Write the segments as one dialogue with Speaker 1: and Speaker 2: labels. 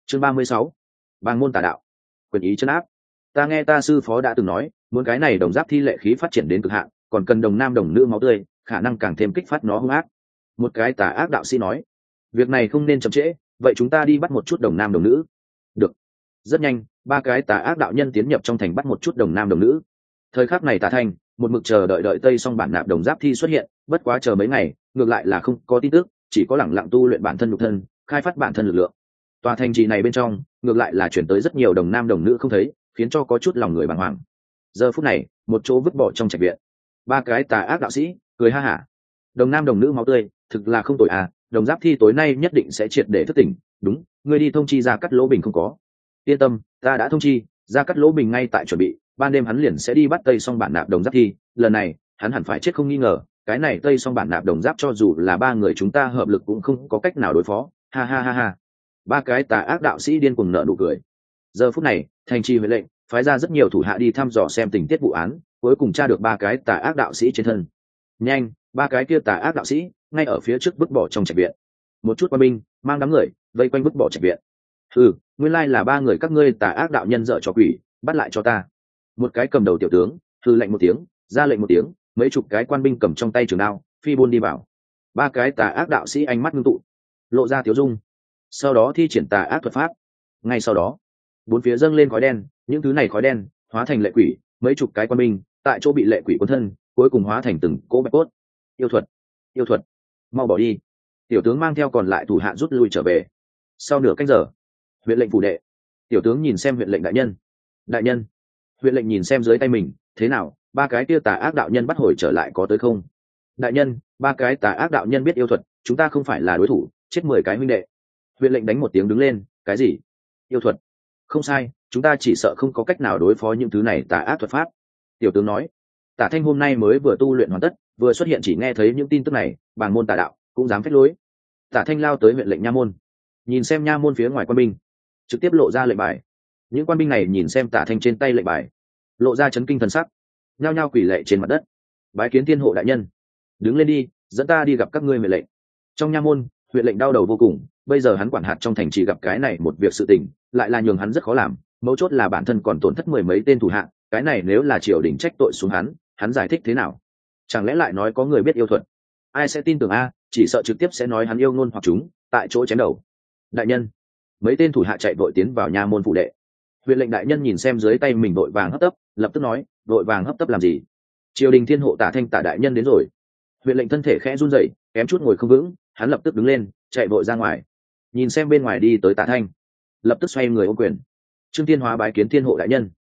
Speaker 1: Chương 36. Bàng môn tà đạo, quyền ý trấn áp. Ta nghe ta sư phó đã từng nói, muốn cái này đồng giáp thi lệ khí phát triển đến cực hạn, còn cần đồng nam đồng nữ máu tươi, khả năng càng thêm kích phát nó hung ác. Một cái tà ác đạo sĩ nói, việc này không nên chậm trễ, vậy chúng ta đi bắt một chút đồng nam đồng nữ. Được. Rất nhanh, ba cái tà ác đạo nhân tiến nhập trong thành bắt một chút đồng nam đồng nữ. Thời khắc này Tả Thanh một mực chờ đợi Tây Song bản nạp đồng giáp thi xuất hiện, bất quá chờ mấy ngày, ngược lại là không có tin tức, chỉ có lẳng lặng tu luyện bản thân nhục thân, khai phát bản thân lực lượng. Tòa thành trì này bên trong, ngược lại là chuyển tới rất nhiều đồng nam đồng nữ không thấy, khiến cho có chút lòng người bàng hoàng. Giờ phút này, một chỗ vứt bỏ trong trạch viện, ba cái tà ác đạo sĩ cười ha hả. Đồng nam đồng nữ máu tươi, thực là không tội à, đồng giáp thi tối nay nhất định sẽ triệt để thức tỉnh. Đúng, ngươi đi thông chi Gia Cát Lỗ Bình không có? Yên tâm, ta đã thông chi, Gia Cát Lỗ Bình ngay tại chuẩn bị, ban đêm hắn liền sẽ đi bắt Tây Song bản nạp đồng giáp thi, lần này hắn hẳn phải chết không nghi ngờ. Cái này Tây Song bản nạp đồng giáp cho dù là ba người chúng ta hợp lực cũng không có cách nào đối phó. Ha ha ha ha. Ba cái tà ác đạo sĩ điên cuồng nở nụ cười. Giờ phút này, thành trì huệ lệnh phái ra rất nhiều thủ hạ đi thăm dò xem tình tiết vụ án, cuối cùng tra được ba cái tà ác đạo sĩ trên thân. Nhanh, ba cái kia tà ác đạo sĩ ngay ở phía trước vứt bỏ trong trạch viện. Một chút quân binh mang đám người vây quanh vứt bỏ trạch viện. Nguyên lai là ba người các ngươi tà ác đạo nhân dở trò quỷ, bắt lại cho ta. Một cái cầm đầu tiểu tướng lệnh một tiếng, ra lệnh một tiếng, mấy chục cái quan binh cầm trong tay trường đao phi buôn đi vào. Ba cái tà ác đạo sĩ ánh mắt ngưng tụ, lộ ra tiếu dung, sau đó thi triển tà ác thuật pháp. Ngay sau đó, bốn phía dâng lên khói đen, những thứ này khói đen hóa thành lệ quỷ, mấy chục cái quan binh tại chỗ bị lệ quỷ cuốn thân, cuối cùng hóa thành từng cỗ bạch cốt. Yêu thuật, mau bỏ đi. Tiểu tướng mang theo còn lại thủ hạ rút lui trở về. Sau nửa canh giờ, huyện lệnh phủ đệ, tiểu tướng nhìn xem huyện lệnh đại nhân. Huyện lệnh nhìn xem dưới tay mình, thế nào, ba cái kia tà ác đạo nhân bắt hồi trở lại có tới không? Đại nhân, ba cái tà ác đạo nhân biết yêu thuật, chúng ta không phải là đối thủ, chết 10 cái huynh đệ. Huyện lệnh đánh một tiếng đứng lên, cái gì? Yêu thuật? Không sai, chúng ta chỉ sợ không có cách nào đối phó những thứ này tà ác thuật pháp. Tiểu tướng nói, Tả Thanh hôm nay mới vừa tu luyện hoàn tất, vừa xuất hiện chỉ nghe thấy những tin tức này, bàng môn tà đạo cũng dám phách lối. Tả Thanh lao tới huyện lệnh nha môn, nhìn xem nha môn phía ngoài quan binh, trực tiếp lộ ra lệnh bài. Những quan binh này nhìn xem Tả Thanh trên tay lệnh bài, lộ ra chấn kinh thần sắc, nhao nhao quỳ lệ trên mặt đất. Bái kiến thiên hộ đại nhân, đứng lên đi, dẫn ta đi gặp các ngươi huyện lệnh. Trong nha môn, huyện lệnh đau đầu vô cùng, bây giờ hắn quản hạt trong thành chỉ gặp cái này một việc sự tình, lại là nhường hắn rất khó làm, mấu chốt là bản thân còn tổn thất 10 mấy tên thủ hạ, cái này nếu là triều đình trách tội xuống hắn giải thích thế nào? Chẳng lẽ lại nói có người biết yêu thuật? Ai sẽ tin tưởng a? Chỉ sợ trực tiếp sẽ nói hắn yêu ngôn hoặc chúng, tại chỗ chém đầu. Đại nhân, mấy tên thủ hạ chạy vội tiến vào nha môn phủ đệ. Huyện lệnh đại nhân nhìn xem dưới tay mình vội vàng hấp tấp, lập tức nói, vội vàng hấp tấp làm gì? Triều đình thiên hộ Tả Thanh Tả đại nhân đến rồi. Huyện lệnh thân thể khẽ run rẩy, kém chút ngồi không vững, hắn lập tức đứng lên, chạy vội ra ngoài, nhìn xem bên ngoài đi tới Tả Thanh, lập tức xoay người ôm quyền. Trương Thiên Hóa bái kiến thiên hộ đại nhân.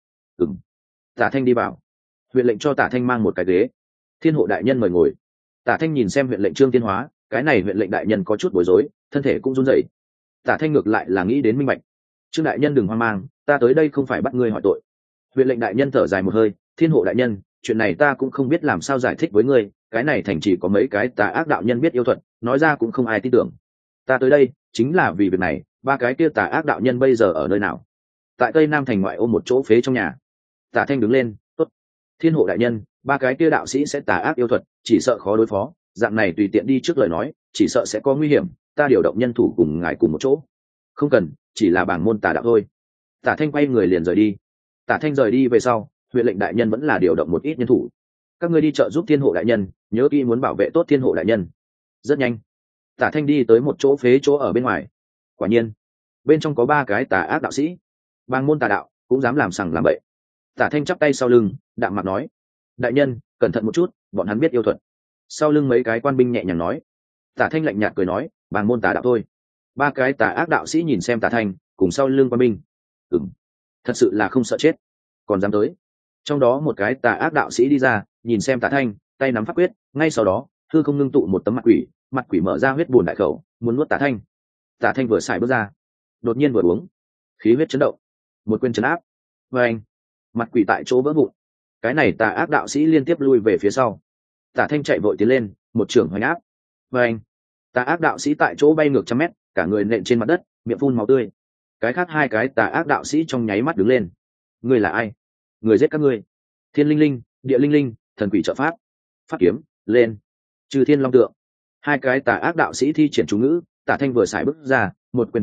Speaker 1: Tả Thanh đi vào. Huyện lệnh cho Tả Thanh mang một cái ghế. Thiên hộ đại nhân mời ngồi. Tả Thanh nhìn xem huyện lệnh Trương Thiên Hóa, cái này huyện lệnh đại nhân có chút bối rối, thân thể cũng run rẩy. Tả Thanh ngược lại là nghĩ đến minh bạch. Trương đại nhân đừng hoang mang, ta tới đây không phải bắt ngươi hỏi tội. Huyện lệnh đại nhân thở dài một hơi, thiên hộ đại nhân, chuyện này ta cũng không biết làm sao giải thích với ngươi, cái này thành chỉ có mấy cái tà ác đạo nhân biết yêu thuật, nói ra cũng không ai tin tưởng. Ta tới đây chính là vì việc này, ba cái kia tà ác đạo nhân bây giờ ở nơi nào? Tại Tây Nam thành ngoại ô một chỗ phế trong nhà. Tả Thanh đứng lên, tốt. Thiên hộ đại nhân, ba cái kia đạo sĩ sẽ tà ác yêu thuật, chỉ sợ khó đối phó, dạng này tùy tiện đi trước lời nói, chỉ sợ sẽ có nguy hiểm, ta điều động nhân thủ cùng ngài cùng một chỗ. Không cần, chỉ là bảng môn tà đạo thôi. Tả Thanh quay người liền rời đi. Tả Thanh rời đi về sau, huyện lệnh đại nhân vẫn là điều động một ít nhân thủ. Các ngươi đi trợ giúp thiên hộ đại nhân, nhớ kỹ muốn bảo vệ tốt thiên hộ đại nhân. Rất nhanh, Tả Thanh đi tới một chỗ phế chỗ ở bên ngoài. Quả nhiên, bên trong có ba cái tà ác đạo sĩ, bang môn tà đạo cũng dám làm sằng làm bậy. Tả Thanh chắp tay sau lưng, đạm mặt nói, đại nhân cẩn thận một chút, bọn hắn biết yêu thuật. Sau lưng mấy cái quan binh nhẹ nhàng nói. Tả Thanh lạnh nhạt cười nói, bang môn tà đạo thôi. Ba cái tà ác đạo sĩ nhìn xem Tả Thanh cùng sau lưng quan binh, thật sự là không sợ chết, còn dám tới. Trong đó một cái tà ác đạo sĩ đi ra, nhìn xem Tả Thanh, tay nắm pháp quyết, ngay sau đó hư không ngưng tụ một tấm mặt quỷ mở ra huyết bùn đại khẩu, muốn nuốt Tả Thanh. Tả Thanh vừa xài bước ra, đột nhiên vừa uống, khí huyết chấn động, một quyền chấn áp, và anh, mặt quỷ tại chỗ vỡ vụn. Cái này tà ác đạo sĩ liên tiếp lui về phía sau. Tả Thanh chạy vội tiến lên, một trường hoành áp, và anh, tà ác đạo sĩ tại chỗ bay ngược 100 mét, cả người nện trên mặt đất, miệng phun máu tươi. Cái khác hai cái tà ác đạo sĩ trong nháy mắt đứng lên. Ngươi là ai? Người giết các ngươi? Thiên linh linh, địa linh linh, thần quỷ trợ pháp, pháp kiếm lên, trừ thiên long tượng. Hai cái tà ác đạo sĩ thi triển chú ngữ. Tả Thanh vừa xài bước ra, một quyền chấn áp,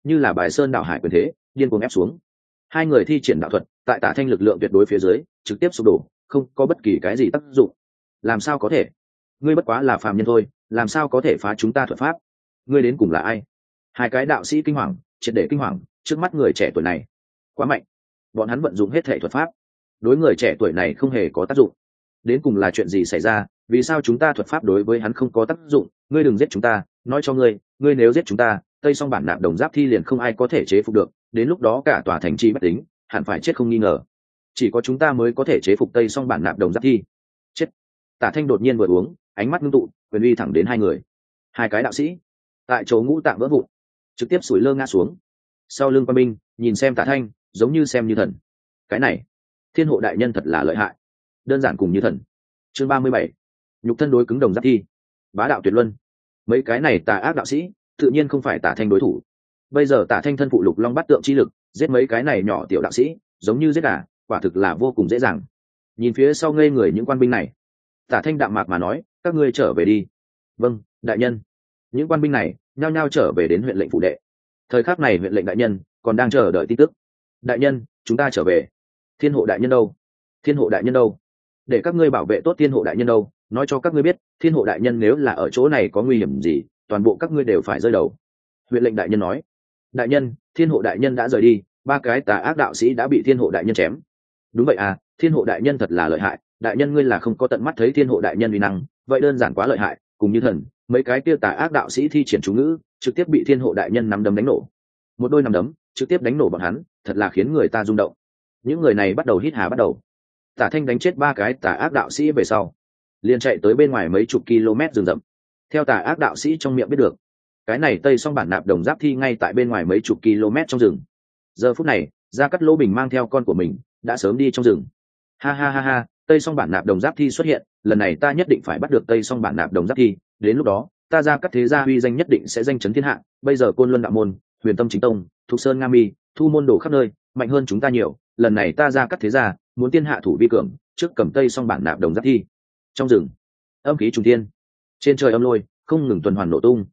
Speaker 1: như là bài sơn đảo hải quyền thế điên cuồng ép xuống. Hai người thi triển đạo thuật tại Tả Thanh lực lượng tuyệt đối phía dưới trực tiếp sụp đổ, không có bất kỳ cái gì tác dụng. Làm sao có thể? Ngươi bất quá là phàm nhân thôi, làm sao có thể phá chúng ta thuật pháp? Ngươi đến cùng là ai? Hai cái đạo sĩ kinh hoàng, triệt để kinh hoàng trước mắt người trẻ tuổi này, quá mạnh. Bọn hắn vận dụng hết thể thuật pháp, đối người trẻ tuổi này không hề có tác dụng. Đến cùng là chuyện gì xảy ra? Vì sao chúng ta thuật pháp đối với hắn không có tác dụng? Ngươi đừng giết chúng ta, nói cho ngươi, ngươi nếu giết chúng ta, Tây Song Bản Nạp Đồng Giáp Thi liền không ai có thể chế phục được, đến lúc đó cả tòa thành trì bách tính hẳn phải chết không nghi ngờ. Chỉ có chúng ta mới có thể chế phục Tây Song Bản Nạp Đồng Giáp Thi. Chết. Tả Thanh đột nhiên vừa uống, ánh mắt ngưng tụ, quyền uy thẳng đến hai người. Hai cái đạo sĩ tại chỗ ngũ tạng vỡ vụn, trực tiếp sủi lơ ngã xuống. Sau lưng Quan Minh nhìn xem Tả Thanh, giống như xem như thần. Cái này, Thiên Hộ đại nhân thật là lợi hại, đơn giản cùng như thần. Chương 37, nhục thân đối cứng Đồng Giáp Thi, bá đạo tuyệt luân. Mấy cái này tà ác đạo sĩ tự nhiên không phải Tả Thanh đối thủ. Bây giờ Tả Thanh thân phụ Lục Long Bát Tượng chi lực, giết mấy cái này nhỏ tiểu đạo sĩ giống như giết gà, quả thực là vô cùng dễ dàng. Nhìn phía sau ngây người những quan binh này, Tả Thanh đạm mạc mà nói, các ngươi trở về đi. Vâng, đại nhân. Những quan binh này nhao nhao trở về đến huyện lệnh phủ đệ. Thời khắc này huyện lệnh đại nhân còn đang chờ đợi tin tức. Đại nhân, chúng ta trở về. Thiên Hộ đại nhân đâu? Thiên Hộ đại nhân đâu? Để các ngươi bảo vệ tốt Thiên Hộ đại nhân đâu? Nói cho các ngươi biết, Thiên Hộ đại nhân nếu là ở chỗ này có nguy hiểm gì, toàn bộ các ngươi đều phải rơi đầu. Huyện lệnh đại nhân nói. Đại nhân, Thiên Hộ đại nhân đã rời đi, ba cái tà ác đạo sĩ đã bị Thiên Hộ đại nhân chém. Đúng vậy à, Thiên Hộ đại nhân thật là lợi hại. Đại nhân ngươi là không có tận mắt thấy Thiên Hộ đại nhân uy năng, vậy đơn giản quá lợi hại. Cùng như thần, mấy cái kia tà ác đạo sĩ thi triển chú ngữ, trực tiếp bị Thiên Hộ đại nhân nắm đấm đánh nổ. Một đôi nắm đấm trực tiếp đánh nổ bọn hắn, thật là khiến người ta rung động. Những người này bắt đầu hít hà bắt đầu. Tả Thanh đánh chết ba cái tà ác đạo sĩ về sau, liền chạy tới bên ngoài mấy chục km rừng rậm. Theo tà ác đạo sĩ trong miệng biết được, cái này Tây Song Bản Nạp Đồng Giáp Thi ngay tại bên ngoài mấy chục km trong rừng. Giờ phút này, Gia Cát Lỗ Bình mang theo con của mình đã sớm đi trong rừng. Ha ha ha ha, Tây Song Bản Nạp Đồng Giáp Thi xuất hiện, lần này ta nhất định phải bắt được Tây Song Bản Nạp Đồng Giáp Thi, đến lúc đó ta Gia Cát thế gia uy danh nhất định sẽ danh chấn thiên hạ. Bây giờ Côn Luân Đạo Môn, Huyền Tâm Chính Tông, Thục Sơn Nga Mi, Thu Môn đổ khắp nơi, mạnh hơn chúng ta nhiều, lần này ta Gia Cát thế gia muốn tiên hạ thủ vi cường, trước cầm Tây Song Bản Nạp Đồng Giáp Thi. Trong rừng, âm khí trùng thiên, trên trời âm lôi không ngừng tuần hoàn nổ tung.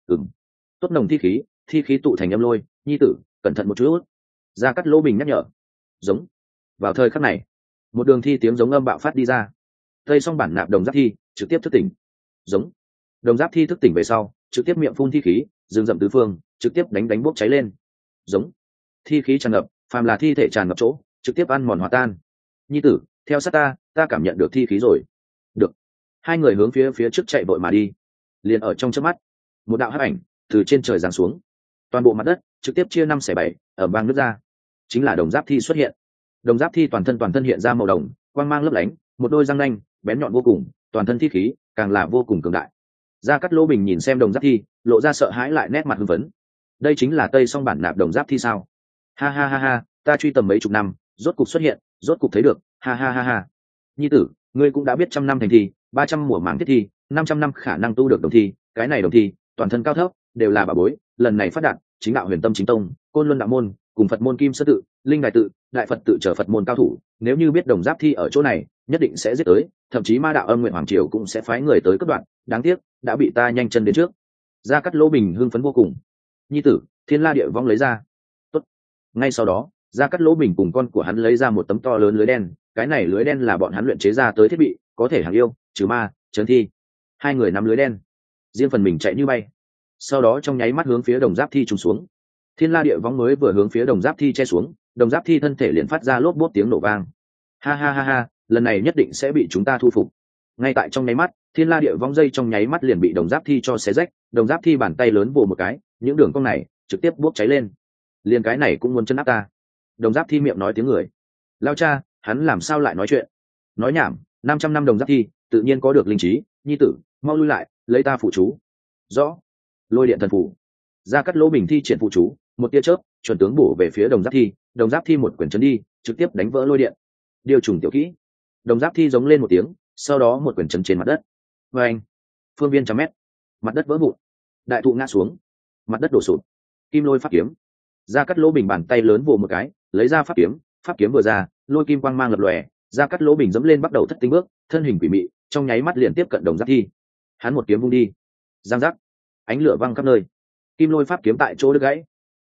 Speaker 1: Tốt nồng thi khí tụ thành âm lôi, nhi tử cẩn thận một chút. Gia Cát Lỗ Bình nhắc nhở. Giống. Vào thời khắc này, một đường thi tiếng giống âm bạo phát đi ra. Tây Song Bản Nạp Đồng Giáp Thi trực tiếp thức tỉnh. Giống. Đồng Giáp Thi thức tỉnh về sau, trực tiếp miệng phun thi khí, rừng rậm tứ phương trực tiếp đánh bốc cháy lên. Giống. Thi khí tràn ngập, phàm là thi thể tràn ngập chỗ trực tiếp ăn mòn hòa tan. Nhi tử, theo sát ta cảm nhận được thi khí rồi. Được. Hai người hướng phía trước chạy vội mà đi. Liền ở trong chớp mắt, một đạo hắc ảnh từ trên trời giáng xuống, toàn bộ mặt đất trực tiếp chia 5/7, ở bang nước ra. Chính là Đồng Giáp Thi xuất hiện. Đồng Giáp Thi toàn thân hiện ra màu đồng, quang mang lấp lánh, một đôi răng nanh bén nhọn vô cùng, toàn thân thi khí càng là vô cùng cường đại. Gia Cát Lỗ Bình nhìn xem Đồng Giáp Thi, lộ ra sợ hãi lại nét mặt hưng phấn. Đây chính là Tây Song Bản Nạp Đồng Giáp Thi sao? Ha ha ha ha, ta truy tầm mấy chục năm, rốt cục xuất hiện, rốt cục thấy được, ha ha ha ha. Nhi tử, ngươi cũng đã biết 100 năm thành thi, 300 mùa màng thiết thi, 500 năm khả năng tu được đồng thi, cái này đồng thi, toàn thân cao thấp, đều là bà bối, lần này phát đạt, chính đạo Huyền Tâm Chính Tông, Côn Luân Đạo Môn, cùng Phật môn Kim Sơ tự, Linh Đài tự, Đại Phật tự trở Phật môn cao thủ, nếu như biết Đồng Giáp Thi ở chỗ này, nhất định sẽ giết tới, thậm chí Ma đạo Âm Nguyện Hoàng triều cũng sẽ phái người tới cắt đoạn, đáng tiếc, đã bị ta nhanh chân đến trước. Gia Cát Lỗ Bình hưng phấn vô cùng. Nhi tử, Thiên La Địa Võng lấy ra. Tốt. Ngay sau đó, Gia Cát Lỗ Bình cùng con của hắn lấy ra một tấm to lớn lưới đen, cái này lưới đen là bọn hắn luyện chế ra tới thiết bị, có thể hàng yêu, trừ ma, trấn thi. Hai người nắm lưới đen, riêng phần mình chạy như bay. Sau đó trong nháy mắt hướng phía Đồng Giáp Thi trùng xuống. Thiên La Địa Võng mới vừa hướng phía Đồng Giáp Thi che xuống, Đồng Giáp Thi thân thể liền phát ra lốp bốp tiếng nổ vang. Ha ha ha ha, lần này nhất định sẽ bị chúng ta thu phục. Ngay tại trong nháy mắt, Thiên La Địa Võng dây trong nháy mắt liền bị Đồng Giáp Thi cho xé rách, Đồng Giáp Thi bàn tay lớn vồ một cái, những đường cong này trực tiếp bốc cháy lên. Liền cái này cũng muốn chân áp ta. Đồng Giáp Thi miệng nói tiếng người. Lao cha, hắn làm sao lại nói chuyện? Nói nhảm, 500 năm Đồng Giáp Thi, tự nhiên có được linh trí, nhi tử, mau lui lại, lấy ta phụ chú. Rõ. Lôi điện thần phủ. Gia Cát Lỗ Bình thi triển phụ chú, một tia chớp chuẩn tướng bổ về phía Đồng Giáp Thi, Đồng Giáp Thi một quyền chấn đi, trực tiếp đánh vỡ lôi điện. Điều trùng tiểu kỹ. Đồng Giáp Thi giống lên một tiếng, sau đó một quyền chấn trên mặt đất. Vâng. Phương viên 100 mét, mặt đất vỡ vụn, đại thụ ngã xuống, mặt đất đổ sụp. Kim Lôi pháp kiếm. Gia Cát Lỗ Bình bàn tay lớn vồ một cái, lấy ra pháp kiếm vừa ra, lôi kim quang mang lập lòe, Gia Cát Lỗ Bình dẫm lên bắt đầu thất tinh bước, thân hình quỷ mị, trong nháy mắt liền tiếp cận Đồng Giáp Thi. Hắn một kiếm vung đi, giang giác, ánh lửa văng khắp nơi. Kim Lôi pháp kiếm tại chỗ đứt gãy.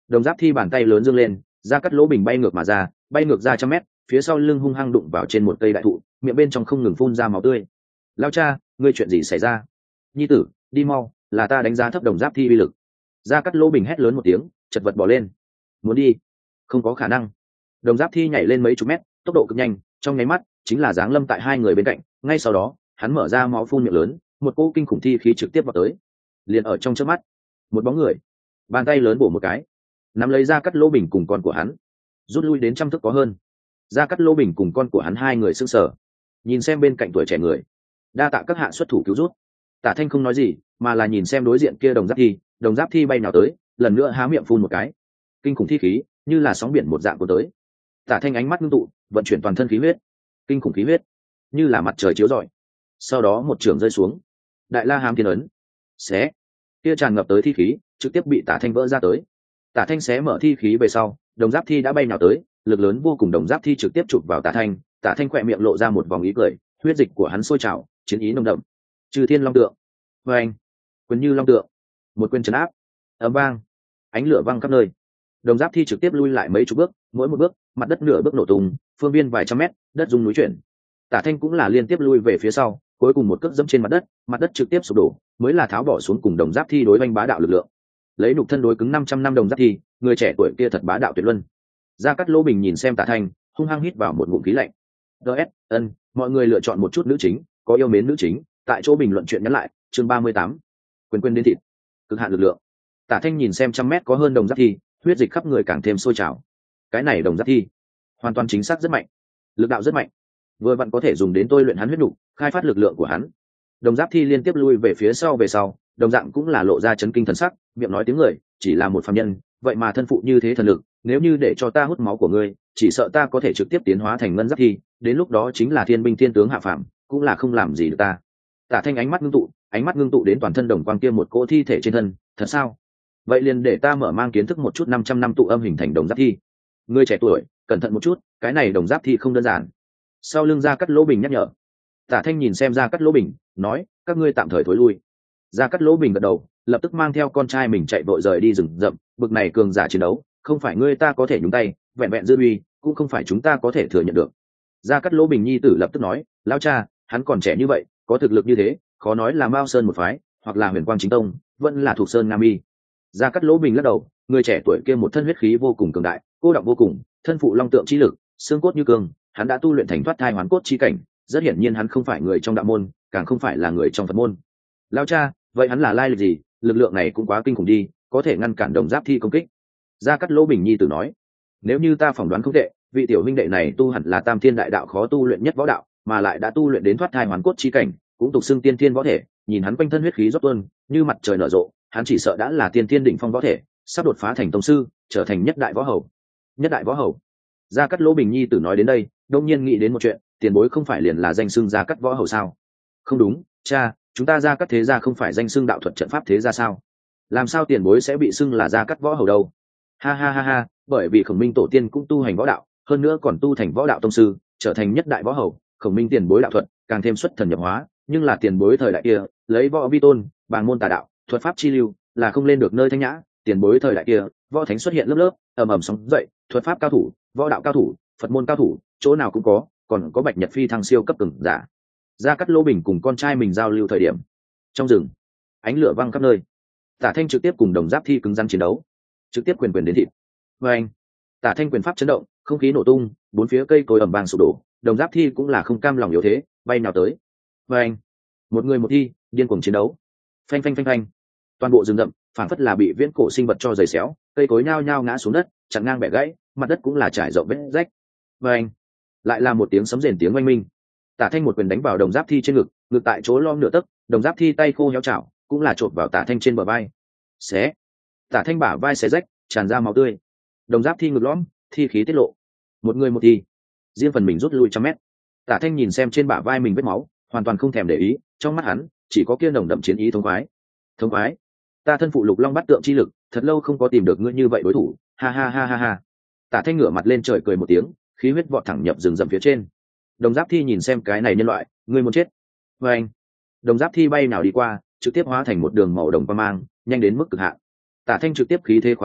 Speaker 1: Đồng giáp thi bàn tay lớn giương lên, Gia Cát Lỗ Bình bay ngược mà ra, bay ngược ra trăm mét, phía sau lưng hung hăng đụng vào trên một cây đại thụ, miệng bên trong không ngừng phun ra máu tươi. Lao cha, ngươi chuyện gì xảy ra? Nhi tử, đi mau, là ta đánh giá thấp đồng giáp thi uy lực. Gia Cát Lỗ Bình hét lớn một tiếng, chật vật bỏ lên. Muốn đi? Không có khả năng. Đồng giáp thi nhảy lên mấy chục mét, tốc độ cực nhanh, trong nháy mắt chính là giáng lâm tại hai người bên cạnh. Ngay sau đó, hắn mở ra máu phun miệng lớn, một cỗ kinh khủng thi khí trực tiếp vào tới. Liền ở trong chớp mắt, một bóng người, bàn tay lớn bổ một cái, nắm lấy Gia Cát Lỗ Bình cùng con của hắn, rút lui đến trăm thước có hơn. Gia Cát Lỗ Bình cùng con của hắn hai người sững sờ, nhìn xem bên cạnh tuổi trẻ người. Đa tạ các hạ xuất thủ cứu rút. Tả Thanh không nói gì, mà là nhìn xem đối diện kia đồng giáp thi bay nào tới, lần nữa há miệng phun một cái, kinh khủng thi khí như là sóng biển một dạng của tới. Tả Thanh ánh mắt ngưng tụ, vận chuyển toàn thân khí huyết, kinh khủng khí huyết như là mặt trời chiếu rọi. Sau đó một trường rơi xuống, Đại La Hám Thiên ấn, xé, kia tràn ngập tới thi khí trực tiếp bị Tả Thanh vỡ ra tới. Tả Thanh xé mở thi khí về sau, đồng giáp thi đã bay nào tới, lực lớn vô cùng đồng giáp thi trực tiếp chụp vào Tả Thanh. Tả Thanh khỏe miệng lộ ra một vòng ý cười, huyết dịch của hắn sôi trào, chiến ý nồng đậm. Trừ Thiên Long Tượng, vê anh, quyền như long tượng, một quyền trấn áp, ầm vang, ánh lửa văng khắp nơi. Đồng giáp thi trực tiếp lui lại mấy chục bước, mỗi một bước mặt đất nửa bước nổ tung, phương viên vài trăm mét, đất rung núi chuyển. Tả Thanh cũng là liên tiếp lui về phía sau, cuối cùng một cước dẫm trên mặt đất trực tiếp sụp đổ, mới là tháo bỏ xuống cùng đồng giáp thi đối oanh bá đạo lực lượng. Lấy nhục thân đối cứng 500 năm đồng giáp thi, người trẻ tuổi kia thật bá đạo tuyệt luân. Gia Cát Lỗ Bình nhìn xem Tả Thanh, hung hăng hít vào một ngụm khí lạnh. DS, mọi người lựa chọn một chút nữ chính, có yêu mến nữ chính, tại chỗ bình luận chuyện nhắn lại, chương 38. Quyền đến thịt, cực hạn lực lượng. Tả Thanh nhìn xem trăm mét có hơn đồng giáp thi, huyết dịch khắp người càng thêm sôi trào. Cái này đồng giáp thi, hoàn toàn chính xác rất mạnh, lực đạo rất mạnh, vừa vặn có thể dùng đến tôi luyện hắn huyết nục, khai phát lực lượng của hắn. Đồng giáp thi liên tiếp lui về phía sau, đồng dạng cũng là lộ ra chấn kinh thần sắc, miệng nói tiếng người, chỉ là một phàm nhân, vậy mà thân phụ như thế thần lực, nếu như để cho ta hút máu của ngươi, chỉ sợ ta có thể trực tiếp tiến hóa thành ngân giáp thi, đến lúc đó chính là thiên binh thiên tướng hạ phàm, cũng là không làm gì được ta. Tả Thanh ánh mắt ngưng tụ đến toàn thân đồng quang kia một cỗ thi thể trên thân, thật sao? Vậy liền để ta mở mang kiến thức một chút 500 năm tụ âm hình thành đồng giáp thi. Ngươi trẻ tuổi, cẩn thận một chút, cái này đồng giáp thi không đơn giản. Sau lưng Gia Cát Lỗ Bình nhắc nhở. Tả Thanh nhìn xem Gia Cát Lỗ Bình, nói, các ngươi tạm thời thối lui. Gia Cát Lỗ Bình gật đầu, lập tức mang theo con trai mình chạy vội rời đi rừng rậm. Bực này cường giả chiến đấu, không phải ngươi ta có thể nhúng tay, vẹn vẹn dư uy, cũng không phải chúng ta có thể thừa nhận được. Gia Cát Lỗ Bình nhi tử lập tức nói, lão cha, hắn còn trẻ như vậy, có thực lực như thế, khó nói là Mao Sơn một phái, hoặc là Huyền Quang Chính Tông, vẫn là thuộc Sơn Nam Y. Gia Cát Lỗ Bình lắc đầu, người trẻ tuổi kia một thân huyết khí vô cùng cường đại, cô đọng vô cùng, thân phụ long tượng chi lực, xương cốt như cương, hắn đã tu luyện thành thoát thai hoán cốt chi cảnh, rất hiển nhiên hắn không phải người trong đạo môn, càng không phải là người trong Phật môn. Lão cha, vậy hắn là lai lịch gì? Lực lượng này cũng quá kinh khủng đi, có thể ngăn cản đồng giáp thi công kích. Gia Cát Lỗ Bình nhi tử nói, nếu như ta phỏng đoán không tệ, vị tiểu huynh đệ này tu hẳn là Tam Thiên Đại Đạo khó tu luyện nhất võ đạo, mà lại đã tu luyện đến thoát thai hoán cốt chi cảnh, cũng tục xưng tiên thiên võ thể. Nhìn hắn quanh thân huyết khí rót tuôn, như mặt trời nở rộ, hắn chỉ sợ đã là tiên thiên đỉnh phong võ thể, sắp đột phá thành tông sư, trở thành nhất đại võ hầu. Nhất đại võ hầu. Gia Cát Lỗ Bình nhi tử nói đến đây, đông nhiên nghĩ đến một chuyện, tiền bối không phải liền là danh xưng Gia Cát võ hầu sao? Không đúng, cha, chúng ta Gia Cát thế gia không phải danh xưng đạo thuật trận pháp thế gia sao? Làm sao tiền bối sẽ bị xưng là Gia Cát võ hầu đâu? Ha ha ha ha, bởi vì Khổng Minh tổ tiên cũng tu hành võ đạo, hơn nữa còn tu thành võ đạo tông sư, trở thành nhất đại võ hầu. Khổng Minh tiền bối đạo thuật càng thêm xuất thần nhập hóa, nhưng là tiền bối thời đại kia, lấy võ vi tôn, bàng môn tà đạo, thuật pháp chi lưu, là không lên được nơi thanh nhã. Tiền bối thời đại kia, võ thánh xuất hiện lớp lớp, ầm ầm sóng dậy, thuật pháp cao thủ, võ đạo cao thủ, Phật môn cao thủ, chỗ nào cũng có, còn có Bạch Nhật phi thăng siêu cấp cường giả. Gia Cát Lỗ Bình cùng con trai mình giao lưu thời điểm, trong rừng, ánh lửa văng khắp nơi. Tả Thanh trực tiếp cùng đồng giáp thi cứng rắn chiến đấu, trực tiếp quyền đến thịt. Và anh, Tả Thanh quyền pháp chấn động, không khí nổ tung, bốn phía cây cối ầm vang sụp đổ, đồng giáp thi cũng là không cam lòng yếu thế, bay nào tới. Và anh, một người một thi, điên cuồng chiến đấu. Phanh phanh phanh phanh, toàn bộ rừng rậm phảng phất là bị viễn cổ sinh vật cho giày xéo, cây cối nhao nhao ngã xuống đất, chặn ngang bẻ gãy, mặt đất cũng là trải rộng vết rách. Và anh, lại là một tiếng sấm rền tiếng oanh minh. Tả Thanh một quyền đánh vào đồng giáp thi trên ngực, ngực tại chỗ lom nửa tấc, đồng giáp thi tay khô héo chảo, cũng là chộp vào Tả Thanh trên bờ vai. Xé, Tả Thanh bả vai xé rách, tràn ra máu tươi. Đồng giáp thi ngực lõm, thi khí tiết lộ. Một người một thi, riêng phần mình rút lui trăm mét. Tả Thanh nhìn xem trên bả vai mình vết máu, hoàn toàn không thèm để ý, trong mắt hắn chỉ có kia nồng đậm chiến ý thống khoái. Thống khoái, ta thân phụ Lục Long Bát Tượng chi lực, thật lâu không có tìm được ngươi như vậy đối thủ, ha ha ha ha ha. Tả Thanh ngửa mặt lên trời cười một tiếng, khí huyết vọt thẳng nhập rừng rậm phía trên. Đồng giáp thi nhìn xem cái này nhân loại, ngươi muốn chết. Và anh, đồng giáp thi bay nào đi qua, trực tiếp hóa thành một đường màu đồng quang mang, nhanh đến mức cực hạn. Tả Thanh trực tiếp khí thế khóa chặt,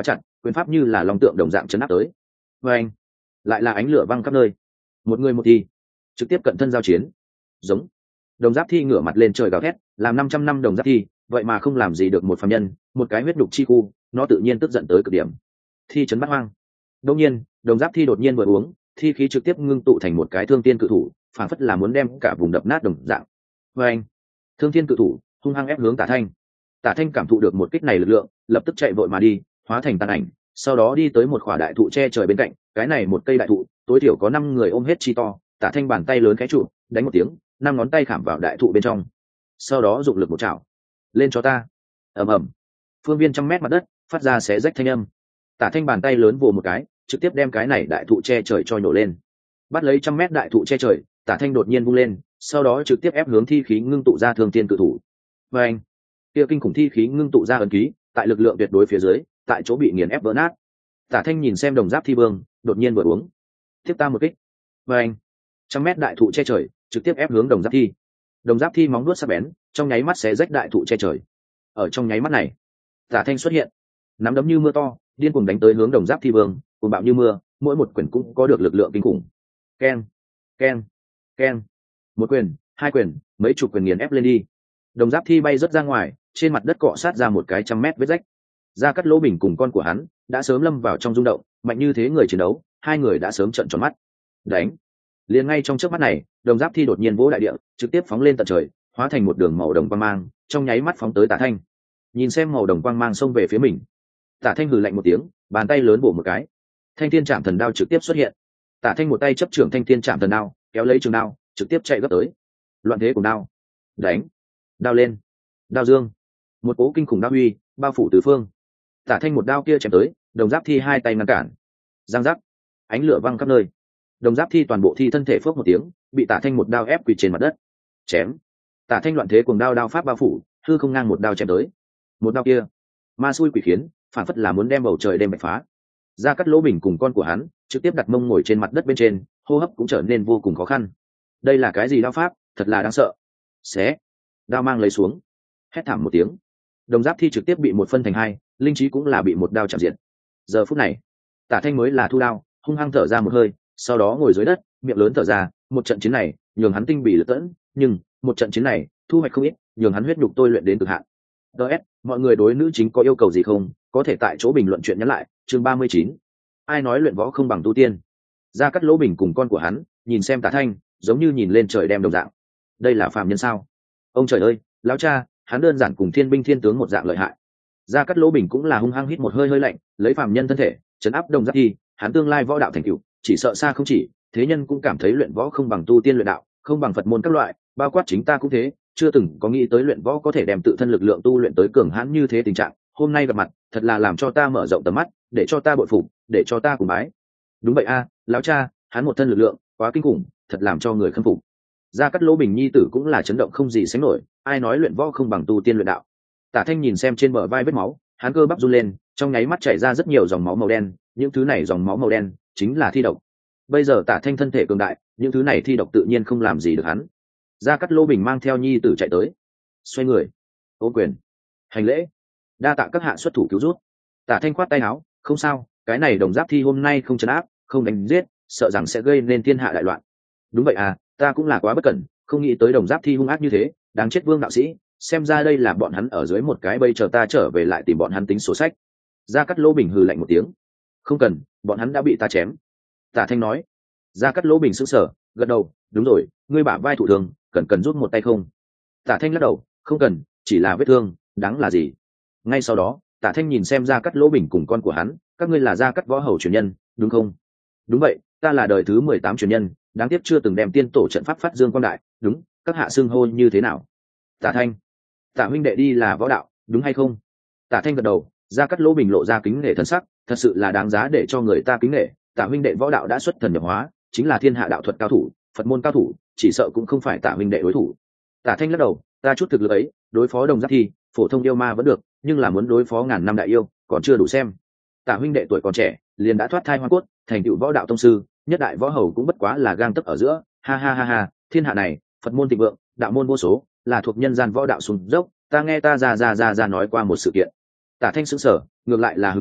Speaker 1: quyền pháp như là long tượng đồng dạng chấn áp tới. Và anh lại là ánh lửa văng khắp nơi, một người một thi trực tiếp cận thân giao chiến. Giống. Đồng giáp thi ngửa mặt lên trời gào thét, làm 500 năm đồng giáp thi vậy mà không làm gì được một phàm nhân, một cái huyết đục chi khu, nó tự nhiên tức giận tới cực điểm. Thi chấn bát hoang. Đương nhiên đồng giáp thi đột nhiên vừa uống, thi khí trực tiếp ngưng tụ thành một cái thương tiên cự thủ, phản phất là muốn đem cả vùng đập nát đồng dạng. Và anh thương thiên cự thủ hung hăng ép hướng Tả Thanh. Tả Thanh cảm thụ được một kích này lực lượng, lập tức chạy vội mà đi, hóa thành tàn ảnh, sau đó đi tới một khỏa đại thụ che trời bên cạnh. Cái này một cây đại thụ tối thiểu có 5 người ôm hết chi to. Tả Thanh bàn tay lớn khẽ trụ, đánh một tiếng, 5 ngón tay khảm vào đại thụ bên trong, sau đó dụng lực một chảo lên cho ta. Ầm ầm, phương viên 100 mét mặt đất phát ra xé rách thanh âm. Tả Thanh bàn tay lớn vồ một cái, trực tiếp đem cái này đại thụ che trời cho nhổ lên. Bắt lấy 100 mét đại thụ che trời, Tả Thanh đột nhiên vung lên, sau đó trực tiếp ép hướng thi khí ngưng tụ ra thương tiên cự thủ. Và anh kia kinh khủng thi khí ngưng tụ ra ấn ký, tại lực lượng tuyệt đối phía dưới, tại chỗ bị nghiền ép vỡ nát. Tả Thanh nhìn xem đồng giáp thi vương, đột nhiên vừa uống, tiếp ta một kích. Và anh 100 mét đại thụ che trời trực tiếp ép hướng đồng giáp thi. Đồng giáp thi móng vuốt sắc bén, trong nháy mắt xé rách đại thụ che trời. Ở trong nháy mắt này, Tả Thanh xuất hiện, nắm đấm như mưa to, điên cuồng đánh tới hướng đồng giáp thi vương, cuồng bạo như mưa, mỗi một quyền cũng có được lực lượng kinh khủng. Keng, keng, keng, một quyền, hai quyền, mấy chục quyền nghiền ép lên đi. Đồng giáp thi bay rất ra ngoài, trên mặt đất cọ sát ra một cái 100 mét vết rách. Gia Cát Lỗ Bình cùng con của hắn đã sớm lâm vào trong rung động, mạnh như thế người chiến đấu, hai người đã sớm trợn tròn mắt. Đánh! Liền ngay trong chớp mắt này, đồng giáp thi đột nhiên vỗ đại địa, trực tiếp phóng lên tận trời, hóa thành một đường màu đồng quang mang, trong nháy mắt phóng tới Tả Thanh. Nhìn xem màu đồng quang mang xông về phía mình, Tả Thanh hừ lạnh một tiếng, bàn tay lớn bổ một cái, Thanh Thiên Trảm Thần Đao trực tiếp xuất hiện. Tả Thanh một tay chấp trưởng Thanh Thiên Trảm Thần Đao, kéo lấy trường đao, trực tiếp chạy gấp tới. Loạn thế cùng đao, đánh, đao lên, đao dương, một cỗ kinh khủng đao uy bao phủ tứ phương. Tả Thanh một đao kia chém tới, đồng giáp thi hai tay ngăn cản. Giang giác, ánh lửa văng khắp nơi. Đồng giáp thi toàn bộ thi thân thể phước một tiếng, bị Tả Thanh một đao ép quỳ trên mặt đất. Chém. Tả Thanh loạn thế cùng đao đao pháp bao phủ, hư không ngang một đao chém tới. Một đao kia, ma xui quỷ khiến, phản phất là muốn đem bầu trời đem bạch phá. Gia Cát Lỗ Bình cùng con của hắn trực tiếp đặt mông ngồi trên mặt đất bên trên, hô hấp cũng trở nên vô cùng khó khăn. Đây là cái gì đao pháp, thật là đáng sợ. Xé. Đao mang lấy xuống, hét thảm một tiếng. Đồng giáp thi trực tiếp bị một phân thành hai, linh trí cũng là bị một đao chạm diệt. Giờ phút này, Tả Thanh mới là thu đao, hung hăng thở ra một hơi, sau đó ngồi dưới đất, miệng lớn thở ra. Một trận chiến này nhường hắn tinh bì lật tẫn, nhưng một trận chiến này thu hoạch không ít, nhường hắn huyết nhục tôi luyện đến cực hạn. DS, mọi người đối nữ chính có yêu cầu gì không, có thể tại chỗ bình luận chuyện nhắn lại. Chương 39. Ai nói luyện võ không bằng tu tiên? Gia Cát Lỗ Bình cùng con của hắn nhìn xem Tả Thanh, giống như nhìn lên trời đem đồng dạng. Đây là phàm nhân sao? Ông trời ơi, lão cha, hắn đơn giản cùng thiên binh thiên tướng một dạng lợi hại. Gia Cát Lỗ Bình cũng là hung hăng hít một hơi hơi lạnh, lấy phàm nhân thân thể chấn áp đồng giáp thi, hắn tương lai võ đạo thành tựu chỉ sợ xa không chỉ. Thế nhân cũng cảm thấy luyện võ không bằng tu tiên luyện đạo, không bằng Phật môn các loại, bao quát chính ta cũng thế, chưa từng có nghĩ tới luyện võ có thể đem tự thân lực lượng tu luyện tới cường hãn như thế tình trạng. Hôm nay gặp mặt, thật là làm cho ta mở rộng tầm mắt, để cho ta bội phục, để cho ta cùng bái. Đúng vậy a, lão cha, hắn một thân lực lượng quá kinh khủng, thật làm cho người khâm phục. Gia Cát Lỗ Bình nhi tử cũng là chấn động không gì sánh nổi, ai nói luyện võ không bằng tu tiên luyện đạo. Tả Thanh nhìn xem trên bờ vai vết máu, hắn cơ bắp run lên, trong nháy mắt chảy ra rất nhiều dòng máu màu đen, những thứ này dòng máu màu đen chính là thi độc. Bây giờ Tả Thanh thân thể cường đại, những thứ này thi độc tự nhiên không làm gì được hắn. Gia Cát Lỗ Bình mang theo nhi tử chạy tới, xoay người, ôm quyền, hành lễ, đa tạ các hạ xuất thủ cứu rút. Tả Thanh khoát tay áo, không sao, cái này đồng giáp thi hôm nay không trấn áp, không đánh giết, sợ rằng sẽ gây nên thiên hạ đại loạn. Đúng vậy à, ta cũng là quá bất cẩn, không nghĩ tới đồng giáp thi hung ác như thế, đáng chết Vương đạo sĩ, xem ra đây là bọn hắn ở dưới một cái bây chờ ta trở về lại tìm bọn hắn tính sổ sách. Gia Cát Lỗ Bình hừ lạnh một tiếng, không cần, bọn hắn đã bị ta chém. Tả Thanh nói. Gia Cát Lỗ Bình sững sờ, gật đầu, đúng rồi, ngươi bả vai thụ thương, cần rút một tay không? Tả Thanh lắc đầu, không cần, chỉ là vết thương, đáng là gì? Ngay sau đó, Tả Thanh nhìn xem Gia Cát Lỗ Bình cùng con của hắn, các ngươi là Gia Cát võ hầu truyền nhân, đúng không? Đúng vậy, ta là đời thứ 18 truyền nhân, đáng tiếc chưa từng đem tiên tổ trận pháp phát dương quang đại. Đúng, các hạ xưng hô như thế nào? Tả Thanh. Tả huynh đệ đi là võ đạo, đúng hay không? Tả Thanh gật đầu. Gia Cát Lỗ Bình lộ ra kính nể thần sắc, thật sự là đáng giá để cho người ta kính nể. Tả huynh đệ võ đạo đã xuất thần nhập hóa, chính là thiên hạ đạo thuật cao thủ, Phật môn cao thủ, chỉ sợ cũng không phải Tả huynh đệ đối thủ. Tả Thanh lắc đầu, ta chút thực lực ấy, đối phó đồng giáp thi, phổ thông yêu ma vẫn được, nhưng là muốn đối phó ngàn năm đại yêu, còn chưa đủ xem. Tả huynh đệ tuổi còn trẻ, liền đã thoát thai hoa cốt, thành tựu võ đạo tông sư, nhất đại võ hầu cũng bất quá là gang tấc ở giữa. Ha ha ha ha, thiên hạ này, Phật môn thịnh vượng, đạo môn vô số, là thuộc nhân gian võ đạo xuống dốc. Ta nghe ta ra nói qua một sự kiện. Tả Thanh sững sờ, ngược lại là hứng thú,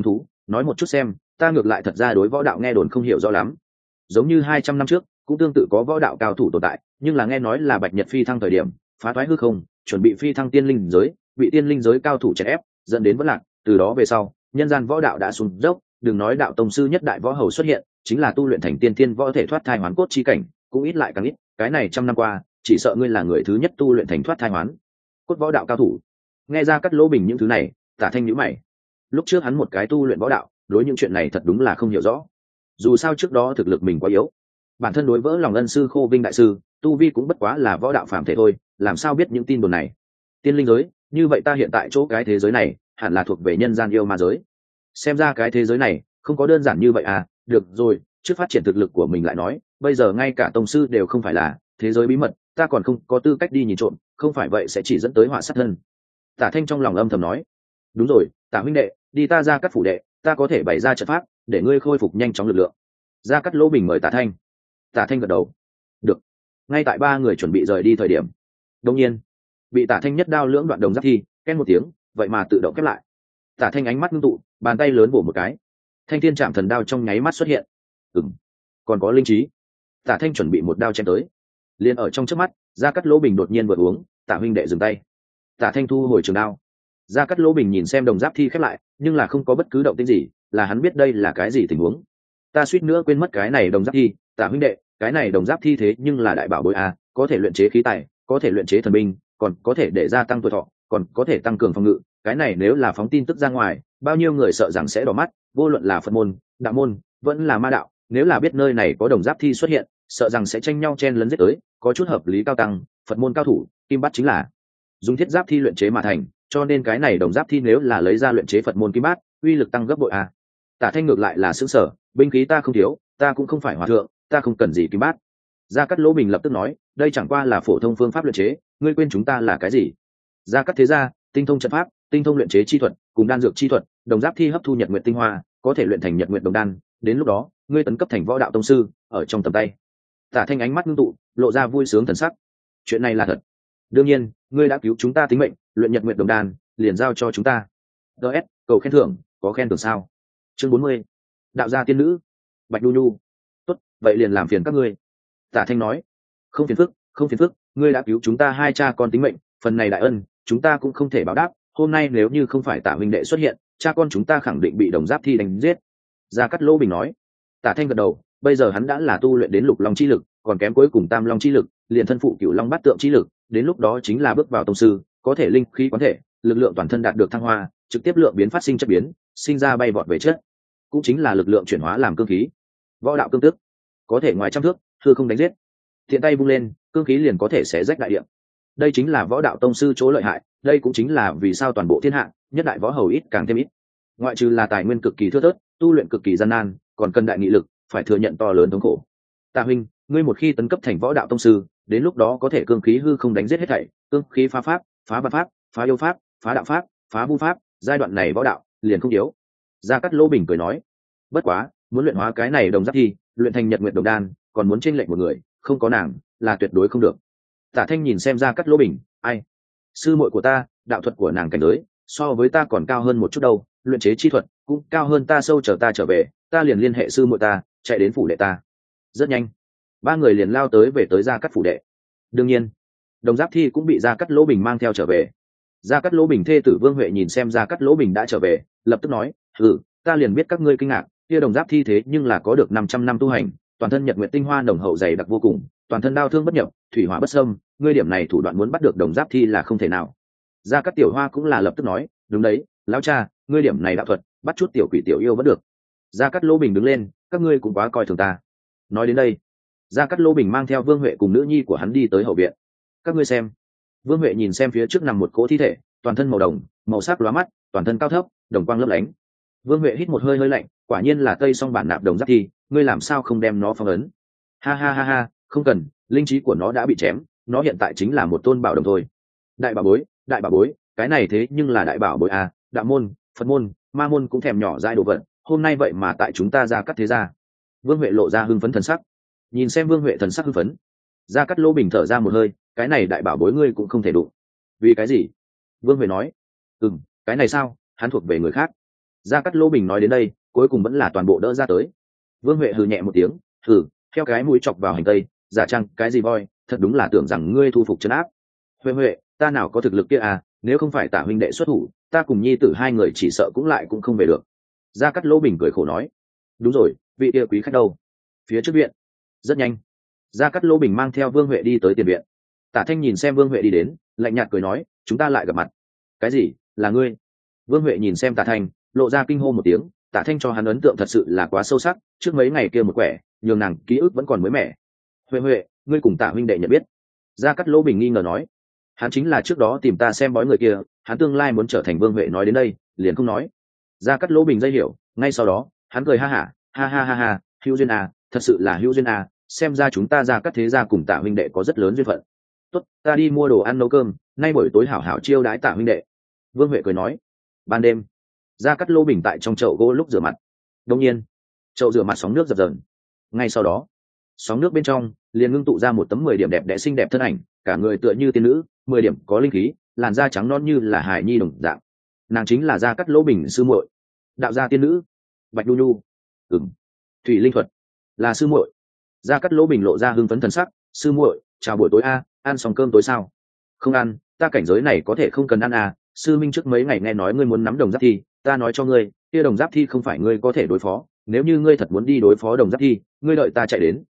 Speaker 1: nói một chút xem, ta ngược lại thật ra đối võ đạo nghe đồn không hiểu rõ lắm. Giống như 200 năm trước cũng tương tự có võ đạo cao thủ tồn tại, nhưng là nghe nói là Bạch Nhật phi thăng thời điểm phá toái hư không, chuẩn bị phi thăng tiên linh giới, bị tiên linh giới cao thủ chèn ép, dẫn đến vỡ lạc. Từ đó về sau, nhân gian võ đạo đã xuống dốc, đừng nói đạo tông sư nhất đại võ hầu xuất hiện, chính là tu luyện thành tiên tiên võ thể thoát thai hoán cốt chi cảnh, cũng ít lại càng ít. Cái này trăm năm qua, chỉ sợ ngươi là người thứ nhất tu luyện thành thoát thai hoán cốt võ đạo cao thủ. Nghe ra Cát Lỗ Bình những thứ này, Tả Thanh nhíu mày. Lúc trước hắn một cái tu luyện võ đạo, đối những chuyện này thật đúng là không hiểu rõ. Dù sao trước đó thực lực mình quá yếu, bản thân đối vỡ lòng ân sư Khô Vinh đại sư, tu vi cũng bất quá là võ đạo phàm thể thôi, làm sao biết những tin đồn này. Tiên linh giới, như vậy ta hiện tại chỗ cái thế giới này hẳn là thuộc về nhân gian yêu ma giới. Xem ra cái thế giới này không có đơn giản như vậy à. Được rồi, trước phát triển thực lực của mình lại nói, bây giờ ngay cả tông sư đều không phải là, thế giới bí mật ta còn không có tư cách đi nhìn trộm, không phải vậy sẽ chỉ dẫn tới họa sát thân. Tả Thanh trong lòng âm thầm nói. Đúng rồi, Tả huynh đệ, đi ta Ra Cát phủ đệ, ta có thể bày ra trận pháp để ngươi khôi phục nhanh chóng lực lượng. Ra Cát Lỗ Bình mời Tả Thanh. Tả Thanh gật đầu. Được. Ngay tại ba người chuẩn bị rời đi thời điểm, đột nhiên bị Tả Thanh nhất đao lưỡng đoạn đồng giáp thi ken một tiếng, vậy mà tự động khép lại. Tả Thanh ánh mắt ngưng tụ, bàn tay lớn bổ một cái, thanh thiên chạm thần đao trong nháy mắt xuất hiện. Còn có linh trí. Tả Thanh chuẩn bị một đao chém tới, liền ở trong chớp mắt, Ra Cát Lỗ Bình đột nhiên vượt uống, Tả huynh đệ dừng tay. Tả Thanh thu hồi trường đao. Ra Cát Lỗ Bình nhìn xem đồng giáp thi khép lại, nhưng là không có bất cứ động tĩnh gì, là hắn biết đây là cái gì tình huống. Ta suýt nữa quên mất cái này đồng giáp thi, Tả huynh đệ, cái này đồng giáp thi thế nhưng là đại bảo bối a, có thể luyện chế khí tài, có thể luyện chế thần binh, còn có thể để gia tăng tuổi thọ, còn có thể tăng cường phòng ngự. Cái này nếu là phóng tin tức ra ngoài, bao nhiêu người sợ rằng sẽ đỏ mắt, vô luận là Phật môn, đạo môn, vẫn là ma đạo, nếu là biết nơi này có đồng giáp thi xuất hiện, sợ rằng sẽ tranh nhau chen lấn giết tới. Có chút hợp lý cao tăng, Phật môn cao thủ, kim bát chính là dùng thiết giáp thi luyện chế mà thành, cho nên cái này đồng giáp thi nếu là lấy ra luyện chế Phật môn kim bát, uy lực tăng gấp bội a. Tả Thanh ngược lại là sững sở, binh khí ta không thiếu, ta cũng không phải hòa thượng, ta không cần gì kim bát. Gia Cát Lỗ Bình lập tức nói, đây chẳng qua là phổ thông phương pháp luyện chế, ngươi quên chúng ta là cái gì? Gia Cát thế gia, tinh thông trận pháp, tinh thông luyện chế chi thuật, cùng đan dược chi thuật, đồng giáp thi hấp thu nhật nguyện tinh hoa, có thể luyện thành nhật nguyện đồng đan, đến lúc đó, ngươi tấn cấp thành võ đạo tông sư, ở trong tầm tay. Tả Thanh ánh mắt ngưng tụ, lộ ra vui sướng thần sắc. Chuyện này là thật. Đương nhiên, ngươi đã cứu chúng ta tính mệnh, luyện nhật nguyện đồng đan, liền giao cho chúng ta. DS, cầu khen thưởng, có khen thưởng sao? Chương 40. Đạo gia tiên nữ. Bạch Nhu Nhu. Tốt, vậy liền làm phiền các ngươi. Tả Thanh nói. Không phiền phức, không phiền phức, ngươi đã cứu chúng ta hai cha con tính mệnh, phần này đại ân, chúng ta cũng không thể báo đáp. Hôm nay nếu như không phải Tả huynh đệ xuất hiện, cha con chúng ta khẳng định bị đồng giáp thi đánh giết. Gia Cát Lỗ Bình nói. Tả Thanh gật đầu, bây giờ hắn đã là tu luyện đến lục long chi lực, còn kém cuối cùng tam long chi lực, liền thân phụ cửu long bát tượng chi lực, đến lúc đó chính là bước vào tông sư, có thể linh khí quán thể, lực lượng toàn thân đạt được thăng hoa, trực tiếp lượng biến phát sinh chất biến, sinh ra bay vọt về chất, cũng chính là lực lượng chuyển hóa làm cương khí. Võ đạo cương tước, có thể ngoài trăm thước, hư không đánh giết, thiện tay vung lên, cương khí liền có thể xé rách đại địa. Đây chính là võ đạo tông sư chỗ lợi hại, đây cũng chính là vì sao toàn bộ thiên hạ, nhất đại võ hầu ít càng thêm ít. Ngoại trừ là tài nguyên cực kỳ thưa thớt, tu luyện cực kỳ gian nan, còn cần đại nghị lực, phải thừa nhận to lớn thống khổ. Tạ huynh, ngươi một khi tấn cấp thành võ đạo tông sư, đến lúc đó có thể cương khí hư không đánh giết hết thảy, cương khí phá pháp, phá văn pháp, phá yêu pháp, phá đạo pháp, phá vu pháp, giai đoạn này võ đạo liền không yếu. Gia Cát Lỗ Bình cười nói, bất quá, muốn luyện hóa cái này đồng giáp thi, luyện thành nhật nguyệt đồng đan, còn muốn chênh lệch một người, không có nàng là tuyệt đối không được. Tả Thanh nhìn xem Gia Cát Lỗ Bình, ai, sư muội của ta, đạo thuật của nàng cảnh giới so với ta còn cao hơn một chút đâu, luyện chế chi thuật cũng cao hơn ta, sâu chờ ta trở về, ta liền liên hệ sư muội ta, chạy đến phủ đệ ta. Rất nhanh, ba người liền lao tới Gia Cát phủ đệ. Đương nhiên, đồng giáp thi cũng bị Gia Cát Lỗ Bình mang theo trở về. Gia Cát Lỗ Bình thê tử Vương Huệ nhìn xem Gia Cát Lỗ Bình đã trở về, lập tức nói, ta liền biết các ngươi kinh ngạc, kia đồng giáp thi thế nhưng là có được 500 năm tu hành, toàn thân nhật nguyệt tinh hoa nồng hậu dày đặc vô cùng, toàn thân đao thương bất nhập, thủy hỏa bất xâm, ngươi điểm này thủ đoạn muốn bắt được đồng giáp thi là không thể nào. Gia Cát Tiểu Hoa cũng là lập tức nói, đúng đấy, lão cha, ngươi điểm này đạo thuật, bắt chút tiểu quỷ tiểu yêu vẫn được. Gia Cát Lỗ Bình đứng lên, các ngươi cũng quá coi thường ta. Nói đến đây, Gia Cát Lỗ Bình mang theo Vương Huệ cùng nữ nhi của hắn đi tới hậu viện. Các ngươi xem. Vương Huệ nhìn xem phía trước nằm một cỗ thi thể, toàn thân màu đồng, màu sắc lóa mắt, toàn thân cao thấp, đồng quang lấp lánh. Vương Huệ hít một hơi hơi lạnh, quả nhiên là tây song bản nạp đồng giáp thi, ngươi làm sao không đem nó phong ấn? Ha ha ha ha, không cần, linh trí của nó đã bị chém, nó hiện tại chính là một tôn bảo đồng thôi. Đại bảo bối, cái này thế nhưng là đại bảo bối à, đạo môn, Phật môn, ma môn cũng thèm nhỏ dại đồ vật, hôm nay vậy mà tại chúng ta Gia Cát thế gia. Vương Huệ lộ ra hưng phấn thần sắc. Nhìn xem Vương Huệ thần sắc hưng phấn, Gia Cát Lỗ Bình thở ra một hơi, cái này đại bảo bối ngươi cũng không thể đụng. Vì cái gì? Vương Huệ nói, cái này sao, hắn thuộc về người khác. Gia Cát Lỗ Bình nói đến đây cuối cùng vẫn là toàn bộ đỡ ra tới. Vương Huệ hừ nhẹ một tiếng, hừ, theo cái mũi chọc vào hành tây, giả trang cái gì voi, thật đúng là tưởng rằng ngươi thu phục trấn áp. Huệ, ta nào có thực lực kia à, nếu không phải Tả huynh đệ xuất thủ, ta cùng nhi tử hai người chỉ sợ cũng không về được. Gia Cát Lỗ Bình cười khổ nói. Đúng rồi, vị kia quý khách đâu? Phía trước viện. Rất nhanh, Gia Cát Lỗ Bình mang theo Vương Huệ đi tới tiền viện. Tả Thanh nhìn xem Vương Huệ đi đến, lạnh nhạt cười nói, chúng ta lại gặp mặt. Cái gì? Là ngươi? Vương Huệ nhìn xem Tả Thanh, lộ ra kinh hô một tiếng. Tả Thanh cho hắn ấn tượng thật sự là quá sâu sắc, trước mấy ngày kia một quẻ, nhường nàng ký ức vẫn còn mới mẻ. Huệ, ngươi cùng Tả huynh đệ nhận biết? Gia Cát Lỗ Bình nghi ngờ nói. Hắn chính là trước đó tìm ta xem bói người kia, hắn tương lai muốn trở thành Vương Huệ nói đến đây, liền không nói. Gia Cát Lỗ Bình dây hiểu, ngay sau đó, hắn cười ha ha, hữu duyên à, thật sự là hữu duyên à, xem ra chúng ta Gia Cát thế gia cùng Tả huynh đệ có rất lớn duyên phận. Tốt, ta đi mua đồ ăn nấu cơm, nay buổi tối hảo hảo chiêu đãi Tả huynh đệ. Vương Huệ cười nói. Ban đêm, Gia Cát Lỗ Bình tại trong chậu gỗ lúc rửa mặt. Đương nhiên, chậu rửa mặt sóng nước dập dờn. Ngay sau đó, sóng nước bên trong liền ngưng tụ ra một tấm 10 điểm đẹp đẽ xinh đẹp thân ảnh, cả người tựa như tiên nữ, 10 điểm có linh khí, làn da trắng nõn như là hài nhi đồng dạng. Nàng chính là Gia Cát Lỗ Bình sư muội, đạo gia tiên nữ Bạch Nhu. Thủy linh thuật là sư muội. Gia Cát Lỗ Bình lộ ra hưng phấn thần sắc. Sư muội, chào buổi tối a, ăn xong cơm tối sao? Không ăn, ta cảnh giới này có thể không cần ăn à. Sư minh trước mấy ngày nghe nói ngươi muốn nắm đồng giáp thi, ta nói cho ngươi, kia đồng giáp thi không phải ngươi có thể đối phó, nếu như ngươi thật muốn đi đối phó đồng giáp thi, ngươi đợi ta chạy đến.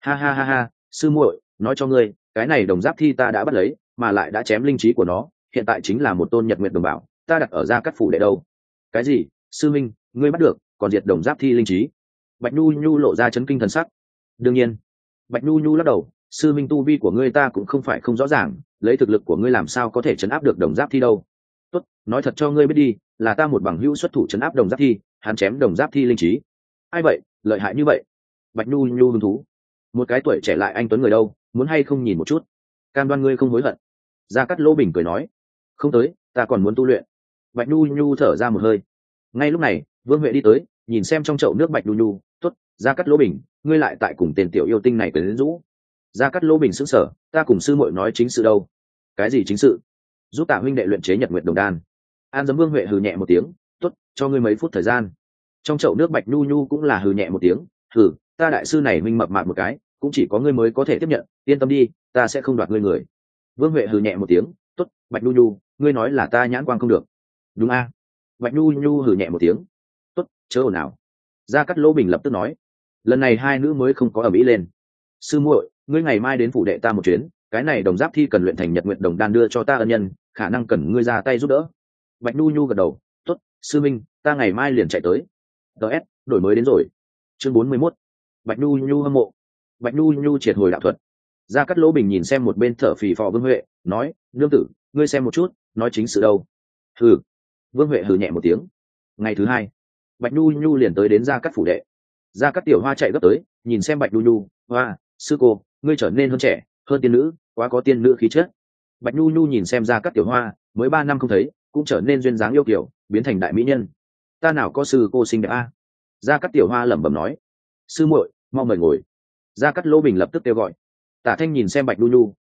Speaker 1: Ha, sư muội, nói cho ngươi, cái này đồng giáp thi ta đã bắt lấy, mà lại đã chém linh trí của nó, hiện tại chính là một tôn nhật nguyệt đồng bảo, ta đặt ở Gia Cát phủ đệ đâu. Cái gì? Sư minh, ngươi bắt được, còn diệt đồng giáp thi linh trí? Bạch Nhu lộ ra chấn kinh thần sắc. Đương nhiên. Bạch Nhu lắc đầu, sư minh tu vi của ngươi ta cũng không phải không rõ ràng, lấy thực lực của ngươi làm sao có thể chấn áp được đồng giáp thi đâu. Tốt, nói thật cho ngươi biết đi, là ta một bằng hữu xuất thủ chấn áp đồng giáp thi, hắn chém đồng giáp thi linh trí. Ai vậy, lợi hại như vậy? Bạch Nhu hứng thú. Một cái tuổi trẻ lại anh tuấn người đâu, muốn hay không nhìn một chút? Cam đoan ngươi không hối hận. Gia Cát Lỗ Bình cười nói. Không tới, ta còn muốn tu luyện. Bạch Nhu thở ra một hơi. Ngay lúc này, Vương Huệ đi tới, nhìn xem trong chậu nước Bạch Nhu, tốt, Gia Cát Lỗ Bình, ngươi lại tại cùng tên tiểu yêu tinh này quyến rũ. Gia Cát Lỗ Bình sững sờ, ta cùng sư muội nói chính sự đâu? Cái gì chính sự? Giúp Tạ huynh đệ luyện chế Nhật Nguyệt Đồng Đan. An Dấm Vương Huệ hừ nhẹ một tiếng, tốt, cho ngươi mấy phút thời gian. Trong chậu nước Bạch Nhu cũng là hừ nhẹ một tiếng, hừ, ta đại sư này minh mập mạp một cái, cũng chỉ có ngươi mới có thể tiếp nhận, yên tâm đi, ta sẽ không đoạt ngươi người. Vương Huệ hừ nhẹ một tiếng, tốt, Bạch Nhu, ngươi nói là ta nhãn quang không được. Đúng a? Bạch Nhu hừ nhẹ một tiếng, tốt, chớ ồn ào. Gia Cát Lỗ Bình lập tức nói. Lần này hai nữ mới không có ầm ĩ lên. Sư muội, ngươi ngày mai đến phủ đệ ta một chuyến, cái này đồng giáp thi cần luyện thành Nhật Nguyệt Đồng Đan đưa cho ta ân nhân, khả năng cần ngươi ra tay giúp đỡ. Bạch Nhu gật đầu, tốt, sư minh, ta ngày mai liền chạy tới. DS, đổi mới đến rồi. Chương 41. Bạch Nhu hâm mộ. Bạch Nhu triệt hồi đạo thuật. Gia Cát Lỗ Bình nhìn xem một bên thở phì phò Vương Huệ, nói, nương tử, ngươi xem một chút, nói chính sự đâu. Hừ. Vương Huệ hừ nhẹ một tiếng. Ngày thứ hai, Bạch Nhu liền tới đến Gia Cát phủ đệ. Gia Cát Tiểu Hoa chạy gấp tới, nhìn xem Bạch Nhu, hoa, sư cô, ngươi trở nên hơn trẻ, hơn tiên nữ, quá có tiên nữ khí chất. Bạch Nhu nhìn xem Gia Cát Tiểu Hoa, mới 3 năm không thấy, cũng trở nên duyên dáng yêu kiều, biến thành đại mỹ nhân. Ta nào có sư cô xinh đẹp a? Gia Cát Tiểu Hoa lẩm bẩm nói. Sư muội, mau mời ngồi. Gia Cát Lỗ Bình lập tức kêu gọi. Tả Thanh nhìn xem Bạch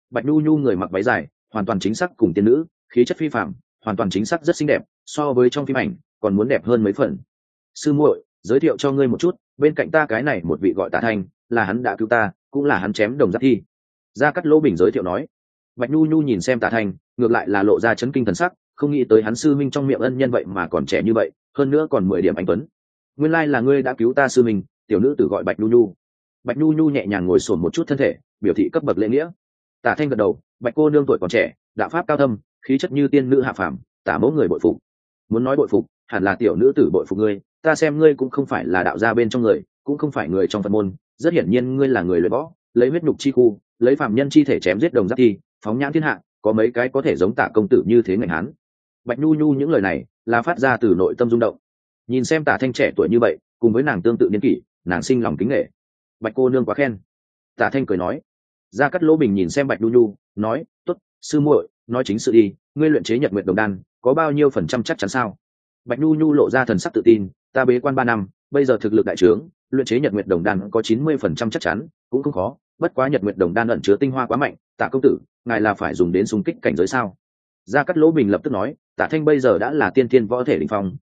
Speaker 1: Nhu người mặc váy dài, hoàn toàn chính xác cùng tiên nữ, khí chất phi phàm, hoàn toàn chính xác rất xinh đẹp, so với trong phim ảnh còn muốn đẹp hơn mấy phần. Sư muội, giới thiệu cho ngươi một chút, bên cạnh ta cái này một vị gọi Tả Thanh, là hắn đã cứu ta, cũng là hắn chém đồng giáp thi. Gia Cát Lỗ Bình giới thiệu nói. Bạch Nhu nhìn xem Tả Thanh, ngược lại là lộ ra chấn kinh thần sắc, không nghĩ tới hắn sư minh trong miệng ân nhân vậy mà còn trẻ như vậy, hơn nữa còn 10 điểm anh tuấn. Nguyên lai là ngươi đã cứu ta sư minh, tiểu nữ tử gọi Bạch Nhu. Bạch Nhu nhẹ nhàng ngồi xổm một chút thân thể, biểu thị cấp bậc lễ nghĩa. Tả Thanh gật đầu, Bạch cô nương tuổi còn trẻ, đạo pháp cao thâm, khí chất như tiên nữ hạ phàm, Tả mẫu người bội phục. Muốn nói bội phục, hẳn là tiểu nữ tử bội phục ngươi, ta xem ngươi cũng không phải là đạo gia bên trong người, cũng không phải người trong Phật môn, rất hiển nhiên ngươi là người luyện võ, lấy huyết nhục chi khu, lấy phàm nhân chi thể chém giết đồng giáp thi, phóng nhãn thiên hạ, có mấy cái có thể giống Tả công tử như thế ngành hán. Bạch Nhu những lời này là phát ra từ nội tâm rung động. Nhìn xem Tả Thanh trẻ tuổi như vậy, cùng với nàng tương tự niên kỷ, nàng sinh lòng kính nể. Bạch cô nương quá khen. Tả Thanh cười nói. Gia Cát Lỗ Bình nhìn xem Bạch Nhu, nói, tốt, sư muội, nói chính sự đi, ngươi luyện chế Nhật Nguyệt Đồng Đan, có bao nhiêu phần trăm chắc chắn sao? Bạch Nhu lộ ra thần sắc tự tin, ta bế quan 3 năm, bây giờ thực lực đại trướng, luyện chế Nhật Nguyệt Đồng Đan có 90% chắc chắn, cũng không khó, bất quá Nhật Nguyệt Đồng Đan ẩn chứa tinh hoa quá mạnh, Tả công tử, ngài là phải dùng đến xung kích cảnh giới sao? Gia Cát Lỗ Bình lập tức nói, Tả Thanh bây giờ đã là tiên thiên võ thể đỉnh phong,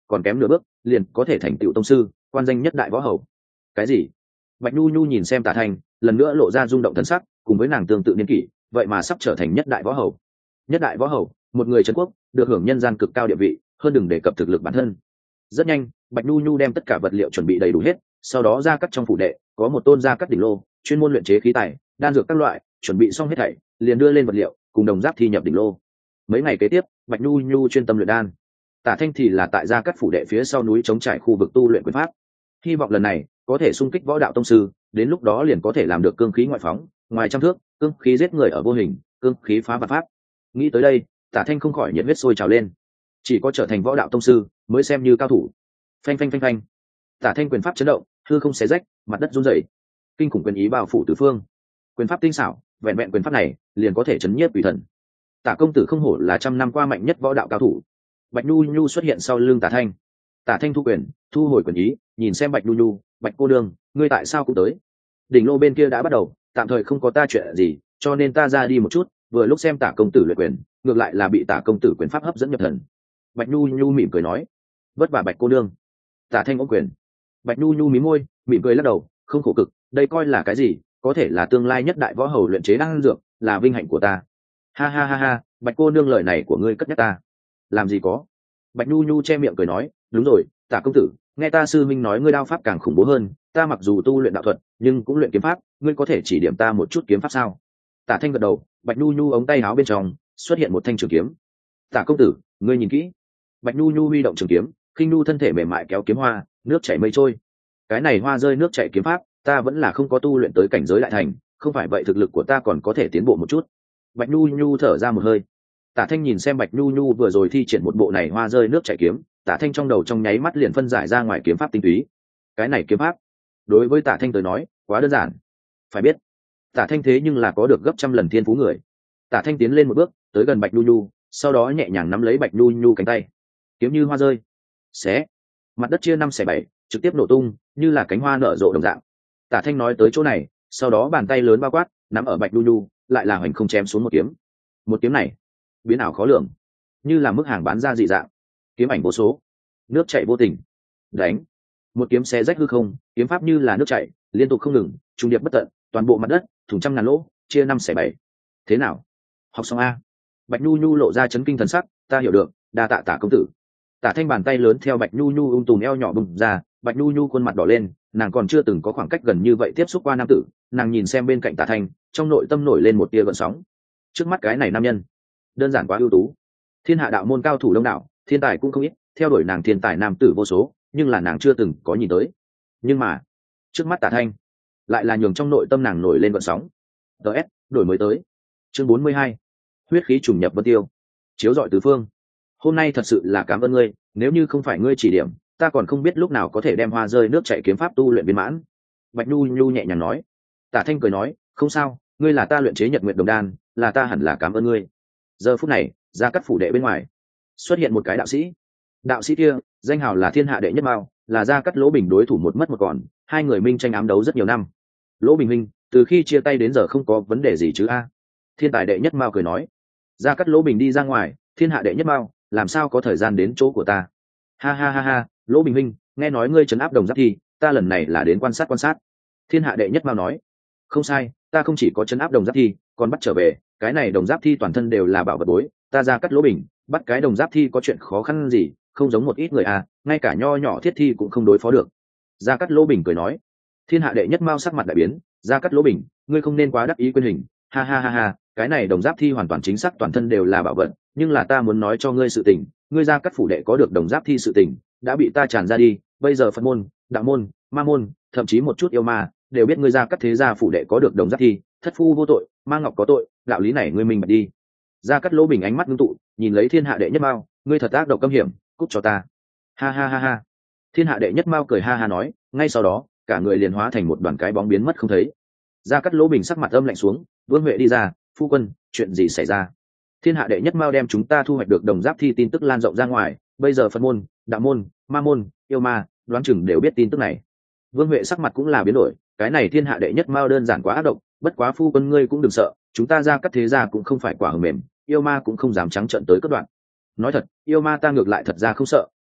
Speaker 1: còn kém nửa bước liền có thể thành tựu tông sư, quan danh nhất đại võ hầu. Cái gì? Bạch nhu nhu nhìn xem Tả Thanh, lần nữa lộ ra rung động thần sắc, cùng với nàng tương tự niên kỷ, vậy mà sắp trở thành nhất đại võ hầu. Nhất đại võ hầu, một người trấn quốc, được hưởng nhân gian cực cao địa vị, hơn đừng đề cập thực lực bản thân. Rất nhanh, Bạch nhu nhu đem tất cả vật liệu chuẩn bị đầy đủ hết, sau đó ra cắt trong phủ đệ, có một tôn gia cắt đỉnh lô, chuyên môn luyện chế khí tài, đan dược các loại, chuẩn bị xong hết thảy, liền đưa lên vật liệu, cùng đồng giáp thi nhập đỉnh lô. Mấy ngày kế tiếp, Bạch nhu nhu chuyên tâm luyện đan. Tả Thanh thì là tại gia cắt phủ đệ phía sau núi chống trải khu vực tu luyện quyền pháp. Hy vọng lần này có thể xung kích võ đạo tông sư, đến lúc đó liền có thể làm được cương khí ngoại phóng, ngoài trăm thước, cương khí giết người ở vô hình, cương khí phá vạn pháp. Nghĩ tới đây, Tả Thanh không khỏi nhiệt huyết sôi trào lên. Chỉ có trở thành võ đạo tông sư mới xem như cao thủ. Phanh phanh phanh phanh. Tả Thanh quyền pháp chấn động, hư không xé rách, mặt đất rung rẩy. Kinh khủng quyền ý bao phủ tứ phương. Quyền pháp tinh xảo, vẹn vẹn quyền pháp này liền có thể chấn nhiếp quỷ thần. Tả công tử không hổ là trăm năm qua mạnh nhất võ đạo cao thủ. Bạch nhu nhu xuất hiện sau lưng Tả Thanh. Tả Thanh thu quyền, thu hồi quyền ý, nhìn xem Bạch nhu nhu, Bạch cô đương, ngươi tại sao cũng tới? Đỉnh lô bên kia đã bắt đầu, tạm thời không có ta chuyện gì, cho nên ta ra đi một chút, vừa lúc xem Tả công tử luyện quyền, ngược lại là bị Tả công tử quyền pháp hấp dẫn nhập thần. Bạch nhu nhu mỉm cười nói, vất vả Bạch cô đương. Tả Thanh ôm quyền. Bạch nhu nhu mí môi, mỉm cười lắc đầu, không khổ cực, đây coi là cái gì, có thể là tương lai nhất đại võ hầu luyện chế đan dược, là vinh hạnh của ta. Ha ha ha ha, Bạch cô nương lời này của ngươi cất nhắc ta. Làm gì có. Bạch nhu nhu che miệng cười nói, đúng rồi, Tả công tử, nghe ta sư minh nói ngươi đao pháp càng khủng bố hơn, ta mặc dù tu luyện đạo thuật nhưng cũng luyện kiếm pháp, ngươi có thể chỉ điểm ta một chút kiếm pháp sao? Tả Thanh gật đầu. Bạch nhu nhu ống tay áo bên trong xuất hiện một thanh trường kiếm. Tả công tử, ngươi nhìn kỹ. Bạch nhu nhu huy động trường kiếm, khinh nhu thân thể mềm mại kéo kiếm hoa, nước chảy mây trôi. Cái này hoa rơi nước chảy kiếm pháp, ta vẫn là không có tu luyện tới cảnh giới đại thành, không phải vậy thực lực của ta còn có thể tiến bộ một chút. Bạch nhu nhu thở ra một hơi. Tả Thanh nhìn xem Bạch nhu nhu vừa rồi thi triển một bộ này hoa rơi nước chảy kiếm, Tả Thanh trong đầu trong nháy mắt liền phân giải ra ngoài kiếm pháp tinh túy. Cái này kiếm pháp, đối với Tả Thanh tới nói, quá đơn giản. Phải biết, Tả Thanh thế nhưng là có được gấp trăm lần thiên phú người. Tả Thanh tiến lên một bước, tới gần Bạch nhu nhu, sau đó nhẹ nhàng nắm lấy Bạch nhu nhu cánh tay. Kiếm như hoa rơi, xé, mặt đất chia năm xẻ bảy, trực tiếp nổ tung, như là cánh hoa nở rộ đồng dạng. Tả Thanh nói tới chỗ này, sau đó bàn tay lớn bao quát, nắm ở Bạch nhu nhu, lại là hoành không chém xuống một kiếm. Một kiếm này, biến ảo khó lường, như là mức hàng bán ra dị dạng. Kiếm ảnh vô số, nước chảy vô tình. Đánh, một kiếm xé rách hư không, kiếm pháp như là nước chảy, liên tục không ngừng, trùng điệp bất tận, toàn bộ mặt đất thủng trăm ngàn lỗ, chia năm xẻ bảy. Thế nào, học xong a? Bạch nhu nhu lộ ra chấn kinh thần sắc, ta hiểu được, đa tạ Tả công tử. Tả Thanh bàn tay lớn theo Bạch nhu nhu tùm eo nhỏ bùng ra, Bạch nhu nhu khuôn mặt đỏ lên, nàng còn chưa từng có khoảng cách gần như vậy tiếp xúc qua nam tử, nàng nhìn xem bên cạnh Tả Thanh, trong nội tâm nổi lên một tia gợn sóng. Trước mắt cái này nam nhân, đơn giản quá ưu tú. Thiên hạ đạo môn cao thủ đông đảo, thiên tài cũng không ít, theo đuổi nàng thiên tài nam tử vô số, nhưng là nàng chưa từng có nhìn tới. Nhưng mà, trước mắt Tả Thanh, lại là nhường trong nội tâm nàng nổi lên gợn sóng. DS, đổi mới tới. Chương 42. Huyết khí trùng nhập vân tiêu, chiếu rọi tứ phương. Hôm nay thật sự là cảm ơn ngươi, nếu như không phải ngươi chỉ điểm, ta còn không biết lúc nào có thể đem hoa rơi nước chảy kiếm pháp tu luyện viên mãn. Bạch nhu nhu nhẹ nhàng nói. Tả Thanh cười nói, không sao, ngươi là ta luyện chế nhật nguyệt đồng đan, là ta hẳn là cảm ơn ngươi. Giờ phút này, ra cắt phủ đệ bên ngoài xuất hiện một cái đạo sĩ. Đạo sĩ kia danh hào là thiên hạ đệ nhất mao, là gia cắt Lỗ Bình đối thủ một mất một còn, hai người minh tranh ám đấu rất nhiều năm. Lỗ Bình minh, từ khi chia tay đến giờ không có vấn đề gì chứ a? Thiên tài đệ nhất mao cười nói. Gia cắt Lỗ Bình đi ra ngoài, thiên hạ đệ nhất mao, làm sao có thời gian đến chỗ của ta? Ha ha ha ha, Lỗ Bình minh, nghe nói ngươi trấn áp đồng giáp thi, ta lần này là đến quan sát. Thiên hạ đệ nhất mao nói. Không sai, ta không chỉ có trấn áp đồng giáp thi, còn bắt trở về, cái này đồng giáp thi toàn thân đều là bảo vật bối, ta Gia cắt Lỗ Bình, bắt cái đồng giáp thi có chuyện khó khăn gì, không giống một ít người à, ngay cả nho nhỏ thiết thi cũng không đối phó được. Gia cắt Lỗ Bình cười nói. Thiên hạ đệ nhất mao sắc mặt đại biến, Gia cắt Lỗ Bình, ngươi không nên quá đắc ý quên hình, ha ha ha ha, cái này đồng giáp thi hoàn toàn chính xác toàn thân đều là bảo vật, nhưng là ta muốn nói cho ngươi sự tình, ngươi Gia cắt phủ đệ có được đồng giáp thi sự tình, đã bị ta tràn ra đi, bây giờ Phật môn, đạo môn, ma môn, thậm chí một chút yêu ma, đều biết ngươi Gia cắt thế gia phủ đệ có được đồng giáp thi, thất phu vô tội, ma ngọc có tội, đạo lý này ngươi minh bạch đi. Gia cắt Lỗ Bình ánh mắt ngưng tụ, nhìn lấy thiên hạ đệ nhất mao, ngươi thật ác độc cấm hiểm, cút cho ta. Ha ha ha ha. Thiên hạ đệ nhất mao cười ha ha nói, ngay sau đó cả người liền hóa thành một đoàn cái bóng biến mất không thấy. Gia cắt Lỗ Bình sắc mặt âm lạnh xuống, Vương Huệ đi ra, phu quân, chuyện gì xảy ra? Thiên hạ đệ nhất mao đem chúng ta thu hoạch được đồng giáp thi tin tức lan rộng ra ngoài, bây giờ Phật môn, đạo môn, ma môn, yêu ma, đoán chừng đều biết tin tức này. Vương Huệ sắc mặt cũng là biến đổi, cái này thiên hạ đệ nhất mao đơn giản quá ác độc, bất quá phu quân ngươi cũng đừng sợ, chúng ta Gia cắt thế gia cũng không phải quả hờ mềm, yêu ma cũng không dám trắng trợn tới cất đoạn. Nói thật, yêu ma ta ngược lại thật ra không sợ,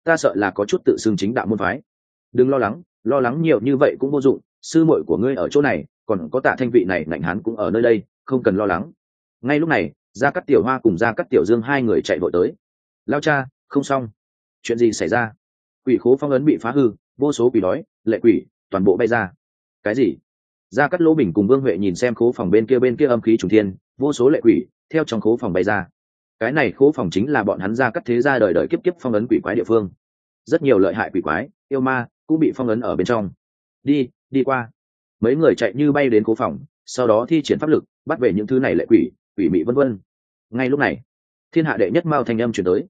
Speaker 1: ta sợ là có chút tự xưng chính đạo môn phái. Đừng lo lắng nhiều như vậy cũng vô dụng, sư muội của ngươi ở chỗ này, còn có Tạ Thanh vị này ngạnh hán cũng ở nơi đây, không cần lo lắng. Ngay lúc này, Gia Cát Tiểu Hoa cùng Gia Cát Tiểu Dương hai người chạy vội tới. Lao cha, không xong. Chuyện gì xảy ra? Quỷ khố phong ấn bị phá hư, vô số quỷ đói, lệ quỷ toàn bộ bay ra. Cái gì? Gia Cát Lỗ Bình cùng Vương Huệ nhìn xem khố phòng bên kia âm khí trùng thiên, vô số lệ quỷ theo trong khố phòng bay ra. Cái này khố phòng chính là bọn hắn Gia Cát thế gia đời đời kiếp kiếp phong ấn quỷ quái địa phương. Rất nhiều lợi hại quỷ quái, yêu ma cũng bị phong ấn ở bên trong. Đi qua. Mấy người chạy như bay đến khố phòng, sau đó thi triển pháp lực bắt về những thứ này lệ quỷ, quỷ mị vân vân. Ngay lúc này, thiên hạ đệ nhất mao thanh âm truyền tới.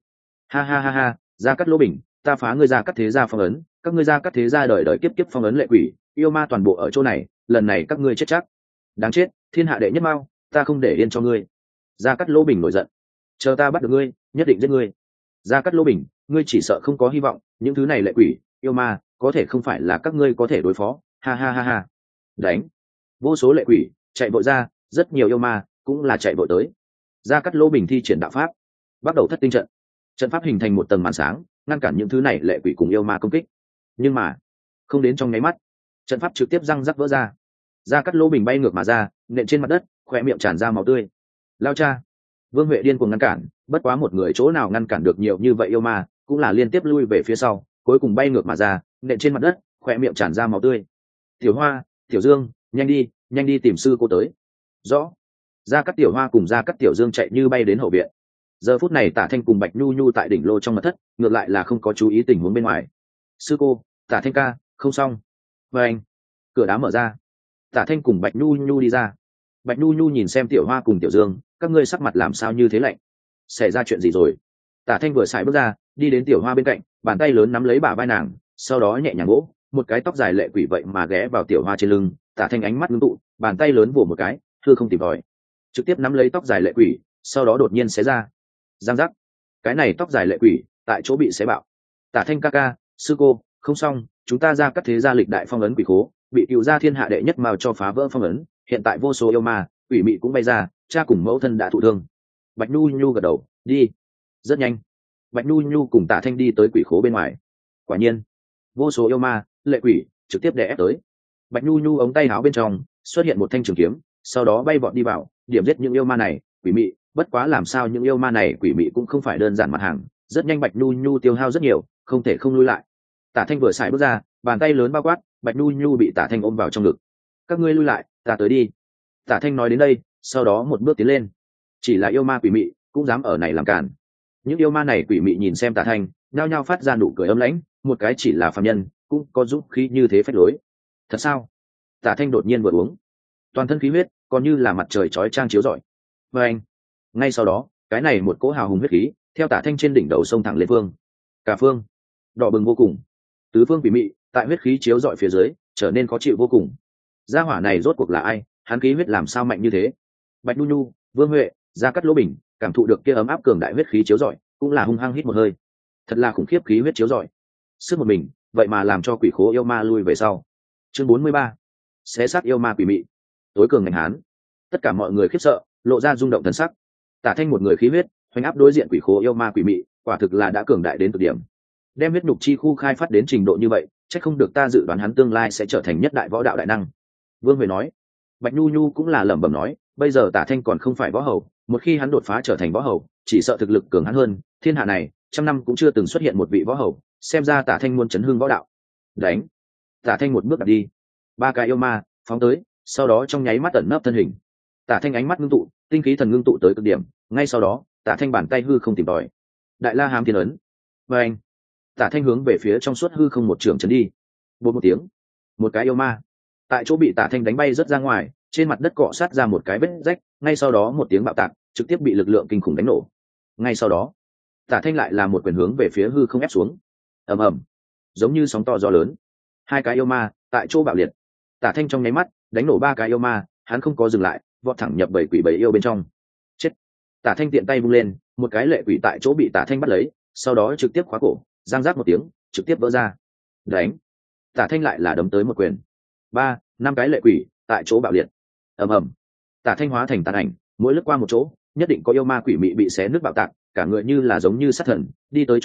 Speaker 1: Ha, Gia Cát Lỗ Bình, ta phá ngươi Gia Cát thế gia phong ấn, các ngươi Gia Cát thế gia đời đời kiếp kiếp phong ấn lệ quỷ, yêu ma toàn bộ ở chỗ này, lần này các ngươi chết chắc. Đáng chết, thiên hạ đệ nhất mao, ta không để yên cho ngươi. Gia Cát Lỗ Bình nổi giận. Chờ ta bắt được ngươi, nhất định giết ngươi. Gia Cát Lỗ Bình, ngươi chỉ sợ không có hy vọng, những thứ này lệ quỷ, yêu ma, có thể không phải là các ngươi có thể đối phó. Ha. Đánh. Vô số lệ quỷ chạy vội ra, rất nhiều yêu ma cũng là chạy vội tới. Gia Cát Lỗ Bình thi triển đạo pháp, bắt đầu thất tinh trận. Trận pháp hình thành một tầng màn sáng, ngăn cản những thứ này lệ quỷ cùng yêu ma công kích. Nhưng mà, không đến trong nháy mắt, trận pháp trực tiếp răng rắc vỡ ra. Gia Cát Lỗ Bình bay ngược mà ra, nện trên mặt đất, khóe miệng tràn ra máu tươi. Lao cha. Vương Huệ điên cuồng ngăn cản, bất quá một người chỗ nào ngăn cản được nhiều như vậy yêu ma, cũng là liên tiếp lui về phía sau, cuối cùng bay ngược mà ra, nện trên mặt đất, khóe miệng tràn ra máu tươi. Tiểu Hoa, Tiểu Dương, nhanh đi tìm sư cô tới. Rõ. Gia Cát Tiểu Hoa cùng Gia Cát Tiểu Dương chạy như bay đến hậu viện. Giờ phút này Tả Thanh cùng Bạch Nhu Nhu tại đỉnh lô trong mật thất, ngược lại là không có chú ý tình huống bên ngoài. Sư cô, Tả Thanh ca, không xong. Và anh, cửa đá mở ra. Tả Thanh cùng Bạch Nhu Nhu đi ra. Bạch Nhu Nhu nhìn xem Tiểu Hoa cùng Tiểu Dương, các ngươi sắc mặt làm sao như thế lạnh? Xảy ra chuyện gì rồi? Tả Thanh vừa xài bước ra, đi đến Tiểu Hoa bên cạnh, bàn tay lớn nắm lấy bả vai nàng, sau đó nhẹ nhàng vỗ, một cái tóc dài lệ quỷ vậy mà ghé vào Tiểu Hoa trên lưng. Tả Thanh ánh mắt ngưng tụ, bàn tay lớn vỗ một cái, thưa không tìm tòi, trực tiếp nắm lấy tóc dài lệ quỷ, sau đó đột nhiên xé ra. Giang giác. Cái này tóc dài lệ quỷ tại chỗ bị xé bạo. Tả Thanh ca ca, sư cô, không xong, chúng ta Gia Cát thế gia lịch đại phong ấn quỷ khố, bị cựu gia thiên hạ đệ nhất mao cho phá vỡ phong ấn, hiện tại vô số yêu ma, quỷ mị cũng bay ra, cha cùng mẫu thân đã thụ thương. Bạch Nhu Nhu gật đầu, đi. Rất nhanh, Bạch Nhu Nhu cùng Tả Thanh đi tới quỷ khố bên ngoài. Quả nhiên, vô số yêu ma, lệ quỷ trực tiếp đè ép tới. Bạch Nhu Nhu ống tay áo bên trong xuất hiện một thanh trường kiếm, sau đó bay vọt đi vào, điểm giết những yêu ma này, quỷ mị. Bất quá làm sao những yêu ma này quỷ mị cũng không phải đơn giản mặt hàng, rất nhanh Bạch Nhu Nhu tiêu hao rất nhiều, không thể không lui lại. Tả Thanh vừa xài bước ra, bàn tay lớn bao quát, Bạch Nhu Nhu bị Tả Thanh ôm vào trong ngực. Các ngươi lui lại, ta tới đi. Tả Thanh nói đến đây, sau đó một bước tiến lên. Chỉ là yêu ma quỷ mị cũng dám ở này làm cản. Những yêu ma này quỷ mị nhìn xem Tả Thanh, nhao nhao phát ra nụ cười ấm lãnh, một cái chỉ là phàm nhân cũng có dũng khí như thế phách lối. Thật sao? Tả Thanh đột nhiên vừa uống, toàn thân khí huyết còn như là mặt trời chói chang chiếu rọi. Và anh, ngay sau đó, cái này một cỗ hào hùng huyết khí theo Tả Thanh trên đỉnh đầu sông thẳng lên phương. Cả phương đỏ bừng vô cùng, tứ phương quỷ mị tại huyết khí chiếu rọi phía dưới trở nên khó chịu vô cùng. Gia hỏa này rốt cuộc là ai? Hắn khí huyết làm sao mạnh như thế? Bạch Nhu Nhu, Vương Huệ, Gia Cát Lỗ Bình cảm thụ được kia ấm áp cường đại huyết khí chiếu rọi, cũng là hung hăng hít một hơi. Thật là khủng khiếp khí huyết chiếu rọi, sức một mình vậy mà làm cho quỷ khố yêu ma lui về sau. Chương 43, xé xác yêu ma quỷ mị, tối cường ngành hán. Tất cả mọi người khiếp sợ, lộ ra rung động thần sắc. Tả Thanh một người khí huyết hoành áp đối diện quỷ khố yêu ma quỷ mị, quả thực là đã cường đại đến cực điểm. Đem huyết nhục chi khu khai phát đến trình độ như vậy, chắc không được ta dự đoán hắn tương lai sẽ trở thành nhất đại võ đạo đại năng. Vương Huệ nói. Bạch Nhu Nhu cũng là lẩm bẩm nói, bây giờ Tả Thanh còn không phải võ hầu, một khi hắn đột phá trở thành võ hầu, chỉ sợ thực lực cường hắn hơn, thiên hạ này trăm năm cũng chưa từng xuất hiện một vị võ hầu, xem ra Tả Thanh muốn chấn hưng võ đạo. Đánh. Tả Thanh một bước đặt đi, ba cái yêu ma phóng tới, sau đó trong nháy mắt ẩn nấp thân hình. Tả Thanh ánh mắt ngưng tụ, tinh khí thần ngưng tụ tới cực điểm, ngay sau đó, Tả Thanh bàn tay hư không tìm tòi, đại la hàm thiên ấn. Và anh, Tả Thanh hướng về phía trong suốt hư không một trường chấn đi. Một tiếng, một cái yêu ma tại chỗ bị Tả Thanh đánh bay rất ra ngoài, trên mặt đất cọ sát ra một cái vết rách, ngay sau đó một tiếng bạo tạc, trực tiếp bị lực lượng kinh khủng đánh nổ. Ngay sau đó, Tả Thanh lại là một quyền hướng về phía hư không ép xuống. Ầm ầm, giống như sóng to gió lớn. Hai cái yêu ma tại chỗ bạo liệt. Tả Thanh trong nháy mắt đánh nổ ba cái yêu ma, hắn không có dừng lại, vọt thẳng nhập bảy quỷ bảy yêu bên trong. Chết. Tả Thanh tiện tay vung lên, một cái lệ quỷ tại chỗ bị Tả Thanh bắt lấy, sau đó trực tiếp khóa cổ, giang rác một tiếng, trực tiếp vỡ ra. Đánh. Tả Thanh lại là đấm tới một quyền. Ba, năm cái lệ quỷ tại chỗ bạo liệt. Ầm ầm. Tả Thanh hóa thành tàn ảnh, mỗi lướt qua một chỗ, nhất định có yêu ma quỷ mị bị xé nước bạo tạc, cả người như là giống như sát thần, đi tới chỗ nào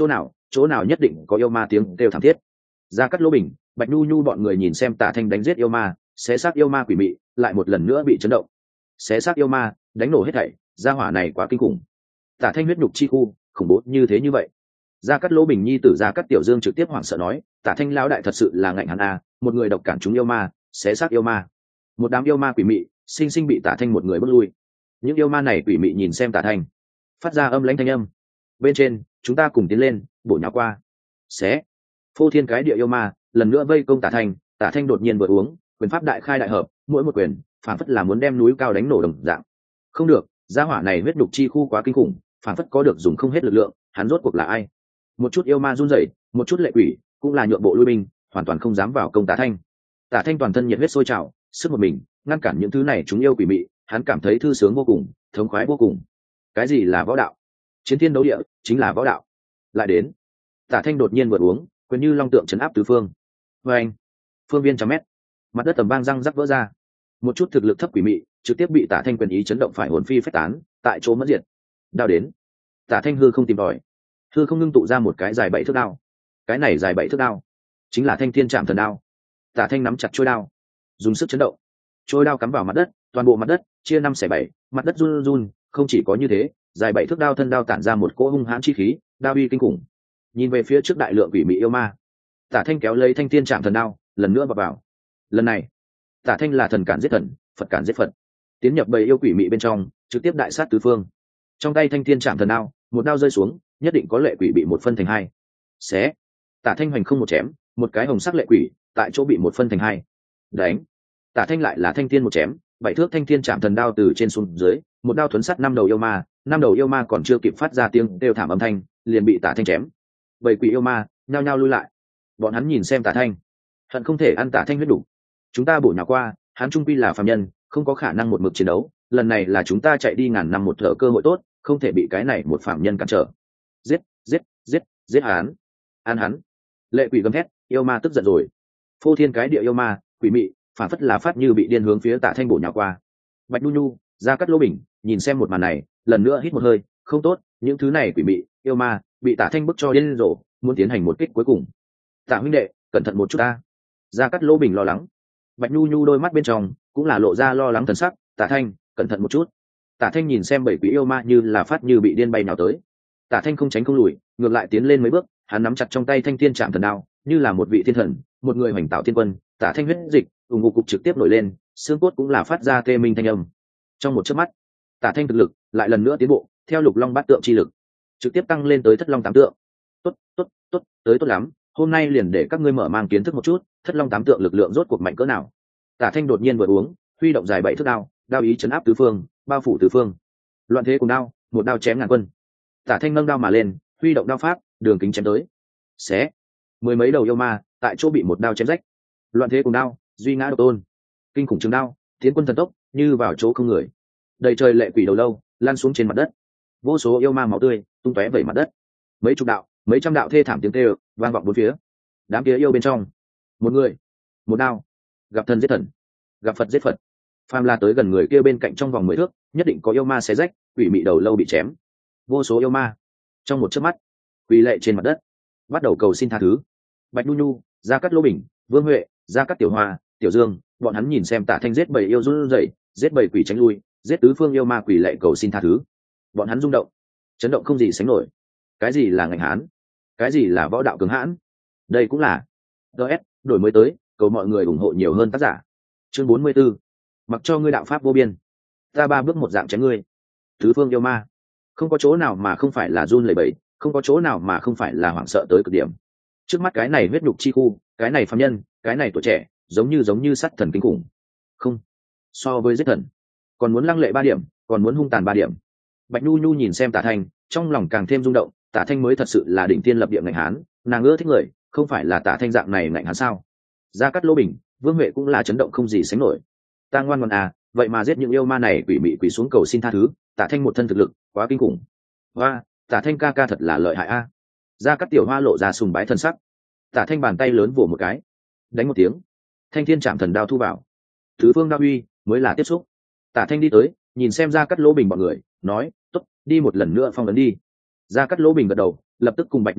Speaker 1: chỗ nào nhất định có yêu ma tiếng kêu thảm thiết. Gia Cát Lỗ Bình, Bạch Nhu Nhu bọn người nhìn xem Tả Thanh đánh giết yêu ma, xé xác yêu ma quỷ mị, lại một lần nữa bị chấn động. Xé xác yêu ma, đánh nổ hết thảy, gia hỏa này quá kinh khủng. Tả Thanh huyết nhục chi khu, khủng bố như thế như vậy. Gia Cát Lỗ Bình nhi tử Gia Cát Tiểu Dương trực tiếp hoảng sợ nói, Tả Thanh lão đại thật sự là ngạnh hắn a, một người độc cản chúng yêu ma, xé xác yêu ma. Một đám yêu ma quỷ mị, sinh sinh bị Tả Thanh một người bước lui. Những yêu ma này quỷ mị nhìn xem Tả Thanh, phát ra âm lãnh thanh âm. Bên trên, chúng ta cùng tiến lên, bổ nhào qua. Xé. Phô thiên cái địa yêu ma, lần nữa vây công Tả Thanh, Tả Thanh đột nhiên vừa uống, quyền pháp đại khai đại hợp, mỗi một quyền, phản phất là muốn đem núi cao đánh nổ đồng dạng. Không được, gia hỏa này huyết đục chi khu quá kinh khủng, phản phất có được dùng không hết lực lượng, hắn rốt cuộc là ai? Một chút yêu ma run rẩy, một chút lệ quỷ, cũng là nhượng bộ lui binh, hoàn toàn không dám vào công Tả Thanh. Tả Thanh toàn thân nhiệt huyết sôi trào, sức một mình ngăn cản những thứ này chúng yêu quỷ mị, hắn cảm thấy thư sướng vô cùng, thống khoái vô cùng. Cái gì là võ đạo? Chiến thiên đấu địa chính là võ đạo. Lại đến, Tả Thanh đột nhiên vượt uống, quyền như long tượng trấn áp tứ phương. Và anh, phương viên trăm mét, mặt đất tầm vang răng rắc vỡ ra. Một chút thực lực thấp quỷ mị trực tiếp bị Tả Thanh quyền ý chấn động phải hồn phi phách tán, tại chỗ mất diệt. Đao đến, Tả Thanh hư không tìm tòi, hư không ngưng tụ ra một cái dài 7 thước đao. Cái này dài 7 thước đao chính là Thanh Thiên Trảm Thần đao. Tả Thanh nắm chặt chuôi đao, dùng sức chấn động, chuôi đao cắm vào mặt đất, toàn bộ mặt đất chia 5/7, mặt đất run run. Không chỉ có như thế, dài 7 thước đao thân đao tản ra một cỗ hung hãn chi khí, đao uy kinh khủng. Nhìn về phía trước đại lượng quỷ mị yêu ma, Tả Thanh kéo lấy Thanh Thiên Trảm Thần đao, lần nữa bập vào. Lần này, Tả Thanh là thần cản giết thần, Phật cản giết Phật, tiến nhập bầy yêu quỷ mị bên trong, trực tiếp đại sát tứ phương. Trong tay Thanh Thiên Trảm Thần đao, một đao rơi xuống, nhất định có lệ quỷ bị một phân thành hai. Xé. Tả Thanh hoành không một chém, một cái hồng sắc lệ quỷ tại chỗ bị một phân thành hai. Đánh. Tả Thanh lại là thanh thiên một chém, 7 thước Thanh Thiên Trảm Thần đao từ trên xuống dưới, một đao thuấn sát 5 đầu yêu ma, 5 đầu yêu ma còn chưa kịp phát ra tiếng kêu thảm âm thanh, liền bị Tả Thanh chém. Bầy quỷ yêu ma nhao nhao lui lại. Bọn hắn nhìn xem Tả Thanh, hận không thể ăn Tả Thanh huyết đủ. Chúng ta bổ nhào qua, hắn trung quy là phàm nhân, không có khả năng một mực chiến đấu, lần này là chúng ta chạy đi ngàn năm một thở cơ hội tốt, không thể bị cái này một phàm nhân cản trở. Giết, giết, giết, giết hắn, ăn hắn. Lệ quỷ gầm thét, yêu ma tức giận rồi. Phô thiên cái địa yêu ma, quỷ mị, phản phất là phát như bị điên hướng phía Tả Thanh bổ nhào qua. Bạch Nhu Nhu, Gia Cát Lỗ Bình, nhìn xem một màn này, lần nữa hít một hơi, không tốt, những thứ này quỷ mị, yêu ma, bị Tả Thanh bức cho điên rồ, muốn tiến hành một kích cuối cùng. Tả huynh đệ, cẩn thận một chút ta. Gia Cát Lỗ Bình lo lắng. Bạch Nhu Nhu đôi mắt bên trong cũng là lộ ra lo lắng thần sắc. Tả Thanh, cẩn thận một chút. Tả Thanh nhìn xem bảy quỷ yêu ma như là phát như bị điên bay nào tới. Tả Thanh không tránh không lùi, ngược lại tiến lên mấy bước, hắn nắm chặt trong tay Thanh Thiên Trảm Thần đao, như là một vị thiên thần, một người hoành tạo thiên quân. Tả Thanh huyết dịch ủng ngục cục trực tiếp nổi lên, xương cốt cũng là phát ra tê minh thanh âm. Trong một chớp mắt, Tả Thanh thực lực lại lần nữa tiến bộ, theo Lục Long Bát Tượng chi lực, trực tiếp tăng lên tới Thất Long Tám Tượng. Tốt, tốt, tốt, tới tốt lắm, hôm nay liền để các ngươi mở mang kiến thức một chút, Thất Long Tám Tượng lực lượng rốt cuộc mạnh cỡ nào. Tả Thanh đột nhiên vừa uống, huy động dài 7 thước đao, đao ý chấn áp tứ phương, bao phủ tứ phương. Loạn thế cùng đao, một đao chém ngàn quân. Tả Thanh nâng đao mà lên, huy động đao pháp, đường kính chém tới. Xé. Mười mấy đầu yêu ma tại chỗ bị một đao chém rách. Loạn thế cùng đao, duy ngã độc tôn. Kinh khủng trường đao, tiến quân thần tốc, như vào chỗ không người. Đầy trời lệ quỷ đầu lâu lan xuống trên mặt đất. Vô số yêu ma máu tươi tung tóe vẩy mặt đất. Mấy chục đạo, mấy trăm đạo thê thảm tiếng kêu vang vọng bốn phía. Đám kia yêu bên trong, một người, một đao, gặp thần giết thần, gặp Phật giết Phật. Phàm là tới gần người kia bên cạnh trong vòng 10 thước, nhất định có yêu ma xé rách, quỷ mị đầu lâu bị chém. Vô số yêu ma trong một chớp mắt quỳ lệ trên mặt đất, bắt đầu cầu xin tha thứ. Bạch Nhu Nhu, Gia Cát Lỗ Bình, Vương Huệ, Gia Cát Tiểu Hoa, Tiểu Dương, bọn hắn nhìn xem Tả Thanh giết bầy yêu run rẩy, giết bầy quỷ tránh lui, giết tứ phương yêu ma quỷ lệ cầu xin tha thứ. Bọn hắn rung động, chấn động không gì sánh nổi. Cái gì là ngành hán? Cái gì là võ đạo cường hãn? Đây cũng là DS, đổi mới tới, cầu mọi người ủng hộ nhiều hơn tác giả. Chương 44. Mặc cho ngươi đạo pháp vô biên, ta ba bước một dạng chém ngươi. Tứ phương yêu ma, không có chỗ nào mà không phải là run lẩy bẩy, không có chỗ nào mà không phải là hoảng sợ tới cực điểm. Trước mắt cái này huyết nhục chi khu, cái này phàm nhân, cái này tuổi trẻ, giống như sắt thần kinh khủng. Không, so với giết thần, còn muốn lăng lệ 3 điểm, còn muốn hung tàn 3 điểm. Bạch Nhu Nhu nhìn xem Tả Thanh, trong lòng càng thêm rung động. Tả Thanh mới thật sự là đỉnh tiên lập địa ngạnh hán, nàng ưa thích người, không phải là Tả Thanh dạng này ngạnh hán sao? Gia Cát Lỗ Bình, Vương Huệ cũng là chấn động không gì sánh nổi. Ta ngoan ngoãn à, vậy mà giết những yêu ma này quỷ mị quỷ xuống cầu xin tha thứ. Tả Thanh một thân thực lực quá kinh khủng. Hoa, Tả Thanh ca ca thật là lợi hại a. Gia Cát Tiểu Hoa lộ ra sùng bái thân sắc. Tả Thanh bàn tay lớn vỗ một cái, đánh một tiếng, Thanh Thiên Trảm Thần đao thu vào. Tứ phương đao uy mới là tiếp xúc. Tả Thanh đi tới, nhìn xem Gia Cát Lỗ Bình bọn người, nói, tốt, đi một lần nữa phong ấn đi. Gia Cát Lỗ Bình gật đầu, lập tức cùng Bạch Nhu Nhu,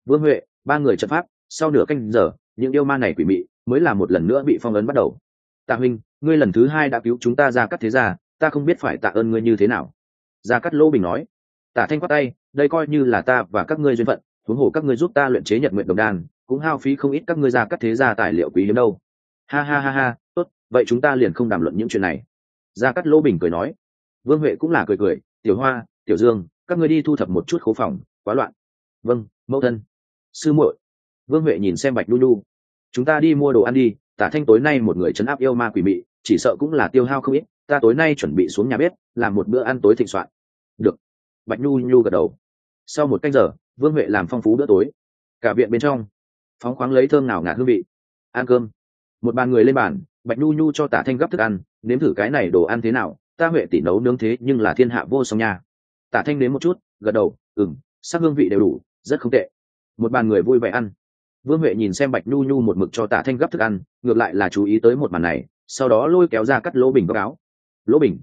Speaker 1: Vương Huệ, ba người trận pháp, sau nửa canh giờ những yêu ma này quỷ mị mới là một lần nữa bị phong ấn bắt đầu. Tạ huynh, ngươi lần thứ hai đã cứu chúng ta ra cắt thế gia, ta không biết phải tạ ơn ngươi như thế nào. Gia Cát Lỗ Bình nói. Tả Thanh quát tay, đây coi như là ta và các ngươi duyên phận, huống hồ các ngươi giúp ta luyện chế Nhật Nguyện Đồng Đan, cũng hao phí không ít các ngươi ra cắt thế gia tài liệu quý hiếm đâu. Ha ha ha ha, tốt, vậy chúng ta liền không đàm luận những chuyện này. Gia Cát Lỗ Bình cười nói. Vương Huệ cũng là cười cười, Tiểu Hoa, Tiểu Dương, các ngươi đi thu thập một chút khố phòng, quá loạn. Vâng, mẫu thân. Sư muội. Vương Huệ nhìn xem Bạch Nhu Nhu. Chúng ta đi mua đồ ăn đi, Tả Thanh tối nay một người trấn áp yêu ma quỷ mị, chỉ sợ cũng là tiêu hao không ít, ta tối nay chuẩn bị xuống nhà bếp làm một bữa ăn tối thịnh soạn. Được. Bạch Nhu Nhu gật đầu. Sau một canh giờ, Vương Huệ làm phong phú bữa tối. Cả viện bên trong phóng khoáng lấy thơm nào ngạt hương vị. Ăn cơm. Một bàn người lên bàn, Bạch Nhu Nhu cho Tả Thanh gấp thức ăn, nếm thử cái này đồ ăn thế nào, ta Huệ tỷ nấu nướng thế nhưng là thiên hạ vô song nha. Tả Thanh nếm một chút, gật đầu, sắc hương vị đều đủ, rất không tệ. Một bàn người vui vẻ ăn. Vương Huệ nhìn xem Bạch Nhu Nhu một mực cho Tả Thanh gấp thức ăn, ngược lại là chú ý tới một màn này, sau đó lôi kéo ra cắt Lỗ Bình báo cáo. Lỗ Bình,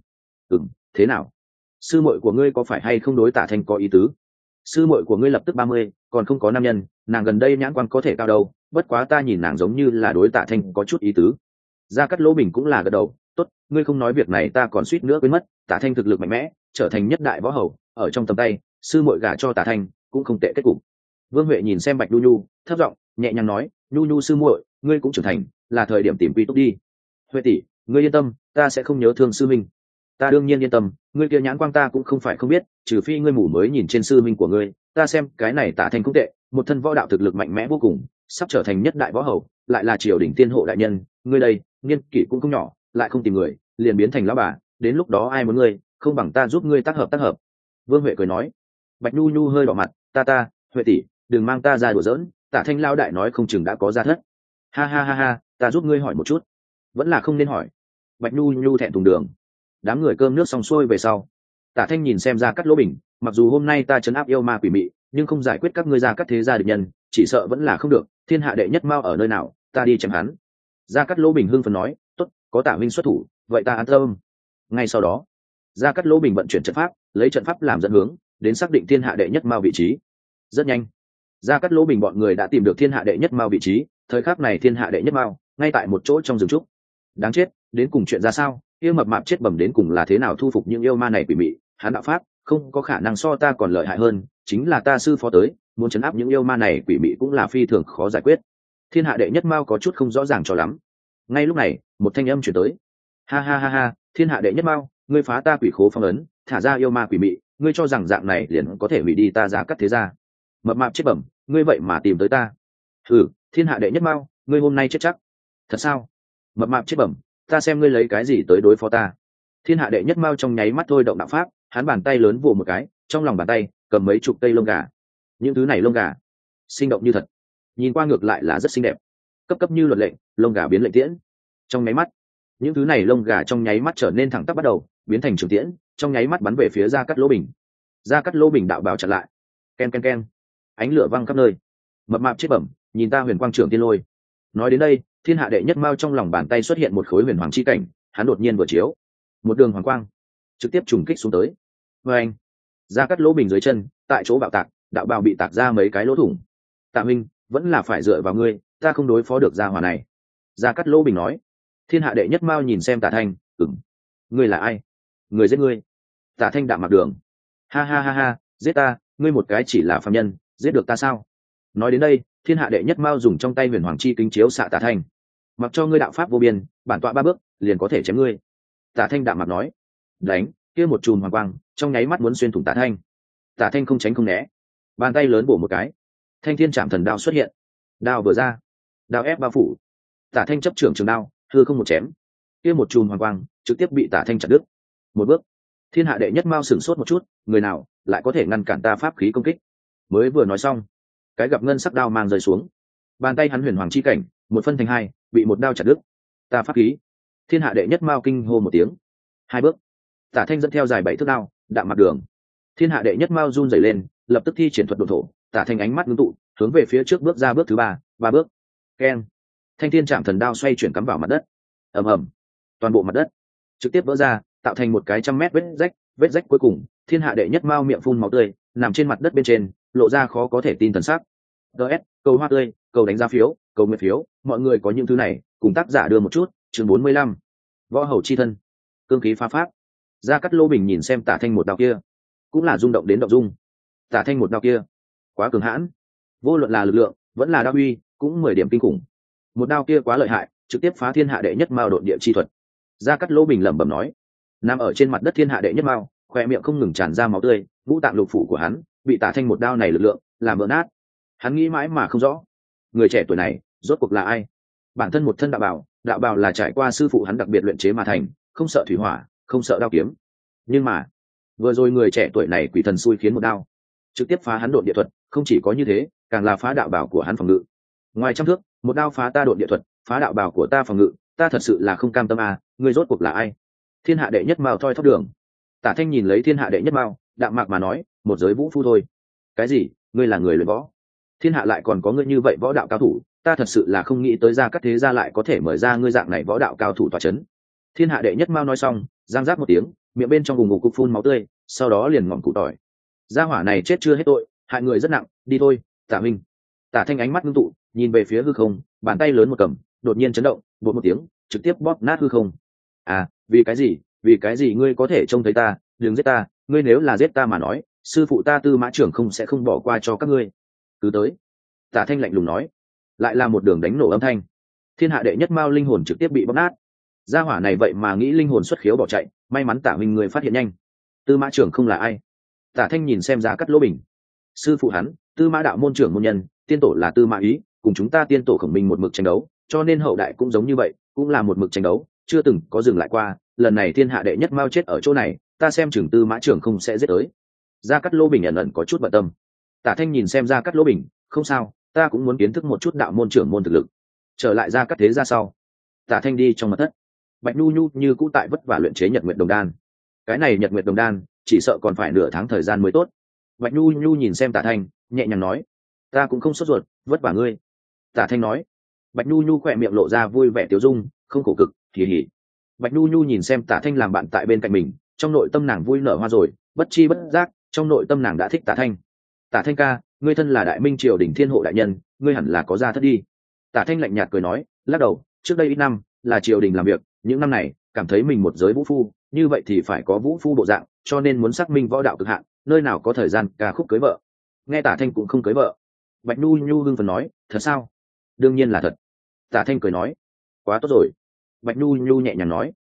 Speaker 1: thế nào? Sư muội của ngươi có phải hay không đối Tả Thanh có ý tứ? Sư muội của ngươi lập tức 30, còn không có nam nhân, nàng gần đây nhãn quan có thể cao đâu, bất quá ta nhìn nàng giống như là đối Tả Thanh có chút ý tứ. Gia Cát Lỗ Bình cũng là gật đầu, tốt, ngươi không nói việc này ta còn suýt nữa quên mất, Tả Thanh thực lực mạnh mẽ, trở thành nhất đại võ hầu, ở trong tầm tay, sư muội gả cho Tả Thanh cũng không tệ kết cục. Vương Huệ nhìn xem Bạch Nhu Nhu, thấp giọng nhẹ nhàng nói, Nhu Nhu sư muội, ngươi cũng trưởng thành, là thời điểm tìm quy túc đi. Huệ tỷ, ngươi yên tâm, ta sẽ không nhớ thương sư minh. Ta đương nhiên yên tâm, ngươi kia nhãn quang ta cũng không phải không biết, trừ phi ngươi mù mới nhìn trên sư minh của ngươi, ta xem cái này Tả Thanh cũng tệ, một thân võ đạo thực lực mạnh mẽ vô cùng, sắp trở thành nhất đại võ hầu, lại là triều đình tiên hộ đại nhân, ngươi đây, niên kỷ cũng không nhỏ, lại không tìm người, liền biến thành lão bà, đến lúc đó ai muốn ngươi, không bằng ta giúp ngươi tác hợp. Vương Huệ cười nói. Bạch Nhu Nhu hơi đỏ mặt, ta, Huệ tỷ, đừng mang ta ra đùa giỡn, Tả Thanh lao đại nói không chừng đã có gia thất. Ha ha ha ha, ta giúp ngươi hỏi một chút. Vẫn là không nên hỏi. Bạch Nhu Nhu thẹn thùng đường. Đám người cơm nước xong xuôi về sau, Tả Thanh nhìn xem Gia Cát Lỗ Bình, mặc dù hôm nay ta trấn áp yêu ma quỷ mị, nhưng không giải quyết các ngươi Gia Cát thế gia địch nhân, chỉ sợ vẫn là không được, thiên hạ đệ nhất mao ở nơi nào, ta đi chém hắn. Gia Cát Lỗ Bình hưng phấn nói, tốt, có Tả huynh xuất thủ, vậy ta an tâm. Ngay sau đó, Gia Cát Lỗ Bình vận chuyển trận pháp, lấy trận pháp làm dẫn hướng, đến xác định thiên hạ đệ nhất mao vị trí. Rất nhanh, Gia Cát Lỗ Bình bọn người đã tìm được thiên hạ đệ nhất mao vị trí, thời khắc này thiên hạ đệ nhất mao ngay tại một chỗ trong rừng trúc. Đáng chết, đến cùng chuyện ra sao? Yêu mập mạp chết bầm đến cùng là thế nào thu phục những yêu ma này quỷ mị? Hắn đạo pháp không có khả năng so ta còn lợi hại hơn, chính là ta sư phó tới, muốn chấn áp những yêu ma này quỷ mị cũng là phi thường khó giải quyết. Thiên hạ đệ nhất mao có chút không rõ ràng cho lắm. Ngay lúc này, một thanh âm truyền tới. Ha ha ha ha, thiên hạ đệ nhất mao, ngươi phá ta quỷ khố phong ấn, thả ra yêu ma quỷ mị, ngươi cho rằng dạng này liền có thể hủy đi ta Gia Cát thế gia? Mập mạp chết bẩm, ngươi vậy mà tìm tới ta? Thiên hạ đệ nhất mao, ngươi hôm nay chết chắc. Thật sao? Mập mạp chết bẩm, ta xem ngươi lấy cái gì tới đối phó ta? Thiên hạ đệ nhất mao trong nháy mắt thôi động đạo pháp, hắn bàn tay lớn vồ một cái, trong lòng bàn tay cầm mấy chục cây lông gà. Những thứ này lông gà sinh động như thật, nhìn qua ngược lại là rất xinh đẹp, cấp như luật lệnh, lông gà biến lệnh tiễn. Trong nháy mắt, những thứ này lông gà trong nháy mắt trở nên thẳng tắp bắt đầu biến thành trường tiễn, trong nháy mắt bắn về phía Gia Cát Lỗ Bình. Gia Cát Lỗ Bình đạo bào chặn lại. Ken ken ken, ánh lửa văng khắp nơi. Mập mạp chết bẩm, nhìn ta huyền quang trưởng tiên lôi. Nói đến đây, thiên hạ đệ nhất mao trong lòng bàn tay xuất hiện một khối huyền hoàng chi cảnh, hắn đột nhiên vừa chiếu một đường hoàng quang trực tiếp trùng kích xuống tới. Và anh, Gia Cát Lỗ Bình dưới chân tại chỗ bạo tạc, đạo bào bị tạc ra mấy cái lỗ thủng. Tạ Minh, vẫn là phải dựa vào ngươi, ta không đối phó được gia hỏa này. Gia Cát Lỗ Bình nói. Thiên hạ đệ nhất mao nhìn xem Tả Thanh, ngươi là ai? Người giết ngươi. Tả Thanh đạm mặt đường. Ha ha ha ha, giết ta, ngươi một cái chỉ là phàm nhân, giết được ta sao? Nói đến đây, thiên hạ đệ nhất mao dùng trong tay huyền hoàng chi kính chiếu xạ Tả Thanh. Mặc cho ngươi đạo pháp vô biên, bản tọa 3 bước liền có thể chém ngươi. Tả Thanh đạm mặt nói. Đánh, kia một chùm hoàng quang trong nháy mắt muốn xuyên thủng Tả Thanh. Tả Thanh không tránh không né, bàn tay lớn bổ một cái, thanh thiên trảm thần đao xuất hiện. Đao vừa ra, đao ép bao phủ. Tả Thanh chấp trưởng trường đao, hư không một chém, kia một chùm hoàng quang trực tiếp bị Tả Thanh chặt đứt. Một bước, thiên hạ đệ nhất mao sửng sốt một chút, người nào lại có thể ngăn cản ta pháp khí công kích? Mới vừa nói xong, cái gặp ngân sắc đao mang rơi xuống, bàn tay hắn huyền hoàng chi cảnh một phân thành hai, bị một đao chặt đứt. Ta pháp khí! Thiên hạ đệ nhất mao kinh hô một tiếng. 2 bước, Tả Thanh dẫn theo dài 7 thước đao, đạm mặt đường. Thiên hạ đệ nhất mao run rẩy lên, lập tức thi triển thuật độn thổ. Tả Thanh ánh mắt ngưng tụ, hướng về phía trước bước ra bước thứ 3, 3 bước. Keng! Thanh thiên trảm thần đao xoay chuyển cắm vào mặt đất. Ầm ầm, toàn bộ mặt đất trực tiếp vỡ ra, tạo thành một cái 100 mét vết rách cuối cùng, thiên hạ đệ nhất mao miệng phun máu tươi, nằm trên mặt đất bên trên, lộ ra khó có thể tin thần sắc. ts cầu hoa tươi, cầu đánh giá phiếu, cầu nguyện phiếu, mọi người có những thứ này cùng tác giả đưa một chút. Chương 45. Võ hầu chi thân, cương khí phá pháp. Gia Cát Lô Bình nhìn xem Tả Thanh một đao kia cũng là rung động đến động dung. Tả Thanh một đao kia quá cường hãn, vô luận là lực lượng vẫn là đao uy cũng 10 điểm kinh khủng. Một đao kia quá lợi hại, trực tiếp phá thiên hạ đệ nhất mao độn địa chi thuật. Gia Cát Lô Bình lẩm bẩm nói. Nằm ở trên mặt đất thiên hạ đệ nhất mao, khoe miệng không ngừng tràn ra máu tươi, ngũ tạng lục phủ của hắn bị Tả Thanh một đao này lực lượng làm vỡ nát. Hắn nghĩ mãi mà không rõ, người trẻ tuổi này rốt cuộc là ai. Bản thân một thân đạo bào là trải qua sư phụ hắn đặc biệt luyện chế mà thành, không sợ thủy hỏa, không sợ đao kiếm. Nhưng mà vừa rồi người trẻ tuổi này quỷ thần xui khiến một đao trực tiếp phá hắn độn địa thuật, không chỉ có như thế, càng là phá đạo bào của hắn phòng ngự. Ngoài trăm thước, một đao phá ta độn địa thuật, phá đạo bào của ta phòng ngự, ta thật sự là không cam tâm à, ngươi rốt cuộc là ai? Thiên hạ đệ nhất mao thoi thóp đường. Tả Thanh nhìn lấy thiên hạ đệ nhất mao, đạm mạc mà nói, một giới vũ phu thôi. Cái gì? Ngươi là người luyện võ? Thiên hạ lại còn có ngươi như vậy võ đạo cao thủ, ta thật sự là không nghĩ tới Gia Cát thế gia lại có thể mời ra ngươi dạng này võ đạo cao thủ tọa chấn. Thiên hạ đệ nhất mao nói xong, giang giáp một tiếng, miệng bên trong vùng ngục cục phun máu tươi, sau đó liền ngọn cụ tỏi. Gia hỏa này chết chưa hết tội, hại người rất nặng, đi thôi, Tả Minh. Tả Thanh ánh mắt ngưng tụ, nhìn về phía hư không, bàn tay lớn một cầm, đột nhiên chấn động, bột một tiếng, trực tiếp bóp nát hư không. À, vì cái gì? Vì cái gì ngươi có thể trông thấy ta? Đừng giết ta, ngươi nếu là giết ta mà nói, sư phụ ta Tư Mã Trưởng không sẽ không bỏ qua cho các ngươi. Cứ tới. Tả Thanh lạnh lùng nói. Lại là một đường đánh nổ âm thanh. Thiên hạ đệ nhất mao linh hồn trực tiếp bị bóp nát. Gia hỏa này vậy mà nghĩ linh hồn xuất khiếu bỏ chạy, may mắn Tả Minh người phát hiện nhanh. Tư Mã Trưởng không là ai? Tả Thanh nhìn xem Gia Cát Lô Bình. Sư phụ hắn, Tư Mã đạo môn trưởng môn nhân, tiên tổ là Tư Mã Ý, cùng chúng ta tiên tổ Khổng Minh một mực tranh đấu, cho nên hậu đại cũng giống như vậy, cũng là một mực tranh đấu, chưa từng có dừng lại qua. Lần này thiên hạ đệ nhất mao chết ở chỗ này, ta xem chừng Tư Mã Trưởng không sẽ giết tới. Gia Cát Lô Bình ẩn ẩn có chút bận tâm. Tả Thanh nhìn xem Gia Cát Lô Bình, không sao, ta cũng muốn kiến thức một chút đạo môn trưởng môn thực lực. Trở lại Gia Cát thế ra sau, Tả Thanh đi trong mật thất. Bạch Nhu Nhu như cũ tại vất vả luyện chế Nhật Nguyệt Đồng Đan. Cái này Nhật Nguyệt Đồng Đan chỉ sợ còn phải nửa tháng thời gian mới tốt. Bạch Nhu Nhu nhìn xem Tả Thanh, nhẹ nhàng nói, ta cũng không sốt ruột, vất vả ngươi. Tả Thanh nói. Bạch Nhu Nhu khỏe miệng lộ ra vui vẻ tiêu dung, không khổ cực, kỳ hỉ. Bạch Nhu Nhu nhìn xem Tả Thanh làm bạn tại bên cạnh mình, trong nội tâm nàng vui nở hoa rồi, bất chi bất giác, trong nội tâm nàng đã thích Tả Thanh. Tả Thanh ca, ngươi thân là Đại Minh triều đình thiên hộ đại nhân, ngươi hẳn là có gia thất đi. Tả Thanh lạnh nhạt cười nói, lắc đầu, trước đây ít năm là triều đình làm việc, những năm này cảm thấy mình một giới vũ phu, như vậy thì phải có vũ phu bộ dạng, cho nên muốn xác minh võ đạo cực hạn, nơi nào có thời gian ca khúc cưới vợ. Nghe Tả Thanh cũng không cưới vợ. Bạch Nhu Nhu hưng phấn nói, thật sao? Đương nhiên là thật. Tả Thanh cười nói, quá tốt rồi. Bạch Nhu Nhu nhẹ nhàng nói,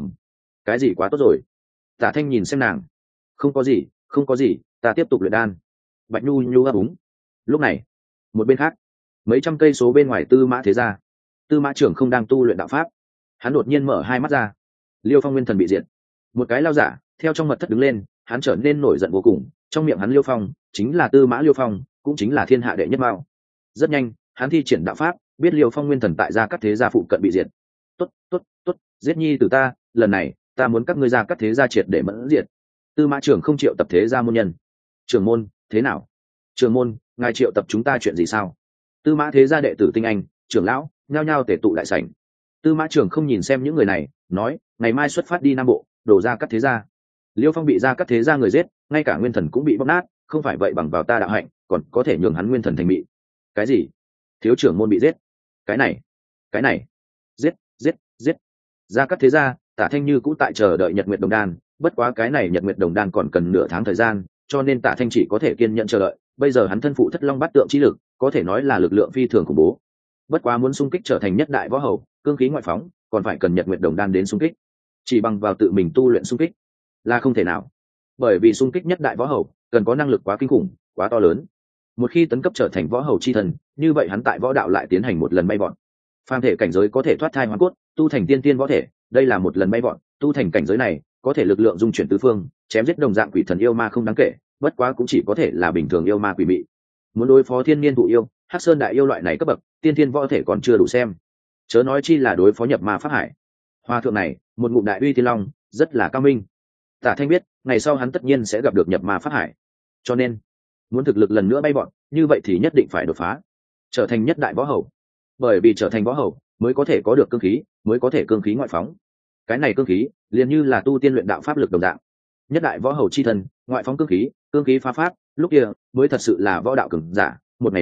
Speaker 1: cái gì quá tốt rồi? Tả Thanh nhìn xem nàng, không có gì, không có gì, ta tiếp tục luyện đan. Bạch Nhu Nhu ấp úng. Lúc này, một bên khác, mấy trăm cây số bên ngoài Tư Mã thế gia, Tư Mã Trưởng không đang tu luyện đạo pháp. Hắn đột nhiên mở hai mắt ra. Liêu Phong nguyên thần bị diệt. Một cái lao giả theo trong mật thất đứng lên, hắn trở nên nổi giận vô cùng, trong miệng hắn Liêu Phong chính là Tư Mã Liêu Phong, cũng chính là thiên hạ đệ nhất mao. Rất nhanh, hắn thi triển đạo pháp, biết Liêu Phong nguyên thần tại Gia Cát thế gia phụ cận bị diệt. Tốt, tốt, tốt, giết nhi tử ta, lần này ta muốn các ngươi Gia Cát thế gia triệt để mẫn diệt. Tư Mã Trưởng không triệu tập thế gia môn nhân. Trưởng môn, thế nào? Trưởng môn, ngài triệu tập chúng ta chuyện gì sao? Tư Mã thế gia đệ tử tinh anh, trưởng lão nhao nhao tề tụ đại sảnh. Tư Mã Trưởng không nhìn xem những người này, nói, ngày mai xuất phát đi Nam Bộ, đổ Gia Cát thế gia. Liêu Phong bị Gia Cát thế gia người giết, ngay cả nguyên thần cũng bị bóc nát, không phải vậy bằng vào ta đạo hạnh, còn có thể nhường hắn nguyên thần thành bị. Cái gì? Thiếu trưởng môn bị giết? Cái này, giết, giết, giết. Gia Cát thế gia, Tả Thanh như cũ tại chờ đợi Nhật Nguyệt Đồng Đan, bất quá cái này Nhật Nguyệt Đồng Đan còn cần nửa tháng thời gian, cho nên Tả Thanh chỉ có thể kiên nhẫn chờ đợi. Bây giờ hắn thân phụ Thất Long Bát Tượng chi lực, có thể nói là lực lượng phi thường khủng bố. Bất quá muốn xung kích trở thành nhất đại võ hầu, cương khí ngoại phóng, còn phải cần Nhật Nguyệt Đồng Đan đến xung kích. Chỉ bằng vào tự mình tu luyện xung kích là không thể nào, bởi vì xung kích nhất đại võ hầu cần có năng lực quá kinh khủng, quá to lớn. Một khi tấn cấp trở thành võ hầu chi thần, như vậy hắn tại võ đạo lại tiến hành một lần bay vọt. Phàm thể cảnh giới có thể thoát thai hóa cốt, tu thành tiên tiên võ thể, đây là một lần bay vọt. Tu thành cảnh giới này có thể lực lượng dung chuyển tứ phương, chém giết đồng dạng quỷ thần yêu ma không đáng kể, bất quá cũng chỉ có thể là bình thường yêu ma quỷ mị. Muốn đối phó thiên niên thụ yêu, hắc sơn đại yêu loại này cấp bậc tiên tiên võ thể còn chưa đủ xem, chớ nói chi là đối phó nhập ma pháp hải. Hoa thượng này một ngụm đại uy thiên long, rất là cao minh. Tả Thanh biết ngày sau hắn tất nhiên sẽ gặp được nhập ma pháp hải, cho nên muốn thực lực lần nữa bay bọn, như vậy thì nhất định phải đột phá, trở thành nhất đại võ hầu. Bởi vì trở thành võ hầu mới có thể có được cương khí, mới có thể cương khí ngoại phóng. Cái này cương khí liền như là tu tiên luyện đạo pháp lực đồng dạng. Nhất đại võ hầu chi thân, ngoại phóng cương khí phá pháp, lúc kia mới thật sự là võ đạo cường giả. Một ngày này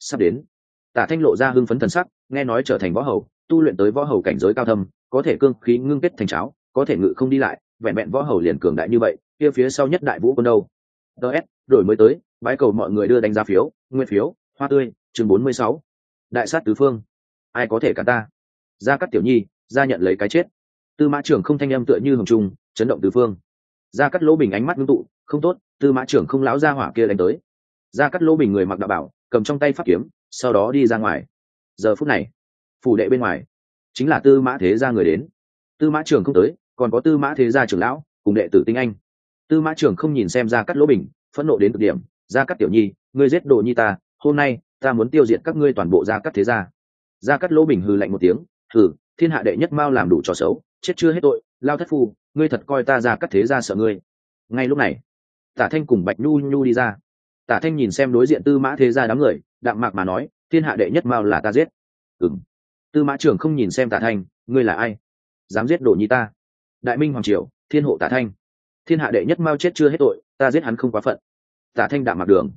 Speaker 1: sắp đến. Tả Thanh lộ ra hưng phấn thần sắc, nghe nói trở thành võ hầu, tu luyện tới võ hầu cảnh giới cao thâm, có thể cương khí ngưng kết thành cháo, có thể ngự không đi lại, vẹn vẹn võ hầu liền cường đại như vậy, kia phía sau nhất đại vũ quân đâu. DS, đổi mới tới, bái cầu mọi người đưa đánh giá phiếu, nguyên phiếu, hoa tươi, chương 46. Đại sát tứ phương, ai có thể cả ta? Gia Cát Tiểu Nhi, ra nhận lấy cái chết. Tư Mã Trưởng không thanh âm tựa như hồng trung, chấn động tứ phương. Gia Cát Lỗ Bình ánh mắt ngưng tụ, không tốt, Tư Mã Trưởng không lão gia hỏa kia đánh tới. Gia Cát Lỗ Bình người mặc đạo bảo, cầm trong tay pháp kiếm, sau đó đi ra ngoài. Giờ phút này, phủ đệ bên ngoài, chính là Tư Mã Thế gia người đến. Tư Mã Trưởng không tới, còn có Tư Mã Thế gia trưởng lão cùng đệ tử tinh anh. Tư Mã Trưởng không nhìn xem Gia Cát Lỗ Bình, phẫn nộ đến cực điểm. Gia Cát Tiểu Nhi, ngươi giết đồ nhi ta, hôm nay ta muốn tiêu diệt các ngươi toàn bộ Gia Cát Thế gia. Gia Cát Lỗ Bình hừ lạnh một tiếng, hừ, thiên hạ đệ nhất mao làm đủ trò xấu, chết chưa hết tội, lao thất phu, ngươi thật coi ta Gia Cát Thế gia sợ ngươi. Ngay lúc này, Tả Thanh cùng Bạch Nhu Nhu đi ra. Tả Thanh nhìn xem đối diện Tư Mã Thế gia đám người, đạm mạc mà nói, thiên hạ đệ nhất mao là ta giết. Tư Mã Trưởng không nhìn xem Tả Thanh, ngươi là ai, dám giết đồ nhi ta? Đại Minh Hoàng Triều, thiên hộ Tả Thanh, thiên hạ đệ nhất mao chết chưa hết tội, ta giết hắn không quá phận. Tả Thanh đạm mạc đường,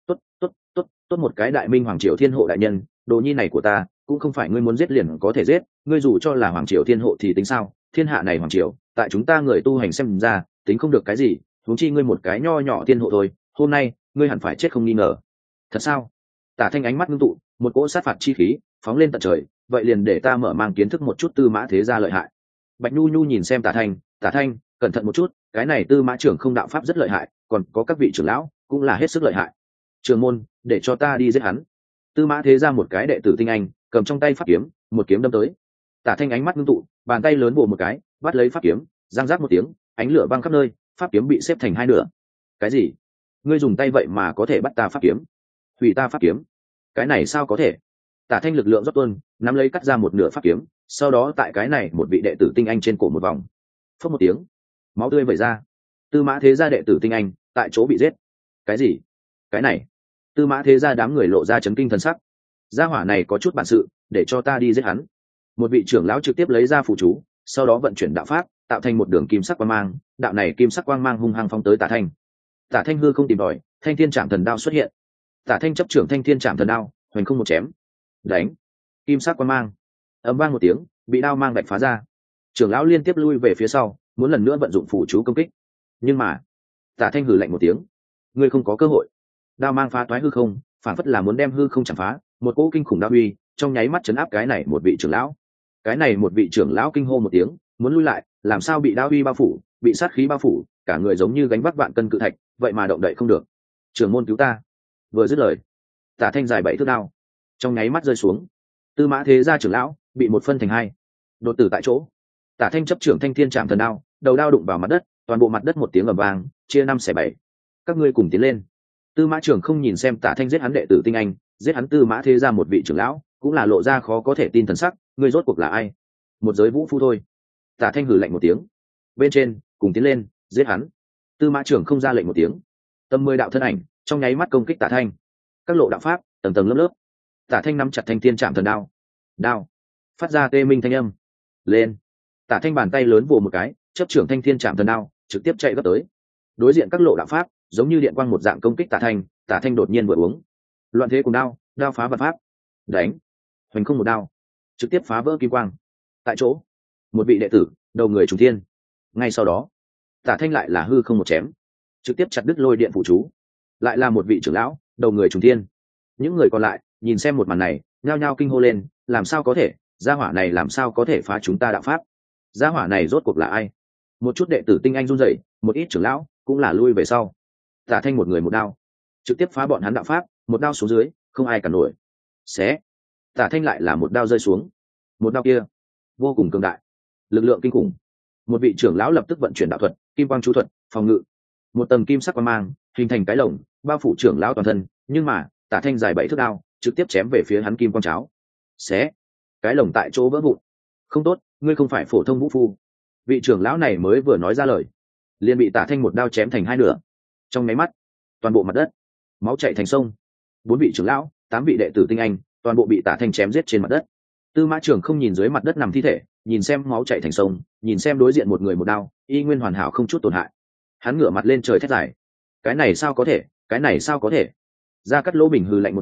Speaker 1: tốt một cái Đại Minh Hoàng Triều thiên hộ đại nhân, đồ nhi này của ta cũng không phải ngươi muốn giết liền có thể giết, ngươi dù cho là Hoàng Triều thiên hộ thì tính sao? Thiên hạ này Hoàng Triều, tại chúng ta người tu hành xem ra tính không được cái gì, huống chi ngươi một cái nho nhỏ thiên hộ thôi, hôm nay ngươi hẳn phải chết không nghi ngờ. Thật sao? Tả Thanh ánh mắt ngưng tụ, một cỗ sát phạt chi khí phóng lên tận trời, vậy liền để ta mở mang kiến thức một chút Tư Mã Thế gia lợi hại. Bạch Nhu Nhu nhìn xem Tả Thanh, cẩn thận một chút, cái này Tư Mã Trưởng không đạo pháp rất lợi hại, còn có các vị trưởng lão cũng là hết sức lợi hại. Trưởng môn, để cho ta đi giết hắn. Tư Mã Thế gia một cái đệ tử tinh anh, cầm trong tay pháp kiếm, một kiếm đâm tới. Tả Thanh ánh mắt ngưng tụ, bàn tay lớn bổ một cái, bắt lấy pháp kiếm, giang rác một tiếng, ánh lửa văng khắp nơi, pháp kiếm bị xếp thành hai nửa. Cái gì? Ngươi dùng tay vậy mà có thể bắt ta pháp kiếm? Hủy ta pháp kiếm? Cái này sao có thể? Tả Thanh lực lượng rót tuôn, nắm lấy cắt ra một nửa pháp kiếm, sau đó tại cái này một vị đệ tử tinh anh trên cổ một vòng. Phất một tiếng, máu tươi vẩy ra. Tư Mã Thế gia đệ tử tinh anh tại chỗ bị giết. Cái gì? Cái này? Tư Mã Thế gia đám người lộ ra chấn kinh thần sắc. Gia hỏa này có chút bản sự, để cho ta đi giết hắn. Một vị trưởng lão trực tiếp lấy ra phù chú, sau đó vận chuyển đạo pháp, tạo thành một đường kim sắc quang mang, đạo này kim sắc quang mang hung hăng phóng tới Tả Thanh. Tả Thanh hư không tìm tòi, Thanh Thiên Trảm Thần Đao xuất hiện. Tả Thanh chấp trưởng Thanh Thiên Trảm Thần Đao, hoành không một chém. Đánh! Kim sắc quang mang, ầm vang một tiếng, bị đao mang đạch phá ra. Trưởng lão liên tiếp lui về phía sau, muốn lần nữa vận dụng phù chú công kích. Nhưng mà, Tả Thanh hừ lạnh một tiếng, ngươi không có cơ hội. Đao mang phá toái hư không, phản phất là muốn đem hư không chạm phá, một cỗ kinh khủng đao uy trong nháy mắt chấn áp cái này một vị trưởng lão. Cái này một vị trưởng lão kinh hô một tiếng, muốn lui lại, làm sao bị đao uy bao phủ, bị sát khí bao phủ, cả người giống như gánh vác vạn cân cự thạch, vậy mà động đậy không được. Trưởng môn cứu ta! Vừa dứt lời, Tả Thanh dài 7 thước đao trong nháy mắt rơi xuống. Tư Mã Thế gia trưởng lão bị một phân thành hai, đột tử tại chỗ. Tả Thanh chấp trưởng Thanh Thiên Trảm Thần Đao, đầu đao đụng vào mặt đất, toàn bộ mặt đất một tiếng ầm vang, chia 5/7. Các ngươi cùng tiến lên. Tư Mã Trưởng không nhìn xem Tả Thanh giết hắn đệ tử tinh anh, giết hắn Tư Mã Thế gia một vị trưởng lão, cũng là lộ ra khó có thể tin thần sắc, ngươi rốt cuộc là ai? Một giới vũ phu thôi. Tả Thanh hừ lạnh một tiếng. Bên trên, cùng tiến lên, giết hắn. Tư Mã Trưởng không ra lệnh một tiếng. Tầm 10 đạo thân ảnh trong nháy mắt công kích Tả Thanh. Các lộ đạo pháp tầng tầng lớp lớp. Tả Thanh nắm chặt Thanh Thiên Trảm Thần Đao, đao phát ra tê minh thanh âm. Lên! Tả Thanh bàn tay lớn vồ một cái, chấp trưởng Thanh Thiên Trảm Thần Đao, trực tiếp chạy gấp tới. Đối diện các lộ đạo pháp giống như điện quang một dạng công kích Tả Thanh đột nhiên vừa uống. Loạn thế cùng đao, đao phá vật pháp. Đánh! Hoành không một đao, trực tiếp phá vỡ kim quang. Tại chỗ, một vị đệ tử đầu người trùng thiên. Ngay sau đó, Tả Thanh lại là hư không một chém, trực tiếp chặt đứt lôi điện phụ chú. Lại là một vị trưởng lão đầu người trùng thiên. Những người còn lại nhìn xem một màn này, nhao nhao kinh hô lên, làm sao có thể, gia hỏa này làm sao có thể phá chúng ta đạo pháp? Gia hỏa này rốt cuộc là ai? Một chút đệ tử tinh anh run rẩy, một ít trưởng lão cũng là lui về sau. Tả Thanh một người một đao, trực tiếp phá bọn hắn đạo pháp, một đao xuống dưới, không ai cản nổi. Xé! Tả Thanh lại là một đao rơi xuống. Một đao kia vô cùng cường đại, lực lượng kinh khủng. Một vị trưởng lão lập tức vận chuyển đạo thuật, kim quang chú thuật, phòng ngự. Một tầng kim sắc quang mang hình thành cái lồng, bao phủ trưởng lão toàn thân, nhưng mà Tả Thanh dài 7 thước đao trực tiếp chém về phía hắn kim quang cháo. Xé! Cái lồng tại chỗ vỡ vụn. Không tốt, ngươi không phải phổ thông vũ phu. Vị trưởng lão này mới vừa nói ra lời, liền bị Tả Thanh một đao chém thành hai nửa. Trong nháy mắt, toàn bộ mặt đất máu chảy thành sông. 4 vị trưởng lão, 8 vị đệ tử tinh anh, toàn bộ bị Tả Thanh chém giết trên mặt đất. Tư Mã Trưởng không nhìn dưới mặt đất nằm thi thể, nhìn xem máu chảy thành sông, nhìn xem đối diện một người một đao, y nguyên hoàn hảo không chút tổn hại. Hắn ngửa mặt lên trời thét dài. Cái này sao có thể, cái này sao có thể? Gia Cát Lỗ Bình hừ lạnh một tiếng,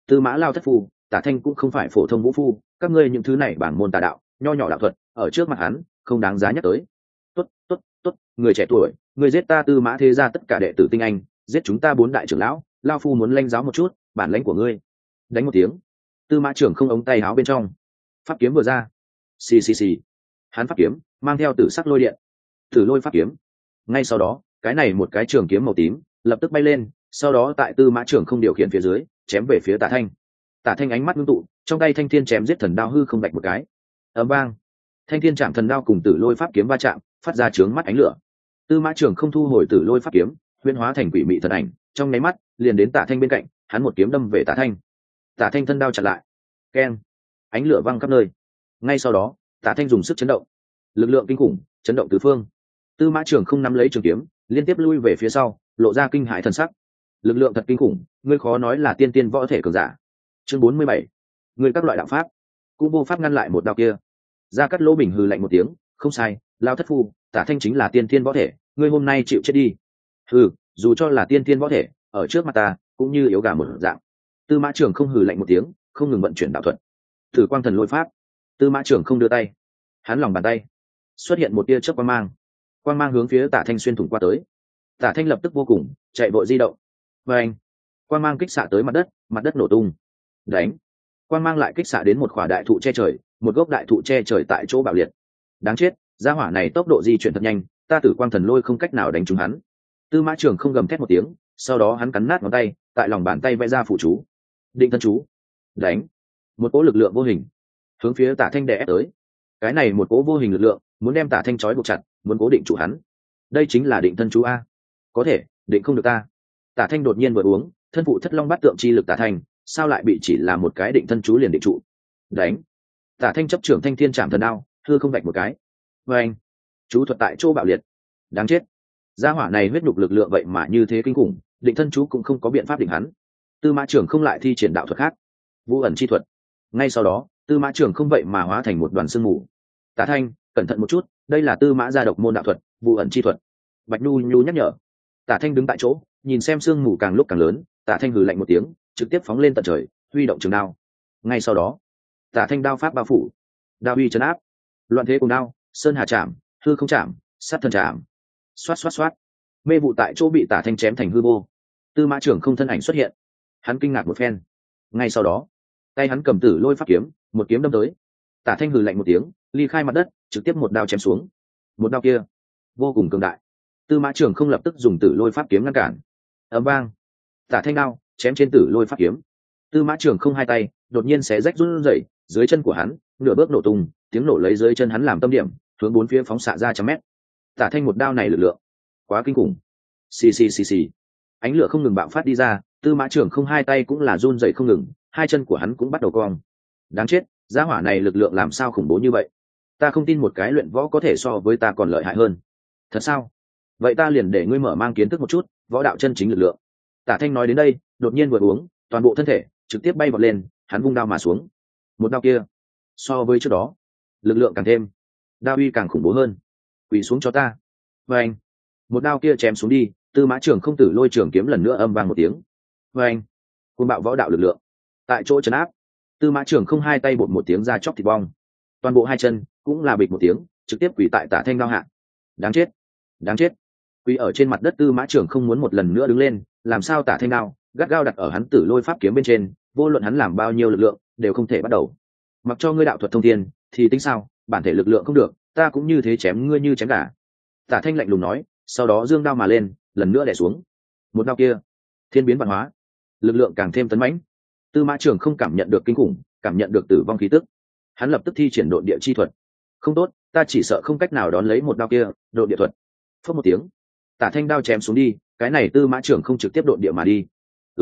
Speaker 1: Tư Mã Lao thất phu, Tả Thanh cũng không phải phổ thông vũ phu, các ngươi những thứ này bảng môn tà đạo, nho nhỏ đạo thuật, ở trước mặt hắn không đáng giá nhắc tới. Tốt, tốt, tốt, người trẻ tuổi, người giết ta Tư Mã thế gia tất cả đệ tử tinh anh, giết chúng ta 4 đại trưởng lão, lao phu muốn lãnh giáo một chút bản lãnh của ngươi. Đánh một tiếng, Tư Mã trưởng không ống tay áo bên trong, pháp kiếm vừa ra, xì xì xì, hắn pháp kiếm mang theo tử sắc lôi điện, tử lôi pháp kiếm. Ngay sau đó, cái này một cái trường kiếm màu tím lập tức bay lên, sau đó tại Tư Mã trưởng không điều khiển phía dưới chém về phía Tả Thanh. Tả Thanh ánh mắt ngưng tụ, trong tay thanh thiên chém giết thần đao hư không bạch một cái, ầm vang, thanh thiên chạm thần đao cùng tử lôi pháp kiếm va chạm, phát ra chướng mắt ánh lửa. Tư Mã trưởng không thu hồi tử lôi pháp kiếm, huyễn hóa thành quỷ mị thần ảnh, trong nháy mắt liền đến Tả Thanh bên cạnh, hắn một kiếm đâm về Tả Thanh. Tả Thanh thân đao chặn lại, keng, ánh lửa văng khắp nơi. Ngay sau đó, Tả Thanh dùng sức chấn động, lực lượng kinh khủng chấn động tứ phương. Tư Mã trưởng không nắm lấy trường kiếm, liên tiếp lui về phía sau, lộ ra kinh hãi thần sắc. Lực lượng thật kinh khủng, ngươi khó nói là tiên tiên võ thể cường giả. Chương 47. Ngươi các loại đạo pháp cũng vô pháp ngăn lại một đao kia. Gia Cát Lỗ bình hừ lạnh một tiếng, không sai, Lao thất phu, Tả Thanh chính là tiên tiên võ thể, ngươi hôm nay chịu chết đi. Hừ, dù cho là tiên tiên võ thể, ở trước mặt ta cũng như yếu gà một dạng. Tư Mã trưởng không hừ lạnh một tiếng, không ngừng vận chuyển đạo thuật. Thử quang thần lôi pháp. Tư Mã trưởng không đưa tay, hắn lòng bàn tay xuất hiện một tia chớp quang mang hướng phía Tả Thanh xuyên thủng qua tới. Tả Thanh lập tức vô cùng chạy vội di động, và anh, quang mang kích xạ tới mặt đất nổ tung. Đánh, quang mang lại kích xạ đến một khỏa đại thụ che trời, một gốc đại thụ che trời tại chỗ bạo liệt. Đáng chết, gia hỏa này tốc độ di chuyển thật nhanh, ta tử quang thần lôi không cách nào đánh trúng hắn. Tư Mã trưởng không gầm thét một tiếng, sau đó hắn cắn nát ngón tay, tại lòng bàn tay vẽ ra phụ chú, định thân chú. Đánh, một cỗ lực lượng vô hình hướng phía Tả Thanh đè ép tới. Cái này một cỗ vô hình lực lượng muốn đem Tả Thanh trói buộc chặt, muốn cố định chủ hắn. Đây chính là định thân chú a. Có thể định không được ta. Tả Thanh đột nhiên vừa uống thân phụ thất long bát tượng chi lực Tả Thanh, sao lại bị chỉ là một cái định thân chú liền định trụ. Đánh, Tả Thanh chấp trưởng thanh thiên trảm thần đao, hư không vạch một cái, và anh, chú thuật tại chỗ bạo liệt. Đáng chết, gia hỏa này huyết nhục lực lượng vậy mà như thế kinh khủng, định thân chú cũng không có biện pháp định hắn. Tư Mã trưởng không lại thi triển đạo thuật khác, vũ ẩn chi thuật. Ngay sau đó, Tư Mã trưởng không vậy mà hóa thành một đoàn sương mù. Tả Thanh, cẩn thận một chút, đây là Tư Mã gia độc môn đạo thuật, vũ ẩn chi thuật. Bạch Nhu Nhu nhắc nhở. Tả Thanh đứng tại chỗ, nhìn xem sương mù càng lúc càng lớn, Tả Thanh hừ lạnh một tiếng, trực tiếp phóng lên tận trời, huy động trường đao. Ngay sau đó, Tả Thanh đao pháp bao phủ, đao uy trấn áp, loạn thế cùng đao, sơn hà chạm, hư không chạm, sát thần chạm, xoát xoát xoát, mê vụ tại chỗ bị Tả Thanh chém thành hư vô. Tư Mã trưởng không thân ảnh xuất hiện, hắn kinh ngạc một phen. Ngay sau đó, tay hắn cầm tử lôi pháp kiếm, một kiếm đâm tới. Tả Thanh hừ lạnh một tiếng, ly khai mặt đất, trực tiếp một đao chém xuống. Một đao kia vô cùng cường đại. Tư Mã trưởng không lập tức dùng tử lôi pháp kiếm ngăn cản. Ầm vang, Tả Thanh đao chém trên tử lôi pháp kiếm. Tư Mã trưởng không hai tay đột nhiên xé rách run rẩy, dưới chân của hắn nửa bước nổ tung, tiếng nổ lấy dưới chân hắn làm tâm điểm, hướng bốn phía phóng xạ ra trăm mét. Tả Thanh một đao này lực lượng quá kinh khủng. Xì xì xì xì, ánh lửa không ngừng bạo phát đi ra. Tư Mã trưởng không hai tay cũng là run rẩy không ngừng, hai chân của hắn cũng bắt đầu cong. Đáng chết, gia hỏa này lực lượng làm sao khủng bố như vậy? Ta không tin một cái luyện võ có thể so với ta còn lợi hại hơn. Thật sao? Vậy ta liền để ngươi mở mang kiến thức một chút võ đạo chân chính lực lượng. Tả Thanh nói đến đây, đột nhiên vừa uống toàn bộ thân thể trực tiếp bay vọt lên, hắn vung đao mà xuống. Một đao kia so với trước đó lực lượng càng thêm, đao uy càng khủng bố hơn. Quỳ xuống cho ta. Và anh, một đao kia chém xuống đi. Tư Mã trưởng không tử lôi trường kiếm lần nữa âm vang một tiếng. Và anh, côn bạo võ đạo lực lượng tại chỗ trấn áp. Tư Mã trưởng không hai tay bột một tiếng ra chóc thịt bong, toàn bộ hai chân cũng là bịch một tiếng trực tiếp quỳ tại Tả Thanh đao hạ. Đáng chết, đáng chết. Quỳ ở trên mặt đất Tư Mã trưởng không muốn một lần nữa đứng lên, làm sao Tả Thanh đao gắt gao đặt ở hắn tử lôi pháp kiếm bên trên, vô luận hắn làm bao nhiêu lực lượng đều không thể bắt đầu. Mặc cho ngươi đạo thuật thông thiên thì tính sao, bản thể lực lượng không được, ta cũng như thế chém ngươi như chém gà. Tả Thanh lạnh lùng nói, sau đó giương đao mà lên, lần nữa đè xuống. Một đao kia thiên biến văn hóa, lực lượng càng thêm tấn mãnh. Tư Mã trưởng không cảm nhận được kinh khủng, cảm nhận được tử vong khí tức, hắn lập tức thi triển độn địa chi thuật. Không tốt, ta chỉ sợ không cách nào đón lấy một đao kia. Độn địa thuật. Phất một tiếng, Tả Thanh đao chém xuống đi, cái này Tư Mã trưởng không trực tiếp độn địa mà đi.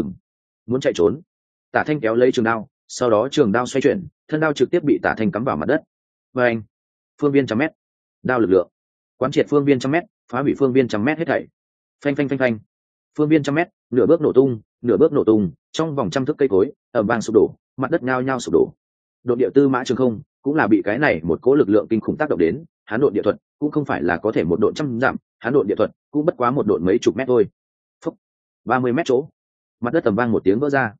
Speaker 1: Muốn chạy trốn. Tả Thanh kéo lấy trường đao, sau đó trường đao xoay chuyển, thân đao trực tiếp bị Tả Thanh cắm vào mặt đất. Và anh, phương viên 100 mét, đao lực lượng quán triệt phương viên 100 mét, phá hủy phương viên 100 mét hết thảy. Phanh phanh phanh phanh, phương viên 100 mét, nửa bước nổ tung, trong vòng 100 thước cây cối ầm vang sụp đổ, mặt đất nhao nhao sụp đổ. Độn địa Tư Mã trường không cũng là bị cái này một cỗ lực lượng kinh khủng tác động đến, hắn độn địa thuật cũng không phải là có thể một độn trăm giảm, hắn độn địa thuật cũng bất quá một độn mấy chục mét thôi. Phúc, 30 mét chỗ, mặt đất tầm vang một tiếng vỡ ra,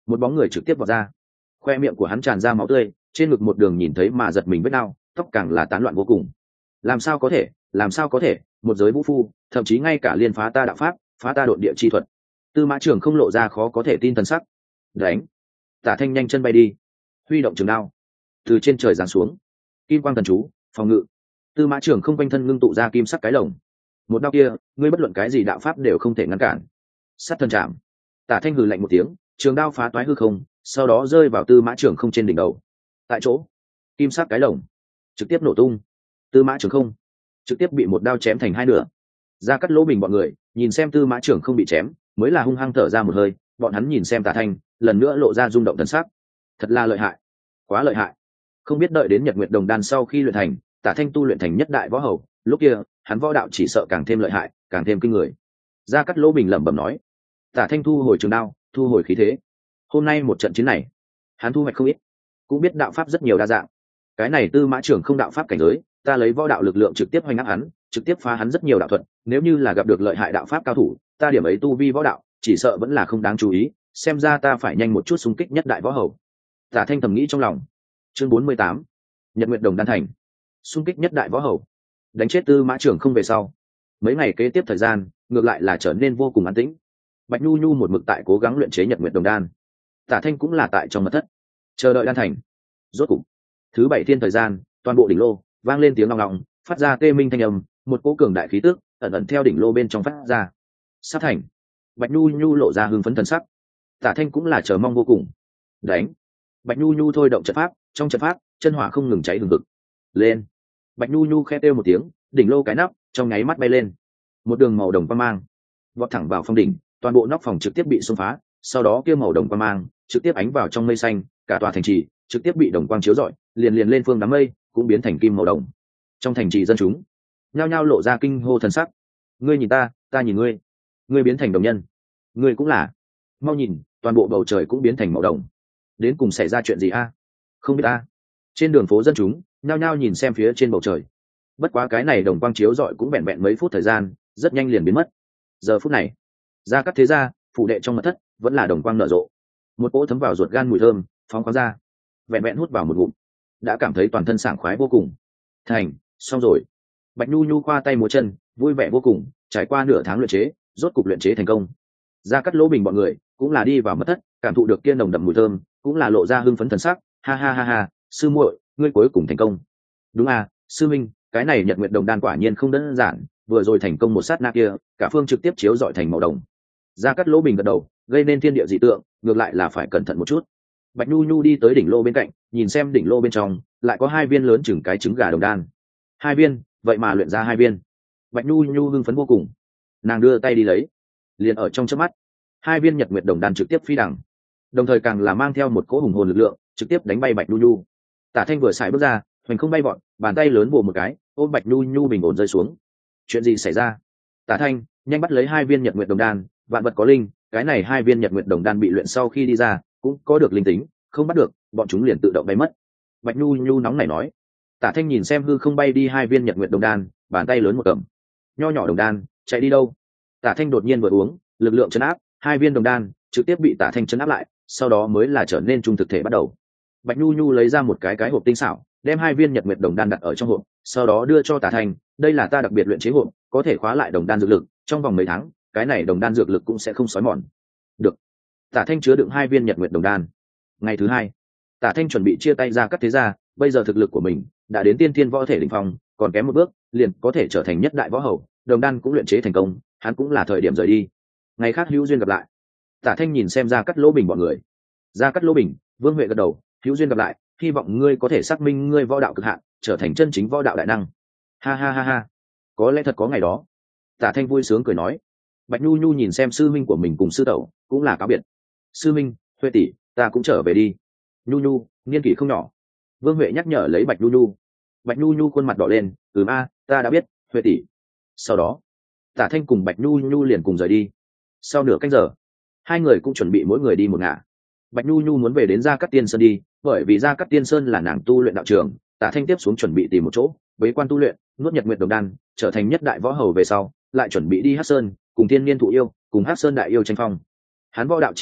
Speaker 1: một bóng người trực tiếp vào ra, khoe miệng của hắn tràn ra máu tươi, trên ngực một đường nhìn thấy mà giật mình vết đau, tóc càng là tán loạn vô cùng. Làm sao có thể, làm sao có thể, một giới vũ phu, thậm chí ngay cả liên phá ta đạo pháp, phá ta độn địa chi thuật. Tư Mã Trường không lộ ra khó có thể tin thần sắc. Đánh! Tả Thanh nhanh chân bay đi, huy động trường đao, từ trên trời giáng xuống, kim quang thần chú, phòng ngự. Tư Mã Trường không quanh thân ngưng tụ ra kim sắc cái lồng. Một đao kia, ngươi bất luận cái gì đạo pháp đều không thể ngăn cản. Sát thân chạm. Tả Thanh hừ lạnh một tiếng, trường đao phá toái hư không, sau đó rơi vào Tư Mã Trường không trên đỉnh đầu. Tại chỗ, kim sắc cái lồng trực tiếp nổ tung, Tư Mã Trường không trực tiếp bị một đao chém thành hai nửa. Ra cắt lỗ bình bọn người nhìn xem Tư Mã Trường không bị chém, mới là hung hăng thở ra một hơi. Bọn hắn nhìn xem Tả Thanh, lần nữa lộ ra rung động thần sắc. Thật là lợi hại, quá lợi hại. Không biết đợi đến Nhật Nguyệt Đồng Đan sau khi luyện thành, Tả Thanh tu luyện thành nhất đại võ hầu, lúc kia hắn võ đạo chỉ sợ càng thêm lợi hại, càng thêm kinh người. Ra cắt lỗ bình lẩm bẩm nói. Tả Thanh thu hồi trường đao, thu hồi khí thế. Hôm nay một trận chiến này, hắn thu hoạch không ít, cũng biết đạo pháp rất nhiều đa dạng. Cái này Tư Mã Trường không đạo pháp cảnh giới, ta lấy võ đạo lực lượng trực tiếp hoành áp hắn, trực tiếp phá hắn rất nhiều đạo thuật. Nếu như là gặp được lợi hại đạo pháp cao thủ, ta điểm ấy tu vi võ đạo chỉ sợ vẫn là không đáng chú ý. Xem ra ta phải nhanh một chút xung kích nhất đại võ hầu. Tả Thanh thầm nghĩ trong lòng. Chương 48, Nhật Nguyệt Đồng Đan thành. Xung kích nhất đại võ hầu, đánh chết Tư Mã Trường không về sau, mấy ngày kế tiếp thời gian ngược lại là trở nên vô cùng an tĩnh. Bạch Nhu Nhu một mực tại cố gắng luyện chế Nhật Nguyệt Đồng Đan, Tả Thanh cũng là tại trong mật thất chờ đợi đan thành. Rốt cục thứ 7 thiên thời gian, toàn bộ đỉnh lô vang lên tiếng long long, phát ra tê minh thanh âm, một cỗ cường đại khí tức ẩn ẩn theo đỉnh lô bên trong phát ra. Sắp thành. Bạch Nhu Nhu lộ ra hưng phấn thần sắc. Tả Thanh cũng là chờ mong vô cùng. Đánh! Bạch Nhu Nhu thôi động trận pháp, trong trận pháp chân hỏa không ngừng cháy hừng hực. Lên! Bạch Nhu Nhu khe kêu một tiếng, đỉnh lô cái nắp trong nháy mắt bay lên, một đường màu đồng quang mang vọt thẳng vào phong đỉnh, toàn bộ nóc phòng trực tiếp bị xông phá. Sau đó kia màu đồng quang mang trực tiếp ánh vào trong mây xanh, cả tòa thành trì trực tiếp bị đồng quang chiếu rọi, liền liền lên phương đám mây cũng biến thành kim màu đồng. Trong thành trì dân chúng nhao nhao lộ ra kinh hô thần sắc. Ngươi nhìn ta, ta nhìn ngươi, ngươi biến thành đồng nhân, ngươi cũng là. Mau nhìn, toàn bộ bầu trời cũng biến thành màu đồng. Đến cùng xảy ra chuyện gì a? Không biết a. Trên đường phố dân chúng nhao nhao nhìn xem phía trên bầu trời. Bất quá cái này đồng quang chiếu rọi cũng vẹn vẹn mấy phút thời gian, rất nhanh liền biến mất. Giờ phút này, Gia Cát thế gia phụ đệ trong mật thất vẫn là đồng quang nở rộ, một cỗ thấm vào ruột gan mùi thơm phóng khoáng ra, vẹn vẹn hút vào một ngụm đã cảm thấy toàn thân sảng khoái vô cùng. Thành, xong rồi. Bạch Nhu Nhu khoa tay múa chân, vui vẻ vô cùng. Trải qua nửa tháng luyện chế, rốt cục luyện chế thành công. Gia Cát Lỗ Bình bọn người cũng là đi vào mật thất, cảm thụ được kia nồng đậm mùi thơm, cũng là lộ ra hưng phấn thần sắc. Ha ha ha ha, sư muội, ngươi cuối cùng thành công. Đúng à, sư minh, cái này Nhật Nguyệt Đồng Đan quả nhiên không đơn giản, vừa rồi thành công một sát na kia, cả phương trực tiếp chiếu rọi thành màu đồng. Gia Cát Lỗ Bình gật đầu, gây nên thiên địa dị tượng, ngược lại là phải cẩn thận một chút. Bạch Nhu Nhu đi tới đỉnh lô bên cạnh, nhìn xem đỉnh lô bên trong lại có 2 viên lớn chừng cái trứng gà đồng đan. 2 viên, vậy mà luyện ra 2 viên. Bạch Nhu Nhu hưng phấn vô cùng, nàng đưa tay đi lấy, liền ở trong chớp mắt, 2 viên Nhật Nguyệt Đồng Đan trực tiếp phi đằng, đồng thời càng là mang theo một cỗ hùng hồn lực lượng, trực tiếp đánh bay Bạch Nhu Nhu. Tả Thanh vừa xài bước ra, hoành không bay vọt, bàn tay lớn vồ một cái, ôm Bạch Nhu Nhu bình ổn rơi xuống. Chuyện gì xảy ra? Tả Thanh nhanh bắt lấy 2 viên Nhật Nguyệt Đồng Đan, vạn vật có linh, cái này 2 viên Nhật Nguyệt Đồng Đan bị luyện sau khi đi ra, cũng có được linh tính, không bắt được, bọn chúng liền tự động bay mất. Bạch Nhu Nhu nóng nảy nói. Tả Thanh nhìn xem hư không bay đi 2 viên Nhật Nguyệt Đồng Đan, bàn tay lớn một cầm. Nho nhỏ đồng đan, chạy đi đâu? Tả Thanh đột nhiên vừa uống, lực lượng chấn áp, 2 viên đồng đan trực tiếp bị Tả Thanh chấn áp lại, sau đó mới là trở nên trung thực thể bắt đầu. Bạch Nhu Nhu lấy ra một cái hộp tinh xảo, đem 2 viên Nhật Nguyệt Đồng Đan đặt ở trong hộp, sau đó đưa cho Tả Thanh, đây là ta đặc biệt luyện chế hộp, có thể khóa lại đồng đan dược lực, trong vòng mấy tháng, cái này đồng đan dược lực cũng sẽ không xói mòn. Được. Tả Thanh chứa đựng 2 viên Nhật Nguyệt Đồng Đan. Ngày thứ 2, Tả Thanh chuẩn bị chia tay ra các thế gia, bây giờ thực lực của mình đã đến tiên thiên võ thể đỉnh phong, còn kém một bước, liền có thể trở thành nhất đại võ hầu, đồng đan cũng luyện chế thành công, hắn cũng là thời điểm rời đi. Ngày khác hữu duyên gặp lại. Tả Thanh nhìn xem Gia Cát Lỗ Bình bọn người. Gia Cát Lỗ Bình, Vương Huệ gật đầu, hữu duyên gặp lại, hy vọng ngươi có thể xác minh ngươi võ đạo cực hạn, trở thành chân chính võ đạo đại năng. Ha ha ha ha, có lẽ thật có ngày đó. Tả Thanh vui sướng cười nói. Bạch Nhu Nhu nhìn xem sư minh của mình cùng sư tẩu, cũng là cáo biệt. Sư minh, Huệ tỷ, ta cũng trở về đi. Nhu Nhu, niên kỷ không nhỏ. Vương Huệ nhắc nhở lấy Bạch Nhu Nhu. Bạch Nhu Nhu khuôn mặt đỏ lên, ta đã biết, Huệ tỷ. Sau đó, Tả Thanh cùng Bạch Nhu Nhu liền cùng rời đi. Sau nửa canh giờ, hai người cũng chuẩn bị mỗi người đi một ngả. Bạch Nhu Nhu muốn về đến Gia Cát Tiên Sơn đi, bởi vì Gia Cát Tiên Sơn là nàng tu luyện đạo trường. Tả Thanh tiếp xuống chuẩn bị tìm một chỗ bế quan tu luyện, nuốt Nhật Nguyệt Đồng Đan, trở thành nhất đại võ hầu về sau, lại chuẩn bị đi Hắc Sơn, cùng Thiên Niên Thụ Yêu, cùng Hắc Sơn đại yêu tranh phong. Hắn võ đạo chi lộ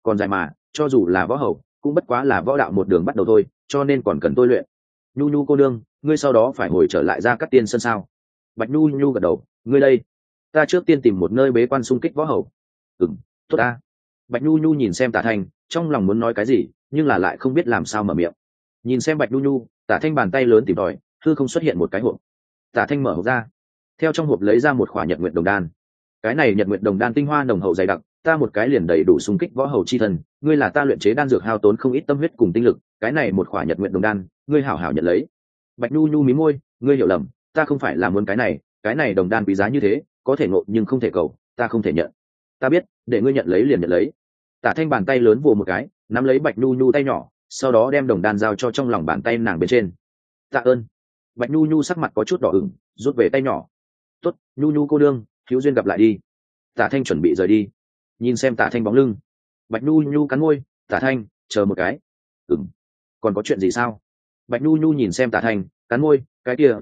Speaker 1: còn dài mà, cho dù là võ hầu cũng bất quá là võ đạo một đường bắt đầu thôi, cho nên còn cần tôi luyện. Nhu nhu cô đương, ngươi sau đó phải hồi trở lại ra Cát Tiên Sơn sao? Bạch nhu nhu gật đầu, ngươi đây, ta trước tiên tìm một nơi bế quan xung kích võ hầu. Tốt ta. Bạch nhu nhu nhìn xem Tả Thanh, trong lòng muốn nói cái gì nhưng là lại không biết làm sao mở miệng. Nhìn xem Bạch nhu nhu, Tả Thanh bàn tay lớn tìm tòi, hư không xuất hiện một cái hộp. Tả Thanh mở hộp ra, theo trong hộp lấy ra một khỏa nhật nguyện đồng đan. Cái này nhật nguyện đồng đan tinh hoa nồng hậu dày đặc, ta một cái liền đầy đủ xung kích võ hầu chi thần. Ngươi là ta luyện chế đan dược hao tốn không ít tâm huyết cùng tinh lực, cái này một khỏa nhật nguyện đồng đan, ngươi hảo hảo nhận lấy. Bạch nhu nhu mí môi, ngươi hiểu lầm, ta không phải là muốn cái này đồng đan quý giá như thế, có thể ngộ nhưng không thể cầu, ta không thể nhận. Ta biết, để ngươi nhận lấy liền nhận lấy. Tả Thanh bàn tay lớn vồ một cái, nắm lấy Bạch nhu nhu tay nhỏ, sau đó đem đồng đan giao cho trong lòng bàn tay nàng bên trên. Tạ ơn. Bạch nhu nhu sắc mặt có chút đỏ ửng, rút về tay nhỏ. Tốt, nhu nhu cô đương, hữu duyên gặp lại đi. Tả Thanh chuẩn bị rời đi, nhìn xem Tả Thanh bóng lưng, Bạch nhu nhu cắn môi. Tả Thanh, chờ một cái. Còn có chuyện gì sao? Bạch nhu nhu nhìn xem Tả Thanh, cắn môi. Cái kia,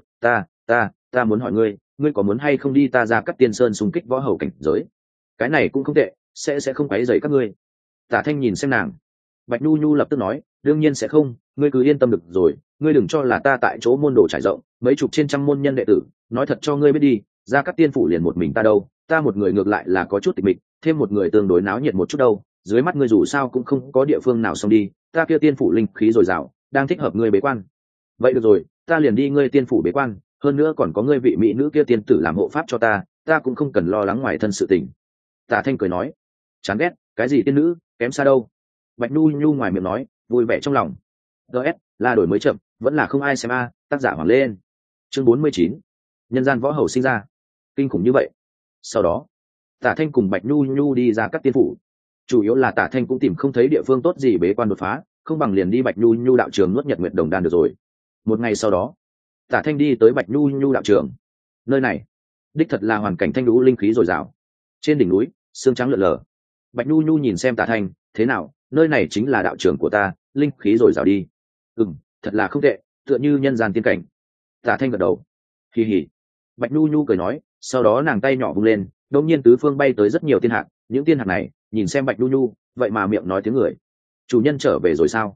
Speaker 1: ta muốn hỏi ngươi, ngươi có muốn hay không đi ta ra Cát Tiên Sơn xung kích võ hầu cảnh giới? Cái này cũng không tệ, sẽ không quấy rầy các ngươi. Tả Thanh nhìn xem nàng. Bạch nhu nhu lập tức nói, đương nhiên sẽ không, ngươi cứ yên tâm được rồi, ngươi đừng cho là ta tại chỗ môn đồ trải rộng, mấy chục trên trăm môn nhân đệ tử, nói thật cho ngươi biết đi, ra Cát Tiên phủ liền một mình ta đâu, ta một người ngược lại là có chút tịch mịch, thêm một người tương đối náo nhiệt một chút đâu, dưới mắt ngươi dù sao cũng không có địa phương nào xong đi, ta kia tiên phủ linh khí dồi dào, đang thích hợp ngươi bế quan. Vậy được rồi, ta liền đi ngươi tiên phủ bế quan, hơn nữa còn có ngươi vị mỹ nữ kia tiên tử làm hộ pháp cho ta cũng không cần lo lắng ngoài thân sự tình. Tả Thanh cười nói, chán ghét, cái gì tiên nữ, kém xa đâu. Bạch nhu nhu ngoài miệng nói, vui vẻ trong lòng. ts là đổi mới chậm, vẫn là không ai xem a. Tác giả Hoàng Lên. Chương 49. Nhân gian võ hầu sinh ra, kinh khủng như vậy. Sau đó Tả Thanh cùng Bạch nhu nhu đi ra các tiên phủ, chủ yếu là Tả Thanh cũng tìm không thấy địa phương tốt gì bế quan đột phá, không bằng liền đi Bạch nhu nhu đạo trường nuốt nhật nguyệt đồng đan được rồi. Một ngày sau đó, Tả Thanh đi tới Bạch nhu nhu đạo trường. Nơi này đích thật là hoàn cảnh thanh lũ linh khí dồi dào, trên đỉnh núi sương trắng lượn lờ. Bạch nhu nhu nhìn xem Tả Thanh, thế nào, nơi này chính là đạo trường của ta, linh khí dồi dào đi. Thật là không tệ, tựa như nhân gian tiên cảnh. Tả Thanh gật đầu, kỳ hỉ. Bạch nhu nhu cười nói, sau đó nàng tay nhỏ vung lên, đột nhiên tứ phương bay tới rất nhiều tiên hạc. Những tiên hạc này nhìn xem Bạch nhu nhu, vậy mà miệng nói tiếng người. Chủ nhân trở về rồi sao?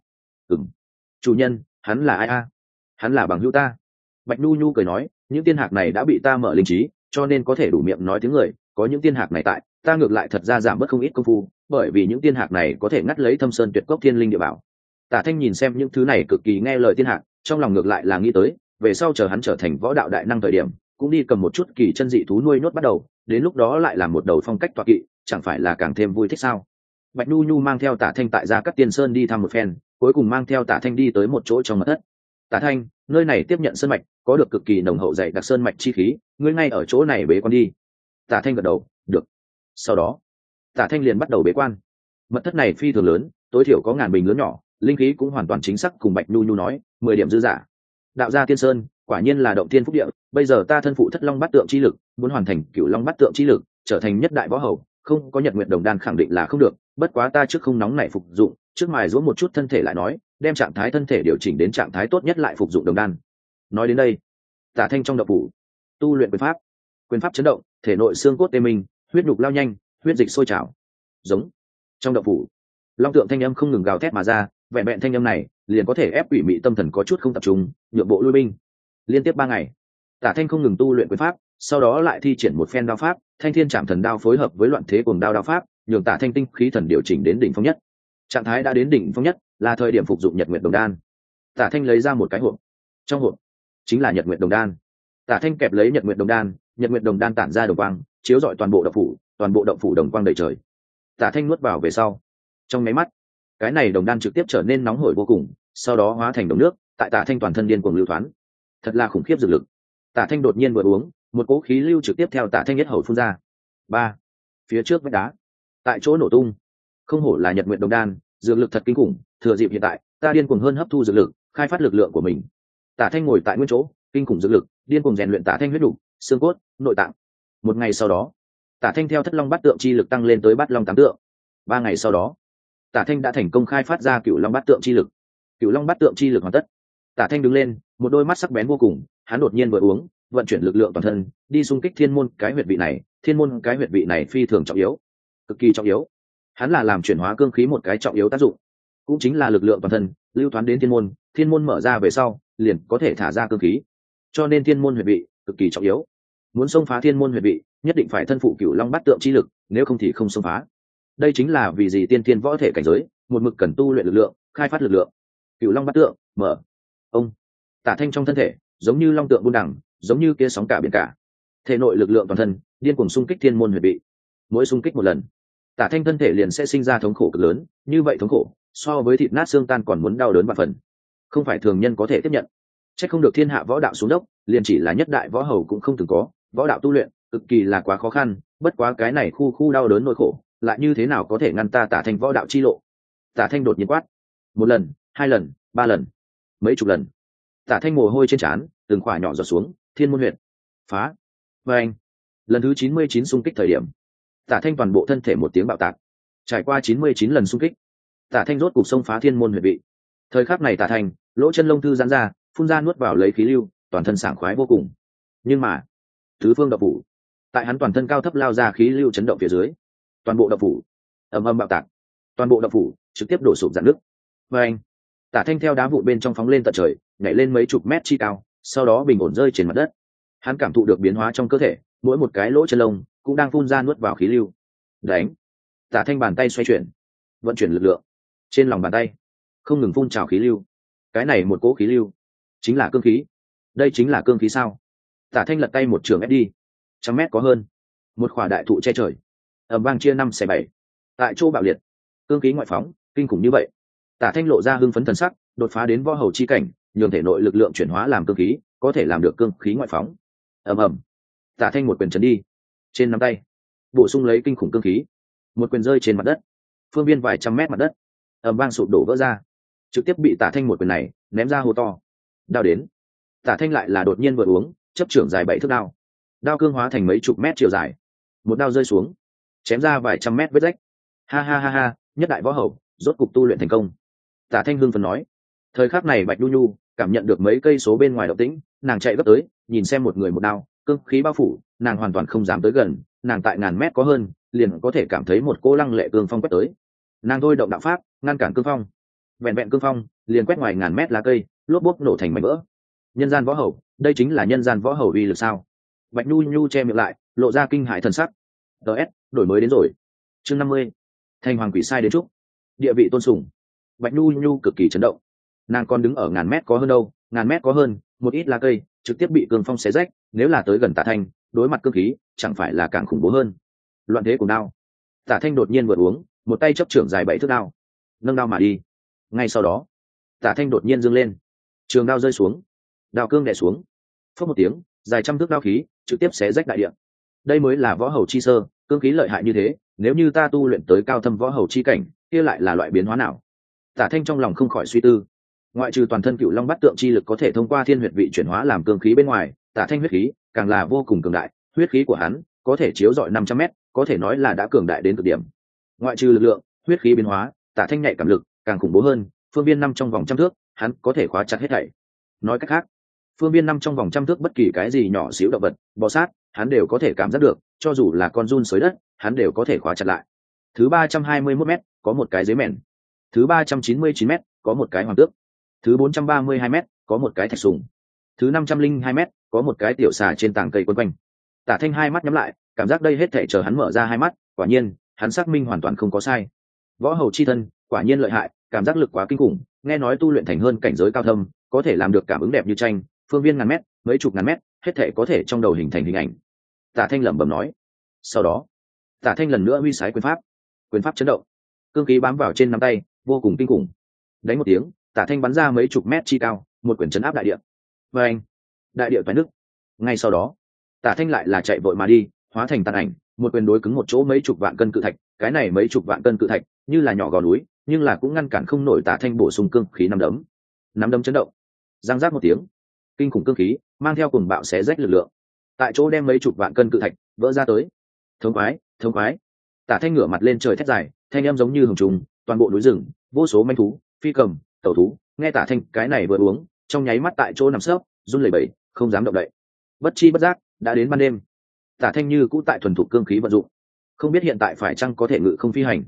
Speaker 1: Chủ nhân, hắn là ai a? Hắn là bằng hữu ta. Bạch nhu nhu cười nói, những tiên hạc này đã bị ta mở linh trí, cho nên có thể đủ miệng nói tiếng người. Có những tiên hạc này tại, ta ngược lại thật ra giảm bớt không ít công phu, bởi vì những tiên hạc này có thể ngắt lấy thâm sơn tuyệt cốc thiên linh địa bảo. Tả Thanh nhìn xem những thứ này cực kỳ nghe lời tiên hạc, trong lòng ngược lại là nghĩ tới, về sau chờ hắn trở thành võ đạo đại năng thời điểm, cũng đi cầm một chút kỳ chân dị thú nuôi nhốt bắt đầu, đến lúc đó lại làm một đầu phong cách tọa kỵ, chẳng phải là càng thêm vui thích sao? Bạch nhu nhu mang theo Tả Thanh tại Gia Cát Tiên Sơn đi thăm một phen, cuối cùng mang theo Tả Thanh đi tới một chỗ trong mật thất. Tả Thanh, nơi này tiếp nhận sơn mạch, có được cực kỳ nồng hậu dày đặc sơn mạch chi khí, ngươi ngay ở chỗ này bế quan đi. Tả Thanh gật đầu, được. Sau đó Tả Thanh liền bắt đầu bế quan. Mật thất này phi thường lớn, tối thiểu có ngàn bình lớn nhỏ, linh khí cũng hoàn toàn chính xác, cùng Bạch nhu nhu nói 10 điểm dư giả. Đạo gia Tiên Sơn quả nhiên là động tiên phúc địa, bây giờ ta thân phụ Thất Long Bát Tượng chi lực, muốn hoàn thành Cửu Long Bát Tượng chi lực, trở thành nhất đại võ hầu, không có nhật nguyện đồng đan khẳng định là không được, bất quá ta trước không nóng nảy phục dụng, trước mài giũa một chút thân thể lại nói, đem trạng thái thân thể điều chỉnh đến trạng thái tốt nhất lại phục dụng đồng đan. Nói đến đây, Tả Thanh trong động phủ tu luyện quyền pháp chấn động, thể nội xương cốt tê minh, huyết nhục lao nhanh, huyết dịch sôi trào. Giống. Trong động phủ, long tượng thanh âm không ngừng gào thét mà ra, vẹn vẹn thanh âm này liền có thể ép quỷ mị tâm thần có chút không tập trung, nhượng bộ lui binh. Liên tiếp 3 ngày, Tả Thanh không ngừng tu luyện quyền pháp, sau đó lại thi triển một phen đao pháp, Thanh Thiên Trảm Thần đao phối hợp với Loạn Thế Cuồng đao pháp, nhường Tả Thanh tinh khí thần điều chỉnh đến đỉnh phong nhất. Trạng thái đã đến đỉnh phong nhất, là thời điểm phục dụng Nhật Nguyệt Đồng Đan. Tả Thanh lấy ra một cái hộp, trong hộp chính là Nhật Nguyệt Đồng Đan. Tả Thanh kẹp lấy Nhật Nguyệt Đồng Đan, Nhật Nguyệt Đồng Đan tản ra đồng quang, chiếu rọi toàn bộ động phủ đồng quang đầy trời. Tả Thanh nuốt vào về sau, trong mấy mắt, cái này đồng đan trực tiếp trở nên nóng hổi vô cùng, sau đó hóa thành đồng nước, tại Tả Thanh toàn thân điên cuồng lưu thoáng. Thật là khủng khiếp dược lực. Tả Thanh đột nhiên vừa uống, một cỗ khí lưu trực tiếp theo Tả Thanh nhất hầu phun ra. Phía trước vách đá, tại chỗ nổ tung. Không hổ là Nhật Nguyệt Đồng Đan, dược lực thật kinh khủng, thừa dịp hiện tại, ta điên cuồng hơn hấp thu dược lực, khai phát lực lượng của mình. Tả Thanh ngồi tại nguyên chỗ, kinh khủng dược lực, điên cuồng rèn luyện Tả Thanh huyết đủ, xương cốt, nội tạng. Một ngày sau đó, Tả Thanh theo Thất Long Bát Tượng chi lực tăng lên tới Bát Long Tám Tượng. 3 ngày sau đó, Tả Thanh đã thành công khai phát ra Cửu Long Bát Tượng chi lực. Cửu Long Bát Tượng chi lực hoàn tất. Tả Thanh đứng lên, một đôi mắt sắc bén vô cùng, hắn đột nhiên vừa uống, vận chuyển lực lượng toàn thân, đi xung kích thiên môn cái huyệt vị này, thiên môn cái huyệt vị này phi thường trọng yếu, cực kỳ trọng yếu. hắn là làm chuyển hóa cương khí một cái trọng yếu tác dụng, cũng chính là lực lượng toàn thân lưu thoán đến thiên môn mở ra về sau liền có thể thả ra cương khí, cho nên thiên môn huyệt vị cực kỳ trọng yếu. Muốn xông phá thiên môn huyệt vị nhất định phải thân phụ cửu long bát tượng chi lực, nếu không thì không xông phá. Đây chính là vì gì tiên thiên võ thể cảnh giới một mực cần tu luyện lực lượng, khai phát lực lượng. Cửu long bát tượng mở. Ông Tả Thanh trong thân thể giống như long tượng buôn đẳng, giống như kia sóng cả biển cả, thể nội lực lượng toàn thân điên cuồng xung kích thiên môn huyệt vị. Mỗi xung kích một lần, Tả Thanh thân thể liền sẽ sinh ra thống khổ cực lớn, như vậy thống khổ so với thịt nát xương tan còn muốn đau đớn vạn phần, không phải thường nhân có thể tiếp nhận. Chắc không được thiên hạ võ đạo xuống dốc, liền chỉ là nhất đại võ hầu cũng không từng có, võ đạo tu luyện cực kỳ là quá khó khăn, bất quá cái này khu đau đớn nỗi khổ lại như thế nào có thể ngăn ta Tả Thanh võ đạo chi lộ. Tả Thanh đột nhiên quát, một lần, hai lần, ba lần, mấy chục lần. Tả Thanh mồ hôi trên trán từng khỏa nhỏ giọt xuống, thiên môn huyệt phá. Và anh lần thứ 99 xung kích thời điểm, Tả Thanh toàn bộ thân thể một tiếng bạo tạc. Trải qua 99 lần xung kích, Tả Thanh rốt cục xông phá thiên môn huyệt vị. Thời khắc này Tả Thanh lỗ chân lông thư giãn ra, phun ra nuốt vào lấy khí lưu, toàn thân sảng khoái vô cùng. Nhưng mà tứ phương độc phủ, tại hắn toàn thân cao thấp lao ra khí lưu chấn động phía dưới, toàn bộ độc phủ ầm ầm bạo tạc, toàn bộ độc phủ trực tiếp đổ sụp rạn nứt. Và anh Tả Thanh theo đá vụn bên trong phóng lên tận trời, nhảy lên mấy chục mét chi cao, sau đó bình ổn rơi trên mặt đất. Hắn cảm thụ được biến hóa trong cơ thể, mỗi một cái lỗ chân lông cũng đang phun ra nuốt vào khí lưu. Đánh. Tả Thanh bàn tay xoay chuyển, vận chuyển lực lượng trên lòng bàn tay, không ngừng phun trào khí lưu. Cái này một cỗ khí lưu chính là cương khí. Đây chính là cương khí sao? Tả Thanh lật tay một trường ép đi, 100 mét có hơn, một khỏa đại thụ che trời, ầm vang chia 5/7, tại chỗ bạo liệt. Cương khí ngoại phóng kinh khủng như vậy, Tả Thanh lộ ra hưng phấn thần sắc, đột phá đến võ hầu chi cảnh, nhường thể nội lực lượng chuyển hóa làm cương khí, có thể làm được cương khí ngoại phóng. Ầm ầm, Tả Thanh một quyền chấn đi, trên nắm tay bổ sung lấy kinh khủng cương khí, một quyền rơi trên mặt đất, phương viên vài trăm mét mặt đất ầm vang sụp đổ vỡ ra, trực tiếp bị Tả Thanh một quyền này ném ra hố to. Đao đến. Tả Thanh lại là đột nhiên vừa uống, chấp trưởng dài 7 thước đao, đao cương hóa thành mấy chục mét chiều dài, một đao rơi xuống, chém ra vài trăm mét vết rách. Ha ha ha ha, nhất đại võ hầu rốt cục tu luyện thành công. Tả Thanh hưng phấn nói. Thời khắc này Bạch Nhu Nhu cảm nhận được mấy cây số bên ngoài động tĩnh, nàng chạy gấp tới, nhìn xem một người một đao, cương khí bao phủ, nàng hoàn toàn không dám tới gần, nàng tại ngàn mét có hơn, liền có thể cảm thấy một cô lăng lệ cương phong quét tới. Nàng thôi động đạo pháp, ngăn cản cương phong. Vẹn vẹn cương phong, liền quét ngoài ngàn mét lá cây, lốp bốp nổ thành mảnh vỡ. Nhân gian võ hầu, đây chính là nhân gian võ hầu uy lực sao? Bạch Nhu Nhu che miệng lại, lộ ra kinh hãi thần sắc. DS, đổi mới đến rồi. Chương 50. Thành hoàng quỷ sai đến chúc. Địa vị tôn sùng. Bạch Nhu Nhu cực kỳ chấn động. Nàng còn đứng ở ngàn mét có hơn đâu, ngàn mét có hơn, một ít lá cây trực tiếp bị cương phong xé rách, nếu là tới gần Tả Thanh, đối mặt cương khí, chẳng phải là càng khủng bố hơn. Loạn thế cùng đao. Tả Thanh đột nhiên vượt uống, một tay chấp trưởng dài 7 thước đao, nâng đao mà đi. Ngay sau đó, Tả Thanh đột nhiên giương lên, trường đao rơi xuống, đao cương đè xuống, phất một tiếng, dài trăm thước đao khí trực tiếp xé rách đại địa. Đây mới là võ hầu chi sơ, cương khí lợi hại như thế, nếu như ta tu luyện tới cao thâm võ hầu chi cảnh, kia lại là loại biến hóa nào? Tả Thanh trong lòng không khỏi suy tư. Ngoại trừ toàn thân cựu long bát tượng chi lực có thể thông qua thiên huyệt vị chuyển hóa làm cương khí bên ngoài, Tả Thanh huyết khí càng là vô cùng cường đại, huyết khí của hắn có thể chiếu rọi 500 mét, có thể nói là đã cường đại đến cực điểm. Ngoại trừ lực lượng, huyết khí biến hóa, Tả Thanh nhạy cảm lực càng khủng bố hơn, phương viên 5 trong vòng trăm thước, hắn có thể khóa chặt hết thảy. Nói cách khác, phương viên 5 trong vòng trăm thước bất kỳ cái gì nhỏ xíu động vật, bò sát, hắn đều có thể cảm giác được, cho dù là con giun xới đất, hắn đều có thể khóa chặt lại. Thứ 321 mét, có một cái dế mèn. Thứ 399 mét, có một cái hoàng tước. Thứ 432 mét, có một cái thạch sùng. Thứ 502 mét, có một cái tiểu xà trên tảng cây quấn quanh. Tả Thanh hai mắt nhắm lại, cảm giác đây hết thảy chờ hắn mở ra hai mắt, quả nhiên, hắn xác minh hoàn toàn không có sai. Võ hầu chi thân, quả nhiên lợi hại, cảm giác lực quá kinh khủng, nghe nói tu luyện thành hơn cảnh giới cao thâm, có thể làm được cảm ứng đẹp như tranh, phương viên ngàn mét, mấy chục ngàn mét, hết thảy có thể trong đầu hình thành hình ảnh. Tả Thanh lẩm bẩm nói. Sau đó, Tả Thanh lần nữa huy sái quyền pháp chấn động, cương khí bám vào trên nắm tay, vô cùng kinh khủng. Đánh một tiếng, Tả Thanh bắn ra mấy chục mét chi cao, một quyền chấn áp đại địa. Và anh, đại địa toái nứt. Ngay sau đó, Tả Thanh lại là chạy vội mà đi, hóa thành tàn ảnh, một quyền đối cứng một chỗ mấy chục vạn cân cự thạch. Cái này mấy chục vạn cân cự thạch, như là nhỏ gò núi, nhưng là cũng ngăn cản không nổi Tả Thanh bổ sung cương khí nắm đấm chấn động, giang giác một tiếng, kinh khủng cương khí mang theo cùng bạo xé rách lực lượng, tại chỗ đem mấy chục vạn cân cự thạch vỡ ra tới. Thống quái. Tả Thanh ngửa mặt lên trời thét dài, thanh âm giống như hùng trùng, toàn bộ núi rừng, vô số manh thú, phi cầm, tẩu thú, nghe Tả Thanh cái này vừa uống, trong nháy mắt tại chỗ nằm sấp, run lẩy bẩy, không dám động đậy. Bất chi bất giác, đã đến ban đêm. Tả Thanh như cũ tại thuần thục cương khí vận dụng, không biết hiện tại phải chăng có thể ngự không phi hành.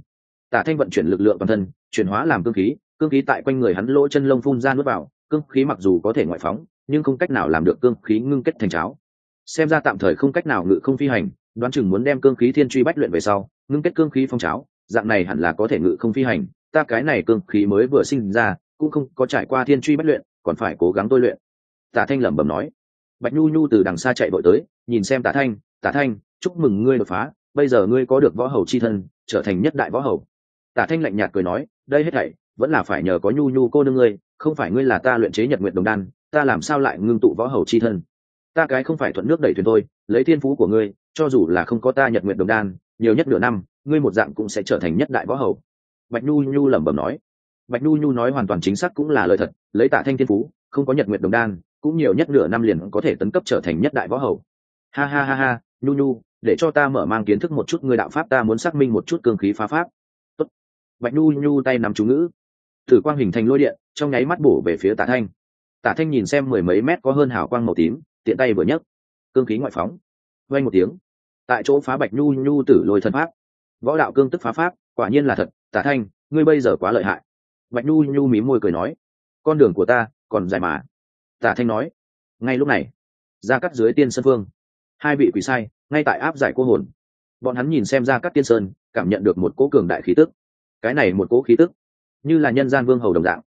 Speaker 1: Tả Thanh vận chuyển lực lượng toàn thân, chuyển hóa làm cương khí tại quanh người hắn lỗ chân lông phun ra nuốt vào, cương khí mặc dù có thể ngoại phóng, nhưng không cách nào làm được cương khí ngưng kết thành cháo. Xem ra tạm thời không cách nào ngự không phi hành, đoán chừng muốn đem cương khí thiên truy bách luyện về sau, ngưng kết cương khí phong cháo, dạng này hẳn là có thể ngự không phi hành. Ta cái này cương khí mới vừa sinh ra, cũng không có trải qua thiên truy bách luyện, còn phải cố gắng tôi luyện. Tả Thanh lẩm bẩm nói. Bạch Nhu Nhu từ đằng xa chạy vội tới, nhìn xem Tả Thanh, chúc mừng ngươi đột phá, bây giờ ngươi có được võ hầu chi thân, trở thành nhất đại võ hầu. Tả Thanh lạnh nhạt cười nói, đây hết thảy vẫn là phải nhờ có Nhu Nhu cô nương ngươi, không phải ngươi là ta luyện chế Nhật Nguyệt Đồng Đan, ta làm sao lại ngưng tụ võ hầu chi thân? Ta cái không phải thuận nước đẩy thuyền thôi, lấy thiên phú của ngươi, cho dù là không có ta Nhật Nguyệt Đồng Đan, nhiều nhất nửa năm, ngươi một dạng cũng sẽ trở thành nhất đại võ hầu. Bạch Nhu Nhu lẩm bẩm nói. Bạch Nhu Nhu nói hoàn toàn chính xác, cũng là lời thật, lấy Tả Thanh thiên phú, không có Nhật Nguyệt Đồng Đan, cũng nhiều nhất nửa năm liền có thể tấn cấp trở thành nhất đại võ hầu. Ha ha ha ha, Nhu Nhu, để cho ta mở mang kiến thức một chút ngươi đạo pháp, ta muốn xác minh một chút cương khí phá pháp. Tốt. Bạch Nhu Nhu tay nắm chú ngữ, thử quang hình thành lôi điện, trong nháy mắt bổ về phía Tả Thanh. Tả Thanh nhìn xem mười mấy mét có hơn hào quang màu tím, tiện tay vừa nhấc, cương khí ngoại phóng, vang một tiếng, tại chỗ phá Bạch Nhu Nhu tử lôi thần pháp. Võ đạo cương tức phá pháp, quả nhiên là thật, Tả Thanh, ngươi bây giờ quá lợi hại. Bạch Nhu Nhu mím môi cười nói, con đường của ta còn dài mà. Tả Thanh nói. Ngay lúc này, Gia Cát dưới Tiên Sơn Phương, hai vị quỷ sai ngay tại áp giải cô hồn. Bọn hắn nhìn xem Gia Cát Tiên Sơn, cảm nhận được một cỗ cường đại khí tức. Cái này một cỗ khí tức, như là nhân gian vương hầu đồng dạng.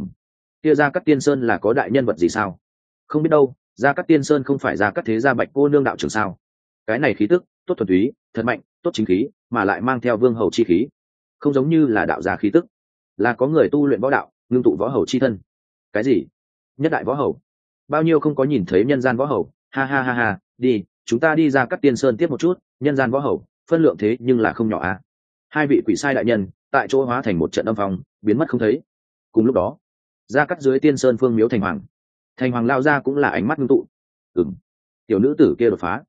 Speaker 1: Kia Gia Cát Tiên Sơn là có đại nhân vật gì sao? Không biết đâu, Gia Cát Tiên Sơn không phải Gia Cát thế gia Bạch cô nương đạo trưởng sao? Cái này khí tức, tốt thuần túy, thật mạnh, tốt chính khí, mà lại mang theo vương hầu chi khí. Không giống như là đạo gia khí tức, là có người tu luyện võ đạo, ngưng tụ võ hầu chi thân. Cái gì? Nhất đại võ hầu? Bao nhiêu không có nhìn thấy nhân gian võ hầu, ha ha ha ha, đi, chúng ta đi ra Cát Tiên Sơn tiếp một chút, nhân gian võ hầu, phân lượng thế nhưng là không nhỏ a. Hai vị quỷ sai đại nhân, tại chỗ hóa thành một trận âm phong, biến mất không thấy. Cùng lúc đó, Gia Cát dưới Tiên Sơn Phương miếu thành hoàng lao ra cũng là ánh mắt ngưng tụ. Tiểu nữ tử kia đột phá.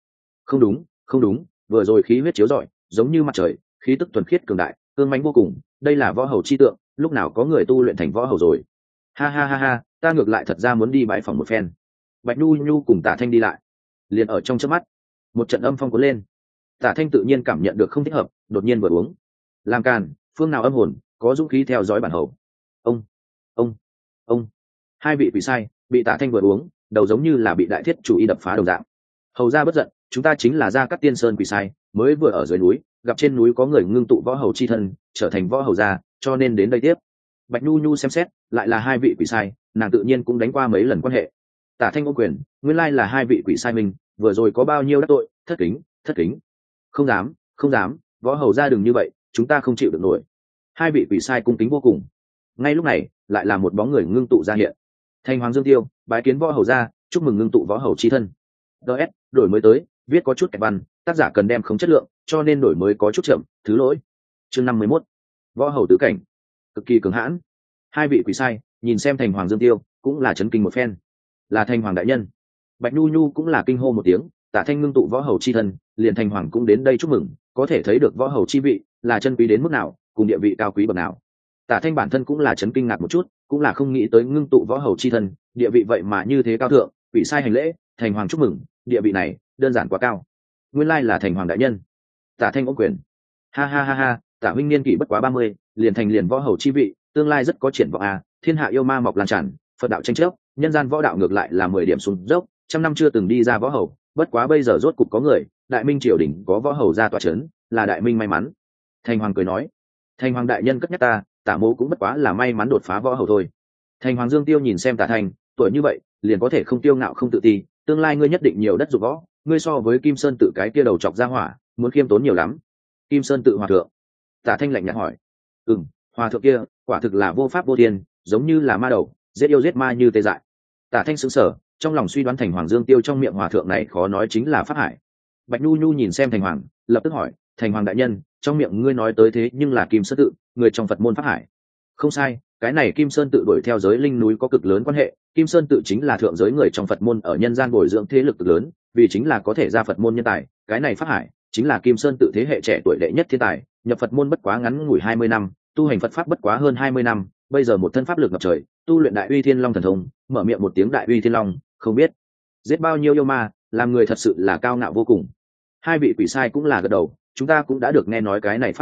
Speaker 1: Không đúng, vừa rồi khí huyết chiếu rọi, giống như mặt trời, khí tức thuần khiết cường đại, cương mãnh vô cùng, đây là võ hầu chi tượng, lúc nào có người tu luyện thành võ hầu rồi. Ha ha ha ha, ta ngược lại thật ra muốn đi bãi phòng một phen. Bạch Nhu Nhu cùng Tả Thanh đi lại, liền ở trong chớp mắt, một trận âm phong cuốn lên. Tả Thanh tự nhiên cảm nhận được không thích hợp, đột nhiên vừa uống. Làm càn, phương nào âm hồn, có dũng khí theo dõi bản hầu. Ông. Hai vị quỷ sai bị Tả Thanh vừa uống, đầu giống như là bị đại thiết chủ y đập phá đồng dạng. Hầu ra bất giận, chúng ta chính là Gia Cát Tiên Sơn quỷ sai, mới vừa ở dưới núi, gặp trên núi có người ngưng tụ võ hầu chi thân, trở thành võ hầu gia, cho nên đến đây tiếp. Bạch Nhu Nhu xem xét, lại là hai vị quỷ sai, nàng tự nhiên cũng đánh qua mấy lần quan hệ. Tả Thanh ôm quyền, nguyên lai là hai vị quỷ sai mình, vừa rồi có bao nhiêu đắc tội, thất kính. Không dám, võ hầu gia đừng như vậy, chúng ta không chịu được nổi. Hai vị quỷ sai cung kính vô cùng. Ngay lúc này, lại là một bóng người ngưng tụ ra hiện. Thành Hoàng Dương Tiêu, bái kiến võ hầu gia, chúc mừng ngưng tụ võ hầu chi thân. DS, đổi mới tới, viết có chút kẹt văn, tác giả cần đem không chất lượng, cho nên đổi mới có chút chậm, thứ lỗi. Chương 51. Võ hầu tứ cảnh, cực kỳ cường hãn. Hai vị quỷ sai nhìn xem Thành Hoàng Dương Tiêu, cũng là chấn kinh một phen. Là Thành Hoàng đại nhân. Bạch Nhu Nhu cũng là kinh hô một tiếng, Tả Thanh ngưng tụ võ hầu chi thân, liền Thành Hoàng cũng đến đây chúc mừng, có thể thấy được võ hầu chi vị là chân quý đến mức nào, cùng địa vị cao quý bậc nào. Tả Thanh bản thân cũng là chấn kinh ngạc một chút, cũng là không nghĩ tới ngưng tụ võ hầu chi thân, địa vị vậy mà như thế cao thượng. Quỷ sai hành lễ, Thành Hoàng chúc mừng, địa vị này đơn giản quá cao. Nguyên lai là Thành Hoàng đại nhân. Tả Thanh ôm quyền, ha ha ha ha, Tả huynh niên kỷ bất quá 30, liền võ hầu chi vị, tương lai rất có triển vọng a. Thiên hạ yêu ma mọc lan tràn, Phật đạo tranh chấp, nhân gian võ đạo ngược lại là 10 điểm xuống dốc, trăm năm chưa từng đi ra võ hầu, bất quá bây giờ rốt cục có người, Đại Minh triều đình có võ hầu ra tọa chấn, là Đại Minh may mắn. Thành Hoàng cười nói, Thành Hoàng đại nhân cất nhắc ta, Tả mỗ cũng bất quá là may mắn đột phá võ hầu thôi. Thành Hoàng Dương Tiêu nhìn xem Tả Thanh, tuổi như vậy, liền có thể không tiêu ngạo không tự ti, tương lai ngươi nhất định nhiều đất dụng võ, ngươi so với Kim Sơn tự cái kia đầu chọc ra hỏa, muốn khiêm tốn nhiều lắm. Kim Sơn tự hòa thượng? Tả Thanh lạnh nhạt hỏi. Hòa thượng kia, quả thực là vô pháp vô thiên, giống như là ma đầu, giết yêu giết ma như tê dại. Tả Thanh sững sờ, trong lòng suy đoán Thành Hoàng Dương Tiêu trong miệng hòa thượng này khó nói chính là Pháp Hải. Bạch Nhu Nhu nhìn xem Thành Hoàng, lập tức hỏi, Thành Hoàng đại nhân, trong miệng ngươi nói tới thế nhưng là Kim Sơn tự, người trong Phật môn Pháp Hải? Không sai, cái này Kim Sơn tự đuổi theo giới linh núi có cực lớn quan hệ, Kim Sơn tự chính là thượng giới người trong Phật môn ở nhân gian bồi dưỡng thế lực cực lớn, vì chính là có thể ra Phật môn nhân tài, cái này Pháp Hải chính là Kim Sơn tự thế hệ trẻ tuổi đệ nhất thiên tài, nhập Phật môn bất quá ngắn ngủi 20 năm, tu hành Phật pháp bất quá hơn 20 năm, bây giờ một thân pháp lực ngập trời, tu luyện Đại Uy Thiên Long thần thông, mở miệng một tiếng Đại Uy Thiên Long, không biết giết bao nhiêu yêu ma, làm người thật sự là cao ngạo vô cùng. Hai vị quỷ sai cũng là gật đầu, chúng ta cũng đã được nghe nói cái này Pháp Hải,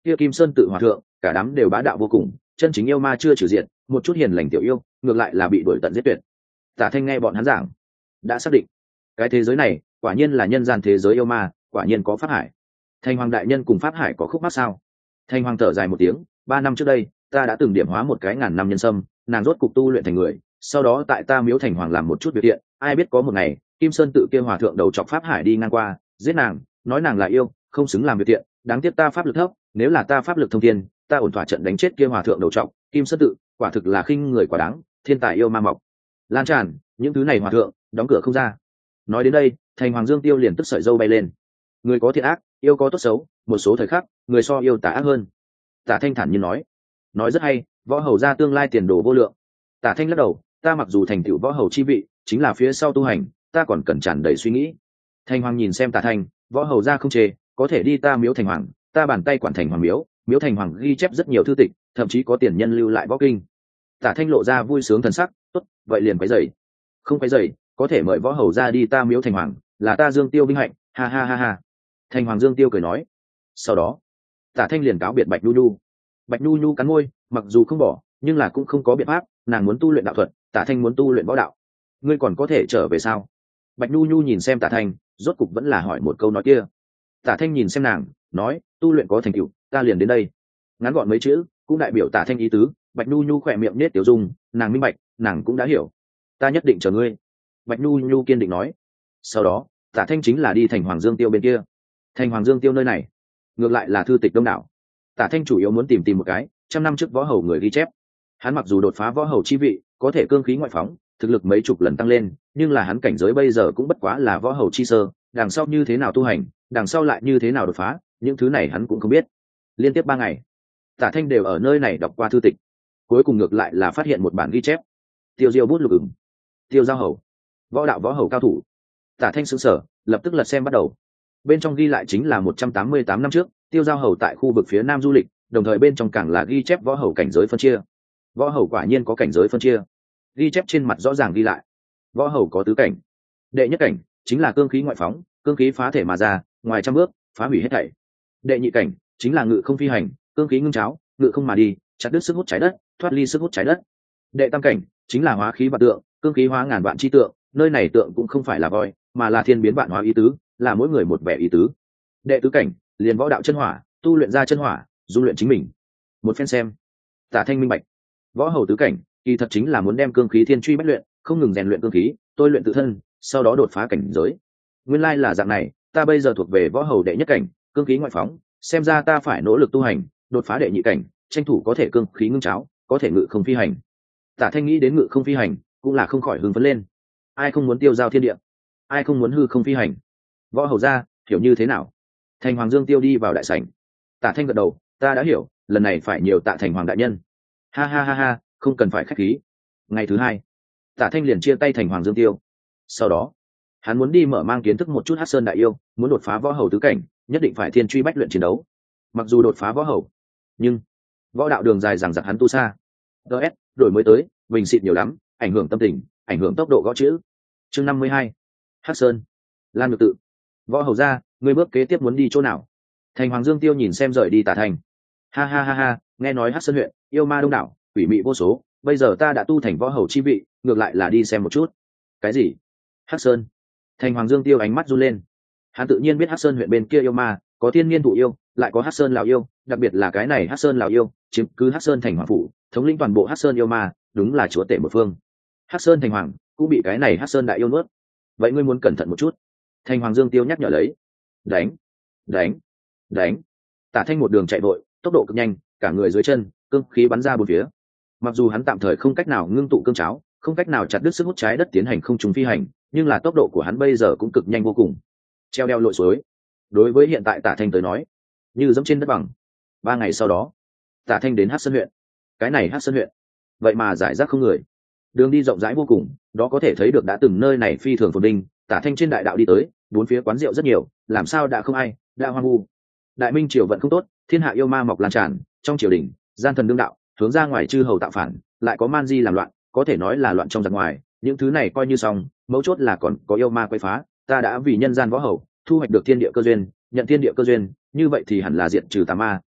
Speaker 1: kia Kim Sơn tự hòa thượng cả đám đều bá đạo vô cùng, chân chính yêu ma chưa trừ diện, một chút hiền lành tiểu yêu ngược lại là bị đuổi tận giết tuyệt. Tả Thanh nghe bọn hắn giảng, đã xác định cái thế giới này quả nhiên là nhân gian thế giới yêu ma, quả nhiên có pháp hải. Thành Hoàng đại nhân cùng pháp hải có khúc mắc sao? Thành Hoàng thở dài một tiếng, 3 năm trước đây ta đã từng điểm hóa một cái ngàn năm nhân sâm, nàng rốt cục tu luyện thành người, sau đó tại ta miếu Thành Hoàng làm một chút việc thiện, ai biết có một ngày Kim Sơn tự kia hòa thượng đầu chọc pháp hải đi ngang qua, giết nàng, nói nàng là yêu, không xứng làm việc thiện, đáng tiếc ta pháp lực thấp, nếu là ta pháp lực thông thiên, ta ổn thỏa trận đánh chết kia hòa thượng đầu trọc. Kim Sơn tự quả thực là khinh người quá đáng, thiên tài yêu ma mọc lan tràn, những thứ này hòa thượng đóng cửa không ra. Nói đến đây, Thành Hoàng Dương Tiêu liền tức sợi dâu bay lên. Người có thiện ác, yêu có tốt xấu, một số thời khắc người so yêu tà ác hơn. Tả Thanh thản nhiên nói rất hay, võ hầu ra tương lai tiền đồ vô lượng. Tả Thanh lắc đầu, ta mặc dù thành tựu võ hầu chi vị, chính là phía sau tu hành ta còn cần tràn đầy suy nghĩ. Thành Hoàng nhìn xem Tả Thanh, võ hầu ra không chê, có thể đi ta miếu Thành Hoàng, ta bàn tay quản Thành Hoàng miếu, miếu Thành Hoàng ghi chép rất nhiều thư tịch, thậm chí có tiền nhân lưu lại võ kinh. Tả Thanh lộ ra vui sướng thần sắc, tốt, vậy liền quấy rầy. Không quấy rầy, có thể mời võ hầu ra đi ta miếu Thành Hoàng, là ta Dương Tiêu vinh hạnh, ha ha ha ha. Thành Hoàng Dương Tiêu cười nói. Sau đó, Tả Thanh liền cáo biệt Bạch Nhu Nhu. Bạch Nhu Nhu cắn môi, mặc dù không bỏ, nhưng là cũng không có biện pháp, nàng muốn tu luyện đạo thuật, Tả Thanh muốn tu luyện võ đạo. Ngươi còn có thể trở về sao? Bạch Nhu Nhu nhìn xem Tả Thanh, rốt cục vẫn là hỏi một câu nói kia. Tả Thanh nhìn xem nàng, nói, tu luyện có thành tựu, ta liền đến đây. Ngắn gọn mấy chữ, cũng đại biểu Tả Thanh ý tứ. Bạch Nhu Nhu khỏe miệng nết tiểu dung, nàng minh bạch, nàng cũng đã hiểu. Ta nhất định chờ ngươi. Bạch Nhu Nhu kiên định nói. Sau đó, Tả Thanh chính là đi Thành Hoàng Dương Tiêu bên kia. Thành Hoàng Dương Tiêu nơi này, ngược lại là thư tịch đông đảo. Tả Thanh chủ yếu muốn tìm một cái 100 năm trước võ hầu người ghi chép. Hắn mặc dù đột phá võ hầu chi vị, có thể cương khí ngoại phóng, thực lực mấy chục lần tăng lên, nhưng là hắn cảnh giới bây giờ cũng bất quá là võ hầu chi sơ, đằng sau như thế nào tu hành, đằng sau lại như thế nào đột phá, những thứ này hắn cũng không biết. Liên tiếp 3 ngày, Tả Thanh đều ở nơi này đọc qua thư tịch, cuối cùng ngược lại là phát hiện một bản ghi chép. Tiêu Diêu bút lục ửng, Tiêu Giao hầu, võ đạo võ hầu cao thủ. Tả Thanh sững sờ, lập tức lật xem bắt đầu. Bên trong ghi lại chính là 188 năm trước, Tiêu Giao hầu tại khu vực phía nam du lịch, đồng thời bên trong càng là ghi chép võ hầu cảnh giới phân chia. Võ hầu quả nhiên có cảnh giới phân chia, ghi chép trên mặt rõ ràng ghi lại. Võ hầu có tứ cảnh, đệ nhất cảnh chính là cương khí ngoại phóng, cương khí phá thể mà ra, ngoài trăm bước phá hủy hết thảy. Đệ nhị cảnh chính là ngự không phi hành, cương khí ngưng cháo, ngự không mà đi, chặt đứt sức hút trái đất, thoát ly sức hút trái đất. Đệ tam cảnh chính là hóa khí vạn tượng, cương khí hóa ngàn vạn chi tượng, nơi này tượng cũng không phải là voi, mà là thiên biến vạn hóa ý tứ, là mỗi người một vẻ ý tứ. Đệ tứ cảnh liền võ đạo chân hỏa, tu luyện ra chân hỏa, dung luyện chính mình. Một phen xem, Tả Thanh minh bạch, võ hầu tứ cảnh kỳ thật chính là muốn đem cương khí thiên truy bách luyện, không ngừng rèn luyện cương khí, tôi luyện tự thân, sau đó đột phá cảnh giới. Nguyên lai là dạng này, ta bây giờ thuộc về võ hầu đệ nhất cảnh, cương khí ngoại phóng, xem ra ta phải nỗ lực tu hành, đột phá đệ nhị cảnh, tranh thủ có thể cương khí ngưng cháo, có thể ngự không phi hành. Tả Thanh nghĩ đến ngự không phi hành, cũng là không khỏi hưng phấn lên. Ai không muốn tiêu giao thiên địa, ai không muốn hư không phi hành. Võ hầu ra, hiểu như thế nào? Thành Hoàng Dương Tiêu đi vào đại sảnh. Tả Thanh gật đầu, ta đã hiểu, lần này phải nhiều tạ Thành Hoàng đại nhân. Ha ha ha ha, không cần phải khách khí. Ngày thứ hai, Tả Thanh liền chia tay Thành Hoàng Dương Tiêu. Sau đó, hắn muốn đi mở mang kiến thức một chút Hắc Sơn đại yêu, muốn đột phá võ hầu tứ cảnh, nhất định phải thiên truy bách luyện chiến đấu. Mặc dù đột phá võ hầu, nhưng võ đạo đường dài rằng giặc hắn tu xa. DS, đổi mới tới, bình xịt nhiều lắm, ảnh hưởng tâm tình, ảnh hưởng tốc độ gõ chữ. Chương 52. Hắc Sơn. Lan Nhược Tự. Võ hầu ra, ngươi bước kế tiếp muốn đi chỗ nào? Thành Hoàng Dương Tiêu nhìn xem rời đi Tả Thanh. Ha ha ha ha, nghe nói Hắc Sơn huyện yêu ma đông đảo, quỷ mị vô số, bây giờ ta đã tu thành võ hầu chi vị, ngược lại là đi xem một chút. Cái gì? Hắc Sơn? Thành Hoàng Dương Tiêu ánh mắt run lên. Hắn tự nhiên biết Hắc Sơn huyện bên kia yêu ma, có thiên nhiên thụ yêu, lại có Hắc Sơn lão yêu, đặc biệt là cái này Hắc Sơn lão yêu, chiếm cứ Hắc Sơn thành hoàng phủ, thống lĩnh toàn bộ Hắc Sơn yêu ma, đúng là chúa tể một phương. Hắc Sơn thành hoàng cũng bị cái này Hắc Sơn đại yêu nuốt. Vậy ngươi muốn cẩn thận một chút. Thành Hoàng Dương Tiêu nhắc nhở lấy. Đánh, đánh, đánh. Tả Thanh một đường chạy vội, tốc độ cực nhanh, cả người dưới chân cương khí bắn ra bốn phía. Mặc dù hắn tạm thời không cách nào ngưng tụ cương cháo, không cách nào chặt đứt sức hút trái đất tiến hành không trùng phi hành, nhưng là tốc độ của hắn bây giờ cũng cực nhanh vô cùng. Treo đeo lội suối, đối với hiện tại Tả Thanh tới nói, như dẫm trên đất bằng. 3 ngày sau đó, Tả Thanh đến Hắc Sơn huyện. Cái này Hắc Sơn huyện, vậy mà giải rác không người, đường đi rộng rãi vô cùng, đó có thể thấy được đã từng nơi này phi thường phồn vinh. Tả Thanh trên đại đạo đi tới, bốn phía quán rượu rất nhiều, làm sao đã không ai, đã hoang vu. Đại minh triều vận không tốt, thiên hạ yêu ma mọc lan tràn, trong triều đình gian thần đương đạo, hướng ra ngoài chư hầu tạo phản, lại có man di làm loạn, có thể nói là loạn trong giặc ngoài. Những thứ này coi như xong, mấu chốt là còn có yêu ma quấy phá. Ta đã vì nhân gian võ hầu thu hoạch được thiên địa cơ duyên, nhận thiên địa cơ duyên, như vậy thì hẳn là diệt trừ tà ma,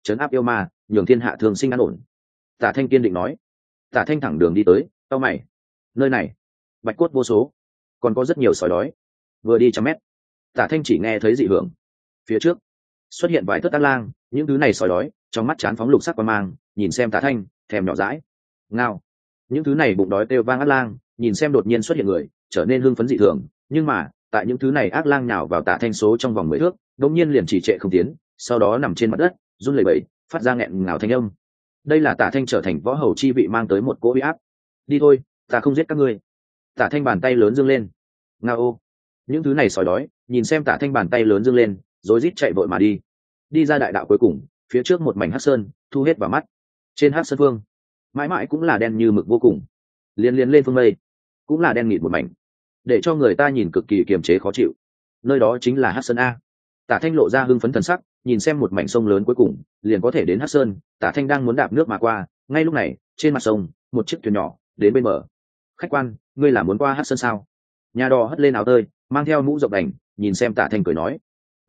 Speaker 1: trấn áp yêu ma, nhường thiên hạ thường sinh an ổn. Tả Thanh kiên định nói. Tả Thanh thẳng đường đi tới, cau mày. Nơi này bạch cốt vô số, còn có rất nhiều sói đói. Vừa đi 100 mét, Tả Thanh chỉ nghe thấy dị hưởng. Phía trước xuất hiện vài thất ác lang, những thứ này sói đói trong mắt chán phóng lục sắc quang mang, nhìn xem Tả Thanh thèm nhỏ dãi. Ngao. Những thứ này bụng đói kêu vang ác lang, nhìn xem đột nhiên xuất hiện người, trở nên hưng phấn dị thường, nhưng mà tại những thứ này ác lang nhào vào Tả Thanh số trong vòng 10 thước, đột nhiên liền trì trệ không tiến, sau đó nằm trên mặt đất, run lẩy bẩy, phát ra nghẹn ngào thanh âm. Đây là Tả Thanh trở thành võ hầu chi vị mang tới một cỗ uy áp. Đi thôi, ta không giết các ngươi. Tả Thanh bàn tay lớn giương lên. Ngao ô. Những thứ này sói đói nhìn xem Tả Thanh bàn tay lớn giương lên, rối rít chạy vội mà đi. Đi ra đại đạo cuối cùng, phía trước một mảnh hắc sơn thu hết vào mắt. Trên hắc sơn phương mãi mãi cũng là đen như mực vô cùng, liên liên lên phương mây cũng là đen nghịt một mảnh, để cho người ta nhìn cực kỳ kiềm chế khó chịu. Nơi đó chính là hắc sơn a. Tả Thanh lộ ra hưng phấn thần sắc, nhìn xem một mảnh sông lớn cuối cùng liền có thể đến hắc sơn. Tả Thanh đang muốn đạp nước mà qua, ngay lúc này trên mặt sông một chiếc thuyền nhỏ đến bên bờ. Khách quan, ngươi là muốn qua hắc sơn sao? Nhà đò hất lên áo tơi, mang theo mũ rộng đành, nhìn xem Tả Thanh cười nói.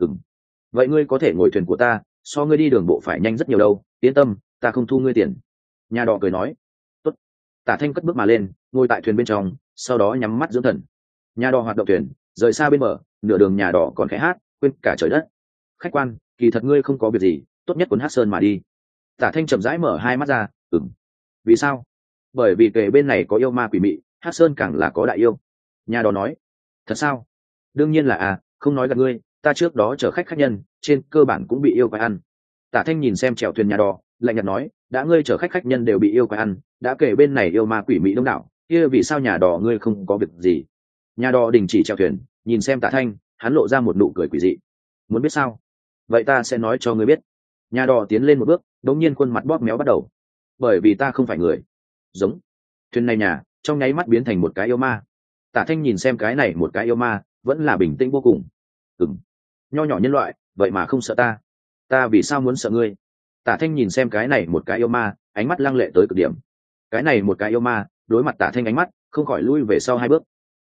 Speaker 1: Vậy ngươi có thể ngồi thuyền của ta, so ngươi đi đường bộ phải nhanh rất nhiều đâu, yên tâm, ta không thu ngươi tiền. Nhà đò cười nói. Tốt. Tả Thanh cất bước mà lên, ngồi tại thuyền bên trong, sau đó nhắm mắt dưỡng thần. Nhà đò hoạt động thuyền rời xa bên bờ, nửa đường nhà đò còn khẽ hát, quên cả trời đất. Khách quan, kỳ thật ngươi không có việc gì, tốt nhất cuốn hắc sơn mà đi. Tả Thanh chậm rãi mở hai mắt ra. Vì sao? Bởi vì kề bên này có yêu ma quỷ mị, hắc sơn càng là có đại yêu. Nhà đò nói. Thật sao? Đương nhiên là không nói gặp ngươi, ta trước đó chở khách nhân trên cơ bản cũng bị yêu quái ăn. Tả Thanh nhìn xem chèo thuyền nhà đò, lạnh nhạt nói, đã ngươi chở khách nhân đều bị yêu quái ăn, đã kể bên này yêu ma quỷ mỹ đông đảo, kia vì sao nhà đò ngươi không có việc gì? Nhà đò đình chỉ chèo thuyền, nhìn xem Tả Thanh, hắn lộ ra một nụ cười quỷ dị. Muốn biết sao? Vậy ta sẽ nói cho ngươi biết. Nhà đò tiến lên một bước, đống nhiên khuôn mặt bóp méo bắt đầu. Bởi vì ta không phải người. Giống. Thuyền này nhà trong nháy mắt biến thành một cái yêu ma. Tả Thanh nhìn xem cái này một cái yêu ma, vẫn là bình tĩnh vô cùng. Nho nhỏ nhân loại, vậy mà không sợ ta. Ta vì sao muốn sợ ngươi? Tả Thanh nhìn xem cái này một cái yêu ma, ánh mắt lăng lệ tới cực điểm. Cái này một cái yêu ma đối mặt Tả Thanh ánh mắt, không khỏi lui về sau 2 bước.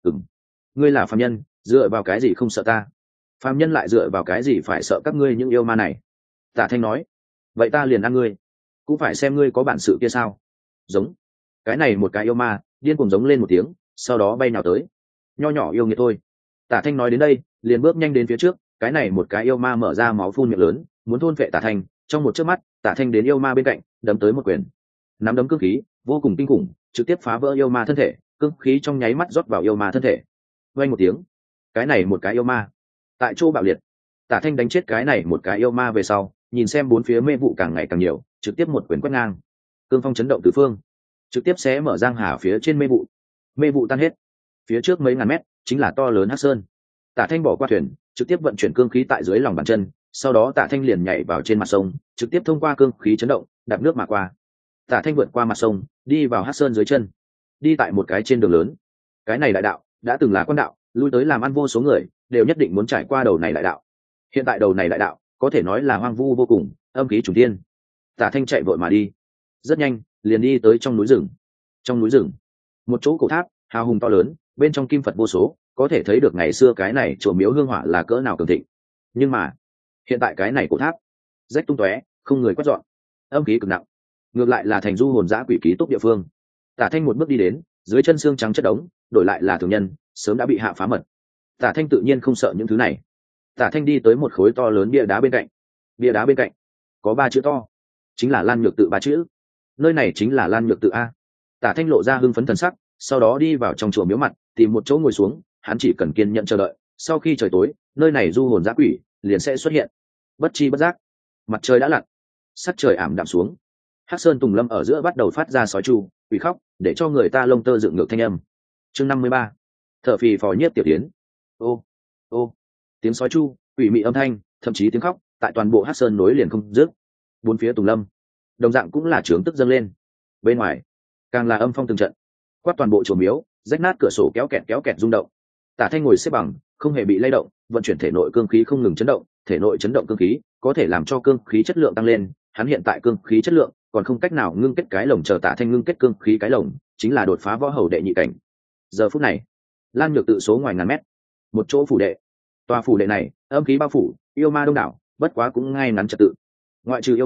Speaker 1: Ngươi là phàm nhân, dựa vào cái gì không sợ ta? Phàm nhân lại dựa vào cái gì phải sợ các ngươi những yêu ma này? Tả Thanh nói. Vậy ta liền ăn ngươi, cũng phải xem ngươi có bản sự kia sao? Giống. Cái này một cái yêu ma điên cuồng giống lên một tiếng, sau đó bay nào tới. Nho nhỏ yêu nghiệt thôi. Tả Thanh nói đến đây, liền bước nhanh đến phía trước. Cái này một cái yêu ma mở ra máu phun miệng lớn, muốn thôn vệ Tả Thanh. Trong một chớp mắt, Tả Thanh đến yêu ma bên cạnh, đấm tới một quyền. Nắm đấm cương khí vô cùng kinh khủng, trực tiếp phá vỡ yêu ma thân thể, cương khí trong nháy mắt rót vào yêu ma thân thể. Vang một tiếng, cái này một cái yêu ma tại chỗ bạo liệt. Tả Thanh đánh chết cái này một cái yêu ma về sau, nhìn xem bốn phía mê vụ càng ngày càng nhiều, trực tiếp một quyền quét ngang. Cương phong chấn động tứ phương, trực tiếp xé mở giang hà phía trên mê vụ tan hết. Phía trước mấy ngàn mét chính là to lớn hắc sơn. Tả Thanh bỏ qua thuyền, trực tiếp vận chuyển cương khí tại dưới lòng bàn chân, sau đó Tả Thanh liền nhảy vào trên mặt sông, trực tiếp thông qua cương khí chấn động, đạp nước mà qua. Tả Thanh vượt qua mặt sông, đi vào hắc sơn dưới chân, đi tại một cái trên đường lớn. Cái này đại đạo đã từng là quan đạo, lui tới làm ăn vô số người đều nhất định muốn trải qua đầu này đại đạo. Hiện tại đầu này đại đạo có thể nói là hoang vu vô cùng, âm khí trùng thiên. Tả Thanh chạy vội mà đi, rất nhanh liền đi tới trong núi rừng. Trong núi rừng, một chỗ cổ tháp hào hùng to lớn, bên trong kim Phật vô số, có thể thấy được ngày xưa cái này chùa miếu hương hỏa là cỡ nào cường thịnh. Nhưng mà hiện tại cái này cổ tháp rách tung tóe, không người quét dọn, âm khí cực nặng, ngược lại là thành du hồn dã quỷ ký túc địa phương. Tả Thanh một bước đi đến, dưới chân xương trắng chất đống, đổi lại là thường nhân sớm đã bị hạ phá mật. Tả Thanh tự nhiên không sợ những thứ này. Tả Thanh đi tới một khối to lớn bia đá bên cạnh. Bia đá bên cạnh có 3 chữ to, chính là Lan Nhược Tự 3 chữ. Nơi này chính là Lan Nhược Tự a. Tả Thanh lộ ra hưng phấn thần sắc, sau đó đi vào trong chùa miếu mặt, tìm một chỗ ngồi xuống. Hắn chỉ cần kiên nhẫn chờ đợi, sau khi trời tối, nơi này du hồn dã quỷ liền sẽ xuất hiện. Bất chi bất giác, mặt trời đã lặn, sắc trời ảm đạm xuống. Hắc Sơn Tùng Lâm ở giữa bắt đầu phát ra sói tru, quỷ khóc, để cho người ta lông tơ dựng ngược thanh âm. Chương 53. Thở phì phò nhiếp tiểu tiến. Ô, ô, tiếng sói chu, quỷ mị âm thanh, thậm chí tiếng khóc, tại toàn bộ Hắc Sơn nối liền không dứt. Bốn phía Tùng Lâm, đồng dạng cũng là trướng tức dâng lên. Bên ngoài, càng là âm phong từng trận, quát toàn bộ chùa miếu, rách nát cửa sổ kéo kẹt rung động. Tả Thanh ngồi xếp bằng, không hề bị lay động, vận chuyển thể nội cương khí không ngừng chấn động, thể nội chấn động cương khí, có thể làm cho cương khí chất lượng tăng lên. Hắn hiện tại cương khí chất lượng còn không cách nào ngưng kết cái lồng, chờ Tả Thanh ngưng kết cương khí cái lồng, chính là đột phá võ hầu đệ nhị cảnh. Giờ phút này, Lan Nhược Tự số ngoài ngàn mét, một chỗ phủ đệ. Tòa phủ đệ này, âm khí bao phủ, yêu ma đông đảo, bất quá cũng ngay ngắn trật tự. Ngoại trừ yêu ma,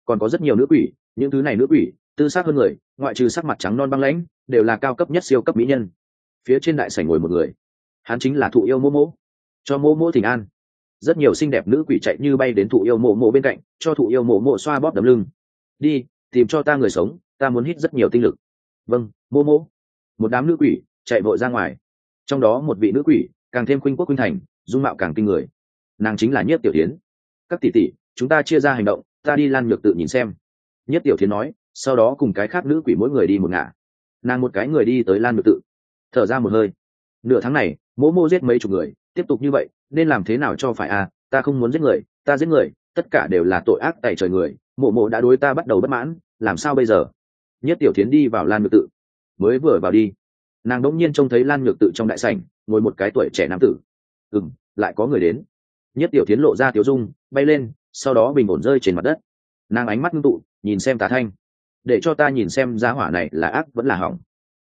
Speaker 1: còn có rất nhiều nữ quỷ. Những thứ này nữ quỷ tư sắc hơn người, ngoại trừ sắc mặt trắng non băng lãnh, đều là cao cấp nhất siêu cấp mỹ nhân. Phía trên đại sảnh ngồi một người, hắn chính là thụ yêu mô mô. Cho mô mô thỉnh an. Rất nhiều xinh đẹp nữ quỷ chạy như bay đến thụ yêu mộ mộ bên cạnh, cho thụ yêu mộ mộ xoa bóp đấm lưng. Đi, tìm cho ta người sống, ta muốn hít rất nhiều tinh lực. Vâng, mô mô. Một đám nữ quỷ chạy vội ra ngoài, trong đó một vị nữ quỷ càng thêm khuynh quốc khuynh thành, dung mạo càng kinh người. Nàng chính là Nhiếp Tiểu Thiến. Các tỷ tỷ, chúng ta chia ra hành động, ta đi Lan Nhược tự nhìn xem. Nhiếp Tiểu Thiến nói, sau đó cùng cái khác nữ quỷ mỗi người đi một ngả. Nàng một cái người đi tới Lan Nhược tự, thở ra một hơi. Nửa tháng này mỗ mô giết mấy chục người, tiếp tục như vậy nên làm thế nào cho phải à? Ta không muốn giết người, ta giết người tất cả đều là tội ác tày trời người, mộ mộ đã đối ta bắt đầu bất mãn, làm sao bây giờ? Nhất Tiểu Thiến đi vào Lan Nhược tự, mới vừa vào đi, nàng đỗng nhiên trông thấy Lan Nhược tự trong đại sảnh ngồi một cái tuổi trẻ nam tử. Lại có người đến. Nhất Tiểu Thiến lộ ra tiểu dung, bay lên, sau đó bình ổn rơi trên mặt đất. Nàng ánh mắt ngưng tụ, nhìn xem Tả Thanh, để cho ta nhìn xem giá hỏa này là ác vẫn là hỏng.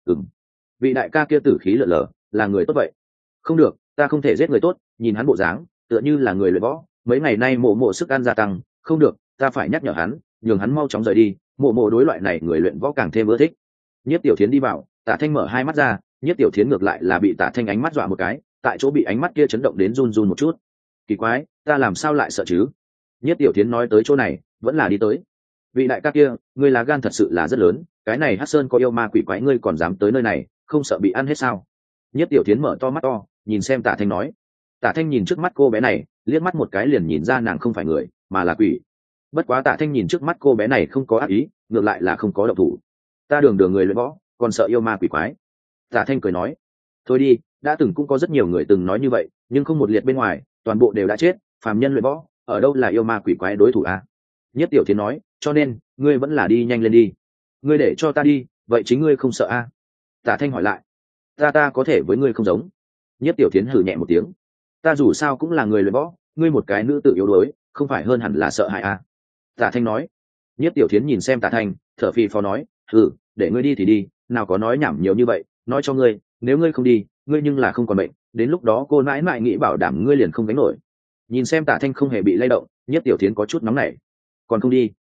Speaker 1: Vị đại ca kia tử khí lở lở, là người tốt vậy? Không được, ta không thể giết người tốt, nhìn hắn bộ dáng tựa như là người luyện võ, mấy ngày nay mộ mộ sức ăn gia tăng, không được, ta phải nhắc nhở hắn, nhường hắn mau chóng rời đi, mộ mộ đối loại này người luyện võ càng thêm ưa thích. Nhiếp Tiểu Thiến đi vào, Tả Thanh mở hai mắt ra, Nhiếp Tiểu Thiến ngược lại là bị Tả Thanh ánh mắt dọa một cái, tại chỗ bị ánh mắt kia chấn động đến run run một chút. Kỳ quái, ta làm sao lại sợ chứ? Nhiếp Tiểu Thiến nói tới chỗ này, vẫn là đi tới. Vị đại ca kia, ngươi lá gan thật sự là rất lớn, cái này Hắc Sơn có yêu ma quỷ quái ngươi còn dám tới nơi này, không sợ bị ăn hết sao? Nhiếp Tiểu Thiến mở to mắt to, nhìn xem Tả Thanh nói. Tả Thanh nhìn trước mắt cô bé này, liếc mắt một cái liền nhìn ra nàng không phải người, mà là quỷ. Bất quá Tả Thanh nhìn trước mắt cô bé này không có ác ý, ngược lại là không có động thủ. Ta đường người luyện võ, còn sợ yêu ma quỷ quái. Tả Thanh cười nói, thôi đi, đã từng cũng có rất nhiều người từng nói như vậy, nhưng không một liệt bên ngoài, toàn bộ đều đã chết, phàm nhân luyện võ, ở đâu là yêu ma quỷ quái đối thủ à? Nhất Tiểu Thiến nói, cho nên ngươi vẫn là đi nhanh lên đi. Ngươi để cho ta đi, vậy chính ngươi không sợ à? Tả Thanh hỏi lại, ta có thể với ngươi không giống. Nhất Tiểu Thiến hừ nhẹ một tiếng, ta dù sao cũng là người luyện võ, ngươi một cái nữ tự yếu đuối, không phải hơn hẳn là sợ hãi à? Tả Thanh nói. Nhất Tiểu Thiến nhìn xem Tả Thanh, thở phì phò nói, để ngươi đi thì đi, nào có nói nhảm nhiều như vậy, nói cho ngươi, nếu ngươi không đi, ngươi nhưng là không còn bệnh, đến lúc đó cô mãi mãi nghĩ bảo đảm ngươi liền không gánh nổi. Nhìn xem Tả Thanh không hề bị lay động, Nhất Tiểu Thiến có chút nóng nảy. Còn không đi?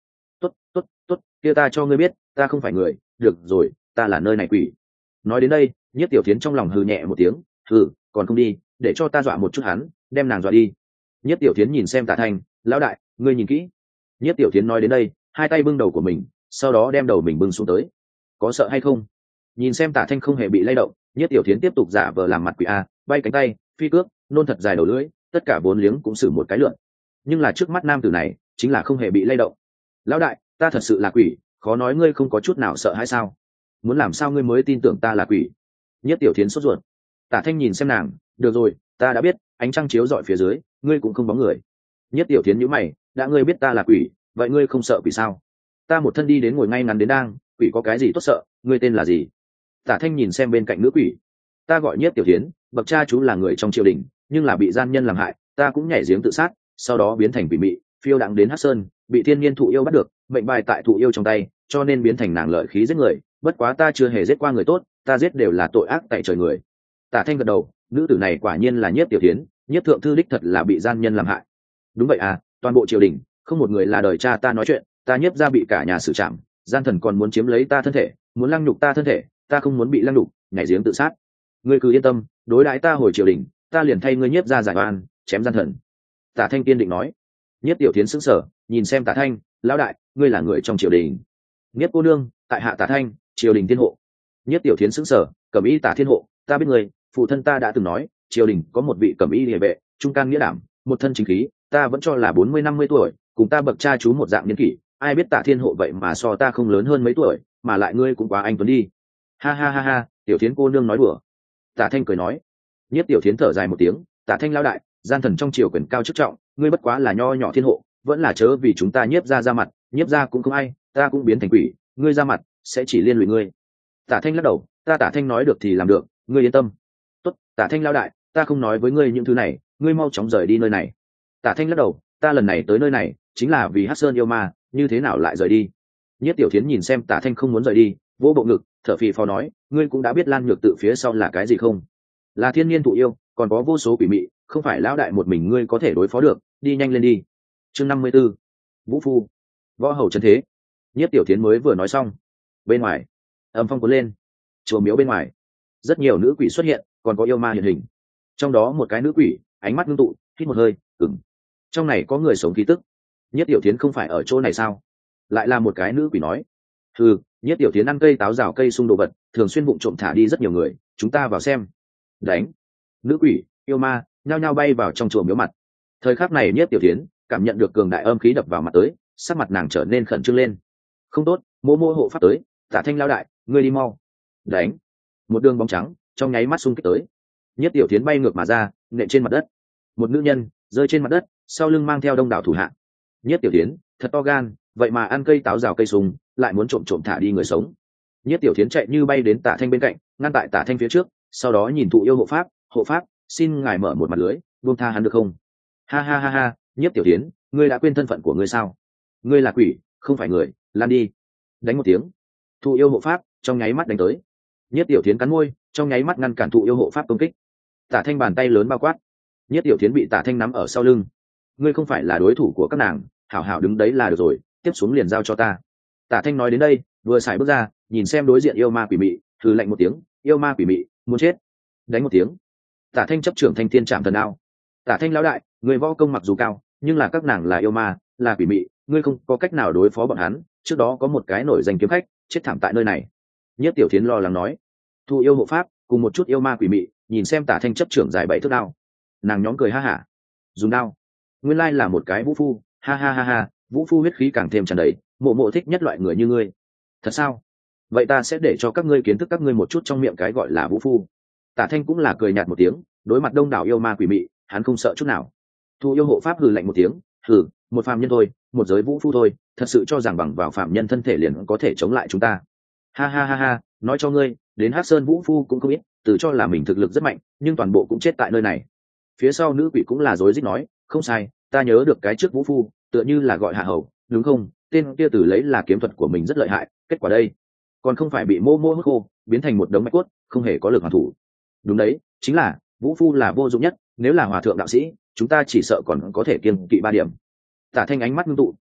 Speaker 1: Tốt, kia ta cho ngươi biết, ta không phải người, được rồi, ta là nơi này quỷ. Nói đến đây, Nhất Tiểu Thiến trong lòng hừ nhẹ một tiếng, còn không đi, để cho ta dọa một chút hắn, đem nàng dọa đi. Nhất Tiểu Thiến nhìn xem Tả Thanh, lão đại, ngươi nhìn kỹ. Nhất Tiểu Thiến nói đến đây, hai tay bưng đầu của mình, sau đó đem đầu mình bưng xuống tới. Có sợ hay không? Nhìn xem Tả Thanh không hề bị lay động, Nhất Tiểu Thiến tiếp tục giả vờ làm mặt quỷ a, bay cánh tay, phi cước, nôn thật dài đầu lưỡi, tất cả vốn liếng cũng xử một cái lượn. Nhưng là trước mắt nam tử này, chính là không hề bị lay động. Lão đại, ta thật sự là quỷ, khó nói ngươi không có chút nào sợ hay sao? Muốn làm sao ngươi mới tin tưởng ta là quỷ? Nhất Tiểu Thiến sốt ruột. Tả Thanh nhìn xem nàng, được rồi, ta đã biết, ánh trăng chiếu rọi phía dưới, ngươi cũng không bóng người. Nhất Tiểu Thiến nhíu mày, đã ngươi biết ta là quỷ, vậy ngươi không sợ quỷ sao? Ta một thân đi đến ngồi ngay ngắn đến đang, quỷ có cái gì tốt sợ, ngươi tên là gì? Tả Thanh nhìn xem bên cạnh nữ quỷ, ta gọi Nhất Tiểu Thiến, bậc cha chú là người trong triều đình, nhưng là bị gian nhân làm hại, ta cũng nhảy giếng tự sát, sau đó biến thành quỷ mị, phiêu đãng đến Hắc Sơn, bị thiên nhiên thụ yêu bắt được, mệnh bài tại thụ yêu trong tay, cho nên biến thành nàng lợi khí giết người, bất quá ta chưa hề giết qua người tốt, ta giết đều là tội ác tại trời người. Tả Thanh gật đầu, nữ tử này quả nhiên là Nhiếp Tiểu Thiến, Nhiếp thượng thư đích thật là bị gian nhân làm hại. Đúng vậy à, toàn bộ triều đình không một người là đời cha ta nói chuyện, ta Nhiếp ra bị cả nhà xử trảm, gian thần còn muốn chiếm lấy ta thân thể, muốn lăng nhục ta thân thể, ta không muốn bị lăng nhục, nhảy giếng tự sát. Ngươi cứ yên tâm, đối đãi ta hồi triều đình, ta liền thay ngươi Nhiếp ra giải oan, chém gian thần. Tả Thanh kiên định nói. Nhiếp Tiểu Thiến sững sờ, nhìn xem Tả Thanh, lão đại, ngươi là người trong triều đình. Nhiếp cô nương, tại hạ Tả Thanh, triều đình thiên hộ. Nhiếp Tiểu Thiến sững sờ, cẩm y Tả thiên hộ, ta biết người, phụ thân ta đã từng nói, triều đình có một vị cẩm y địa vệ, trung can nghĩa đảm, một thân chính khí, ta vẫn cho là 40-50 tuổi, cùng ta bậc cha chú một dạng niên kỷ, ai biết Tả thiên hộ vậy mà so ta không lớn hơn mấy tuổi, mà lại ngươi cũng quá anh tuấn đi. Ha ha ha ha, Tiểu Thiến cô nương nói đùa. Tả Thanh cười nói. Nhiếp Tiểu Thiến thở dài một tiếng, Tả Thanh lão đại, gian thần trong triều quyền cao chức trọng, ngươi bất quá là nho nhỏ thiên hộ, vẫn là chớ vì chúng ta Nhiếp ra mặt, Nhiếp ra cũng không ai, ta cũng biến thành quỷ, ngươi ra mặt sẽ chỉ liên lụy ngươi. Tả Thanh lắc đầu, ta Tả Thanh nói được thì làm được, ngươi yên tâm. Tốt, Tả Thanh lão đại, ta không nói với ngươi những thứ này, ngươi mau chóng rời đi nơi này. Tả Thanh lắc đầu, ta lần này tới nơi này chính là vì Hắc Sơn yêu ma, như thế nào lại rời đi? Nhất Tiểu Thiến nhìn xem Tả Thanh không muốn rời đi, vỗ bộ ngực, thở phì phò nói, ngươi cũng đã biết Lan Nhược tự phía sau là cái gì không? Là thiên nhiên thụ yêu, còn có vô số quỷ mị, không phải lão đại một mình ngươi có thể đối phó được, đi nhanh lên đi. Chương 54. Vũ phu. võ hầu chân thế. Nhiếp Tiểu Thiến mới vừa nói xong, bên ngoài âm phong cuốn lên, chùa miếu bên ngoài rất nhiều nữ quỷ xuất hiện, còn có yêu ma hiện hình. Trong đó một cái nữ quỷ ánh mắt ngưng tụ, hít một hơi, ừng, trong này có người sống khí tức. Nhiếp Tiểu Thiến không phải ở chỗ này sao? Lại là một cái nữ quỷ nói. Nhiếp Tiểu Thiến ăn cây táo rào cây sung đồ vật, thường xuyên vụng trộm thả đi rất nhiều người, chúng ta vào xem. Đánh. Nữ quỷ yêu ma nhao nhao bay vào trong chùa miếu mặt. Thời khắc này Nhiếp Tiểu Thiến cảm nhận được cường đại âm khí đập vào mặt tới, sắc mặt nàng trở nên khẩn trương lên. Không tốt, mô mô hộ pháp tới, Tả Thanh lao đại, ngươi đi mau. Đánh. Một đường bóng trắng trong nháy mắt xung kích tới. Nhiếp Tiểu Thiến bay ngược mà ra, nện trên mặt đất. Một nữ nhân rơi trên mặt đất, sau lưng mang theo đông đảo thủ hạ. Nhiếp Tiểu Thiến thật to gan, vậy mà ăn cây táo rào cây sung, lại muốn trộm trộm thả đi người sống. Nhiếp Tiểu Thiến chạy như bay đến Tả Thanh bên cạnh, ngăn tại Tả Thanh phía trước, sau đó nhìn thụ yêu hộ pháp, xin ngài mở một mặt lưới, buông tha hắn được không? Ha ha ha ha, Nhiếp Tiểu Thiến, ngươi đã quên thân phận của ngươi sao? Ngươi là quỷ, không phải người, lan đi. Đánh một tiếng, thụ yêu hộ pháp trong nháy mắt đánh tới. Nhiếp Tiểu Thiến cắn môi, trong nháy mắt ngăn cản thụ yêu hộ pháp công kích. Tả Thanh bàn tay lớn bao quát, Nhiếp Tiểu Thiến bị Tả Thanh nắm ở sau lưng. Ngươi không phải là đối thủ của các nàng, hảo hảo đứng đấy là được rồi, tiếp xuống liền giao cho ta. Tả Thanh nói đến đây, vừa xài bước ra, nhìn xem đối diện yêu ma quỷ mị, thử lạnh một tiếng, yêu ma quỷ mị, muốn chết. Đánh một tiếng, Tả Thanh chấp trưởng Thanh Thiên Trảm Thần Đao. Tả Thanh lão đại, người võ công mặc dù cao, nhưng là các nàng là yêu ma, là quỷ mị, ngươi không có cách nào đối phó bọn hắn. Trước đó có một cái nổi danh kiếm khách chết thảm tại nơi này. Nhiếp Tiểu Thiến lo lắng nói. Thu yêu hộ pháp cùng một chút yêu ma quỷ mị nhìn xem Tả Thanh chấp trưởng dài 7 thước đao, nàng nhóm cười ha hả. Dùng đao, nguyên lai là một cái vũ phu, ha ha ha ha, vũ phu huyết khí càng thêm tràn đầy, mộ mộ thích nhất loại người như ngươi. Thật sao? Vậy ta sẽ để cho các ngươi kiến thức các ngươi một chút trong miệng cái gọi là vũ phu. Tả Thanh cũng là cười nhạt một tiếng, đối mặt đông đảo yêu ma quỷ mị, hắn không sợ chút nào. Thu yêu hộ pháp hừ lạnh một tiếng, hừ, một phàm nhân thôi, một giới vũ phu thôi, thật sự cho rằng bằng vào phàm nhân thân thể liền có thể chống lại chúng ta? Ha ha ha ha, nói cho ngươi, đến Hắc Sơn vũ phu cũng không ít, tự cho là mình thực lực rất mạnh, nhưng toàn bộ cũng chết tại nơi này. Phía sau nữ quỷ cũng là rối rít nói, không sai, ta nhớ được cái trước vũ phu, tựa như là gọi Hạ Hầu, đúng không? Tên kia từ lấy là kiếm thuật của mình rất lợi hại, kết quả đây, còn không phải bị mô mô hút khô, biến thành một đống mạch cốt, không hề có lực hoàn thủ. Đúng đấy, chính là vũ phu là vô dụng nhất, nếu là hòa thượng đạo sĩ, chúng ta chỉ sợ còn có thể kiêng kỵ 3 điểm. Tả Thanh ánh mắt ngưng tụ,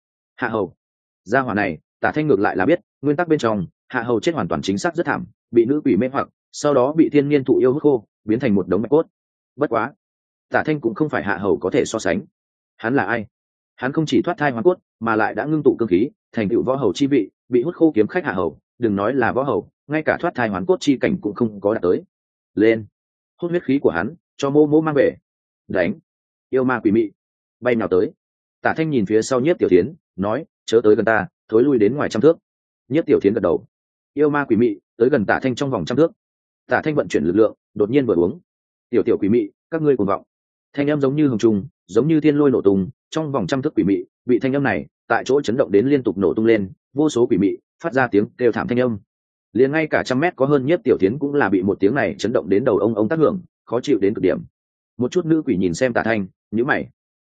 Speaker 1: Hạ Hầu, gia hỏa này, Tả Thanh ngược lại là biết, nguyên tắc bên trong, Hạ Hầu chết hoàn toàn chính xác rất thảm, bị nữ quỷ mê hoặc, sau đó bị thiên nhiên thụ yêu hút khô, biến thành một đống mạch cốt. Bất quá, Tả Thanh cũng không phải Hạ Hầu có thể so sánh. Hắn là ai? Hắn không chỉ thoát thai hóa cốt, mà lại đã ngưng tụ cương khí, thành tựu võ hầu chi vị, bị hút khô kiếm khách Hạ Hầu, đừng nói là võ hầu, ngay cả thoát thai hoán cốt chi cảnh cũng không có đạt tới. Lên, hút huyết khí của hắn, cho mô mô mang về. Đánh. Yêu ma quỷ mị bay nào tới. Tả Thanh nhìn phía sau Nhiếp Tiểu Thiến, nói, chớ tới gần ta, thối lui đến ngoài 100 thước. Nhiếp Tiểu Thiến gật đầu. Yêu ma quỷ mị tới gần Tả Thanh trong vòng 100 thước. Tả Thanh vận chuyển lực lượng, đột nhiên vừa uống. Tiểu quỷ mị, các ngươi cuồng vọng. Thanh âm giống như hồng trùng, giống như thiên lôi nổ tung, trong vòng 100 thước quỷ mị bị thanh âm này tại chỗ chấn động đến liên tục nổ tung lên, vô số quỷ mị phát ra tiếng kêu thảm thanh âm. Liền ngay cả 100 mét có hơn Nhiếp Tiểu Thiến cũng là bị một tiếng này chấn động đến đầu ông tác hưởng, khó chịu đến cực điểm. Một chút nữ quỷ nhìn xem Tả Thanh, nhíu mày.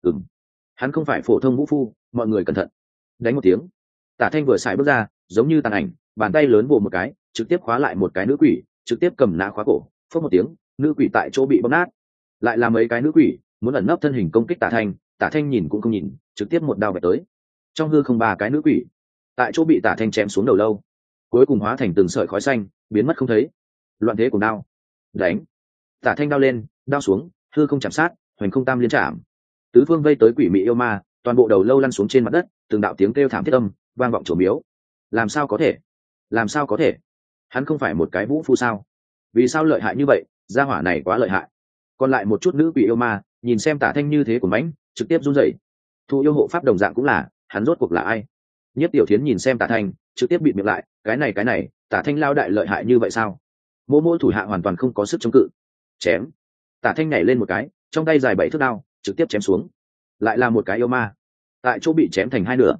Speaker 1: Hắn không phải phổ thông vũ phu, mọi người cẩn thận. Đánh một tiếng, Tả Thanh vừa xài bước ra, giống như tàn ảnh, bàn tay lớn vồ một cái, trực tiếp khóa lại một cái nữ quỷ, trực tiếp cầm nã khóa cổ, phốc một tiếng, nữ quỷ tại chỗ bị bóp nát. Lại là mấy cái nữ quỷ muốn ẩn nấp thân hình công kích Tả Thanh nhìn cũng không nhìn, trực tiếp một đao vạch tới. Trong hư không 3 cái nữ quỷ tại chỗ bị Tả Thanh chém xuống đầu lâu, cuối cùng hóa thành từng sợi khói xanh, biến mất không thấy. Loạn thế cùng đao. Đánh. Tả Thanh đao lên, đao xuống, hư không chạm sát, hoành không tam liên chạm. Tứ phương vây tới quỷ mị yêu ma, toàn bộ đầu lâu lăn xuống trên mặt đất, từng đạo tiếng kêu thảm thiết âm vang vọng chùa miếu. Làm sao có thể? Làm sao có thể? Hắn không phải một cái vũ phu sao? Vì sao lợi hại như vậy? Gia hỏa này quá lợi hại. Còn lại một chút nữ quỷ yêu ma nhìn xem Tả Thanh như thế của mãnh, trực tiếp run rẩy. Thu yêu hộ pháp đồng dạng cũng là, hắn rốt cuộc là ai? Nhiếp Tiểu Thiến nhìn xem Tả Thanh, trực tiếp bịt miệng lại, cái này, Tả Thanh lao đại lợi hại như vậy sao? Mô thủ hạ hoàn toàn không có sức chống cự. Chém. Tả Thanh nhảy lên một cái, trong tay dài 7 thước đao, trực tiếp chém xuống. Lại là một cái yêu ma, tại chỗ bị chém thành 2 nửa.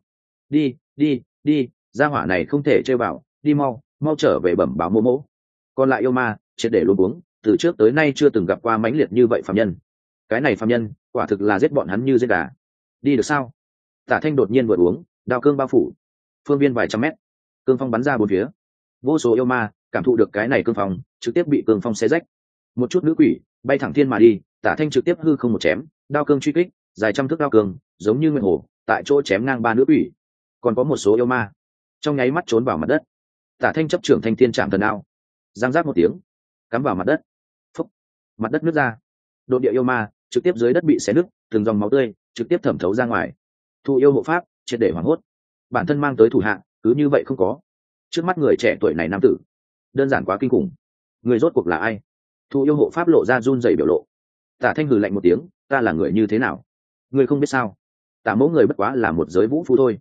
Speaker 1: Đi, gia hỏa này không thể chơi vào, đi mau trở về bẩm báo mô. Còn lại yêu ma triệt để luống cuống, từ trước tới nay chưa từng gặp qua mãnh liệt như vậy phàm nhân. Cái này phàm nhân quả thực là giết bọn hắn như giết gà. Đi được sao? Tả Thanh đột nhiên vượt uống, đao cương bao phủ phương viên vài trăm mét, cương phong bắn ra 4 phía. Vô số yêu ma cảm thụ được cái này cương phong, trực tiếp bị cương phong xé rách. Một chút nữ quỷ bay thẳng thiên mà đi, Tả Thanh trực tiếp hư không một chém, đao cương truy kích, dài 100 thước đao cương giống như nguyệt hổ, tại chỗ chém ngang 3 nữ quỷ. còn có một số yêu ma trong nháy mắt trốn vào mặt đất. Tả Thanh chấp trưởng thanh thiên trạm thần đao, giang giác một tiếng cắm vào mặt đất. Phúc, mặt đất nứt ra, độn địa yêu ma trực tiếp dưới đất bị xé nứt, từng dòng máu tươi trực tiếp thẩm thấu ra ngoài. Thụ yêu hộ pháp triệt để hoảng hốt, bản thân mang tới thủ hạ cứ như vậy không có. Trước mắt người trẻ tuổi này nam tử đơn giản quá kinh khủng, người rốt cuộc là ai? Thụ yêu hộ pháp lộ ra run rẩy biểu lộ. Tả Thanh hừ lạnh một tiếng, ta là người như thế nào ngươi không biết sao? Tả mẫu người bất quá là một giới vũ phu thôi.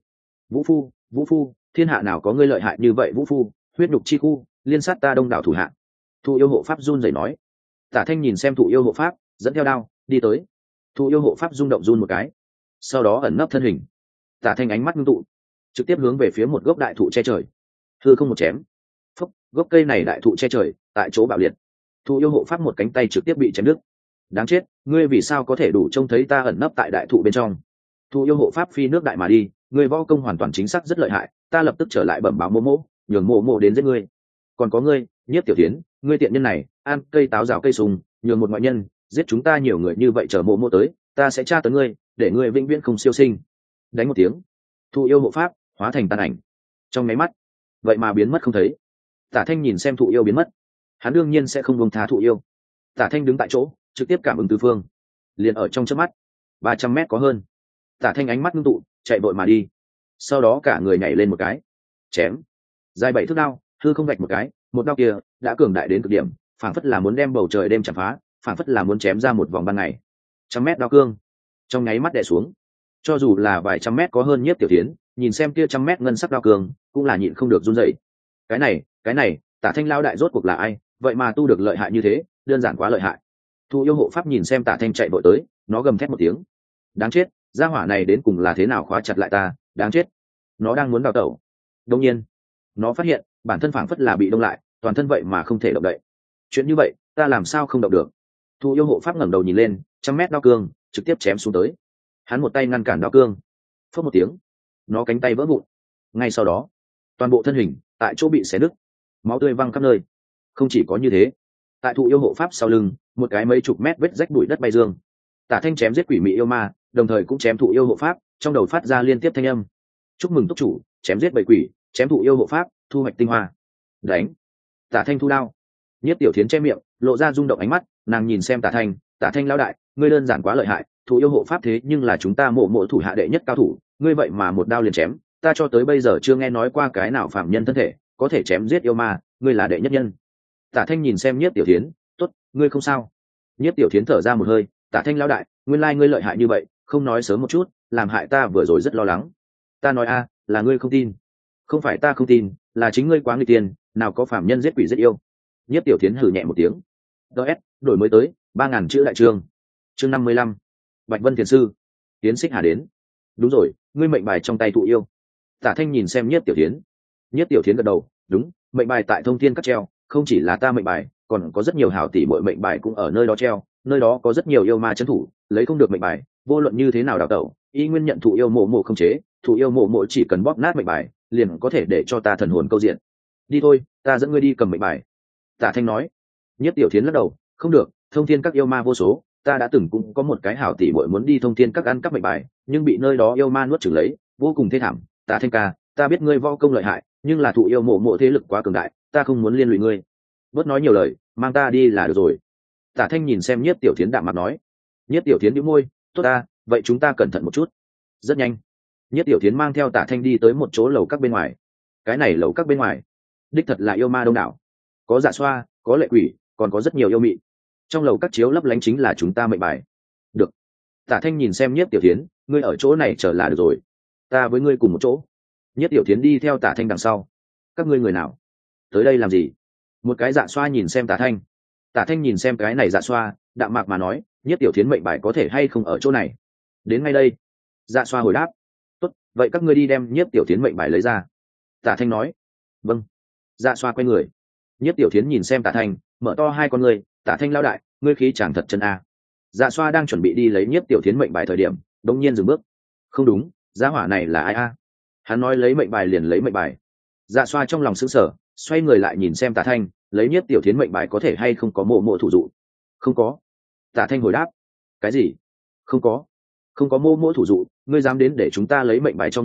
Speaker 1: Vũ phu, thiên hạ nào có ngươi lợi hại như vậy? Vũ phu, huyết nhục chi khu, liên sát ta đông đảo thủ hạ. Thụ yêu hộ pháp run rẩy nói. Tả Thanh nhìn xem thụ yêu hộ pháp, dẫn theo đao đi tới. Thụ yêu hộ pháp rung động run một cái, sau đó ẩn nấp thân hình. Tả Thanh ánh mắt ngưng tụ, trực tiếp hướng về phía một gốc đại thụ che trời. Hư không một chém, phúc, gốc cây này đại thụ che trời tại chỗ bạo liệt. Thụ yêu hộ pháp một cánh tay trực tiếp bị chém đứt. Đáng chết, ngươi vì sao có thể đủ trông thấy ta ẩn nấp tại đại thụ bên trong? Thụ yêu hộ pháp phi nước đại mà đi, ngươi võ công hoàn toàn chính xác rất lợi hại, ta lập tức trở lại bẩm báo mô mô, nhường mô mô đến giết ngươi. Còn có ngươi, Nhiếp Tiểu Thiến, ngươi tiện nhân này, ăn cây táo rào cây sùng, nhường một ngoại nhân giết chúng ta nhiều người như vậy, chờ mô mô tới, ta sẽ tra tấn ngươi, để ngươi vĩnh viễn không siêu sinh. Đánh một tiếng, thụ yêu hộ pháp hóa thành tàn ảnh, trong máy mắt vậy mà biến mất không thấy. Tả Thanh nhìn xem thụ yêu biến mất, hắn đương nhiên sẽ không buông tha thụ yêu. Tả Thanh đứng tại chỗ, trực tiếp cảm ứng tứ phương, liền ở trong chớp mắt 300 mét có hơn. Tả Thanh ánh mắt ngưng tụ, chạy vội mà đi, sau đó cả người nhảy lên một cái, chém dài 7 thước đao, hư không vạch một cái, một đao kia đã cường đại đến cực điểm, phảng phất là muốn đem bầu trời đêm chặt phá, phảng phất là muốn chém ra một vòng ban ngày. 100 mét đao cương trong nháy mắt đè xuống, cho dù là vài trăm mét có hơn. Nhiếp Tiểu Thiến nhìn xem kia 100 mét ngân sắc đao cương, cũng là nhịn không được run rẩy. Cái này, Tả Thanh lao đại rốt cuộc là ai, vậy mà tu được lợi hại như thế, đơn giản quá lợi hại. Thụ yêu hộ pháp nhìn xem Tả Thanh chạy vội tới, nó gầm thét một tiếng, đáng chết, gia hỏa này đến cùng là thế nào khóa chặt lại ta, đáng chết. Nó đang muốn đào tẩu, đột nhiên nó phát hiện bản thân phảng phất là bị đông lại, toàn thân vậy mà không thể động đậy. Chuyện như vậy ta làm sao không động được? Thụ yêu hộ pháp ngẩng đầu nhìn lên, 100 mét đao cương trực tiếp chém xuống tới. Hắn một tay ngăn cản đao cương, phất một tiếng, nó cánh tay vỡ vụn. Ngay sau đó toàn bộ thân hình tại chỗ bị xé nứt, máu tươi văng khắp nơi. Không chỉ có như thế, tại thụ yêu hộ pháp sau lưng một cái mấy chục mét vết rách bụi đất bay dương. Tả Thanh chém giết quỷ mị yêu ma, đồng thời cũng chém thụ yêu hộ pháp, trong đầu phát ra liên tiếp thanh âm: chúc mừng túc chủ chém giết 7 quỷ, chém thụ yêu hộ pháp, thu hoạch tinh hoa. Đánh. Tả Thanh thu đao. Nhiếp Tiểu Thiến che miệng, lộ ra rung động ánh mắt, nàng nhìn xem Tả Thanh lão đại, ngươi đơn giản quá lợi hại, thụ yêu hộ pháp thế nhưng là chúng ta mộ thủ hạ đệ nhất cao thủ, ngươi vậy mà một đao liền chém, ta cho tới bây giờ chưa nghe nói qua cái nào phạm nhân thân thể có thể chém giết yêu ma, ngươi là đệ nhất nhân. Tả Thanh nhìn xem Nhiếp Tiểu Thiến, tốt, ngươi không sao. Nhiếp Tiểu Thiến thở ra một hơi, Tả Thanh lão đại, nguyên lai ngươi lợi hại như vậy, không nói sớm một chút, làm hại ta vừa rồi rất lo lắng. Ta nói a, là ngươi không tin. Không phải ta không tin, là chính ngươi quá nguy tiền, nào có phạm nhân giết quỷ giết yêu. Nhiếp Tiểu Thiến hừ nhẹ một tiếng. DS, đổi mới tới 3000 chữ đại chương. Chương 55. Bạch Vân Thiền sư. Tiến Xích Hà đến. Đúng rồi, ngươi mệnh bài trong tay thụ yêu. Tả Thanh nhìn xem Nhiếp Tiểu Thiến. Nhiếp Tiểu Thiến gật đầu, đúng, mệnh bài tại Thông Thiên Các treo, không chỉ là ta mệnh bài, còn có rất nhiều hảo tỷ muội mệnh bài cũng ở nơi đó treo, nơi đó có rất nhiều yêu ma trấn thủ, lấy không được mệnh bài, vô luận như thế nào đào tẩu, y nguyên nhận thụ yêu mộ không chế, thụ yêu mộ chỉ cần bóp nát mệnh bài, liền có thể để cho ta thần hồn câu diện. Đi thôi, ta dẫn ngươi đi cầm mệnh bài. Tả Thanh nói. Nhiếp Tiểu Thiến lắc đầu, không được, Thông Thiên Các yêu ma vô số, ta đã từng cũng có một cái hảo tỷ muội muốn đi Thông Thiên Các ăn cắp mệnh bài, nhưng bị nơi đó yêu ma nuốt chửng lấy, vô cùng thê thảm. Tả Thanh ca, ta biết ngươi võ công lợi hại, nhưng là thụ yêu mộ thế lực quá cường đại, ta không muốn liên lụy ngươi. Bớt nói nhiều lời, mang ta đi là được rồi. Tả Thanh nhìn xem Nhiếp Tiểu Thiến đạm mặt nói. Nhiếp Tiểu Thiến nhíu môi, tốt ta, vậy chúng ta cẩn thận một chút. Rất nhanh, Nhiếp Tiểu Thiến mang theo Tả Thanh đi tới một chỗ lầu các bên ngoài. Cái này lầu các bên ngoài, đích thật là yêu ma đông đảo, có dạ xoa, có lệ quỷ, còn có rất nhiều yêu mị. Trong lầu các chiếu lấp lánh chính là chúng ta mệnh bài. Được. Tả Thanh nhìn xem Nhiếp Tiểu Thiến, ngươi ở chỗ này chờ là được rồi, ta với ngươi cùng một chỗ. Nhiếp Tiểu Thiến đi theo Tả Thanh đằng sau. Các ngươi người nào tới đây làm gì? Một cái dạ xoa nhìn xem Tả Thanh. Tả Thanh nhìn xem cái này dạ xoa, đạm mạc mà nói, Nhiếp Tiểu Thiến mệnh bài có thể hay không ở chỗ này? Đến ngay đây. Dạ xoa hồi đáp. Tốt, vậy các ngươi đi đem Nhiếp Tiểu Thiến mệnh bài lấy ra. Tả Thanh nói. Vâng. Dạ xoa quay người. Nhiếp Tiểu Thiến nhìn xem Tả Thanh, mở to hai con ngươi, Tả Thanh lão đại, ngươi khí chàng thật chân a. Dạ xoa đang chuẩn bị đi lấy Nhiếp Tiểu Thiến mệnh bài thời điểm, đột nhiên dừng bước. Không đúng, gia hỏa này là ai a? Hắn nói lấy mệnh bài liền lấy mệnh bài. Dạ xoa trong lòng sững sờ, xoay người lại nhìn xem Tả Thanh, lấy Nhiếp Tiểu Thiến mệnh bài có thể hay không có mộ thủ dụ? Không có. Tả Thanh hồi đáp. Cái gì? Không có. Không có mộ thủ dụ, ngươi dám đến để chúng ta lấy mệnh bài cho ngươi,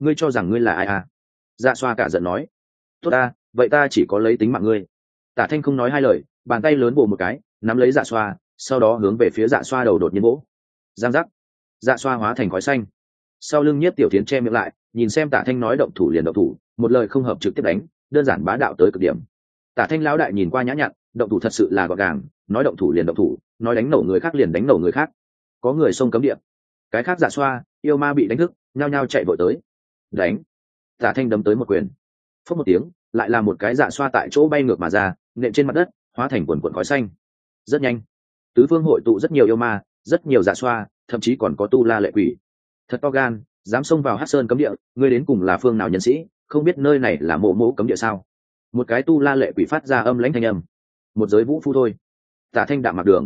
Speaker 1: ngươi cho rằng ngươi là ai à? Dạ xoa cả giận nói. Tốt ta, vậy ta chỉ có lấy tính mạng ngươi. Tả Thanh không nói hai lời, bàn tay lớn vồ một cái, nắm lấy dạ xoa, sau đó hướng về phía dạ xoa đầu đột nhiên vỗ. Giang giác, dạ xoa hóa thành khói xanh. Sau lưng Nhiếp Tiểu Thiến che miệng lại, nhìn xem Tả Thanh nói động thủ liền động thủ, một lời không hợp trực tiếp đánh, đơn giản bá đạo tới cực điểm. Tả Thanh lão đại nhìn qua nhã nhặn, động thủ thật sự là gọn gàng, nói động thủ liền động thủ, nói đánh nổ người khác liền đánh nổ người khác. Có người xông cấm địa, cái khác dạ xoa, yêu ma bị đánh thức, nhao nhao chạy vội tới. Đánh. Tả Thanh đấm tới một quyền. Phốc một tiếng, lại là một cái dạ xoa tại chỗ bay ngược mà ra, nện trên mặt đất, hóa thành quần quần khói xanh. Rất nhanh, tứ phương hội tụ rất nhiều yêu ma, rất nhiều dạ xoa, thậm chí còn có tu la lệ quỷ. Thật to gan, dám xông vào Hắc Sơn cấm địa, ngươi đến cùng là phương nào nhân sĩ, không biết nơi này là mộ mộ cấm địa sao? Một cái tu la lệ quỷ phát ra âm lãnh thanh âm. Một giới vũ phu thôi. Tả Thanh đạm mặc đường.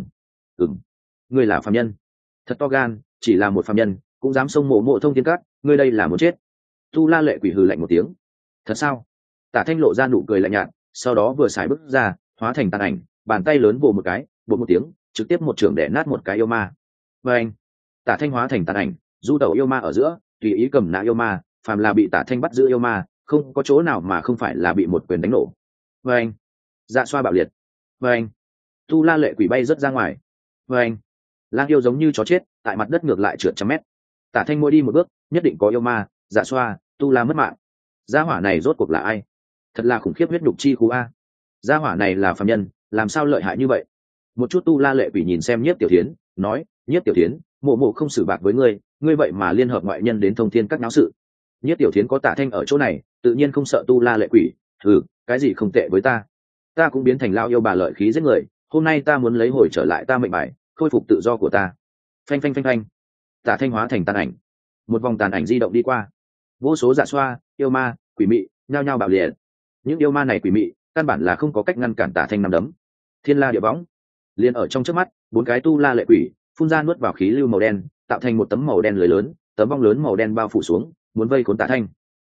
Speaker 1: Ngươi là phàm nhân. Thật to gan, chỉ là một phàm nhân, cũng dám xông mộ mộ thông thiên các, ngươi đây là muốn chết. Tu la lệ quỷ hừ lạnh một tiếng. Thật sao? Tả Thanh lộ ra nụ cười lạnh nhạt, sau đó vừa xài bước ra, hóa thành tàn ảnh, bàn tay lớn vồ một cái, vồ một tiếng, trực tiếp một trường đẻ nát một cái yêu ma. Và anh, Tả Thanh hóa thành tàn ảnh, du tẩu yêu ma ở giữa, tùy ý cầm nã yêu ma, phàm là bị Tả Thanh bắt giữ yêu ma, không có chỗ nào mà không phải là bị một quyền đánh nổ. Và anh, dạ xoa bạo liệt. Và anh, tu la lệ quỷ bay rất ra ngoài. Và anh, lang yêu giống như chó chết, tại mặt đất ngược lại trượt trăm mét. Tả Thanh mỗi đi một bước, nhất định có yêu ma, dạ xoa, tu la mất mạng. Gia hỏa này rốt cuộc là ai? Thật là khủng khiếp huyết nhục chi khu a. Gia hỏa này là phàm nhân, làm sao lợi hại như vậy? Một chút tu la lệ quỷ nhìn xem Nhiếp Tiểu Thiến, nói: Nhiếp Tiểu Thiến, mộ mộ không xử bạc với ngươi, ngươi vậy mà liên hợp ngoại nhân đến thông thiên các náo sự. Nhiếp Tiểu Thiến có Tả Thanh ở chỗ này, tự nhiên không sợ tu la lệ quỷ. Cái gì không tệ với ta? Ta cũng biến thành lao yêu bà lợi khí giết người, hôm nay ta muốn lấy hồi trở lại ta mệnh bài, khôi phục tự do của ta. Phanh phanh phanh phanh. Tả Thanh hóa thành tàn ảnh. Một vòng tàn ảnh di động đi qua. Vô số dạ xoa, yêu ma, quỷ mị nhao nhao bạo liệt. Những yêu ma này quỷ mị căn bản là không có cách ngăn cản Tả Thanh nắm đấm. Thiên la địa võng, liền ở trong trước mắt, bốn cái tu la lệ quỷ phun ra nuốt vào khí lưu màu đen, tạo thành một tấm màu đen lưới lớn, tấm vong lớn màu đen bao phủ xuống, muốn vây khốn Tả Thanh.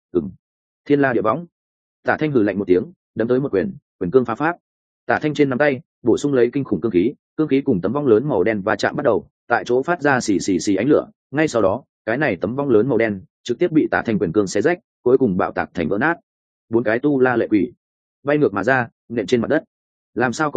Speaker 1: Thiên la địa võng. Tả Thanh hừ lạnh một tiếng, đấm tới một quyền, quyền cương phá pháp. Tả Thanh trên nắm tay bổ sung lấy kinh khủng cương khí cùng tấm vong lớn màu đen va chạm bắt đầu, tại chỗ phát ra xì xì xì ánh lửa. Ngay sau đó, cái này tấm vong lớn màu đen trực tiếp bị Tả Thanh quyền cương xé rách, cuối cùng bạo tạc thành vỡ nát. Bốn cái tu la lệ quỷ bay ngược mà ra, nện trên mặt đất. Làm sao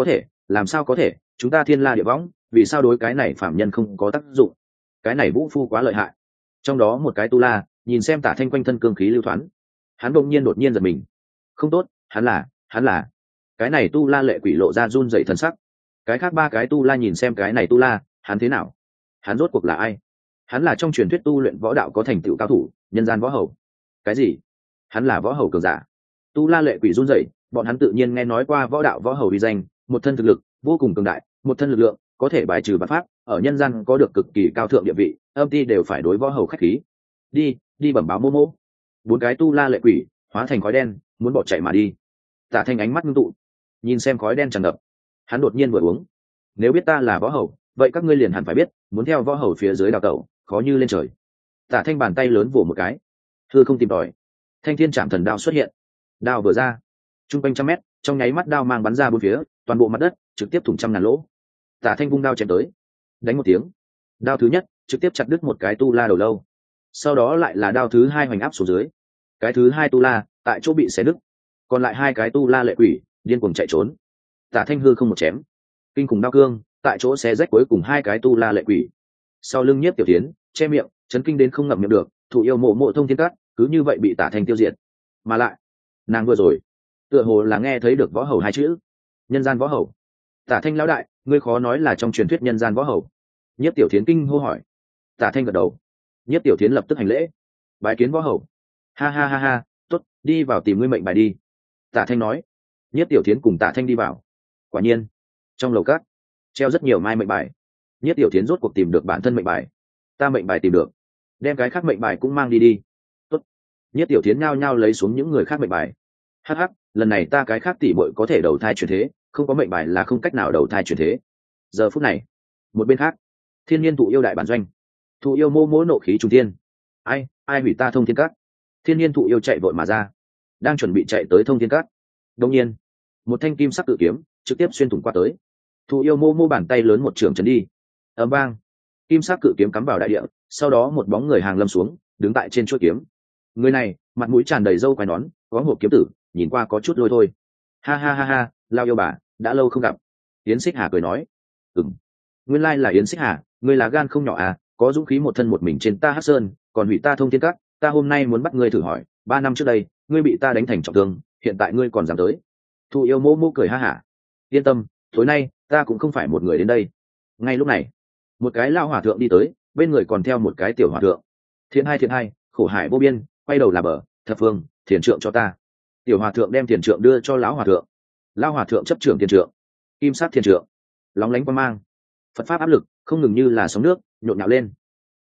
Speaker 1: có thể, chúng ta thiên la địa võng, vì sao đối cái này phạm nhân không có tác dụng? Cái này vũ phu quá lợi hại. Trong đó một cái tu la nhìn xem Tả Thanh quanh thân cương khí lưu thoáng, hắn đột nhiên giật mình. Không tốt, hắn là cái này tu la lệ quỷ lộ ra run rẩy thần sắc. Cái khác ba cái tu la nhìn xem cái này tu la, hắn thế nào? Hắn rốt cuộc là ai? Hắn là trong truyền thuyết tu luyện võ đạo có thành tựu cao thủ, nhân gian võ hầu. Cái gì? Hắn là võ hầu cường giả? Tu la lệ quỷ run rẩy, bọn hắn tự nhiên nghe nói qua võ đạo võ hầu uy danh, một thân thực lực vô cùng cường đại, một thân lực lượng có thể bài trừ vạn pháp, ở nhân gian có được cực kỳ cao thượng địa vị, âm ty đều phải đối võ hầu khách khí. Đi bẩm báo mô mô. Bốn cái tu la lệ quỷ hóa thành khói đen, muốn bỏ chạy mà đi. Tả Thanh ánh mắt ngưng tụ, nhìn xem khói đen tràn ngập, hắn đột nhiên vừa uống. Nếu biết ta là võ hầu, vậy các ngươi liền hẳn phải biết, muốn theo võ hầu phía dưới đào tẩu, khó như lên trời. Tả Thanh bàn tay lớn vỗ một cái, hư không tìm tòi, thanh thiên trảm thần đao xuất hiện. Đao vừa ra, trung quanh trăm mét, trong nháy mắt đao mang bắn ra bốn phía, toàn bộ mặt đất trực tiếp thủng trăm ngàn lỗ. Tả Thanh vung đao chém tới, đánh một tiếng, đao thứ nhất trực tiếp chặt đứt một cái tu la đầu lâu, sau đó lại là đao thứ hai hoành áp xuống dưới, cái thứ hai tu la tại chỗ bị xé đứt, còn lại hai cái tu la lệ quỷ điên cuồng chạy trốn. Tả Thanh hư không một chém, kinh khủng đao cương tại chỗ xé rách cuối cùng hai cái tu la lệ quỷ. Sau lưng Nhiếp Tiểu Thiến che miệng, chấn kinh đến không ngậm miệng được, thủ yêu mộ mộ thông thiên cát cứ như vậy bị Tả Thanh tiêu diệt. Mà lại, nàng vừa rồi tựa hồ là nghe thấy được võ hầu hai chữ. Nhân gian võ hầu. Tả Thanh lão đại, ngươi khó nói là trong truyền thuyết nhân gian võ hầu? Nhiếp Tiểu Thiến kinh hô hỏi. Tả Thanh gật đầu. Nhiếp Tiểu Thiến lập tức hành lễ, bái kiến võ hầu. Ha ha ha ha, tốt, đi vào tìm ngươi mệnh bài đi. Tả Thanh nói. Nhiếp Tiểu Thiến cùng Tả Thanh đi vào. Quả nhiên, trong lầu cát treo rất nhiều mai mệnh bài. Nhiếp Tiểu Thiến rốt cuộc tìm được bản thân mệnh bài. Ta mệnh bài tìm được, đem cái khác mệnh bài cũng mang đi đi. Tốt. Nhiếp Tiểu Thiến nhao nhao lấy xuống những người khác mệnh bài. Hắc hắc, lần này ta cái khác tỷ muội có thể đầu thai chuyển thế, không có mệnh bài là không cách nào đầu thai chuyển thế. Giờ phút này, một bên khác, Thiên Nhiên Thụ Yêu đại bản doanh, Thụ Yêu mô mỗ nộ khí trung thiên. Ai hủy ta thông thiên cát? Thiên Nhiên Thụ Yêu chạy vội mà ra, đang chuẩn bị chạy tới thông thiên cát. Đột nhiên, một thanh kim sắc cự kiếm trực tiếp xuyên thủng qua tới. Thụ Yêu mô mô bàn tay lớn một trường chấn đi. Ầm vang, kim sắc cự kiếm cắm vào đại địa, sau đó một bóng người hàng lâm xuống, đứng tại trên chuôi kiếm. Người này mặt mũi tràn đầy râu quai nón, có hộp kiếm tử, nhìn qua có chút lôi thôi. Ha ha ha ha, lao yêu bà, đã lâu không gặp. Yến Xích Hà cười nói. Nguyên lai là Yến Xích Hà, ngươi là gan không nhỏ à, có dũng khí một thân một mình trên ta Hắc Sơn, còn hủy ta Thông Thiên Các. Ta hôm nay muốn bắt ngươi thử hỏi, 3 năm trước đây ngươi bị ta đánh thành trọng thương, hiện tại ngươi còn dám tới. Thụ yêu mô mô cười ha hả. Yên tâm, tối nay ta cũng không phải một người đến đây. Ngay lúc này, một cái lao hòa thượng đi tới, bên người còn theo một cái tiểu hòa thượng. Thiện hai, khổ hải vô biên, quay đầu là bờ, thập phương, thiền trượng cho ta. Tiểu hòa thượng đem thiền trượng đưa cho lão hòa thượng. Lão hòa thượng chấp trưởng thiền trượng, kim sát thiền trượng, lóng lánh quang mang. Phật pháp áp lực không ngừng như là sóng nước nhộn nhạo lên.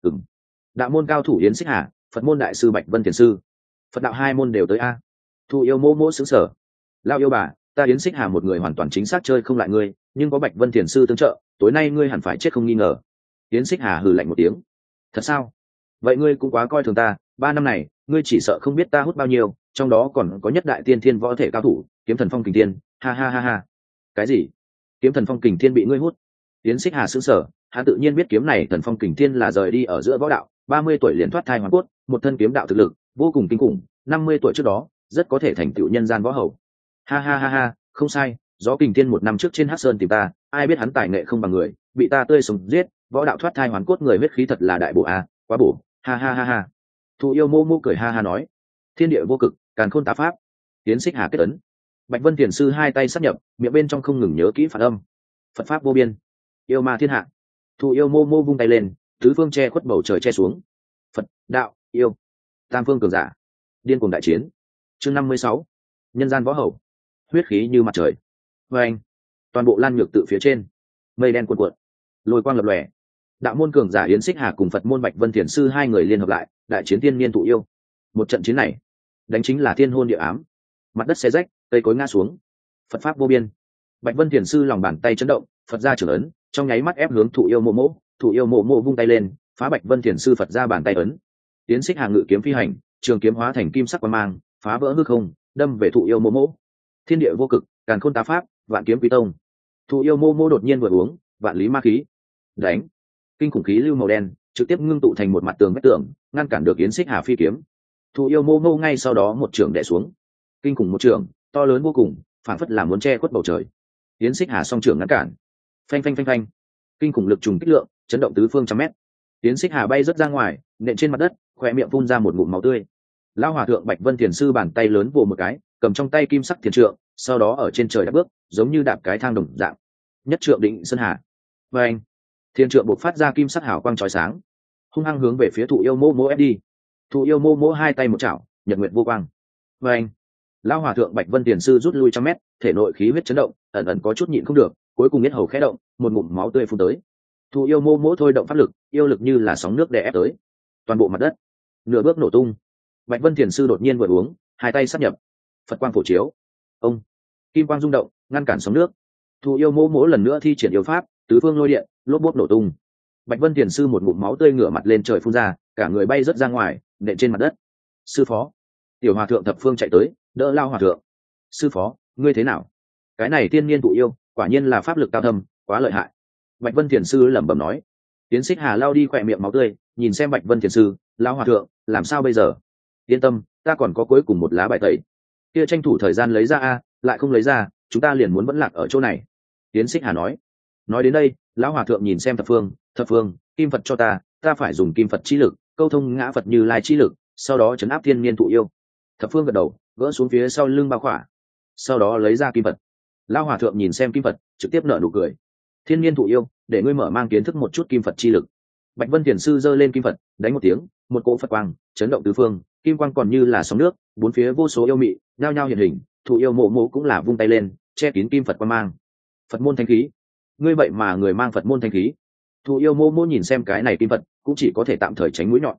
Speaker 1: Đạo môn cao thủ Yến Xích Hà, Phật môn đại sư Bạch Vân Thiền sư, Phật đạo 2 môn đều tới a. Thu yêu mô mô xứng sở. Lao yêu bà, ta Yến Xích Hà một người hoàn toàn chính xác chơi không lại ngươi, nhưng có Bạch Vân Thiền sư tương trợ, tối nay ngươi hẳn phải chết không nghi ngờ. Yến Xích Hà hừ lạnh một tiếng. Thật sao? Vậy ngươi cũng quá coi thường ta, 3 năm này ngươi chỉ sợ không biết ta hút bao nhiêu, trong đó còn có nhất đại tiên thiên võ thể cao thủ Kiếm Thần Phong Kình Thiên. Ha ha ha ha. Cái gì? Kiếm Thần Phong Kình Thiên bị ngươi hút? Yến Xích Hà sững sờ, hắn tự nhiên biết kiếm này Thần Phong Kình Thiên là rời đi ở giữa võ đạo, 30 tuổi liền thoát thai hoàn cốt, một thân kiếm đạo thực lực vô cùng kinh khủng, 50 tuổi trước đó rất có thể thành tựu nhân gian võ hầu. Ha ha ha ha, không sai, Gió Kình Thiên 1 năm trước trên Hắc Sơn tìm ta, ai biết hắn tài nghệ không bằng người, bị ta tươi sống giết, võ đạo thoát thai hoàn cốt người huyết khí thật là đại bổ a, quá bổ. Ha ha ha ha. Thụ yêu mô mô cười ha ha nói. Thiên địa vô cực, càn khôn tá pháp. Yến Xích Hà kết ấn. Bạch Vân Thiền sư 2 tay sát nhập, miệng bên trong không ngừng nhớ kỹ phản âm. Phật pháp vô biên, yêu ma thiên hạ. Thụ yêu mô mô vung tay lên, tứ phương che khuất bầu trời che xuống. Phật, đạo, yêu, tam phương cường giả, điên cuồng đại chiến. Chương 56. Nhân gian võ hầu. Huyết khí như mặt trời. Và anh, toàn bộ lan nhược tự phía trên, mây đen cuộn cuộn, lôi quang lập lòe. Đạo môn cường giả Yến Xích Hà cùng Phật môn Bạch Vân Thiền sư 2 người liên hợp lại, đại chiến tiên niên thụ yêu. Một trận chiến này, đánh chính là thiên hôn địa ám. Mặt đất xé rách, cây cối ngã xuống. Phật pháp vô biên. Bạch Vân Thiền sư lòng bàn tay chấn động, Phật ra trưởng ấn, trong nháy mắt ép hướng thụ yêu mộ mộ. Thụ yêu mộ mộ vung tay lên, phá Bạch Vân Thiền sư Phật ra bàn tay ấn. Yến Xích Hà ngự kiếm phi hành, trường kiếm hóa thành kim sắc quang mang, phá vỡ hư không, đâm về thụ yêu mộ mộ. Thiên địa vô cực, càn khôn tá pháp, vạn kiếm quý tông. Thụ yêu mộ mộ đột nhiên vừa uống, vạn lý ma khí. Đánh. Kinh khủng khí lưu màu đen trực tiếp ngưng tụ thành một mặt tường vách tường, ngăn cản được Yến Xích Hà phi kiếm. Thụ yêu mô mô ngay sau đó một trường đè xuống. Kinh khủng một trường, to lớn vô cùng, phảng phất là muốn che khuất bầu trời. Yến Xích Hà song trường ngăn cản. Phanh phanh phanh phanh. Kinh khủng lực trùng kích lượng, chấn động tứ phương trăm mét. Yến Xích Hà bay rất ra ngoài, nện trên mặt đất, khóe miệng phun ra một ngụm máu tươi. Lão hòa thượng Bạch Vân Thiền sư bàn tay lớn vồ một cái, cầm trong tay kim sắc thiền trượng, sau đó ở trên trời đạp bước, giống như đạp cái thang đồng dạng. Nhất trượng định sơn hà. Và anh, thiên trượng bộc phát ra kim sắc hào quang chói sáng, hung hăng hướng về phía thụ yêu mô mô ép đi. Thụ yêu mô mô 2 tay một chảo, nhật nguyệt vô quang. Và anh, lão hòa thượng Bạch Vân Tiền sư rút lui trăm mét, thể nội khí huyết chấn động, ẩn ẩn có chút nhịn không được, cuối cùng nhất hầu khẽ động, một ngụm máu tươi phun tới. Thụ yêu mô mô thôi động pháp lực, yêu lực như là sóng nước đè ép tới, toàn bộ mặt đất nửa bước nổ tung. Bạch Vân Tiền sư đột nhiên vừa uống, 2 tay sát nhập, Phật quang phổ chiếu, ông kim quang rung động, ngăn cản sóng nước. Thụ yêu mô mô lần nữa thi triển yêu pháp, tứ phương lôi điện, lốp bốp nổ tung. Bạch Vân Tiền sư một ngụm máu tươi ngửa mặt lên trời phun ra, cả người bay rớt ra ngoài, nện trên mặt đất. Sư phó. Tiểu hòa thượng thập phương chạy tới, đỡ lao hòa thượng. Sư phó, ngươi thế nào? Cái này tiên niên thụ yêu, quả nhiên là pháp lực cao thâm, quá lợi hại. Bạch Vân Tiền sư lẩm bẩm nói. Tiến Xích Hà lao đi khỏe miệng máu tươi, nhìn xem Bạch Vân Tiền sư, lao hòa thượng, làm sao bây giờ? Yên tâm, ta còn có cuối cùng một lá bài tẩy. Kia tranh thủ thời gian lấy ra a, lại không lấy ra, chúng ta liền muốn vẫn lạc ở chỗ này. Tiến Xích Hà nói. Nói đến đây, lão hòa thượng nhìn xem thập phương, kim Phật cho ta phải dùng kim Phật chi lực câu thông ngã Phật Như Lai chi lực, sau đó chấn áp thiên niên thụ yêu. Thập phương gật đầu, gỡ xuống phía sau lưng bao khỏa, sau đó lấy ra kim Phật. Lão hòa thượng nhìn xem kim Phật, trực tiếp nở nụ cười. Thiên niên thụ yêu, để ngươi mở mang kiến thức một chút kim Phật chi lực. Bạch Vân Thiền sư giơ lên kim Phật, đánh một tiếng, một cỗ Phật quang chấn động tứ phương, kim quang còn như là sóng nước, bốn phía vô số yêu mị nhao nhao hiện hình. Thụ yêu mộ mộ cũng là vung tay lên, che kín kim Phật quang mang. Phật môn thánh khí. Ngươi vậy mà người mang Phật môn thanh khí. Thụ yêu mô mô nhìn xem cái này kim Phật, cũng chỉ có thể tạm thời tránh mũi nhọn.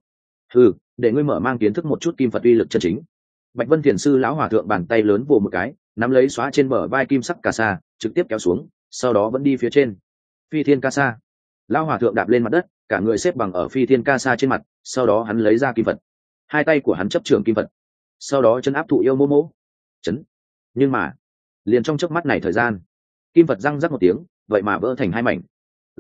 Speaker 1: Để ngươi mở mang kiến thức một chút kim Phật uy lực chân chính. Bạch Vân Thiền sư lão hòa thượng bàn tay lớn vồ một cái, nắm lấy xóa trên bờ vai kim sắc cà sa, trực tiếp kéo xuống, sau đó vẫn đi phía trên. Phi thiên ca sa. Lão hòa thượng đạp lên mặt đất, cả người xếp bằng ở phi thiên ca sa trên mặt, sau đó hắn lấy ra kim Phật. 2 tay của hắn chấp trường kim Phật, sau đó chân áp thụ yêu mô mô. Chấn. Nhưng mà, liền trong chớp mắt này thời gian, kim Phật răng rắc một tiếng, vậy mà vỡ thành 2 mảnh.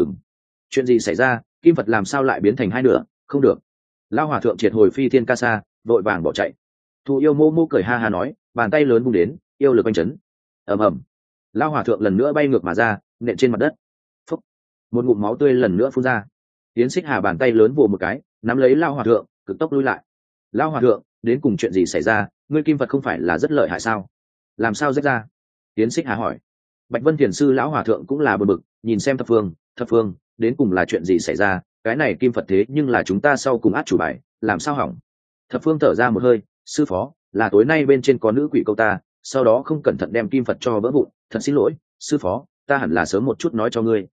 Speaker 1: Chuyện gì xảy ra? Kim Phật làm sao lại biến thành 2 nửa? Không được. Lão hòa thượng triệt hồi phi thiên ca sa, vội vàng bỏ chạy. Thụ yêu mô mô cười ha ha nói, bàn tay lớn vung đến, yêu lực oanh chấn. Ầm ầm, lao hòa thượng lần nữa bay ngược mà ra, nện trên mặt đất. Phúc, một ngụm máu tươi lần nữa phun ra. Yến Xích Hà bàn tay lớn vồ một cái, nắm lấy lao hòa thượng, cực tốc lui lại. Lao hòa thượng, đến cùng chuyện gì xảy ra? Ngươi kim vật không phải là rất lợi hại sao? Làm sao rách ra? Yến Xích Hà hỏi. Bạch Vân Thiền sư lão hòa thượng cũng là bực bực, nhìn xem thập phương, đến cùng là chuyện gì xảy ra? Cái này kim Phật thế nhưng là chúng ta sau cùng át chủ bài, làm sao hỏng? Thập phương thở ra một hơi, sư phó, là tối nay bên trên có nữ quỷ câu ta, sau đó không cẩn thận đem kim Phật cho vỡ vụn, thật xin lỗi, sư phó, ta hẳn là sớm một chút nói cho ngươi.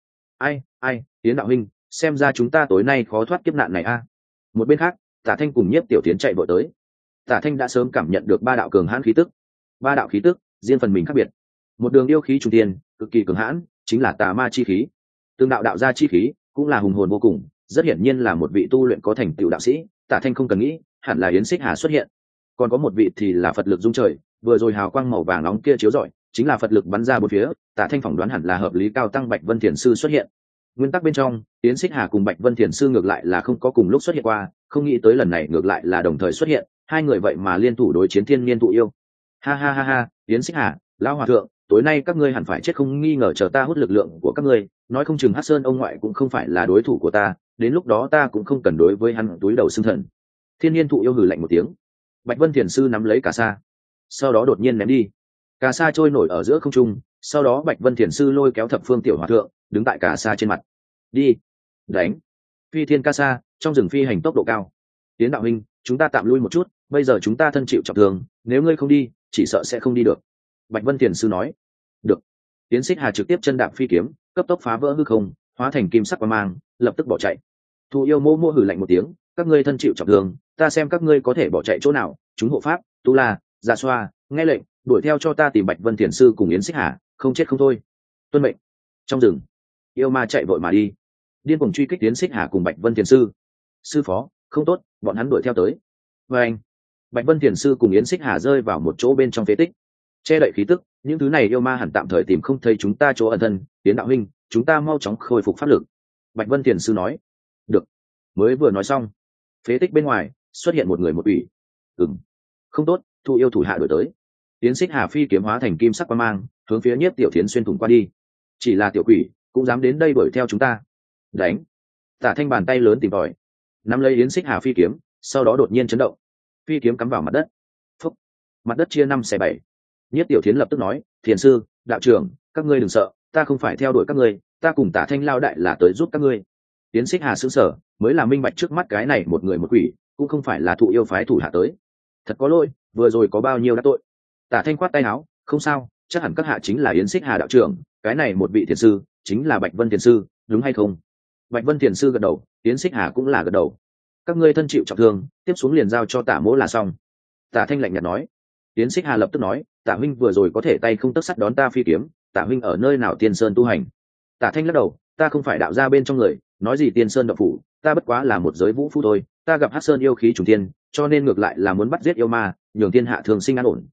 Speaker 1: Ai, Tiến đạo huynh, xem ra chúng ta tối nay khó thoát kiếp nạn này a. Một bên khác, Tả Thanh cùng Nhiếp Tiểu Tiến chạy vội tới. Tả Thanh đã sớm cảm nhận được ba đạo cường hãn khí tức. Ba đạo khí tức, riêng phần mình khác biệt. Một đường yêu khí trung tiên, cực kỳ cường hãn, chính là tà ma chi khí. Từng đạo đạo gia chi khí, cũng là hùng hồn vô cùng, rất hiển nhiên là một vị tu luyện có thành tựu đạo sĩ. Tả Thanh không cần nghĩ, hẳn là Yến Xích Hà xuất hiện. Còn có một vị thì là Phật lực dung trời, vừa rồi hào quang màu vàng nóng kia chiếu rọi, chính là Phật lực bắn ra bốn phía. Tả Thanh phỏng đoán hẳn là hợp lý cao tăng Bạch Vân Thiền sư xuất hiện. Nguyên tắc bên trong, Yến Xích Hà cùng Bạch Vân Thiền sư ngược lại là không có cùng lúc xuất hiện qua, không nghĩ tới lần này ngược lại là đồng thời xuất hiện, hai người vậy mà liên thủ đối chiến thiên niên thụ yêu. Ha, Yến Xích Hà, lão hòa thượng, tối nay các ngươi hẳn phải chết không nghi ngờ, chờ ta hút lực lượng của các ngươi, nói không chừng Hắc Sơn ông ngoại cũng không phải là đối thủ của ta, đến lúc đó ta cũng không cần đối với hắn túi đầu xương thần. Thiên niên thụ yêu hừ lạnh một tiếng. Bạch Vân Thiền sư nắm lấy cà sa, sau đó đột nhiên ném đi. Cà sa trôi nổi ở giữa không trung, sau đó Bạch Vân Thiền sư lôi kéo Thập Phương tiểu hòa thượng, đứng tại cà sa trên mặt. Đi, đánh. Phi thiên ca sa, trong rừng phi hành tốc độ cao. Tiến đạo huynh, chúng ta tạm lui một chút, bây giờ chúng ta thân chịu trọng thương, nếu ngươi không đi, chỉ sợ sẽ không đi được. Bạch Vân Thiền sư nói. Được. Tiến Xích Hà trực tiếp chân đạp phi kiếm, cấp tốc phá vỡ hư không, hóa thành kim sắc quang mang, lập tức bỏ chạy. Thụ yêu mô mô hử lạnh một tiếng, các ngươi thân chịu trọng thương, ta xem các ngươi có thể bỏ chạy chỗ nào. Chúng hộ pháp, tu la, dạ xoa, nghe lệnh, đuổi theo cho ta tìm Bạch Vân Thiền sư cùng Yến Xích Hà, không chết không thôi. Tuân mệnh. Trong rừng, yêu ma chạy vội mà đi, điên cuồng truy kích Yến Xích Hà cùng Bạch Vân Thiền sư. Sư phó, không tốt, bọn hắn đuổi theo tới. Và anh, Bạch Vân Thiền sư cùng Yến Xích Hà rơi vào một chỗ bên trong phế tích, che đậy khí tức, những thứ này yêu ma hẳn tạm thời tìm không thấy chúng ta chỗ ẩn thân. Tiến đạo huynh, chúng ta mau chóng khôi phục pháp lực. Bạch Vân Thiền sư nói. Được. Mới vừa nói xong, phế tích bên ngoài xuất hiện một người một ủy. Không tốt, thụ yêu thủ hạ đuổi tới. Yến Xích Hà phi kiếm hóa thành kim sắc quang mang, hướng phía Nhiếp Tiểu Thiến xuyên thủng qua đi. Chỉ là tiểu quỷ cũng dám đến đây đuổi theo chúng ta. Đánh. Tả Thanh bàn tay lớn tìm tòi, nắm lấy Yến Xích Hà phi kiếm, sau đó đột nhiên chấn động, phi kiếm cắm vào mặt đất. Phúc. Mặt đất chia 5/7. Nhiếp Tiểu Thiến lập tức nói, thiền sư, đạo trưởng, các ngươi đừng sợ, ta không phải theo đuổi các ngươi, ta cùng Tả Thanh lao đại là tới giúp các ngươi. Yến Xích Hà sững sờ, mới là minh bạch trước mắt cái này một người một quỷ, cũng không phải là thụ yêu phái thủ hạ tới. Thật có lỗi, vừa rồi có bao nhiêu đã tội. Tả Thanh khoát tay áo, không sao, chắc hẳn các hạ chính là Yến Xích Hà đạo trưởng, cái này một vị thiền sư chính là Bạch Vân thiền sư, đúng hay không? Bạch Vân thiền sư gật đầu, Yến Xích Hà cũng là gật đầu. Các ngươi thân chịu trọng thương, tiếp xuống liền giao cho Tả mỗ là xong. Tả Thanh lạnh nhạt nói. Yến Xích Hà lập tức nói, Tả huynh vừa rồi có thể tay không tấc sắt đón ta phi kiếm, Tả huynh ở nơi nào Tiên Sơn tu hành? Tả Thanh lắc đầu, ta không phải đạo gia bên trong người, nói gì Tiên Sơn đạo phủ, ta bất quá là một giới vũ phu thôi, ta gặp Hắc Sơn yêu khí trùng thiên, cho nên ngược lại là muốn bắt giết yêu ma, nhường thiên hạ thường sinh an ổn.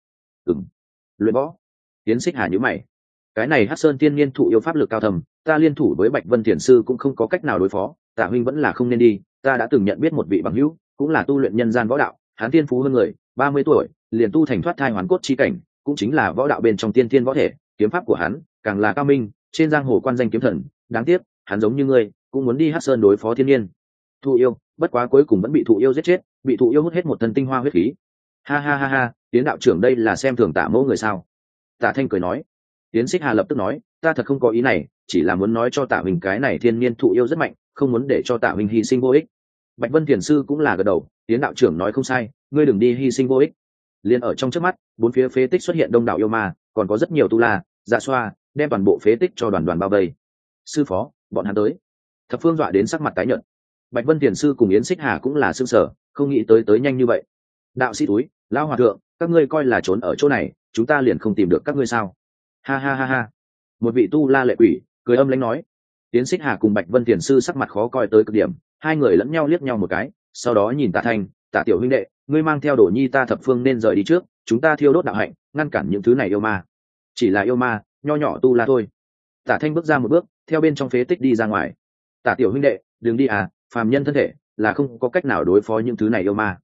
Speaker 1: Luyện võ. Yến Xích Hà nhíu mày. Cái này Hắc Sơn tiên niên thụ yêu pháp lực cao thầm, ta liên thủ với Bạch Vân thiền sư cũng không có cách nào đối phó, Tả huynh vẫn là không nên đi, ta đã từng nhận biết một vị bằng hữu, cũng là tu luyện nhân gian võ đạo, hắn tiên phú hơn người, 30 tuổi, liền tu thành thoát thai hoàn cốt chi cảnh, cũng chính là võ đạo bên trong tiên thiên võ thể, kiếm pháp của hắn càng là cao minh, trên giang hồ quan danh kiếm thần, đáng tiếc, hắn giống như ngươi, cũng muốn đi Hắc Sơn đối phó thiên niên thụ yêu, bất quá cuối cùng vẫn bị thụ yêu giết chết, bị thụ yêu hút hết một thân tinh hoa huyết khí. Ha, Tiến đạo trưởng đây là xem thường Tả mỗ người sao? Tả Thanh cười nói. Tiến Xích Hà lập tức nói, ta thật không có ý này, chỉ là muốn nói cho Tả huynh cái này thiên niên thụ yêu rất mạnh, không muốn để cho Tả huynh hy sinh vô ích. Bạch Vân thiền sư cũng là gật đầu, Tiến đạo trưởng nói không sai, ngươi đừng đi hy sinh vô ích. Liền ở trong trước mắt, bốn phía phế tích xuất hiện đông đảo yêu ma, còn có rất nhiều tu la, dạ xoa, đem toàn bộ phế tích cho đoàn bao vây. Sư phó, bọn hắn tới. Thập Phương dọa đến sắc mặt tái nhợt. Bạch Vân thiền sư cùng Yến Xích Hà cũng là sững sờ, không nghĩ tới nhanh như vậy. Đạo sĩ túi, lão hòa thượng, các ngươi coi là trốn ở chỗ này, chúng ta liền không tìm được các ngươi sao? Ha. Một vị tu la lệ quỷ cười âm lãnh nói. Yến Xích Hà cùng Bạch Vân thiền sư sắc mặt khó coi tới cực điểm, hai người lẫn nhau liếc nhau một cái, sau đó nhìn Tả Thanh, Tả tiểu huynh đệ, ngươi mang theo Đồ Nhi ta Thập Phương nên rời đi trước, chúng ta thiêu đốt đạo hạnh, ngăn cản những thứ này yêu ma. Chỉ là yêu ma, nho nhỏ tu la thôi. Tả Thanh bước ra một bước, theo bên trong phế tích đi ra ngoài. Tả tiểu huynh đệ, đừng đi à, phàm nhân thân thể là không có cách nào đối phó những thứ này yêu ma.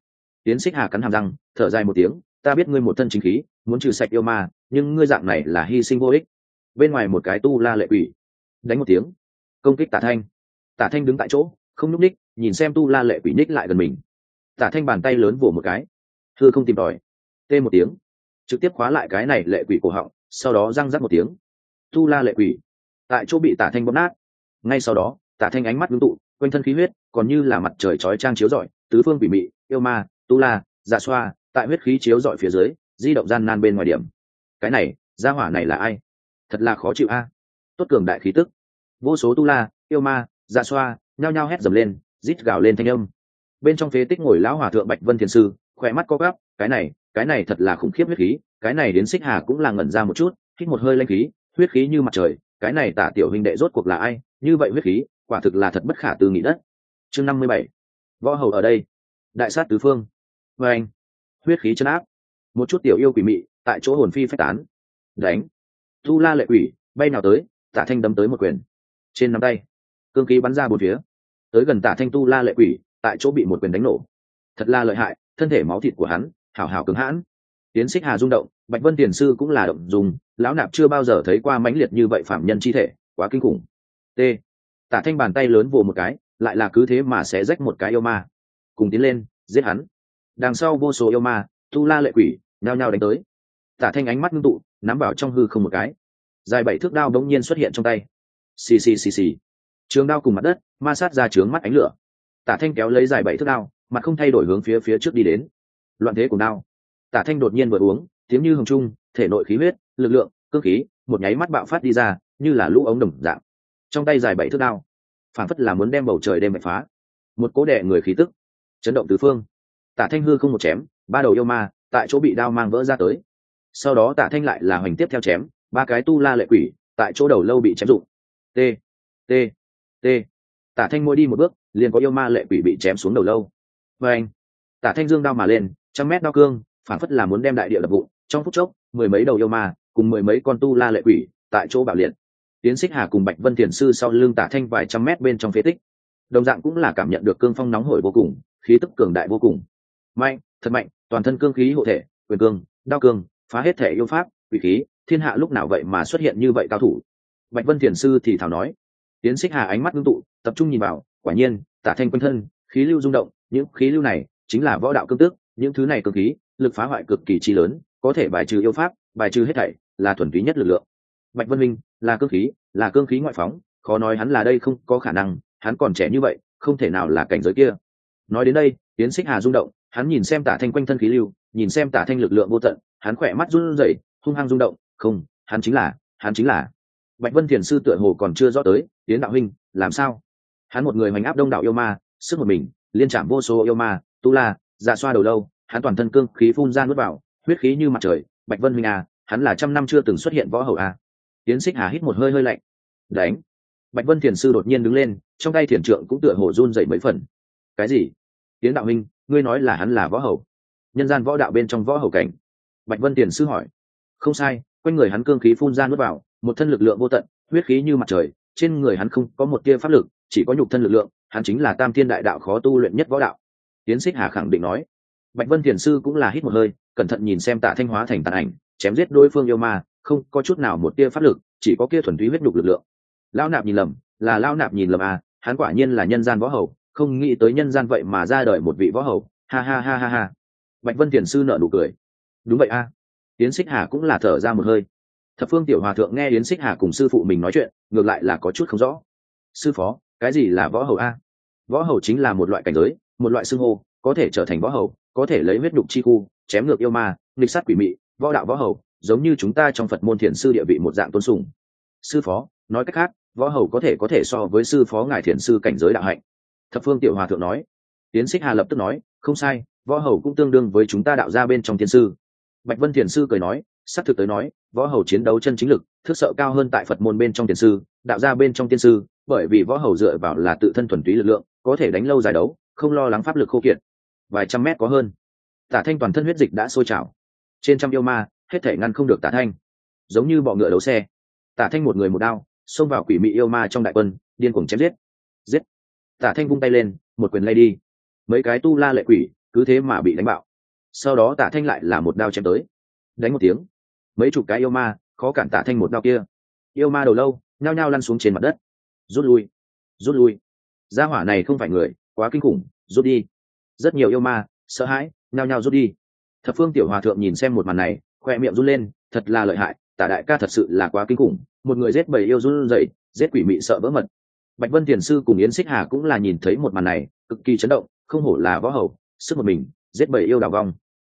Speaker 1: Tiến Xích Hà cắn hàm răng, thở dài một tiếng, ta biết ngươi một thân chính khí, muốn trừ sạch yêu ma, nhưng ngươi dạng này là hy sinh vô ích. Bên ngoài một cái tu la lệ quỷ, đánh một tiếng, công kích Tả Thanh. Tả Thanh đứng tại chỗ, không nhúc ních, nhìn xem tu la lệ quỷ ních lại gần mình. Tả Thanh bàn tay lớn vỗ một cái, hư không tìm tòi, tê một tiếng, trực tiếp khóa lại cái này lệ quỷ cổ họng, sau đó răng rắc một tiếng, tu la lệ quỷ tại chỗ bị Tả Thanh bóp nát. Ngay sau đó, Tả Thanh ánh mắt ngưng tụ, quanh thân khí huyết còn như là mặt trời chói chang chiếu rọi, tứ phương quỷ mị, yêu ma, tu la, dạ xoa, tại huyết khí chiếu rọi phía dưới, di động gian nan bên ngoài điểm. Cái này, gia hỏa này là ai? Thật là khó chịu a. Tốt cường đại khí tức. Vô số tu la, yêu ma, dạ xoa, nhao nhao hét dầm lên, rít gào lên thanh âm. Bên trong phế tích ngồi lão hòa thượng Bạch Vân Thiền sư, khỏe mắt co quắp, cái này thật là khủng khiếp huyết khí, cái này đến Xích Hà cũng là ngẩn ra một chút, hít một hơi linh khí, huyết khí như mặt trời, cái này Tả tiểu huynh đệ rốt cuộc là ai? Như vậy huyết khí, quả thực là thật bất khả tư nghị đất. Chương 57. Võ hầu ở đây, đại sát tứ phương. Và anh, huyết khí chân áp, một chút tiểu yêu quỷ mị, tại chỗ hồn phi phách tán. Đánh. Tu la lệ quỷ bay nào tới, Tả Thanh đấm tới một quyền. Trên nắm tay, cương khí bắn ra bốn phía. Tới gần Tả Thanh tu la lệ quỷ, tại chỗ bị một quyền đánh nổ. Thật là lợi hại, thân thể máu thịt của hắn, hảo hảo cứng hãn. Tiến Xích Hà rung động, Bạch Vân Tiền sư cũng là động dung, lão nạp chưa bao giờ thấy qua mãnh liệt như vậy phạm nhân chi thể, quá kinh khủng. T. Tả Thanh bàn tay lớn vồ một cái, lại là cứ thế mà sẽ rách một cái yêu ma. Cùng tiến lên, giết hắn. Đằng sau vô số yêu ma, tu la lệ quỷ, nhao nhao đánh tới. Tả Thanh ánh mắt ngưng tụ, nắm vào trong hư không một cái. Dài 7 thước đao đống nhiên xuất hiện trong tay. Xì xì xì xì. Trường đao cùng mặt đất, ma sát ra chướng mắt ánh lửa. Tả Thanh kéo lấy dài 7 thước đao, mặt không thay đổi hướng phía trước đi đến. Loạn thế của đao. Tả Thanh đột nhiên vừa uống, tiếng như hồng trung, thể nội khí huyết, lực lượng, cương khí, một nháy mắt bạo phát đi ra, như là lũ ống đồng dạng. Trong tay dài 7 thước đao, phản phất là muốn đem bầu trời đem bạch phá. Một cỗ đè người khí tức, chấn động tứ phương. Tả Thanh hư không một chém, ba đầu yêu ma tại chỗ bị đao mang vỡ ra tới. Sau đó Tả Thanh lại là hoành tiếp theo chém, ba cái tu la lệ quỷ tại chỗ đầu lâu bị chém rụng. T T T. Tả Thanh mỗi đi một bước, liền có yêu ma lệ quỷ bị chém xuống đầu lâu. Và anh, Tả Thanh dương đao mà lên, 100 mét đao cương, phản phất là muốn đem đại địa đập vụn. Trong phút chốc, 10 mấy đầu yêu ma cùng 10 mấy con tu la lệ quỷ tại chỗ bạo liệt. Tiến Xích Hà cùng Bạch Vân Thiền sư sau lưng Tả Thanh vài trăm mét bên trong phế tích, đồng dạng cũng là cảm nhận được cương phong nóng hổi vô cùng, khí tức cường đại vô cùng. Mạnh, thật mạnh, toàn thân cương khí hộ thể, quyền cương, đao cương, phá hết thể yêu pháp, quỷ khí, thiên hạ lúc nào vậy mà xuất hiện như vậy cao thủ. Bạch Vân Thiền sư thì thào nói. Tiến Xích Hà ánh mắt ngưng tụ, tập trung nhìn vào, quả nhiên, Tả Thanh quanh thân, khí lưu rung động, những khí lưu này chính là võ đạo cương tước, những thứ này cương khí, lực phá hoại cực kỳ chi lớn, có thể bài trừ yêu pháp, bài trừ hết thảy, là thuần túy nhất lực lượng. Bạch Vân Minh là cương khí ngoại phóng, khó nói hắn là đây không có khả năng, hắn còn trẻ như vậy, không thể nào là cảnh giới kia. Nói đến đây, Tiến Xích Hà rung động, hắn nhìn xem Tả Thanh quanh thân khí lưu, nhìn xem Tả Thanh lực lượng vô tận, hắn khỏe mắt run rẩy, hung hăng rung động, không, hắn chính là. Bạch Vân Thiền sư tựa hồ còn chưa rõ tới, Tiến đạo huynh, làm sao? Hắn một người hoành áp đông đảo yêu ma, sức một mình, liên chạm vô số yêu ma, tu la, dạ xoa đầu lâu, hắn toàn thân cương khí phun ra nuốt vào, huyết khí như mặt trời. Bạch Vân huynh à, hắn là 100 năm chưa từng xuất hiện võ hầu à? Tiến Xích Hà hít một hơi lạnh. Đánh. Bạch Vân Thiền sư đột nhiên đứng lên, trong tay thiền trượng cũng tựa hồ run dậy mấy phần. Cái gì? Tiến đạo huynh, ngươi nói là hắn là võ hầu? Nhân gian võ đạo bên trong võ hầu cảnh? Bạch Vân Thiền sư hỏi. Không sai, quanh người hắn cương khí phun ra nuốt vào, một thân lực lượng vô tận, huyết khí như mặt trời, trên người hắn không có một tia pháp lực, chỉ có nhục thân lực lượng, hắn chính là Tam Thiên Đại Đạo khó tu luyện nhất võ đạo. Tiến Xích Hà khẳng định nói. Bạch Vân Thiền sư cũng là hít một hơi, cẩn thận nhìn xem Tả Thanh hóa thành tàn ảnh, chém giết đối phương yêu ma, không có chút nào một tia pháp lực, chỉ có kia thuần túy huyết nhục lực lượng. Lão nạp nhìn lầm, là lão nạp nhìn lầm à, hắn quả nhiên là nhân gian võ hầu, không nghĩ tới nhân gian vậy mà ra đời một vị võ hầu, ha ha ha ha ha. Bạch Vân Thiền sư nở nụ cười. Đúng vậy a. Yến Xích Hà cũng là thở ra một hơi. Thập Phương tiểu hòa thượng nghe Yến Xích Hà cùng sư phụ mình nói chuyện, ngược lại là có chút không rõ. Sư phó, cái gì là võ hầu a? Võ hầu chính là một loại cảnh giới, một loại xưng hô, có thể trở thành võ hầu, có thể lấy huyết nhục chi khu, chém ngược yêu ma, nghịch sát quỷ mị, võ đạo võ hầu, giống như chúng ta trong Phật môn thiền sư địa vị một dạng tôn sùng. Sư phó, nói cách khác, võ hầu có thể so với sư phó ngài thiền sư cảnh giới đạo hạnh. Thập Phương tiểu hòa thượng nói. Yến Xích Hà lập tức nói, không sai, võ hầu cũng tương đương với chúng ta đạo gia bên trong thiền sư. Bạch Vân thiền sư cười nói, xác thực tới nói, võ hầu chiến đấu chân chính lực, thức sợ cao hơn tại Phật môn bên trong thiền sư, đạo gia bên trong tiên sư, bởi vì võ hầu dựa vào là tự thân thuần túy lực lượng, có thể đánh lâu dài đấu, không lo lắng pháp lực khô kiệt. Vài trăm mét có hơn. Tả Thanh toàn thân huyết dịch đã sôi trào. Trên trăm yêu ma, hết thể ngăn không được Tả Thanh. Giống như bọ ngựa đấu xe. Tả Thanh một người một đao, xông vào quỷ mị yêu ma trong đại quân, điên cuồng chém giết. Giết. Tả Thanh vung tay lên, một quyền lay đi. Mấy cái tu la lệ quỷ, cứ thế mà bị đánh bạo. Sau đó Tả Thanh lại là một đao chém tới, đánh một tiếng, mấy chục cái yêu ma khó cản Tả Thanh một đao kia. Yêu ma đầu lâu nhao nhao lăn xuống trên mặt đất. Rút lui, rút lui, gia hỏa này không phải người, quá kinh khủng, rút đi. Rất nhiều yêu ma sợ hãi nhao nhao rút đi. Thập Phương Tiểu Hòa Thượng nhìn xem một màn này, khoe miệng run lên, thật là lợi hại, Tả đại ca thật sự là quá kinh khủng, một người giết bầy yêu run rẩy, giết quỷ mị sợ vỡ mật. Bạch Vân Thiền sư cùng Yến Xích Hà cũng là nhìn thấy một màn này, cực kỳ chấn động, không hổ là võ hầu, sức một mình giết bầy yêu đào vong.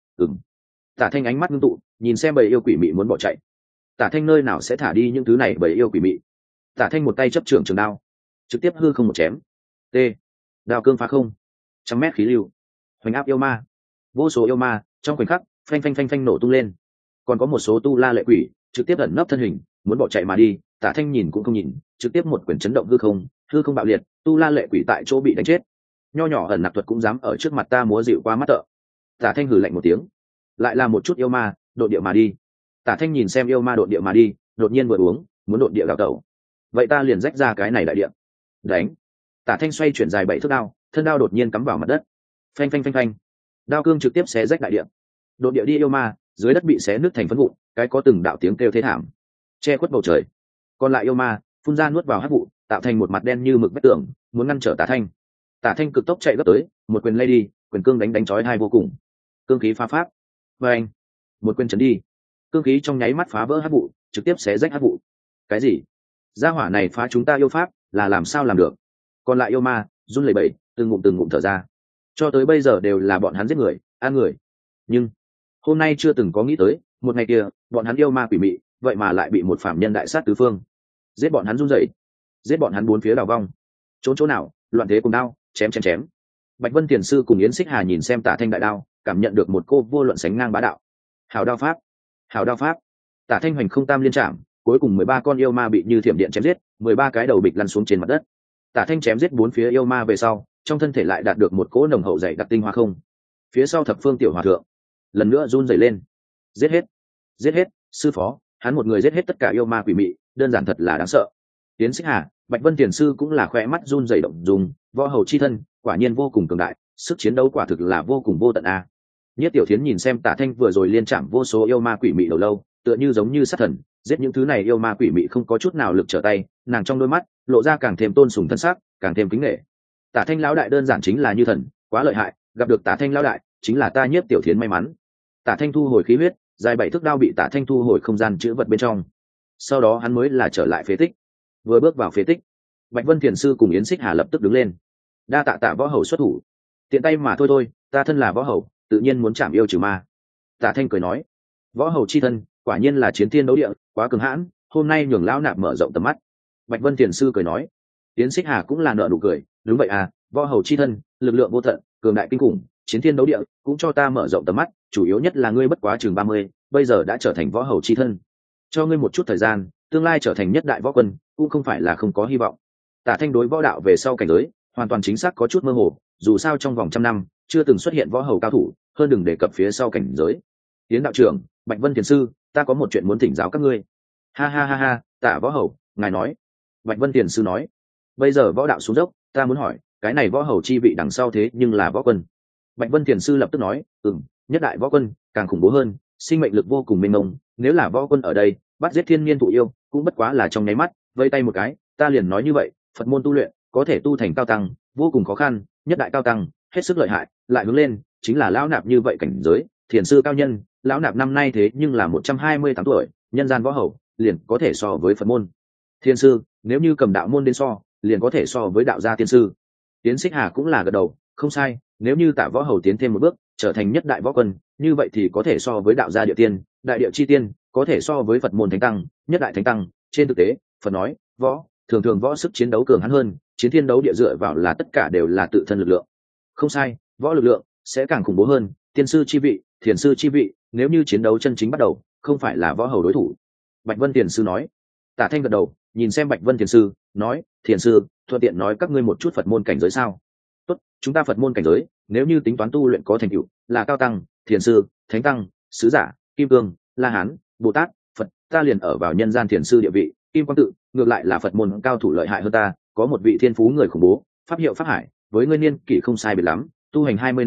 Speaker 1: Tả Thanh ánh mắt ngưng tụ, nhìn xem bầy yêu quỷ mị muốn bỏ chạy. Tả Thanh nơi nào sẽ thả đi những thứ này bầy yêu quỷ mị. Tả Thanh một tay chấp trưởng trường đao, trực tiếp hư không một chém. T. Đao cương phá không, trăm mét khí lưu, hoành áp yêu ma. Vô số yêu ma trong khoảnh khắc phanh phanh phanh phanh nổ tung lên. Còn có một số tu la lệ quỷ trực tiếp ẩn nấp thân hình, muốn bỏ chạy mà đi. Tả Thanh nhìn cũng không nhìn, trực tiếp một quyền chấn động hư không bạo liệt, tu la lệ quỷ tại chỗ bị đánh chết. Nho nhỏ ẩn nặc thuật cũng dám ở trước mặt ta múa dịu qua mắt tợ. Tả Thanh hừ lạnh một tiếng, lại là một chút yêu ma đột địa mà đi. Tả Thanh nhìn xem yêu ma đột địa mà đi, đột nhiên vừa uống muốn đột địa đào tẩu, vậy ta liền rách ra cái này đại địa đánh. Tả Thanh xoay chuyển dài 7 thước đao, thân đao đột nhiên cắm vào mặt đất, phanh phanh phanh phanh, đao cương trực tiếp xé rách đại địa. Đột địa đi yêu ma dưới đất bị xé nứt thành phấn vụn, cái có từng đạo tiếng kêu thê thảm che khuất bầu trời. Còn lại yêu ma phun ra nuốt vào hắc vụ, tạo thành một mặt đen như mực vách tường, muốn ngăn trở Tả Thanh. Tả Thanh cực tốc chạy gấp tới, một quyền lay đi, quyền cương đánh chói hai vô cùng. Cương khí phá pháp, và anh một quyền chấn đi, cương khí trong nháy mắt phá vỡ hắc vụ, trực tiếp xé rách hắc vụ. Cái gì? Gia hỏa này phá chúng ta yêu pháp, là làm sao làm được? Còn lại yêu ma run lẩy bẩy, từng ngụm thở ra. Cho tới bây giờ đều là bọn hắn giết người, ăn người, nhưng hôm nay chưa từng có nghĩ tới, một ngày kia bọn hắn yêu ma quỷ mị, vậy mà lại bị một phạm nhân đại sát tứ phương. Giết bọn hắn run rẩy, giết bọn hắn bốn phía đào vong. Chỗ nào loạn thế cùng đao, chém. Bạch Vân Tiền sư cùng Yến Xích Hà nhìn xem Tả Thanh đại đao, cảm nhận được một cô vô luận sánh ngang bá đạo. Hảo đao pháp. Tả Thanh hoành không tam liên trảm, cuối cùng 13 con yêu ma bị như thiểm điện chém giết, 13 cái đầu bịch lăn xuống trên mặt đất. Tả Thanh chém giết bốn phía yêu ma về sau, trong thân thể lại đạt được một cỗ nồng hậu dày đặc tinh hoa không. Phía sau Thập Phương Tiểu Hòa Thượng lần nữa run rẩy lên. Giết hết, sư phó, hắn một người giết hết tất cả yêu ma quỷ mị, đơn giản thật là đáng sợ. Yến Xích Hà, Bạch Vân Tiền sư cũng là khỏe mắt run rẩy động dùng, võ hầu chi thân quả nhiên vô cùng cường đại, sức chiến đấu quả thực là vô cùng vô tận a. Nhất Tiểu Thiến nhìn xem Tả Thanh vừa rồi liên chạm vô số yêu ma quỷ mị đầu lâu, tựa như giống như sát thần, giết những thứ này yêu ma quỷ mị không có chút nào lực trở tay, nàng trong đôi mắt lộ ra càng thêm tôn sùng thân sắc, càng thêm kính nể. Tả Thanh lão đại đơn giản chính là như thần, quá lợi hại, gặp được Tả Thanh lão đại, chính là ta Nhất Tiểu Thiến may mắn. Tả Thanh thu hồi khí huyết, dài 7 thước đao bị Tả Thanh thu hồi không gian chứa vật bên trong. Sau đó hắn mới là trở lại phế tích. Vừa bước vào phế tích, Bạch Vân Thiền sư cùng Yến Xích Hà lập tức đứng lên. Đa tạ Tả võ hầu xuất thủ, tiện tay mà thôi, ta thân là võ hầu, tự nhiên muốn chạm yêu trừ ma. Tả Thanh cười nói, võ hầu chi thân quả nhiên là chiến thiên đấu địa, quá cường hãn, hôm nay nhường lão nạp mở rộng tầm mắt. Bạch Vân Thiền sư cười nói. Yến Xích Hà cũng là nở nụ cười, đúng vậy à, võ hầu chi thân lực lượng vô tận, cường đại kinh khủng, chiến thiên đấu địa cũng cho ta mở rộng tầm mắt, chủ yếu nhất là ngươi bất quá chừng 30, bây giờ đã trở thành võ hầu chi thân, cho ngươi một chút thời gian, tương lai trở thành nhất đại võ quân cũng không phải là không có hy vọng. Tả Thanh đối võ đạo về sau cảnh giới hoàn toàn chính xác có chút mơ hồ, dù sao trong vòng 100 năm chưa từng xuất hiện võ hầu cao thủ, hơn đừng đề cập phía sau cảnh giới. Yến đạo trưởng, Bạch Vân Thiền sư, ta có một chuyện muốn thỉnh giáo các ngươi. Ha ha ha ha, Tả võ hầu, ngài nói. Bạch Vân Thiền sư nói, bây giờ võ đạo xuống dốc, ta muốn hỏi, cái này võ hầu chi vị đằng sau thế nhưng là võ quân. Bạch Vân Thiền sư lập tức nói, nhất đại võ quân càng khủng bố hơn, sinh mệnh lực vô cùng mênh mông, nếu là võ quân ở đây bắt giết thiên niên thụ yêu cũng bất quá là trong nháy mắt, vây tay một cái, ta liền nói như vậy, Phật môn tu luyện có thể tu thành cao tăng vô cùng khó khăn, nhất đại cao tăng hết sức lợi hại, lại hướng lên chính là lão nạp như vậy cảnh giới, thiền sư cao nhân, lão nạp năm nay thế nhưng là 128 tuổi, nhân gian võ hầu liền có thể so với Phật môn. Thiên sư nếu như cầm đạo môn đến so, liền có thể so với đạo gia tiên sư. Tiến Xích Hà cũng là gật đầu, không sai, nếu như Tả võ hầu tiến thêm một bước, trở thành nhất đại võ quân, như vậy thì có thể so với đạo gia địa tiên, đại địa chi tiên, có thể so với Phật môn thánh tăng, nhất đại thánh tăng. Trên thực tế, Phật nói, võ thường võ sức chiến đấu cường hắn hơn, chiến thiên đấu địa dựa vào là tất cả đều là tự thân lực lượng. Không sai, võ lực lượng sẽ càng khủng bố hơn, tiên sư chi vị, thiền sư chi vị, nếu như chiến đấu chân chính bắt đầu, không phải là võ hầu đối thủ. Bạch Vân Thiền sư nói. Tả Thanh gật đầu, nhìn xem Bạch Vân Thiền sư, nói, thiền sư, thuận tiện nói các ngươi một chút Phật môn cảnh giới sao? Tốt, chúng ta Phật môn cảnh giới, nếu như tính toán tu luyện có thành tựu, là cao tăng, thiền sư, thánh tăng, sứ giả, kim cương, la hán, bồ tát, Phật, ta liền ở vào nhân gian thiền sư địa vị, kim quang tự, ngược lại là Phật môn cao thủ lợi hại hơn ta, có một vị thiên phú người khủng bố, pháp hiệu pháp hải, với ngươi niên kỷ không sai biệt lắm, tu hành 20 năm,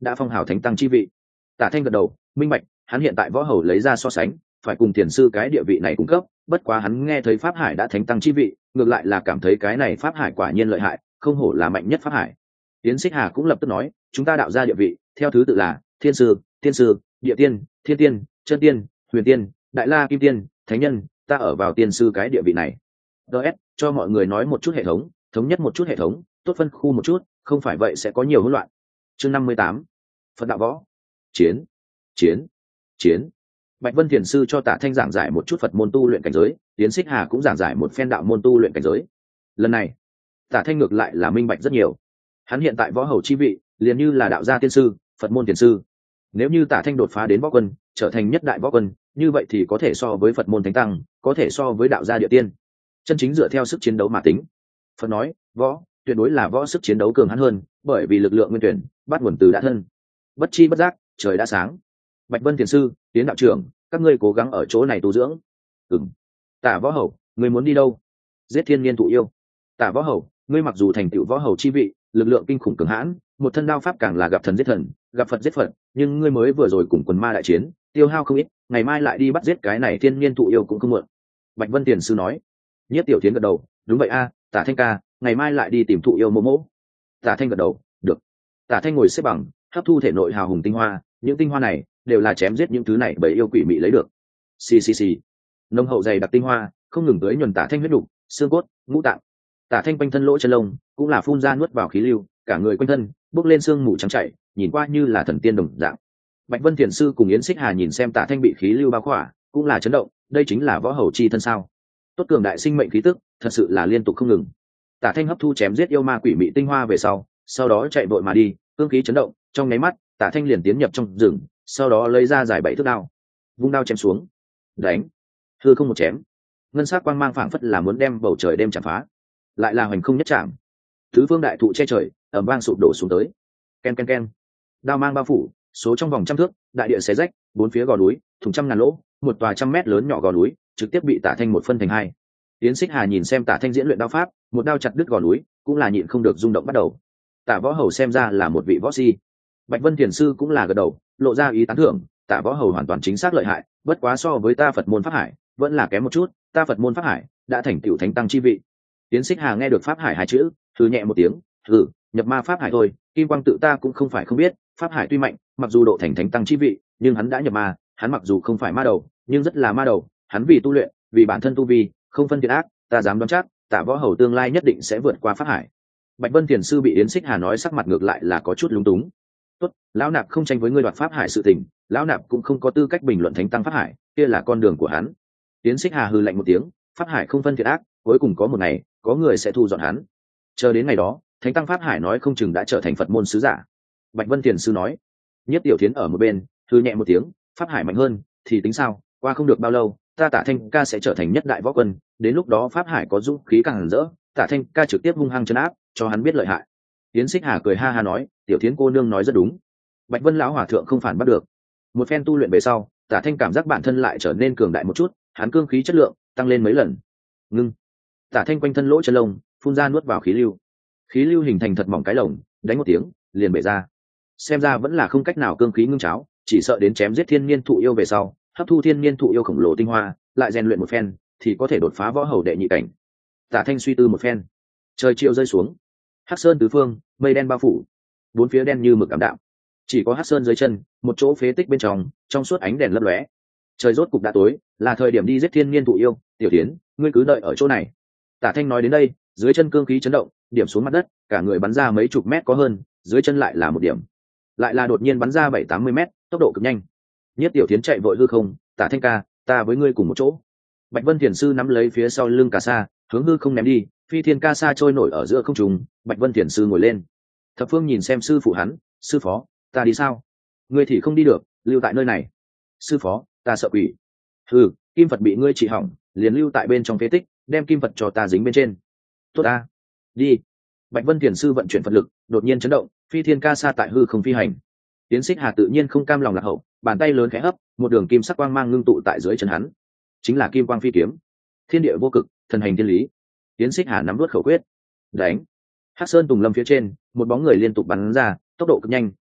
Speaker 1: đã phong hào thánh tăng chi vị. Tả Thanh gật đầu, minh bạch, hắn hiện tại võ hầu lấy ra so sánh, phải cùng tiền sư cái địa vị này cung cấp, bất quá hắn nghe thấy pháp hải đã thánh tăng chi vị, ngược lại là cảm thấy cái này pháp hải quả nhiên lợi hại, không hổ là mạnh nhất pháp hải. Yến Xích Hà cũng lập tức nói, chúng ta đạo ra địa vị, theo thứ tự là thiên sư, tiên sư, địa tiên, thiên tiên, chân tiên, huyền tiên, đại la kim tiên, thánh nhân, ta ở vào tiên sư cái địa vị này. DS, cho mọi người nói một chút hệ thống, thống nhất một chút hệ thống, tốt phân khu một chút, không phải vậy sẽ có nhiều hỗn loạn. Chương 58. Phật đạo võ. Chiến, chiến, chiến. Bạch Vân Thiền sư cho Tả Thanh giảng giải một chút Phật môn tu luyện cảnh giới, Yến Xích Hà cũng giảng giải một phen đạo môn tu luyện cảnh giới. Lần này, Tả Thanh ngược lại là minh bạch rất nhiều. Hắn hiện tại võ hầu chi vị, liền như là đạo gia tiên sư, Phật môn tiền sư. Nếu như Tả Thanh đột phá đến võ quân, trở thành nhất đại võ quân, như vậy thì có thể so với Phật môn thánh tăng, có thể so với đạo gia địa tiên. Chân chính dựa theo sức chiến đấu mà tính. Phật nói, võ, tuyệt đối là võ sức chiến đấu cường hãn hơn, bởi vì lực lượng nguyên tuyển bắt nguồn từ đã thân. Bất chi bất giác, trời đã sáng. Bạch Vân Thiền sư, Tiến đạo trưởng, các ngươi cố gắng ở chỗ này tu dưỡng. Tả võ hầu, ngươi muốn đi đâu? Giết thiên niên thụ yêu. Tả võ hầu, ngươi mặc dù thành tựu võ hầu chi vị, lực lượng kinh khủng cường hãn, một thân đao pháp càng là gặp thần giết thần, gặp Phật giết Phật, nhưng ngươi mới vừa rồi cùng quần ma đại chiến, tiêu hao không ít, ngày mai lại đi bắt giết cái này thiên niên thụ yêu cũng không muộn. Bạch Vân Tiền sư nói. Nhất Tiểu Thiến gật đầu, đúng vậy a, Tả Thanh ca, ngày mai lại đi tìm thụ yêu mô mô. Tả Thanh gật đầu, được. Tả Thanh ngồi xếp bằng, hấp thu thể nội hào hùng tinh hoa, những tinh hoa này đều là chém giết những thứ này bởi yêu quỷ mị lấy được. Xì. Nông hậu dày đặc tinh hoa, không ngừng tới nhuần Tả Thanh huyết đục, xương cốt, ngũ tạng. Tả Thanh quanh thân lỗ chân lông cũng là phun ra nuốt vào khí lưu, cả người quanh thân bốc lên sương mù trắng chảy, nhìn qua như là thần tiên đồng dạng. Bạch Vân Thiền sư cùng Yến Xích Hà nhìn xem Tả Thanh bị khí lưu bao khỏa, cũng là chấn động, đây chính là võ hầu chi thân sao? Tốt cường đại sinh mệnh khí tức, thật sự là liên tục không ngừng. Tả Thanh hấp thu chém giết yêu ma quỷ mị tinh hoa về sau đó chạy vội mà đi, cương khí chấn động, trong nháy mắt, Tả Thanh liền tiến nhập trong rừng, sau đó lấy ra giải 7 thước đao, vung đao chém xuống, đánh, hư không một chém, ngân sắc quang mang phảng phất là muốn đem bầu trời đêm chạm phá, lại là hoành không nhất chạm, tứ phương đại thụ che trời, ầm vang sụp đổ xuống tới, ken, đao mang bao phủ, số trong vòng trăm thước, đại địa xé rách, bốn phía gò núi, thủng trăm ngàn lỗ, một tòa trăm mét lớn nhỏ gò núi, trực tiếp bị Tả Thanh một phân thành hai. Yến Xích Hà nhìn xem Tả Thanh diễn luyện đao pháp, một đao chặt đứt gò núi, cũng là nhịn không được rung động bắt đầu. Tả võ hầu xem ra là một vị võ si. Bạch Vân Thiền sư cũng là gật đầu, lộ ra ý tán thưởng, Tả võ hầu hoàn toàn chính xác lợi hại, bất quá so với ta Phật môn pháp hải, vẫn là kém một chút, ta Phật môn pháp hải đã thành tựu thánh tăng chi vị. Yến Xích Hà nghe được pháp hải hai chữ, hừ nhẹ một tiếng, nhập ma pháp hải thôi, Kim Quang tự ta cũng không phải không biết, pháp hải tuy mạnh, mặc dù độ thành thánh tăng chi vị, nhưng hắn đã nhập ma, hắn mặc dù không phải ma đầu, nhưng rất là ma đầu, hắn vì tu luyện, vì bản thân tu vi, không phân thiện ác, ta dám đoán chắc, Tả võ hầu tương lai nhất định sẽ vượt qua pháp hải. Bạch Vân Thiền sư bị Yến Xích Hà nói sắc mặt ngược lại là có chút lúng túng. Tốt, lão nạp không tranh với ngươi đoạt pháp hải sự tình, lão nạp cũng không có tư cách bình luận thánh tăng pháp hải, kia là con đường của hắn. Yến Xích Hà hừ lạnh một tiếng, pháp hải không phân thiện ác, cuối cùng có một ngày, có người sẽ thu dọn hắn. Chờ đến ngày đó, thánh tăng pháp hải nói không chừng đã trở thành Phật môn sứ giả. Bạch Vân Thiền sư nói. Nhất Tiểu Thiến ở một bên, hừ nhẹ một tiếng, pháp hải mạnh hơn, thì tính sao? Qua không được bao lâu, ta Tả Thanh ca sẽ trở thành nhất đại võ quân, đến lúc đó pháp hải có dũng khí càng rỡ, Tả Thanh ca trực tiếp hung hăng trấn áp, cho hắn biết lợi hại. Yến Xích Hà cười ha ha nói, Tiểu Thiến cô nương nói rất đúng. Bạch Vân lão hòa thượng không phản bắt được. Một phen tu luyện về sau, Tả Thanh cảm giác bản thân lại trở nên cường đại một chút, hắn cương khí chất lượng tăng lên mấy lần. Ngưng. Tả Thanh quanh thân lỗ chân lông phun ra nuốt vào khí lưu hình thành thật mỏng cái lồng, đánh một tiếng liền bể ra. Xem ra vẫn là không cách nào cương khí ngưng cháo, chỉ sợ đến chém giết thiên niên thụ yêu về sau, hấp thu thiên niên thụ yêu khổng lồ tinh hoa, lại rèn luyện một phen thì có thể đột phá võ hầu đệ nhị cảnh. Tả Thanh suy tư một phen, trời chiều rơi xuống, hắc sơn tứ phương, mây đen bao phủ, bốn phía đen như mực ảm đạm, chỉ có hắc sơn dưới chân, một chỗ phế tích bên trong suốt ánh đèn lấp lóe. Trời rốt cục đã tối, là thời điểm đi giết thiên niên thụ yêu. Tiểu Thiến, ngươi cứ đợi ở chỗ này. Tả Thanh nói đến đây, dưới chân cương khí chấn động, điểm xuống mặt đất, cả người bắn ra mấy chục mét có hơn, dưới chân lại là một điểm, lại là đột nhiên bắn ra 70-80 mét, tốc độ cực nhanh. Nhất Tiểu Thiến chạy vội hư không, Tả Thanh ca, ta với ngươi cùng một chỗ. Bạch Vân Thiền sư nắm lấy phía sau lưng Cà Sa, hướng hư không ném đi, phi thiên Ca Sa trôi nổi ở giữa không trung. Bạch Vân Thiền sư ngồi lên. Thập Phương nhìn xem sư phụ hắn, sư phó, ta đi sao? Ngươi thì không đi được, lưu tại nơi này. Sư phó, ta sợ quỷ. Kim Phật bị ngươi trị hỏng, liền lưu tại bên trong phế tích, đem kim Phật cho ta dính bên trên. Tốt ta, đi. Bạch Vân Thiền sư vận chuyển Phật lực, đột nhiên chấn động, phi thiên Ca Sa tại hư không phi hành. Tiến Xích Hà tự nhiên không cam lòng lạc hậu, bàn tay lớn khẽ hấp, một đường kim sắc quang mang ngưng tụ tại dưới chân hắn, chính là kim quang phi kiếm. Thiên địa vô cực, thần hành thiên lý. Tiến Xích Hà nắm vớt khẩu quyết, đánh. Hắc sơn tùng lâm phía trên, một bóng người liên tục bắn ra, tốc độ cực nhanh,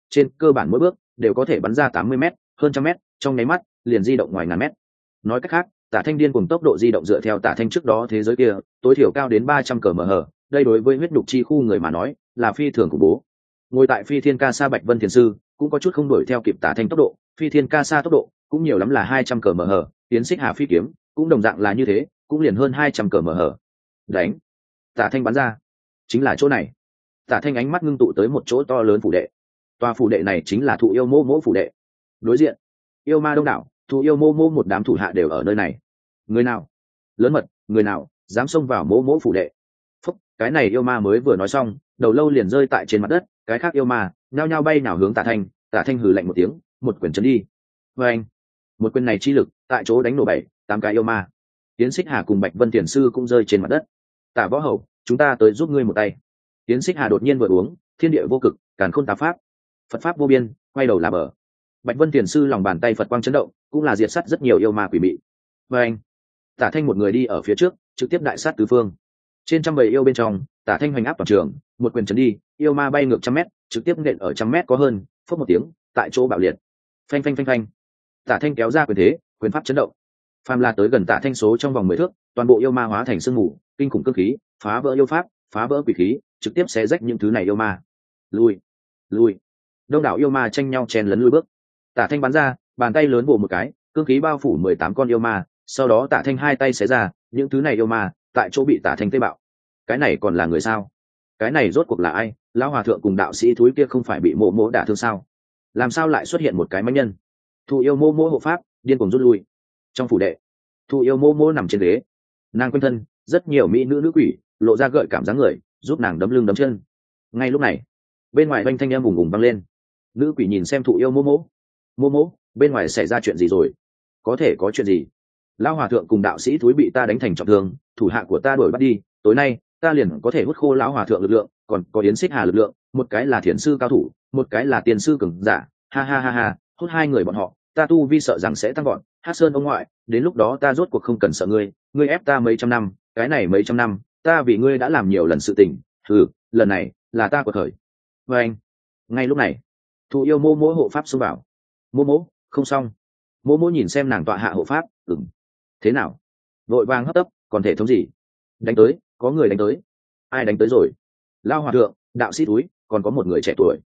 Speaker 1: trên cơ bản mỗi bước đều có thể bắn ra 80 m, hơn 100 m, trong nháy mắt liền di động ngoài ngàn mét. Nói cách khác, Tả Thanh điên cùng tốc độ di động dựa theo Tả Thanh trước đó thế giới kia, tối thiểu cao đến 300 km/h, đây đối với huyết nhục chi khu người mà nói, là phi thường khủng bố. Ngồi tại Phi Thiên Ca Sa Bạch Vân Thiền sư, cũng có chút không đuổi theo kịp Tả Thanh tốc độ, Phi Thiên Ca Sa tốc độ cũng nhiều lắm là 200 km/h, Tiến Xích Hà phi kiếm cũng đồng dạng là như thế, cũng liền hơn 200 km/h. Đánh. Tả Thanh bắn ra, chính là chỗ này. Tả Thanh ánh mắt ngưng tụ tới một chỗ to lớn phủ đệ. Tòa phủ đệ này chính là Thụ Yêu Mô Mô phủ đệ. Đối diện, yêu ma đông đảo, Thụ Yêu Mô Mô một đám thủ hạ đều ở nơi này. Người nào? Lớn mật, người nào dám xông vào Mô Mô phủ đệ? Phúc, cái này yêu ma mới vừa nói xong, đầu lâu liền rơi tại trên mặt đất, cái khác yêu ma nhao nhao bay nào hướng Tả Thanh. Tả Thanh hừ lạnh một tiếng, một quyền chấn đi. Và anh, một quyền này chi lực, tại chỗ đánh nổ 7-8 cái yêu ma. Tiến Xích Hà cùng Bạch Vân Tiền sư cũng rơi trên mặt đất. Tả Võ Hầu, chúng ta tới giúp ngươi một tay. Tiến Xích Hà đột nhiên vừa uống, thiên địa vô cực, càn khôn tá pháp, Phật pháp vô biên, quay đầu là bờ. Bạch Vân Tiền sư lòng bàn tay Phật quang chấn động, cũng là diệt sát rất nhiều yêu ma quỷ mị. Và anh, Tả Thanh một người đi ở phía trước, trực tiếp đại sát tứ phương. Trên trăm bầy yêu bên trong, Tả Thanh hoành áp toàn trường, một quyền chấn đi, yêu ma bay ngược 100 m, trực tiếp nện ở 100 m có hơn, phốc một tiếng, tại chỗ bạo liệt. Phanh phanh phanh phanh. Tả Thanh kéo ra quyền thế, quyền pháp chấn động. Phàm là tới gần Tả Thanh số trong vòng 10 thước, toàn bộ yêu ma hóa thành sương mù, kinh khủng cương khí, phá vỡ yêu pháp, phá vỡ quỷ khí, trực tiếp xé rách những thứ này yêu ma. Lui, lui. Đông đảo yêu ma tranh nhau chen lấn lui bước. Tả Thanh bắn ra, bàn tay lớn vồ một cái, cương khí bao phủ 18 con yêu ma, sau đó Tả Thanh hai tay xé ra, những thứ này yêu ma tại chỗ bị Tả Thanh tế bạo. Cái này còn là người sao? Cái này rốt cuộc là ai? Lão hòa thượng cùng đạo sĩ thúi kia không phải bị Mộ Mộ đả thương sao? Làm sao lại xuất hiện một cái mãnh nhân? Thụ Yêu Mô Mô hộ pháp điên cuồng rút lui. Trong phủ đệ, Thụ Yêu Mô Mô nằm trên ghế, nàng quanh thân rất nhiều mỹ nữ quỷ lộ ra gợi cảm dáng người, giúp nàng đấm lưng đấm chân. Ngay lúc này, bên ngoài oanh thanh em ùng ùng vang lên. Nữ quỷ nhìn xem Thụ Yêu Mô Mô. Mô Mô, bên ngoài xảy ra chuyện gì rồi? Có thể có chuyện gì? Lão hòa thượng cùng đạo sĩ thúi bị ta đánh thành trọng thương, thủ hạ của ta đuổi bắt đi, tối nay ta liền có thể hút khô lão hòa thượng lực lượng, còn có Yến Xích Hà lực lượng, một cái là thiền sư cao thủ, một cái là tiền sư cường giả, ha ha ha ha, hút hai người bọn họ, ta tu vi sợ rằng sẽ tăng gọn. Hát Sơn ông ngoại, đến lúc đó ta rốt cuộc không cần sợ ngươi ép ta mấy trăm năm, cái này mấy trăm năm, ta vì ngươi đã làm nhiều lần sự tình, lần này là ta của thời. Và anh, ngay lúc này, Thụ Yêu Mô Mô hộ pháp xông vào. Mô Mô, không xong. Mô Mô nhìn xem nàng tọa hạ hộ pháp, thế nào? Vội vàng hấp tấp, còn thể thống gì? Đánh tới, có người đánh tới. Ai đánh tới rồi? Lao hòa thượng, đạo sĩ túi, còn có một người trẻ tuổi.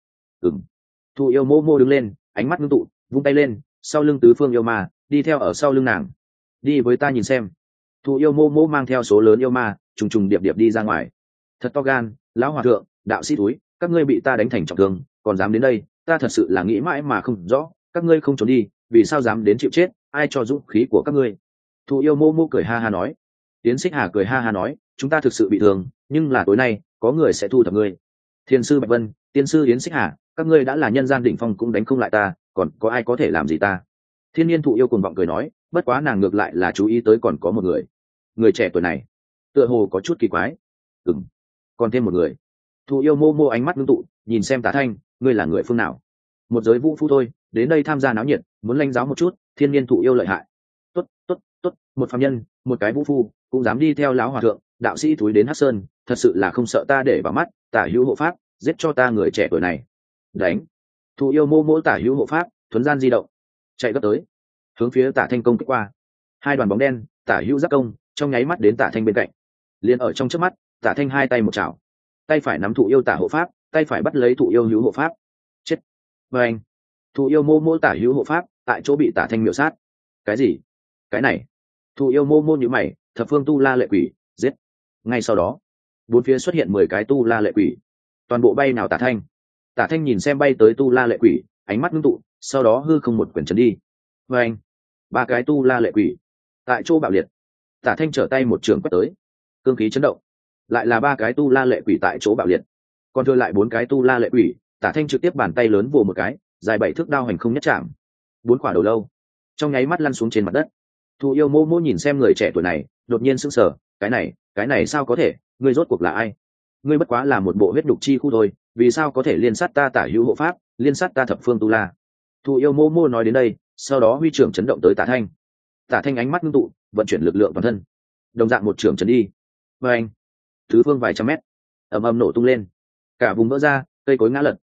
Speaker 1: Thụ Yêu Mô Mô đứng lên, ánh mắt ngưng tụ, vung tay lên, sau lưng tứ phương yêu ma đi theo ở sau lưng nàng. Đi với ta nhìn xem. Thụ Yêu Mô Mô mang theo số lớn yêu ma trùng trùng điệp điệp đi ra ngoài. Thật to gan, lão hòa thượng, đạo sĩ túi, các ngươi bị ta đánh thành trọng thương, còn dám đến đây, ta thật sự là nghĩ mãi mà không rõ, các ngươi không trốn đi, vì sao dám đến chịu chết, ai cho dũng khí của các ngươi? Thụ Yêu Mô Mô cười ha ha nói. Tiến Xích Hà cười ha ha nói, chúng ta thực sự bị thương, nhưng là tối nay có người sẽ thu thập ngươi. Thiên sư Bạch Vân, tiên sư Yến Xích Hà, các ngươi đã là nhân gian đỉnh phong cũng đánh không lại ta, còn có ai có thể làm gì ta? Thiên Nhiên Thụ Yêu cuồng vọng cười nói, bất quá nàng ngược lại là chú ý tới còn có một người trẻ tuổi này tựa hồ có chút kỳ quái. Còn thêm một người. Thụ Yêu Mô Mô ánh mắt ngưng tụ, nhìn xem Tả Thanh, ngươi là người phương nào? Một giới vũ phu thôi, đến đây tham gia náo nhiệt, muốn lãnh giáo một chút. Thiên Nhiên Thụ Yêu lợi hại. Tốt, một phàm nhân, một cái vũ phu cũng dám đi theo lão hòa thượng, đạo sĩ thúi đến Hát Sơn, thật sự là không sợ ta để vào mắt. Tả hữu hộ pháp, giết cho ta người trẻ tuổi này. Đánh. Thụ Yêu Mô Mô tả hữu hộ pháp thuấn gian di động, chạy gấp tới, hướng phía Tả Thanh công kích qua. Hai đoàn bóng đen tả hữu giáp công, trong nháy mắt đến Tả Thanh bên cạnh. Liền ở trong chớp mắt, Tả Thanh hai tay một chảo, tay phải nắm Thụ Yêu tả hộ pháp, tay phải bắt lấy Thụ Yêu hữu hộ pháp. Chết. Và anh, Thụ Yêu Mô Mô tả hữu hộ pháp tại chỗ bị Tả Thanh miểu sát. Cái gì? Cái này? Thụ Yêu Mô Mô nhíu mày, thập phương tu la lệ quỷ, giết. Ngay sau đó, bốn phía xuất hiện 10 cái tu la lệ quỷ, toàn bộ bay nào Tả Thanh. Tả Thanh nhìn xem bay tới tu la lệ quỷ, ánh mắt ngưng tụ, sau đó hư không một quyển chấn đi. Và anh, 3 cái tu la lệ quỷ tại chỗ bạo liệt. Tả Thanh trở tay một trường quét tới, cương khí chấn động, lại là 3 cái tu la lệ quỷ tại chỗ bạo liệt. Còn thừa lại 4 cái tu la lệ quỷ, Tả Thanh trực tiếp bàn tay lớn vồ một cái, dài 7 thước đao hành không nhất chạm, 4 quả đầu lâu trong nháy mắt lăn xuống trên mặt đất. Thụ Yêu Mô Mô nhìn xem người trẻ tuổi này, đột nhiên sững sờ, cái này sao có thể? Ngươi rốt cuộc là ai? Ngươi bất quá là một bộ huyết đục chi khu thôi, vì sao có thể liên sát ta tả hữu hộ pháp, liên sát ta thập phương tu la? Thụ Yêu Mô Mô nói đến đây, sau đó huy trưởng chấn động tới Tả Thanh. Tả Thanh ánh mắt ngưng tụ, vận chuyển lực lượng toàn thân, đồng dạng một trưởng chấn đi. Và anh, thứ phương vài trăm mét, ầm ầm nổ tung lên, cả vùng vỡ ra, cây cối ngã lật.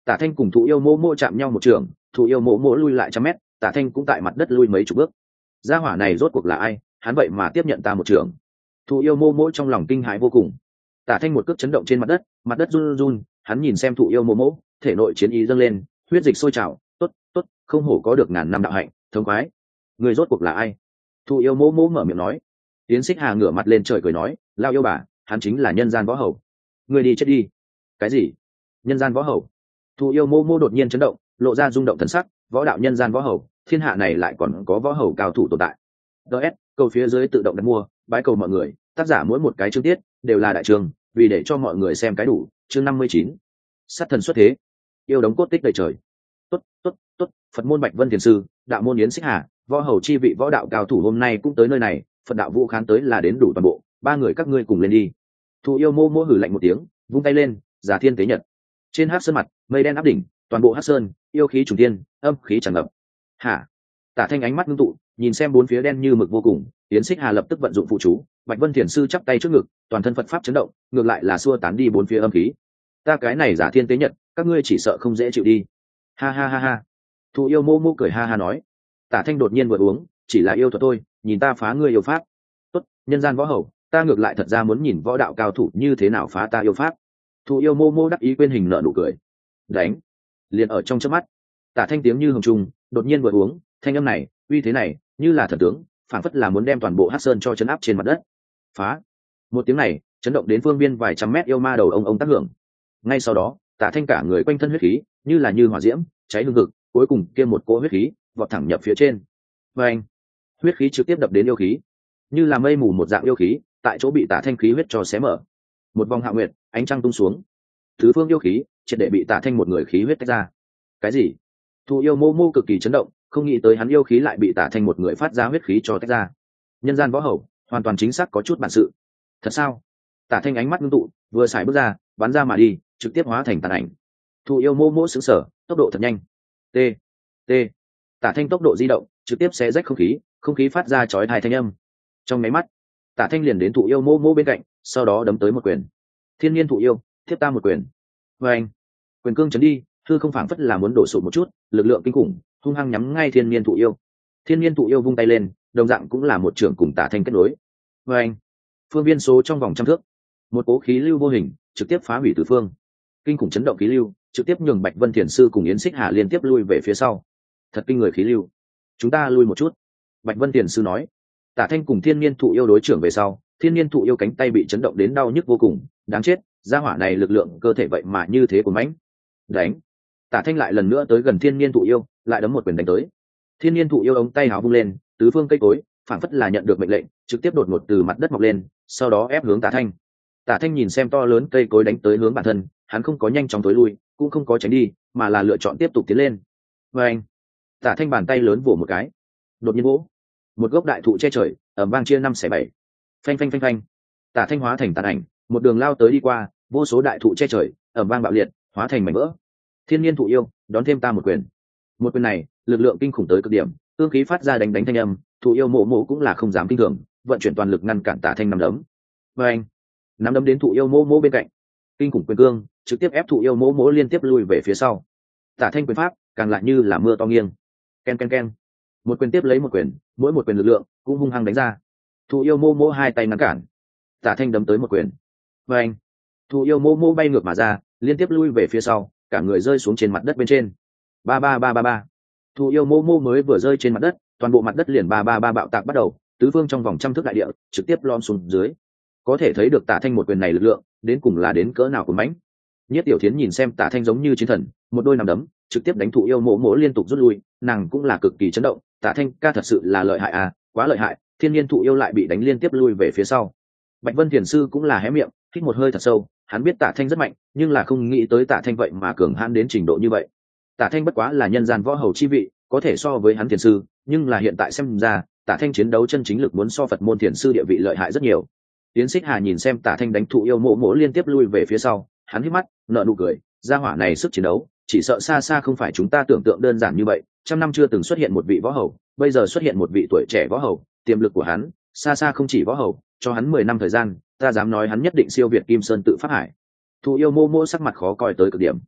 Speaker 1: Tả Thanh cùng Thụ Yêu Mô Mô chạm nhau một trường, Thụ Yêu Mô Mô lui lại trăm mét, Tả Thanh cũng tại mặt đất lui mấy chục bước. Gia hỏa này rốt cuộc là ai, hắn vậy mà tiếp nhận ta một trường. Thụ Yêu Mô Mô trong lòng kinh hãi vô cùng. Tả Thanh một cước chấn động trên mặt đất run run, hắn nhìn xem Thụ Yêu Mô Mô, thể nội chiến ý dâng lên, huyết dịch sôi trào, tốt, tốt, không hổ có được ngàn năm đạo hạnh, thống khoái. Người rốt cuộc là ai? Thụ Yêu Mô Mô mở miệng nói. Yến Xích Hà ngửa mặt lên trời cười nói, lao yêu bà, hắn chính là nhân gian võ hầu. Người đi chết đi. Cái gì? Nhân gian võ hầu? Thụ Yêu Mô Mô đột nhiên chấn động, lộ ra rung động thần sắc, võ đạo nhân gian võ hầu, thiên hạ này lại còn có võ hầu cao thủ tồn tại. DS, cầu phía dưới tự động đặt mua, bái cầu mọi người, tác giả mỗi một cái chương tiết đều là đại trường, vì để cho mọi người xem cái đủ. Chương 59. Sát thần xuất thế, yêu đống cốt tích đầy trời. Tốt, tốt, tốt, Phật môn Bạch Vân Thiền sư, đạo môn Yến Xích Hà, võ hầu chi vị võ đạo cao thủ hôm nay cũng tới nơi này, Phật đạo Vũ Khán tới là đến đủ toàn bộ, ba người các ngươi cùng lên đi. Thụ Yêu Mô Mô hử lạnh một tiếng, vung tay lên, giả thiên tế nhật. Trên hắc sơn mặt, mây đen áp đỉnh, toàn bộ hắc sơn, yêu khí trùng thiên, âm khí tràn ngập. Hả? Tả Thanh ánh mắt ngưng tụ, nhìn xem bốn phía đen như mực vô cùng, Yến Xích Hà lập tức vận dụng phụ chú, Bạch Vân Thiền sư chắp tay trước ngực, toàn thân Phật pháp chấn động, ngược lại là xua tán đi bốn phía âm khí. Ta cái này giả thiên tế nhật, các ngươi chỉ sợ không dễ chịu đi. Ha ha ha ha. Thụ Yêu Mô Mô cười ha ha nói. Tả Thanh đột nhiên vừa uống, chỉ là yêu thuật thôi, nhìn ta phá ngươi yêu pháp. Tốt, nhân gian võ hầu, ta ngược lại thật ra muốn nhìn võ đạo cao thủ như thế nào phá ta yêu pháp. Thụ Yêu Mô Mô đắc ý quên hình nợ nụ cười. Đánh. Liền ở trong chớp mắt, Tả Thanh tiếng như hồng trung, đột nhiên vừa uống, thanh âm này, uy thế này, như là thần tướng, phảng phất là muốn đem toàn bộ hắc sơn cho chấn áp trên mặt đất. Phá. Một tiếng này, chấn động đến phương biên vài trăm mét yêu ma đầu ông tác hưởng. Ngay sau đó, Tả Thanh cả người quanh thân huyết khí, như hỏa diễm, cháy hừng hực, cuối cùng kia một cỗ huyết khí vọt thẳng nhập phía trên. Và anh, huyết khí trực tiếp đập đến yêu khí, như là mây mù một dạng yêu khí, tại chỗ bị Tả Thanh khí huyết cho xé mở. Một vòng hạ nguyệt, ánh trăng tung xuống, tứ phương yêu khí triệt để bị Tả Thanh một người khí huyết tách ra. Cái gì? Thụ Yêu Mô Mô cực kỳ chấn động, không nghĩ tới hắn yêu khí lại bị Tả Thanh một người phát ra huyết khí cho tách ra. Nhân gian võ hầu, hoàn toàn chính xác có chút bản sự. Thật sao? Tả Thanh ánh mắt ngưng tụ, vừa xài bước ra, bắn ra mà đi, trực tiếp hóa thành tàn ảnh. Thụ Yêu Mô Mô sững sờ, tốc độ thật nhanh. T, T. Tả Thanh tốc độ di động, trực tiếp xé rách không khí phát ra chói tai thanh âm. Trong máy mắt, Tả Thanh liền đến Thụ Yêu Mô Mô bên cạnh, sau đó đấm tới một quyền. Thiên Nhiên Thụ Yêu, tiếp ta một quyền. Và anh, quyền cương chấn đi, hư không phảng phất là muốn đổ sụp một chút, lực lượng kinh khủng, hung hăng nhắm ngay Thiên Nhiên Thụ Yêu. Thiên Nhiên Thụ Yêu vung tay lên, đồng dạng cũng là một trường cùng Tả Thanh kết nối. Và anh, phương viên số trong vòng trăm thước, một cố khí lưu vô hình trực tiếp phá hủy tứ phương, kinh khủng chấn động khí lưu trực tiếp nhường Bạch Vân Thiền sư cùng Yến Xích Hà liên tiếp lui về phía sau. Thật kinh người khí lưu, chúng ta lui một chút. Bạch Vân Thiền sư nói. Tả Thanh cùng Thiên Nhiên Thụ Yêu đối trưởng về sau, Thiên Nhiên Thụ Yêu cánh tay bị chấn động đến đau nhức vô cùng, đáng chết, gia hỏa này lực lượng cơ thể vậy mà như thế của mãnh. Đánh. Tả Thanh lại lần nữa tới gần Thiên Nhiên Thụ Yêu, lại đấm một quyền đánh tới. Thiên Nhiên Thụ Yêu ống tay háo vung lên, tứ phương cây cối phảng phất là nhận được mệnh lệnh, trực tiếp đột ngột từ mặt đất mọc lên, sau đó ép hướng Tả Thanh. Tả Thanh nhìn xem to lớn cây cối đánh tới hướng bản thân, hắn không có nhanh chóng tối lui, cũng không có tránh đi, mà là lựa chọn tiếp tục tiến lên. Và anh, Tả Thanh bàn tay lớn vỗ một cái, đột nhiên vỗ, một gốc đại thụ che trời, ầm vang chia năm xẻ bảy. Phanh phanh phanh phanh. Tả Thanh hóa thành tàn ảnh, một đường lao tới đi qua, vô số đại thụ che trời, ầm vang bạo liệt, hóa thành mảnh vỡ. Thiên Nhiên Thụ Yêu, đón thêm ta một quyền. Một quyền này, lực lượng kinh khủng tới cực điểm, cương khí phát ra đánh đánh thanh âm, Thụ Yêu Mộ Mộ cũng là không dám kinh thường, vận chuyển toàn lực ngăn cản Tả Thanh nắm đấm. Và anh, nắm đấm đến Thụ Yêu Mộ Mộ bên cạnh, kinh khủng quyền cương trực tiếp ép Thụ Yêu Mộ Mộ liên tiếp lui về phía sau. Tả Thanh quyền pháp càng lại như là mưa to nghiêng. Ken ken ken. Một quyền tiếp lấy một quyền, mỗi một quyền lực lượng cũng hung hăng đánh ra. Thụ Yêu Mô Mô hai tay ngăn cản, Tả Thanh đấm tới một quyền. Và anh, Thụ Yêu Mô Mô bay ngược mà ra, liên tiếp lui về phía sau, cả người rơi xuống trên mặt đất bên trên. Ba ba ba ba ba. Thụ Yêu Mô Mô mới vừa rơi trên mặt đất, toàn bộ mặt đất liền ba ba ba bạo tạc bắt đầu, tứ phương trong vòng trăm thước đại địa trực tiếp lom xuống dưới. Có thể thấy được Tả Thanh một quyền này lực lượng đến cùng là đến cỡ nào của mãnh. Nhất Tiểu Thiến nhìn xem Tả Thanh giống như chiến thần, một đôi nắm đấm trực tiếp đánh Thụ Yêu Mộ Mộ liên tục rút lui, nàng cũng là cực kỳ chấn động. Tả Thanh ca thật sự là lợi hại à, quá lợi hại. Thiên Nhiên Thụ Yêu lại bị đánh liên tiếp lui về phía sau. Bạch Vân Thiền sư cũng là hé miệng, hít một hơi thật sâu, hắn biết Tả Thanh rất mạnh, nhưng là không nghĩ tới Tả Thanh vậy mà cường hãn đến trình độ như vậy. Tả Thanh bất quá là nhân gian võ hầu chi vị, có thể so với hắn thiền sư, nhưng là hiện tại xem ra, Tả Thanh chiến đấu chân chính lực muốn so Phật môn thiền sư địa vị lợi hại rất nhiều. Yến Xích Hà nhìn xem Tả Thanh đánh Thụ Yêu Mộ Mộ liên tiếp lui về phía sau, hắn hít mắt, nở nụ cười, gia hỏa này sức chiến đấu, chỉ sợ xa xa không phải chúng ta tưởng tượng đơn giản như vậy. Trăm năm chưa từng xuất hiện một vị võ hầu, bây giờ xuất hiện một vị tuổi trẻ võ hầu, tiềm lực của hắn xa xa không chỉ võ hầu, cho hắn 10 năm thời gian, ta dám nói hắn nhất định siêu việt Kim Sơn Tự Pháp Hải. Thụ Yêu Mô Mô sắc mặt khó coi tới cực điểm.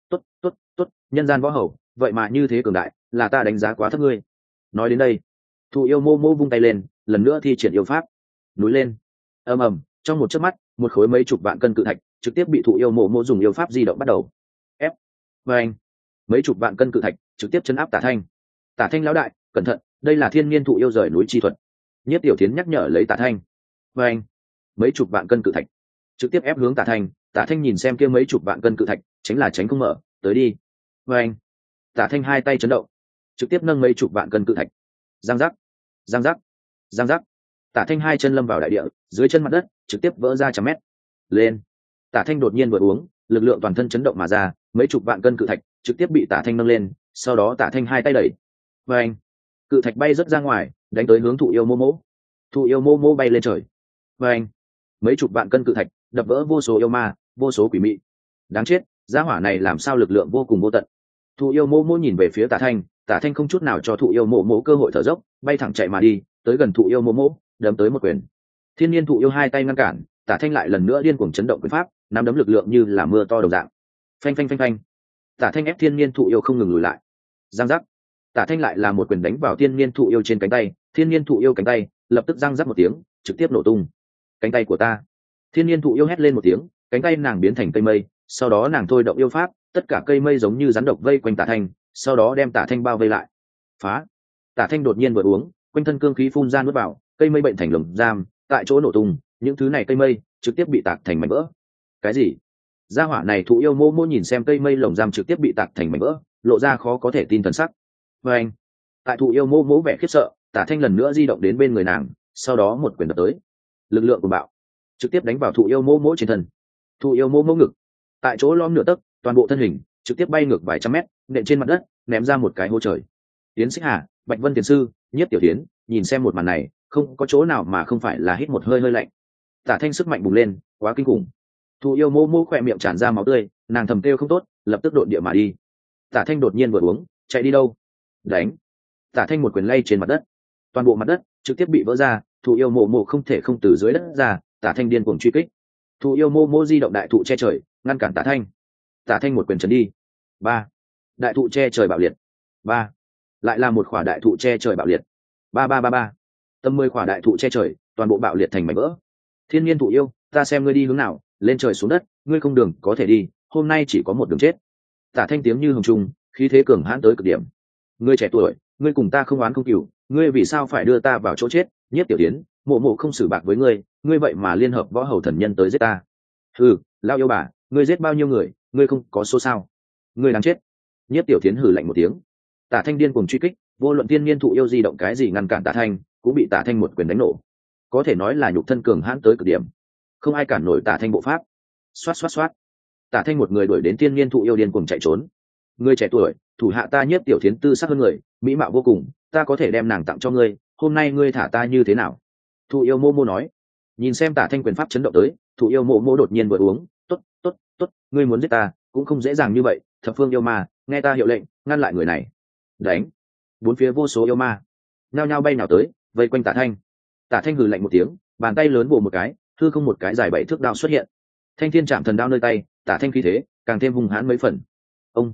Speaker 1: tốt tốt tốt, nhân gian võ hầu vậy mà như thế cường đại, là ta đánh giá quá thấp ngươi. Nói đến đây, thụ yêu mô mô vung tay lên, lần nữa thi triển yêu pháp. Núi lên, ầm ầm, trong một chớp mắt, một khối mấy chục vạn cân cự thạch trực tiếp bị thụ yêu mô mô dùng yêu pháp di động bắt đầu ép. Và anh, mấy chục vạn cân cự thạch trực tiếp chấn áp Tả Thanh. Tả Thanh lão đại, cẩn thận, đây là thiên nhiên thụ yêu rời núi chi thuật. Nhất Tiểu Thiến nhắc nhở lấy Tả Thanh. Và anh, mấy chục vạn cân cự thạch trực tiếp ép hướng Tả Thanh. Tả Thanh nhìn xem kia mấy chục vạn cân cự thạch, tránh là tránh không mở, tới đi. Và anh, Tả Thanh hai tay chấn động, trực tiếp nâng mấy chục vạn cân cự thạch. Giang giác, giang giác, giang giác. Tả Thanh hai chân lâm vào đại địa, dưới chân mặt đất trực tiếp vỡ ra trăm mét. Lên. Tả Thanh đột nhiên vừa uống, lực lượng toàn thân chấn động mà ra, mấy chục vạn cân cự thạch trực tiếp bị Tả Thanh nâng lên, sau đó Tả Thanh hai tay đẩy. Và anh, cự thạch bay rất ra ngoài, đánh tới hướng thụ yêu mô mô. Thụ yêu mô mô bay lên trời. Và anh, mấy chục vạn cân cự thạch đập vỡ vô số yêu ma, vô số quỷ mị. Đáng chết, gia hỏa này làm sao lực lượng vô cùng vô tận. Thụ yêu mô mô nhìn về phía Tả Thanh, Tả Thanh không chút nào cho thụ yêu mô mô cơ hội thở dốc, bay thẳng chạy mà đi, tới gần thụ yêu mô mô, đấm tới một quyền. Thiên nhiên thụ yêu hai tay ngăn cản, Tả Thanh lại lần nữa điên cuồng chấn động quyền pháp, nắm đấm lực lượng như là mưa to đồng dạng. Phanh phanh phanh phanh. Tả Thanh ép thiên nhiên thụ yêu không ngừng lùi lại. Giang giác. Tả Thanh lại là một quyền đánh vào thiên nhiên thụ yêu trên cánh tay, thiên nhiên thụ yêu cánh tay lập tức giang rắc một tiếng, trực tiếp nổ tung. Cánh tay của ta. Thiên nhiên thụ yêu hét lên một tiếng, cánh tay nàng biến thành cây mây, sau đó nàng thôi động yêu pháp, tất cả cây mây giống như rắn độc vây quanh Tả Thanh, sau đó đem Tả Thanh bao vây lại. Phá. Tả Thanh đột nhiên vừa uống, quanh thân cương khí phun ra nuốt vào, cây mây bệnh thành lồng giam, tại chỗ nổ tung, những thứ này cây mây trực tiếp bị tạc thành mảnh vỡ. Cái gì? Gia hỏa này thụ yêu mô mô nhìn xem cây mây lồng giam trực tiếp bị tạc thành mảnh vỡ, lộ ra khó có thể tin thần sắc. Và anh, tại thụ yêu mô mô vẻ khiếp sợ, Tả Thanh lần nữa di động đến bên người nàng, sau đó một quyền đập tới, lực lượng của bạo trực tiếp đánh vào thụ yêu mô mô trên thân. Thụ yêu mô mô ngực tại chỗ lõm nửa tấc, toàn bộ thân hình trực tiếp bay ngược vài trăm mét, nện trên mặt đất, ném ra một cái hố trời. Tiến Xích Hà, Bạch Vân Tiền Sư, Nhiếp Tiểu Thiến nhìn xem một màn này, không có chỗ nào mà không phải là hít một hơi hơi lạnh. Tả Thanh sức mạnh bùng lên, quá kinh khủng. Thụ yêu mô mô khỏe miệng tràn ra máu tươi, nàng thầm kêu không tốt, lập tức độn địa mà đi. Tả Thanh đột nhiên vừa uống, chạy đi đâu? Đánh. Tả Thanh một quyền lay trên mặt đất, toàn bộ mặt đất trực tiếp bị vỡ ra, thụ yêu mô mô không thể không từ dưới đất ra. Tả Thanh điên cuồng truy kích, thụ yêu mô mô di động đại thụ che trời, ngăn cản Tả Thanh. Tả Thanh một quyền trấn đi. Ba. Đại thụ che trời bạo liệt. Ba. Lại là một khỏa đại thụ che trời bạo liệt. Ba ba ba ba. Tầm 10 khỏa đại thụ che trời, toàn bộ bạo liệt thành mảnh vỡ. Thiên nhiên thụ yêu, ta xem ngươi đi hướng nào, lên trời xuống đất, ngươi không đường có thể đi, hôm nay chỉ có một đường chết. Tả Thanh tiếng như hồng trung, khí thế cường hãn tới cực điểm. Ngươi trẻ tuổi, ngươi cùng ta không oán không cừu, ngươi vì sao phải đưa ta vào chỗ chết? Nhiếp Tiểu Thiến, mộ mộ không xử bạc với ngươi, ngươi vậy mà liên hợp võ hầu thần nhân tới giết ta. Hừ, lao yêu bà, ngươi giết bao nhiêu người, ngươi không có số sao? Ngươi đáng chết. Nhiếp Tiểu Thiến hừ lạnh một tiếng. Tả Thanh điên cuồng truy kích, vô luận thiên nhiên thụ yêu di động cái gì ngăn cản Tả Thanh, cũng bị Tả Thanh một quyền đánh nổ. Có thể nói là nhục thân cường hãn tới cực điểm, không ai cản nổi Tả Thanh bộ pháp. Xoát xoát xoát. Tả Thanh một người đuổi đến thiên nhiên thụ yêu điên cuồng chạy trốn. Ngươi trẻ tuổi, thủ hạ ta Nhiếp Tiểu Thiến tư sắc hơn người, mỹ mạo vô cùng, ta có thể đem nàng tặng cho ngươi, hôm nay ngươi thả ta như thế nào? Thụ yêu mô mô nói. Nhìn xem Tả Thanh quyền pháp chấn động tới, thụ yêu mô mô đột nhiên vừa uống, tốt tốt tốt, ngươi muốn giết ta cũng không dễ dàng như vậy, thập phương yêu ma, nghe ta hiệu lệnh, ngăn lại người này. Đánh. Bốn phía vô số yêu ma nhao nhao bay nào tới, vây quanh Tả Thanh. Tả Thanh hừ lạnh một tiếng, bàn tay lớn bổ một cái, hư không một cái dài 7 thước đao xuất hiện. Thanh thiên chạm thần đao nơi tay, Tả Thanh khí thế càng thêm hung hãn mấy phần. Ông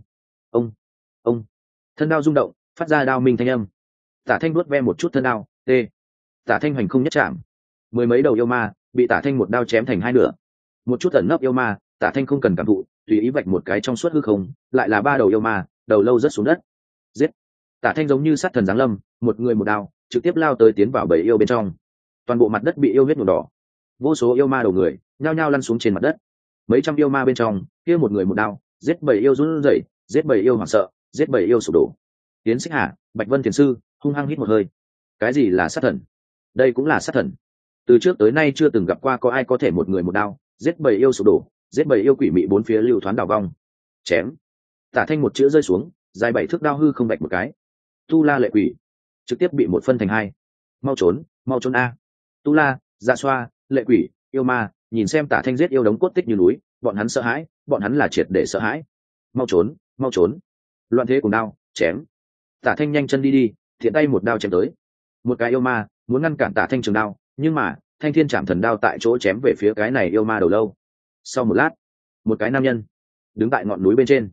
Speaker 1: ông thân đao rung động, phát ra đao minh thanh âm. Tả Thanh vuốt ve một chút thân đao, tê. Tả Thanh hoành không nhất chạm, mười mấy đầu yêu ma bị Tả Thanh một đao chém thành hai nửa. Một chút ẩn nấp yêu ma, Tả Thanh không cần cảm thụ, tùy ý vạch một cái trong suốt hư không, lại là 3 đầu yêu ma, đầu lâu rớt xuống đất. Giết. Tả Thanh giống như sát thần giáng lâm, một người một đao, trực tiếp lao tới tiến vào bầy yêu bên trong. Toàn bộ mặt đất bị yêu huyết nhuộm đỏ, vô số yêu ma đầu người nhao nhao lăn xuống trên mặt đất. Mấy trăm yêu ma bên trong, kia một người một đao, giết bầy yêu run rẩy, giết bầy yêu hoảng sợ, giết bầy yêu sụp đổ. Tiến Xích Hà, Bạch Vân Thiền Sư hung hăng hít một hơi. Cái gì là sát thần? Đây cũng là sát thần. Từ trước tới nay chưa từng gặp qua có ai có thể một người một đao, giết bầy yêu sụp đổ, giết bầy yêu quỷ mị bốn phía lưu thoáng đảo vong. Chém. Tả Thanh một chữ rơi xuống, dài 7 thước đao hư không bạch một cái. Tu La lệ quỷ trực tiếp bị một phân thành hai. Mau trốn a. Tu La, Dạ Xoa, lệ quỷ, yêu ma nhìn xem Tả Thanh giết yêu đống cốt tích như núi, bọn hắn sợ hãi, bọn hắn là triệt để sợ hãi. Mau trốn. Loạn thế cùng đao, chém. Tả Thanh nhanh chân đi, thiện tay một đao chém tới. Một cái yêu ma muốn ngăn cản Tả Thanh trường đao, nhưng mà Thanh thiên chạm thần đao tại chỗ chém về phía cái này yêu ma đầu lâu. Sau một lát, một cái nam nhân đứng tại ngọn núi bên trên,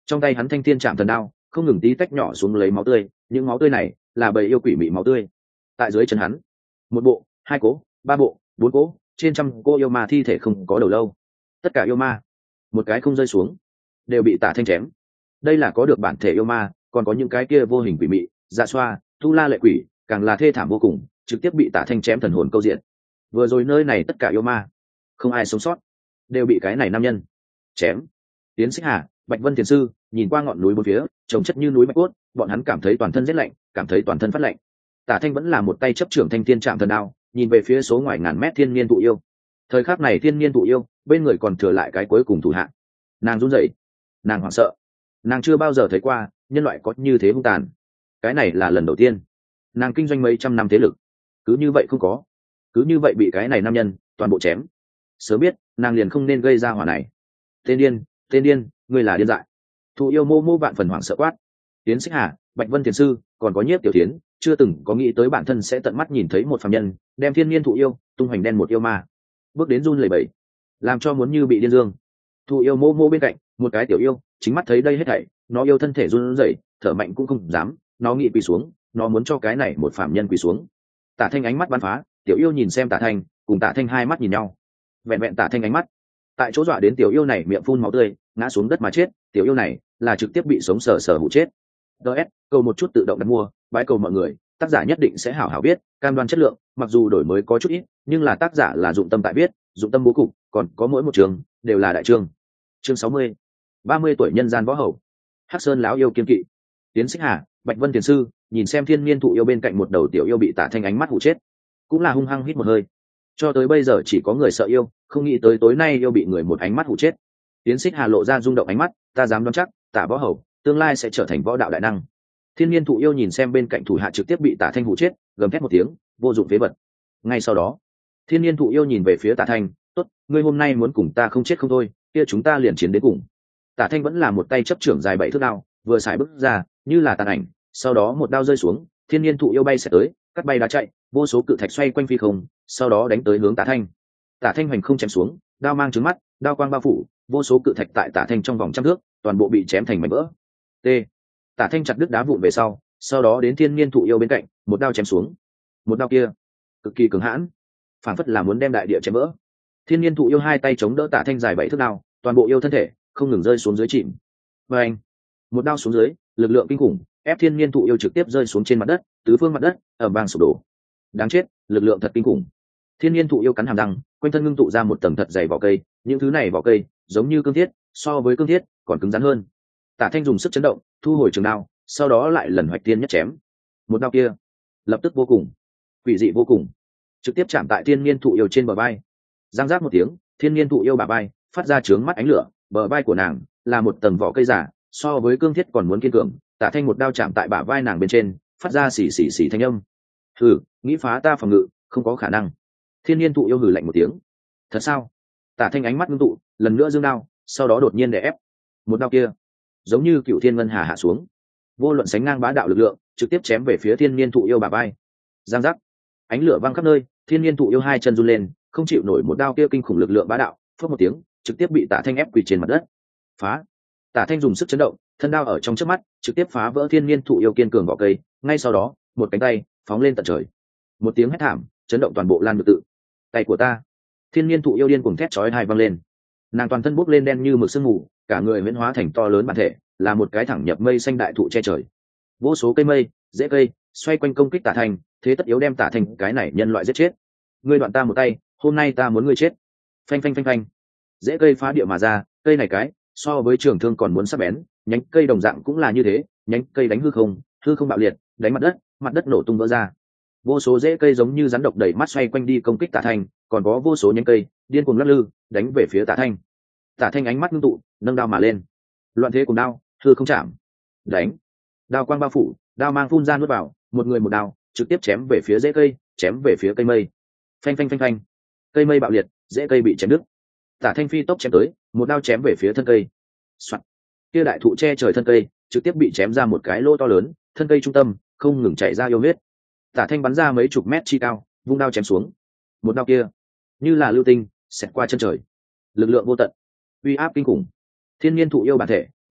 Speaker 1: trong tay hắn thanh thiên chạm thần đao không ngừng tí tách nhỏ xuống lấy máu tươi, những máu tươi này là bầy yêu quỷ mị máu tươi. Tại dưới chân hắn, một bộ, hai cỗ, ba bộ, bốn cỗ, trên trăm cô yêu ma thi thể không có đầu lâu, tất cả yêu ma một cái không rơi xuống đều bị Tả Thanh chém. Đây là có được bản thể yêu ma, còn có những cái kia vô hình quỷ mị, dạ xoa, tu la lệ quỷ, càng là thê thảm vô cùng, trực tiếp bị Tả Thanh chém thần hồn câu diện. Vừa rồi nơi này tất cả yêu ma không ai sống sót, đều bị cái này nam nhân chém. Tiến Xích Hà, Bạch Vân Thiền sư nhìn qua ngọn núi bốn phía trồng chất như núi bạch cốt, bọn hắn cảm thấy toàn thân rét lạnh, cảm thấy toàn thân phát lạnh. Tả Thanh vẫn là một tay chấp trưởng thanh thiên trạm thần đao, nhìn về phía số ngoài ngàn mét thiên niên thụ yêu. Thời khắc này thiên niên thụ yêu bên người còn thừa lại cái cuối cùng thủ hạ. Nàng run rẩy, nàng hoảng sợ, nàng chưa bao giờ thấy qua nhân loại có như thế hung tàn. Cái này là lần đầu tiên nàng kinh doanh mấy trăm năm thế lực cứ như vậy không có, cứ như vậy bị cái này nam nhân toàn bộ chém. Sớm biết nàng liền không nên gây ra hỏa này. Tên điên, tên điên, ngươi là điên dại. Thụ yêu mô mô vạn phần hoảng sợ quát. Tiến Xích Hà, Bạch Vân Thiền sư còn có Nhiếp Tiểu Thiến chưa từng có nghĩ tới bản thân sẽ tận mắt nhìn thấy một phàm nhân đem thiên niên thụ yêu tung hoành đen một yêu ma, bước đến run lẩy bẩy, làm cho muốn như bị điên dương. Thụ yêu mô mô bên cạnh một cái tiểu yêu chính mắt thấy đây hết thảy, nó yêu thân thể run rẩy, thở mạnh cũng không dám, nó nghĩ quỳ xuống, nó muốn cho cái này một phàm nhân quỳ xuống. Tả Thanh ánh mắt bắn phá, tiểu yêu nhìn xem Tả Thanh, cùng Tả Thanh hai mắt nhìn nhau. Vẹn vẹn Tả Thanh ánh mắt tại chỗ dọa đến tiểu yêu này miệng phun máu tươi, ngã xuống đất mà chết. Tiểu yêu này là trực tiếp bị sống sờ sờ hụ chết. DS, cầu một chút tự động đặt mua, bái cầu mọi người, tác giả nhất định sẽ hảo hảo viết, cam đoan chất lượng, mặc dù đổi mới có chút ít, nhưng là tác giả là dụng tâm tại viết, dụng tâm bố cục, còn có mỗi một trường đều là đại chương. Chương 60. 30 tuổi nhân gian võ hầu. Hắc Sơn lão yêu kiên kỵ. Tiến Xích Hà, Bạch Vân Thiền sư nhìn xem thiên niên thụ yêu bên cạnh một đầu tiểu yêu bị Tả Thanh ánh mắt hụ chết, cũng là hung hăng hít một hơi. Cho tới bây giờ chỉ có người sợ yêu, không nghĩ tới tối nay yêu bị người một ánh mắt hụ chết. Tiến Xích Hà lộ ra rung động ánh mắt, ta dám đoán chắc, Tả võ hầu tương lai sẽ trở thành võ đạo đại năng. Thiên niên thụ yêu nhìn xem bên cạnh thủ hạ trực tiếp bị Tả Thanh hụ chết, gầm thét một tiếng, vô dụng phế vật. Ngay sau đó, thiên niên thụ yêu nhìn về phía Tả Thanh, tốt, ngươi hôm nay muốn cùng ta không chết không thôi, kia chúng ta liền chiến đến cùng. Tả Thanh vẫn là một tay chấp trưởng dài 7 thước đao, vừa xài bước ra như là tàn ảnh, sau đó một đao rơi xuống, thiên niên thụ yêu bay sẽ tới, cắt bay đá chạy, vô số cự thạch xoay quanh phi không, sau đó đánh tới hướng Tả Thanh. Tả Thanh hoành không chém xuống, đao mang trứng mắt, đao quang bao phủ, vô số cự thạch tại Tả Thanh trong vòng trăm thước, toàn bộ bị chém thành mảnh vỡ. T. Tả Thanh chặt đứt đá vụn về sau đó đến thiên niên thụ yêu bên cạnh, một đao chém xuống. Một đao kia cực kỳ cứng hãn, phảng phất là muốn đem đại địa chém vỡ. Thiên niên thụ yêu hai tay chống đỡ Tả Thanh dài 7 thước đao, toàn bộ yêu thân thể không ngừng rơi xuống dưới chìm. Và anh, một đao xuống dưới, lực lượng kinh khủng ép thiên niên thụ yêu trực tiếp rơi xuống trên mặt đất, tứ phương mặt đất ầm vang sụp đổ. Đáng chết, lực lượng thật kinh khủng. Thiên niên thụ yêu cắn hàm răng, quanh thân ngưng tụ ra một tầng thật dày vỏ cây, những thứ này vỏ cây giống như cương thiết, so với cương thiết còn cứng rắn hơn. Tả Thanh dùng sức chấn động, thu hồi trường đao, sau đó lại lần hoạch tiên nhất chém. Một đao kia lập tức vô cùng quỷ dị vô cùng, trực tiếp chạm tại thiên niên thụ yêu trên bờ vai. Giang giác một tiếng, thiên niên thụ yêu bả vai phát ra chướng mắt ánh lửa, bờ vai của nàng là một tầng vỏ cây giả, so với cương thiết còn muốn kiên cường. Tả Thanh một đao chạm tại bả vai nàng bên trên, phát ra xì xì xì thanh âm. Hừ, nghĩ phá ta phòng ngự, không có khả năng. Thiên niên thụ yêu hừ lạnh một tiếng. Thật sao? Tả Thanh ánh mắt ngưng tụ, lần nữa giương đao, sau đó đột nhiên đè ép. Một đao kia giống như cựu thiên ngân hà hạ xuống, vô luận sánh ngang bá đạo lực lượng, trực tiếp chém về phía thiên niên thụ yêu bả vai. Giang giác, ánh lửa văng khắp nơi, thiên niên thụ yêu hai chân run lên, không chịu nổi một đao kia kinh khủng lực lượng bá đạo, phất một tiếng, trực tiếp bị Tả Thanh ép quỳ trên mặt đất. Phá! Tả Thanh dùng sức chấn động, thân đao ở trong chớp mắt trực tiếp phá vỡ thiên niên thụ yêu kiên cường vỏ cây, ngay sau đó, một cánh tay phóng lên tận trời. Một tiếng hét thảm, chấn động toàn bộ Lan Biệt Tự. Tay của ta! Thiên niên thụ yêu điên cuồng thét chói tai vang lên. Nàng toàn thân bốc lên đen như mực sương mù, cả người huyễn hóa thành to lớn bản thể, là một cái thẳng nhập mây xanh đại thụ che trời. Vô số cây mây, rễ cây xoay quanh công kích Tả Thanh, thế tất yếu đem Tả Thanh cái này nhân loại giết chết. Ngươi đoạn ta một tay, hôm nay ta muốn ngươi chết. Phanh phanh phanh phanh. Rễ cây phá địa mà ra, cây này cái so với trường thương còn muốn sắc bén, nhánh cây đồng dạng cũng là như thế, nhánh cây đánh hư không bạo liệt, đánh mặt đất nổ tung vỡ ra. Vô số rễ cây giống như rắn độc đẩy mắt xoay quanh đi công kích Tả Thanh, còn có vô số nhánh cây điên cuồng lắc lư đánh về phía Tả Thanh. Tả Thanh ánh mắt ngưng tụ, nâng đao mà lên. Loạn thế cùng đao, hư không chạm. Đánh. Đao quang bao phủ, đao mang phun ra nuốt vào, một người một đao, trực tiếp chém về phía rễ cây, chém về phía cây mây. Phanh phanh phanh phanh. Cây mây bạo liệt, rễ cây bị chém đứt. Tả Thanh phi tốc chém tới, một đao chém về phía thân cây. Soạt. Kia đại thụ che trời thân cây, trực tiếp bị chém ra một cái lỗ to lớn, thân cây trung tâm không ngừng chảy ra yêu huyết. Tả Thanh bắn ra mấy chục mét chi cao, vung đao chém xuống. Một đao kia như là lưu tinh, xẹt qua chân trời. Lực lượng vô tận, uy áp kinh khủng. Thiên niên thụ yêu bản thể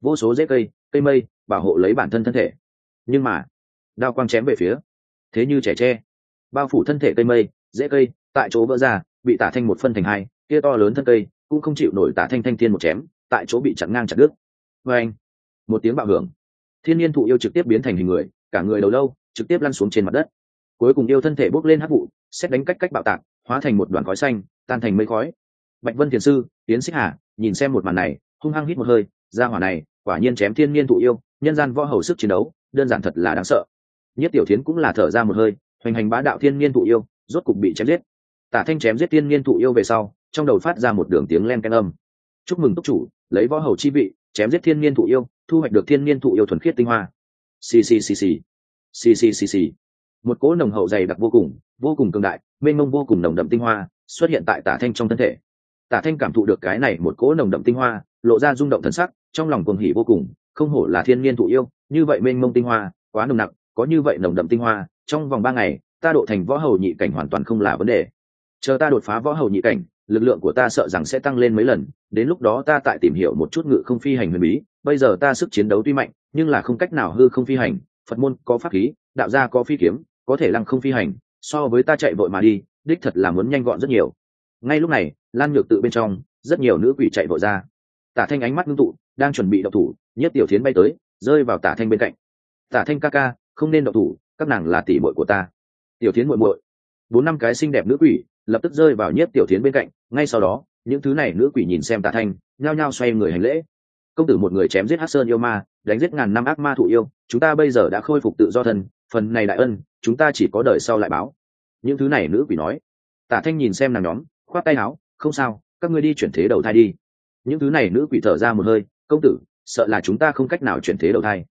Speaker 1: vô số rễ cây cây mây bảo hộ lấy bản thân thân thể. Nhưng mà đao quang chém về phía, thế như trẻ tre, bao phủ thân thể cây mây rễ cây tại chỗ vỡ ra, bị Tả Thanh một phân thành hai. Kia to lớn thân cây cũng không chịu nổi Tả Thanh thanh thiên một chém, tại chỗ bị chặn ngang chặt đứt. Vê anh, một tiếng bạo hưởng, thiên nhiên thụ yêu trực tiếp biến thành hình người, cả người đầu lâu trực tiếp lăn xuống trên mặt đất. Cuối cùng yêu thân thể bốc lên hắc vụ, xét đánh cách bạo tạc, hóa thành một đoàn khói xanh, tan thành mây khói. Bạch Vân Thiền sư, Tiến Xích Hà nhìn xem một màn này, hung hăng hít một hơi, gia hỏa này quả nhiên chém thiên nhiên thụ yêu, nhân gian võ hầu sức chiến đấu, đơn giản thật là đáng sợ. Nhất Tiểu Thiến cũng là thở ra một hơi, hoành hành bá đạo thiên nhiên thụ yêu, rốt cục bị chém giết. Tả Thanh chém giết thiên nhiên thụ yêu về sau, trong đầu phát ra một đường tiếng len ken âm. Chúc mừng túc chủ, lấy võ hầu chi vị, chém giết thiên nhiên thụ yêu, thu hoạch được thiên nhiên thụ yêu thuần khiết tinh hoa. Xì xì xì xì, xì xì xì xì. Một cỗ nồng hậu dày đặc vô cùng cường đại, mênh mông vô cùng nồng đậm tinh hoa xuất hiện tại Tả Thanh trong thân thể. Tả Thanh cảm thụ được cái này một cỗ nồng đậm tinh hoa, lộ ra rung động thần sắc, trong lòng cuồng hỉ vô cùng, không hổ là thiên nhiên thụ yêu, như vậy mênh mông tinh hoa, quá nồng nặc, có như vậy nồng đậm tinh hoa, trong vòng 3 ngày, ta độ thành võ hầu nhị cảnh hoàn toàn không là vấn đề. Chờ ta đột phá võ hầu nhị cảnh, lực lượng của ta sợ rằng sẽ tăng lên mấy lần, đến lúc đó ta tại tìm hiểu một chút ngự không phi hành huyền bí, bây giờ ta sức chiến đấu tuy mạnh, nhưng là không cách nào hư không phi hành, Phật môn có pháp khí, đạo gia có phi kiếm, có thể lăng không phi hành, so với ta chạy vội mà đi, đích thật là muốn nhanh gọn rất nhiều. Ngay lúc này, Lan Nhược tự bên trong, rất nhiều nữ quỷ chạy vội ra. Tả Thanh ánh mắt ngưng tụ, đang chuẩn bị động thủ, Nhiếp Tiểu Thiến bay tới, rơi vào Tả Thanh bên cạnh. Tả Thanh ca ca, không nên động thủ, các nàng là tỷ muội của ta. Tiểu Thiến muội muội. 4-5 cái xinh đẹp nữ quỷ lập tức rơi vào Nhiếp Tiểu Thiến bên cạnh, ngay sau đó, những thứ này nữ quỷ nhìn xem Tả Thanh, nhao nhao xoay người hành lễ. Công tử một người chém giết Hắc Sơn yêu ma, đánh giết ngàn năm ác ma thụ yêu, chúng ta bây giờ đã khôi phục tự do thân, phần này đại ân, chúng ta chỉ có đời sau lại báo. Những thứ này nữ quỷ nói. Tả Thanh nhìn xem nàng nhóm, khoát tay áo, không sao, các ngươi đi chuyển thế đầu thai đi. Những thứ này nữ quỷ thở ra một hơi, công tử, sợ là chúng ta không cách nào chuyển thế đầu thai.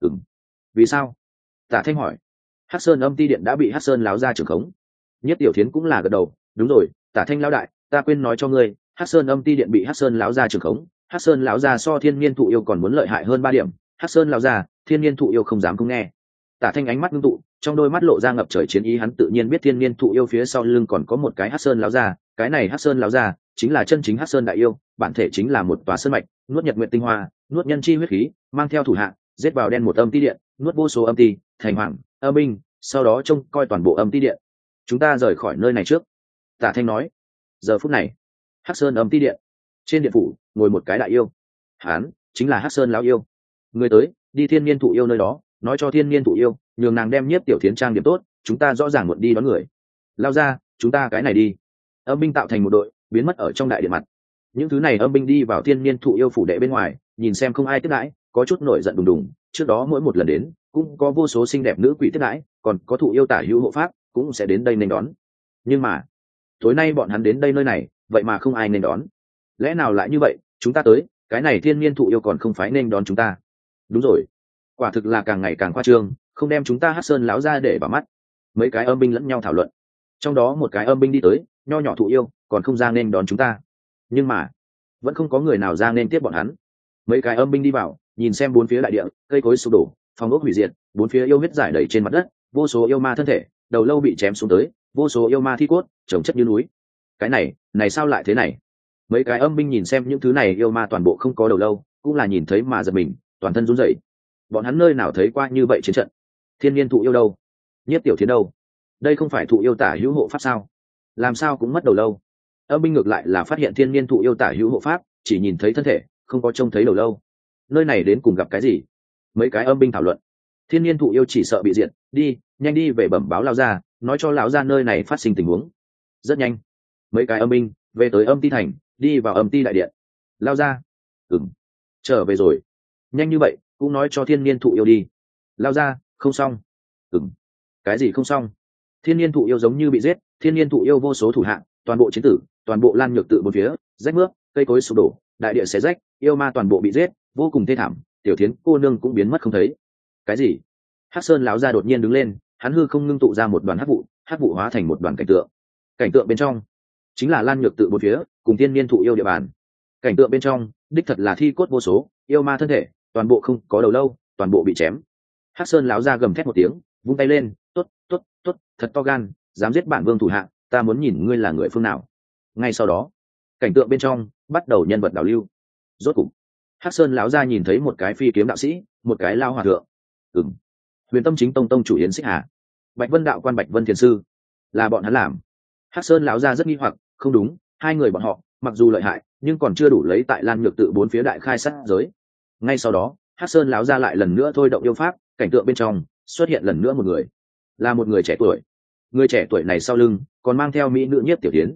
Speaker 1: Vì sao? Tả Thanh hỏi. Hắc Sơn âm ti điện đã bị Hắc Sơn láo ra trưởng khống. Nhất Tiểu Thiến cũng là gật đầu, đúng rồi, Tả Thanh lão đại, ta quên nói cho ngươi, Hắc Sơn âm ti điện bị Hắc Sơn láo ra trưởng khống, Hắc Sơn láo ra so thiên nhiên thụ yêu còn muốn lợi hại hơn 3 điểm, Hắc Sơn láo ra, thiên nhiên thụ yêu không dám không nghe. Tả Thanh ánh mắt ngưng tụ, trong đôi mắt lộ ra ngập trời chiến ý, hắn tự nhiên biết thiên nhiên thụ yêu phía sau lưng còn có một cái Hắc Sơn láo ra, cái này Hắc Sơn láo ra chính là chân chính Hắc Sơn đại yêu, bản thể chính là một tòa sơn mạch, nuốt nhật nguyện tinh hoa, nuốt nhân chi huyết khí, mang theo thủ hạ, giết vào đen một âm ti điện, nuốt vô số âm ti, thành hoàng, âm binh, sau đó trông coi toàn bộ âm ti điện. Chúng ta rời khỏi nơi này trước. Tả Thanh nói. Giờ phút này, Hắc Sơn âm ti điện, trên điện phủ ngồi một cái đại yêu, hắn chính là Hắc Sơn lão yêu. Người tới, đi thiên nhiên thụ yêu nơi đó, nói cho thiên nhiên thụ yêu, nhường nàng đem Nhiếp Tiểu Thiến trang điểm tốt, chúng ta rõ ràng muộn đi đón người. Lao ra, chúng ta cái này đi. Âm binh tạo thành một đội, biến mất ở trong đại điện mặt. Những thứ này âm binh đi vào thiên nhiên thụ yêu phủ đệ bên ngoài, nhìn xem không ai tiếp đãi, có chút nổi giận đùng đùng. Trước đó mỗi một lần đến, cũng có vô số xinh đẹp nữ quỷ tiếp đãi, còn có thụ yêu tả hữu hộ pháp cũng sẽ đến đây nên đón. Nhưng mà tối nay bọn hắn đến đây nơi này, vậy mà không ai nên đón. Lẽ nào lại như vậy? Chúng ta tới, cái này thiên nhiên thụ yêu còn không phải nên đón chúng ta? Đúng rồi, quả thực là càng ngày càng khoa trương, không đem chúng ta Hắc Sơn láo ra để vào mắt. Mấy cái âm binh lẫn nhau thảo luận, trong đó một cái âm binh đi tới, nho nhỏ thụ yêu còn không ra nên đón chúng ta. Nhưng mà vẫn không có người nào ra nên tiếp bọn hắn. Mấy cái âm binh đi vào, nhìn xem bốn phía đại địa, cây cối sụp đổ, phòng ốc hủy diệt, bốn phía yêu huyết giải đầy trên mặt đất, vô số yêu ma thân thể, đầu lâu bị chém xuống tới, vô số yêu ma thi cốt chồng chất như núi. Cái này sao lại thế này? Mấy cái âm binh nhìn xem những thứ này yêu ma toàn bộ không có đầu lâu, cũng là nhìn thấy mà giật mình, toàn thân run rẩy. Bọn hắn nơi nào thấy qua như vậy chiến trận? Thiên nhiên thụ yêu đâu? Nhiếp Tiểu Thiến đâu? Đây không phải thụ yêu tả hữu hộ pháp sao? Làm sao cũng mất đầu lâu? Âm binh ngược lại là phát hiện thiên nhiên thụ yêu tả hữu hộ pháp, chỉ nhìn thấy thân thể, không có trông thấy đầu lâu. Nơi này đến cùng gặp cái gì? Mấy cái âm binh thảo luận. Thiên nhiên thụ yêu chỉ sợ bị diệt, đi nhanh đi về bẩm báo lão gia, nói cho lão gia nơi này phát sinh tình huống. Rất nhanh, mấy cái âm binh về tới âm ti thành, đi vào âm ti đại điện. Lão gia, trở về rồi. Nhanh như vậy cũng nói cho thiên nhiên thụ yêu đi. Lão gia, không xong. Cái gì không xong? Thiên nhiên thụ yêu giống như bị giết, thiên nhiên thụ yêu vô số thủ hạng, toàn bộ chiến tử, toàn bộ Lan Nhược tự bốn phía rách mướp, cây cối sụp đổ, đại địa xé rách, yêu ma toàn bộ bị giết, vô cùng thê thảm. Tiểu Thiến cô nương cũng biến mất không thấy. Cái gì? Hắc Sơn lão gia đột nhiên đứng lên, hắn hư không ngưng tụ ra một đoàn hắc vụ hóa thành một đoàn cảnh tượng. Cảnh tượng bên trong chính là Lan Nhược tự bốn phía cùng thiên nhiên thụ yêu địa bàn. Cảnh tượng bên trong đích thật là thi cốt vô số, yêu ma thân thể toàn bộ không có đầu lâu, toàn bộ bị chém. Hắc Sơn lão gia gầm thét một tiếng, vung tay lên, tốt, thật to gan, dám giết bản vương thủ hạ, ta muốn nhìn ngươi là người phương nào. Ngay sau đó, cảnh tượng bên trong bắt đầu nhân vật đảo lưu. Rốt cục, Hắc Sơn lão gia nhìn thấy một cái phi kiếm đạo sĩ, một cái lao hòa thượng. Huyền Tâm Chính Tông tông chủ Yến Xích Hà, Bạch Vân đạo quan Bạch Vân thiền sư, là bọn hắn làm. Hắc Sơn lão gia rất nghi hoặc, không đúng, hai người bọn họ mặc dù lợi hại nhưng còn chưa đủ lấy tại Lan Nhược tự bốn phía đại khai sát giới. Ngay sau đó Hắc Sơn lão gia lại lần nữa thôi động yêu pháp, cảnh tượng bên trong xuất hiện lần nữa một người, là một người trẻ tuổi. Người trẻ tuổi này sau lưng còn mang theo mỹ nữ Nhiếp Tiểu Thiến.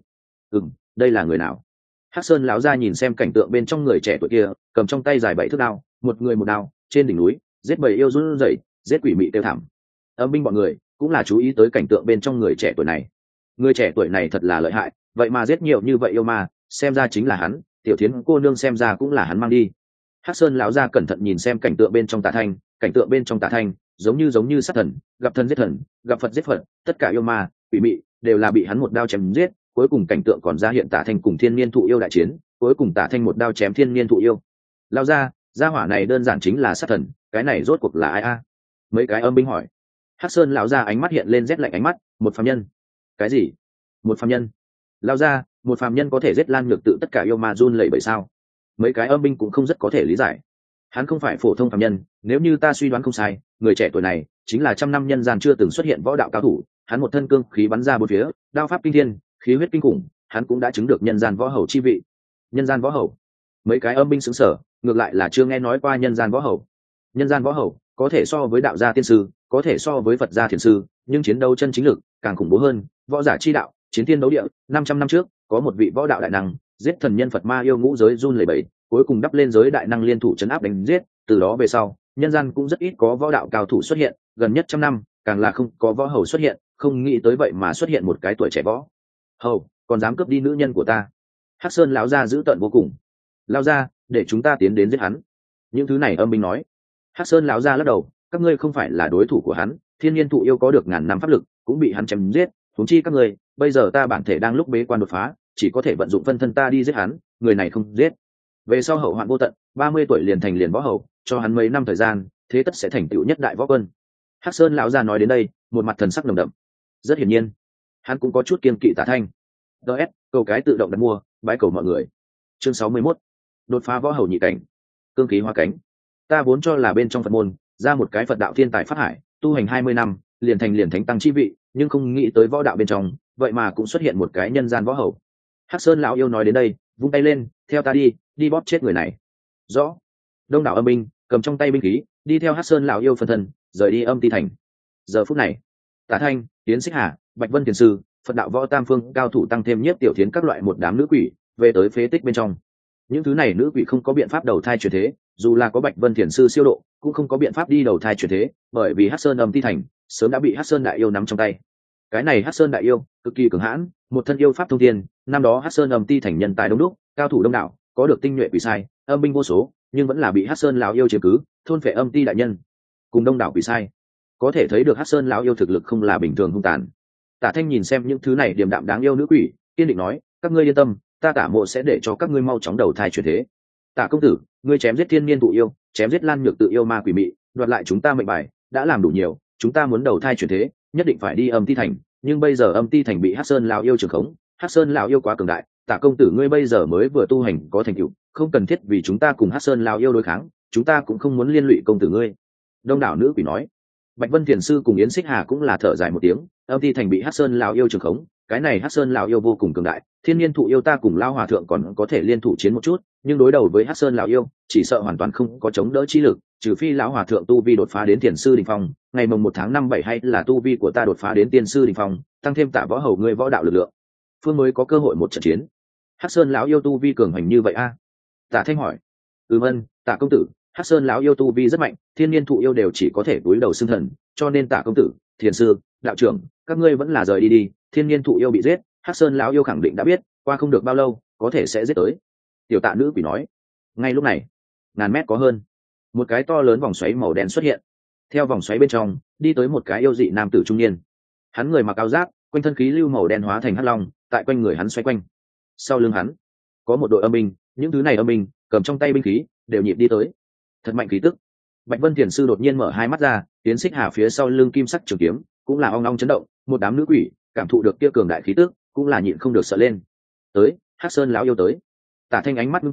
Speaker 1: Đây là người nào? Hắc Sơn lão gia nhìn xem cảnh tượng bên trong người trẻ tuổi kia, cầm trong tay dài 7 thước đao, một người một đao, trên đỉnh núi giết bầy yêu run rẩy, giết quỷ mị tiêu thảm. Âm binh bọn người cũng là chú ý tới cảnh tượng bên trong người trẻ tuổi này. Người trẻ tuổi này thật là lợi hại, vậy mà giết nhiều như vậy yêu ma, xem ra chính là hắn. Tiểu Thiến cô nương xem ra cũng là hắn mang đi. Hắc Sơn lão gia cẩn thận nhìn xem cảnh tượng bên trong Tả Thanh, cảnh tượng bên trong Tả Thanh giống như sát thần, gặp thần giết thần, gặp Phật giết Phật, tất cả yêu ma quỷ mị đều là bị hắn một đao chém giết. Cuối cùng cảnh tượng còn ra hiện Tả Thanh cùng Thiên Niên Thụ Yêu đại chiến, cuối cùng Tả Thanh một đao chém Thiên Niên Thụ Yêu. Lão gia hỏa này đơn giản chính là sát thần, cái này rốt cuộc là ai a? Mấy cái âm binh hỏi. Hắc Sơn lão gia ánh mắt hiện lên rét lạnh ánh mắt, một phàm nhân. Cái gì? Một phàm nhân? Lão gia, một phàm nhân có thể giết Lan Nhược tự tất cả yêu ma run lẩy bẩy sao? Mấy cái âm binh cũng không rất có thể lý giải. Hắn không phải phổ thông phàm nhân, nếu như ta suy đoán không sai, người trẻ tuổi này chính là trăm năm nhân gian chưa từng xuất hiện võ đạo cao thủ. Hắn một thân cương khí bắn ra bốn phía, đao pháp kinh thiên, khí huyết kinh khủng, hắn cũng đã chứng được nhân gian võ hầu chi vị. Nhân gian võ hầu? Mấy cái âm binh sững sờ, ngược lại là chưa nghe nói qua nhân gian võ hầu. Nhân gian võ hầu có thể so với đạo gia tiên sư, có thể so với Phật gia thiền sư, nhưng chiến đấu chân chính lực càng khủng bố hơn. Võ giả chi đạo, chiến thiên đấu địa. 500 năm trước có một vị võ đạo đại năng giết thần nhân Phật ma yêu ngũ giới run lẩy bẩy, cuối cùng đắp lên giới đại năng liên thủ trấn áp đánh giết. Từ đó về sau nhân gian cũng rất ít có võ đạo cao thủ xuất hiện, gần nhất trăm năm càng là không có võ hầu xuất hiện. Không nghĩ tới vậy mà xuất hiện một cái tuổi trẻ võ hầu còn dám cướp đi nữ nhân của ta. Hắc Sơn lão gia dữ tợn vô cùng. Lão gia, để chúng ta tiến đến giết hắn. Những thứ này âm binh nói. Hắc Sơn lão gia lắc đầu, các ngươi không phải là đối thủ của hắn. Thiên Niên Thụ Yêu có được ngàn năm pháp lực, cũng bị hắn chém giết. Huống chi các ngươi, bây giờ ta bản thể đang lúc bế quan đột phá, chỉ có thể vận dụng phân thân ta đi giết hắn. Người này không giết, về sau hậu hoạn vô tận. 30 tuổi liền thành liền võ hầu, cho hắn mấy năm thời gian, thế tất sẽ thành tựu nhất đại võ quân. Hắc Sơn lão gia nói đến đây, một mặt thần sắc nồng đậm. Rất hiển nhiên, hắn cũng có chút kiêng kỵ Tả Thanh. DS, cầu cái tự động đặt mua, bái cầu mọi người. Chương 61, đột phá võ hầu nhị cảnh, cương khí hóa cánh. Ta vốn cho là bên trong Phật môn ra một cái Phật đạo thiên tài phát hải, tu hành 20 năm liền thành liền thánh tăng chi vị, nhưng không nghĩ tới võ đạo bên trong vậy mà cũng xuất hiện một cái nhân gian võ hầu. Hắc Sơn lão yêu nói đến đây, vung tay lên, theo ta đi bóp chết người này. Rõ. Đông đảo âm binh cầm trong tay binh khí, đi theo Hắc Sơn lão yêu phân thân rời đi Âm Ti thành. Giờ phút này, Tả Thanh, Yến Xích Hà, Bạch Vân thiền sư, Phật đạo võ tam phương cao thủ tăng thêm Nhiếp Tiểu Thiến các loại một đám nữ quỷ về tới phế tích bên trong. Những thứ này nữ quỷ không có biện pháp đầu thai chuyển thế, dù là có Bạch Vân thiền sư siêu độ cũng không có biện pháp đi đầu thai chuyển thế, bởi vì Hắc Sơn Âm Ti thành sớm đã bị Hắc Sơn đại yêu nắm trong tay. Cái này Hắc Sơn đại yêu cực kỳ cường hãn, một thân yêu pháp thông thiên. Năm đó Hắc Sơn Âm Ti thành nhân tài đông đúc, cao thủ đông đảo, có được tinh nhuệ quỷ sai, âm binh vô số, nhưng vẫn là bị Hắc Sơn lão yêu chiếm cứ, thôn phệ Âm Ti đại nhân cùng đông đảo quỷ sai. Có thể thấy được Hắc Sơn lão yêu thực lực không là bình thường hung tàn. Tả Thanh nhìn xem những thứ này điềm đạm đáng yêu nữ quỷ, kiên định nói, các ngươi yên tâm, ta Tả Mộ sẽ để cho các ngươi mau chóng đầu thai chuyển thế. Tả công tử, ngươi chém giết Thiên Niên Thụ Yêu, chém giết Lan Nhược tự yêu ma quỷ mị, đoạt lại chúng ta mệnh bài, đã làm đủ nhiều, chúng ta muốn đầu thai chuyển thế, nhất định phải đi Âm Ti thành, nhưng bây giờ Âm Ti thành bị Hắc Sơn lão yêu trưởng khống, Hắc Sơn lão yêu quá cường đại, Tả công tử ngươi bây giờ mới vừa tu hành có thành tựu, không cần thiết vì chúng ta cùng Hắc Sơn lão yêu đối kháng, chúng ta cũng không muốn liên lụy công tử ngươi. Đông đảo nữ quỷ nói. Bạch Vân thiền sư cùng Yến Xích Hà cũng là thở dài một tiếng, Âm Ti thành bị Hắc Sơn lão yêu trưởng khống, cái này Hắc Sơn lão yêu vô cùng cường đại, Thiên Niên Thụ Yêu ta cùng lão hòa thượng còn có thể liên thủ chiến một chút, nhưng đối đầu với Hắc Sơn lão yêu, chỉ sợ hoàn toàn không có chống đỡ chi lực, trừ phi lão hòa thượng tu vi đột phá đến thiền sư đỉnh phong, ngày mồng 1 tháng 5 7 hay là tu vi của ta đột phá đến tiên sư đỉnh phong, tăng thêm Tả võ hầu ngươi võ đạo lực lượng, phương mới có cơ hội một trận chiến. Hắc Sơn lão yêu tu vi cường hành như vậy a? Tả Thanh hỏi. Ân, Tả công tử, Hắc Sơn lão yêu tu vi rất mạnh, Thiên Niên Thụ Yêu đều chỉ có thể cúi đầu xưng thần, cho nên Tả công tử, thiền sư, đạo trưởng, các ngươi vẫn là rời đi. Thiên Niên Thụ Yêu bị giết, Hắc Sơn lão yêu khẳng định đã biết, qua không được bao lâu có thể sẽ giết tới. Tiểu Tạ nữ quỷ nói. Ngay lúc này, ngàn mét có hơn, một cái to lớn vòng xoáy màu đen xuất hiện. Theo vòng xoáy bên trong đi tới một cái yêu dị nam tử trung niên. Hắn người mặc áo giáp, quanh thân khí lưu màu đen hóa thành hắc long, tại quanh người hắn xoay quanh. Sau lưng hắn có một đội âm binh, những thứ này âm binh cầm trong tay binh khí đều nhịp đi tới. Thật mạnh khí tức. Bạch Vân thiền sư đột nhiên mở hai mắt ra, Yến Xích Hà phía sau lưng kim sắc trường kiếm cũng là ong ong chấn động, một đám nữ quỷ cảm thụ được kia cường đại khí tức cũng là nhịn không được sợ lên. Tới, Hắc Sơn lão yêu tới. Tả Thanh ánh mắt ngưng tụ,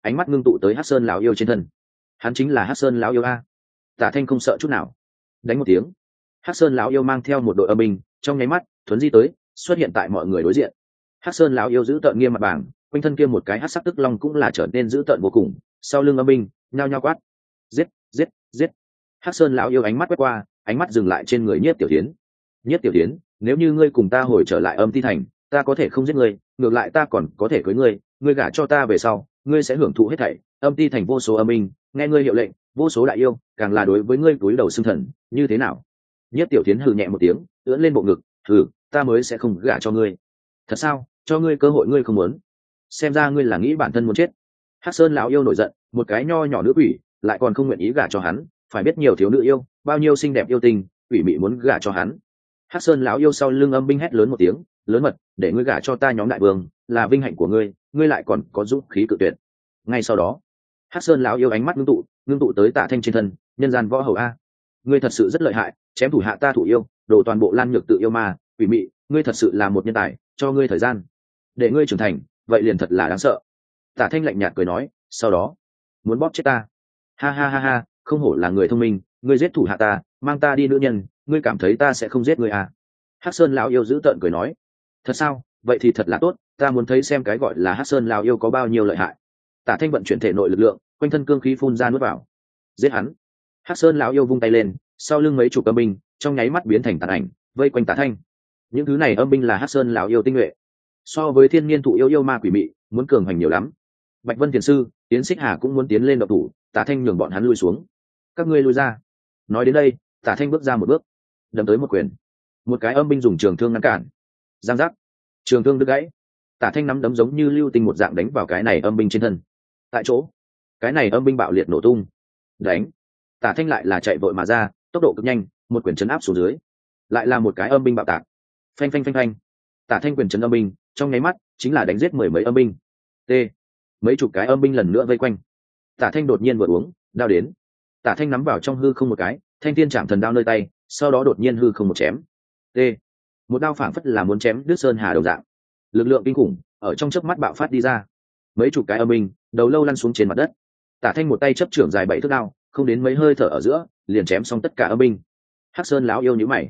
Speaker 1: ánh mắt ngưng tụ tới Hắc Sơn lão yêu trên thân. Hắn chính là Hắc Sơn lão yêu a. Tả Thanh không sợ chút nào, đánh một tiếng, Hắc Sơn lão yêu mang theo một đội âm binh, trong nháy mắt thuấn di tới, xuất hiện tại mọi người đối diện. Hắc Sơn lão yêu giữ tợn nghiêm mặt bảng, quanh thân kia một cái hắc sắc tức long cũng là trở nên giữ tợn vô cùng, sau lưng âm binh nhao nhao quát: giết, giết, giết. Hắc Sơn lão yêu ánh mắt quét qua, ánh mắt dừng lại trên người Nhiếp Tiểu Thiến. Nhiếp Tiểu Thiến, nếu như ngươi cùng ta hồi trở lại Âm Ti thành, ta có thể không giết ngươi, ngược lại ta còn có thể cưới ngươi, ngươi gả cho ta về sau, ngươi sẽ hưởng thụ hết thảy. Âm Ti thành vô số âm binh, nghe ngươi hiệu lệnh, vô số đại yêu, càng là đối với ngươi cúi đầu xưng thần, như thế nào? Nhiếp Tiểu Thiến hừ nhẹ một tiếng, ưỡn lên bộ ngực, hừ, ta mới sẽ không gả cho ngươi. Thật sao? Cho ngươi cơ hội ngươi không muốn? Xem ra ngươi là nghĩ bản thân muốn chết. Hắc Sơn lão yêu nổi giận, một cái nho nhỏ nữ quỷ, lại còn không nguyện ý gả cho hắn, phải biết nhiều thiếu nữ yêu, bao nhiêu xinh đẹp yêu tình, quỷ mị muốn gả cho hắn. Hắc Sơn lão yêu sau lưng âm binh hét lớn một tiếng, lớn mật, để ngươi gả cho ta nhóm đại vương, là vinh hạnh của ngươi, ngươi lại còn có dũng khí cự tuyệt. Ngay sau đó, Hắc Sơn lão yêu ánh mắt ngưng tụ tới Tạ Thanh trên thân, nhân gian võ hầu a, ngươi thật sự rất lợi hại, chém thủ hạ ta thủ yêu, đổ toàn bộ Lan Nhược tự yêu ma, quỷ mị, ngươi thật sự là một nhân tài, cho ngươi thời gian, để ngươi trưởng thành, vậy liền thật là đáng sợ. Tạ Thanh lạnh nhạt cười nói, sau đó muốn bóp chết ta. Ha ha ha ha, không hổ là người thông minh, ngươi giết thủ hạ ta, mang ta đi nữ nhân, ngươi cảm thấy ta sẽ không giết ngươi à? Hắc Sơn lão yêu giữ tợn cười nói, thật sao? Vậy thì thật là tốt, ta muốn thấy xem cái gọi là Hắc Sơn lão yêu có bao nhiêu lợi hại. Tạ Thanh vận chuyển thể nội lực lượng, quanh thân cương khí phun ra nuốt vào, giết hắn. Hắc Sơn lão yêu vung tay lên, sau lưng mấy chục âm binh trong nháy mắt biến thành tàn ảnh, vây quanh Tạ Thanh. Những thứ này âm binh là Hắc Sơn lão yêu tinh nhuệ, so với thiên niên thụ yêu ma quỷ mị muốn cường hành nhiều lắm. Bạch Vân Thiền sư, Tiến Xích Hà cũng muốn tiến lên độc thủ, Tạ Thanh nhường bọn hắn lui xuống. Các ngươi lui ra. Nói đến đây, Tạ Thanh bước ra một bước, đâm tới một quyền. Một cái âm binh dùng trường thương ngăn cản, giang giác, trường thương đứt gãy. Tạ Thanh nắm đấm giống như lưu tinh một dạng đánh vào cái này âm binh trên thân. Tại chỗ, cái này âm binh bạo liệt nổ tung. Đánh. Tạ Thanh lại là chạy vội mà ra, tốc độ cực nhanh, một quyền chấn áp xuống dưới. Lại là một cái âm binh bạo tạc. Phanh phanh phanh phanh. Tạ Thanh quyền chấn âm binh, trong nháy mắt chính là đánh giết mười mấy âm binh. T. Mấy chục cái âm binh lần nữa vây quanh. Tạ Thanh đột nhiên vừa uống, đao đến. Tạ Thanh nắm vào trong hư không một cái, thanh thiên chạm thần đao nơi tay, sau đó đột nhiên hư không một chém. T. Một đao phảng phất là muốn chém đứt sơn hà đầu dạng. Lực lượng kinh khủng ở trong chớp mắt bạo phát đi ra. Mấy chục cái âm binh đầu lâu lăn xuống trên mặt đất. Tạ Thanh một tay chấp trưởng dài 7 thước đao, không đến mấy hơi thở ở giữa, liền chém xong tất cả âm binh. Hắc Sơn lão yêu nhíu mày.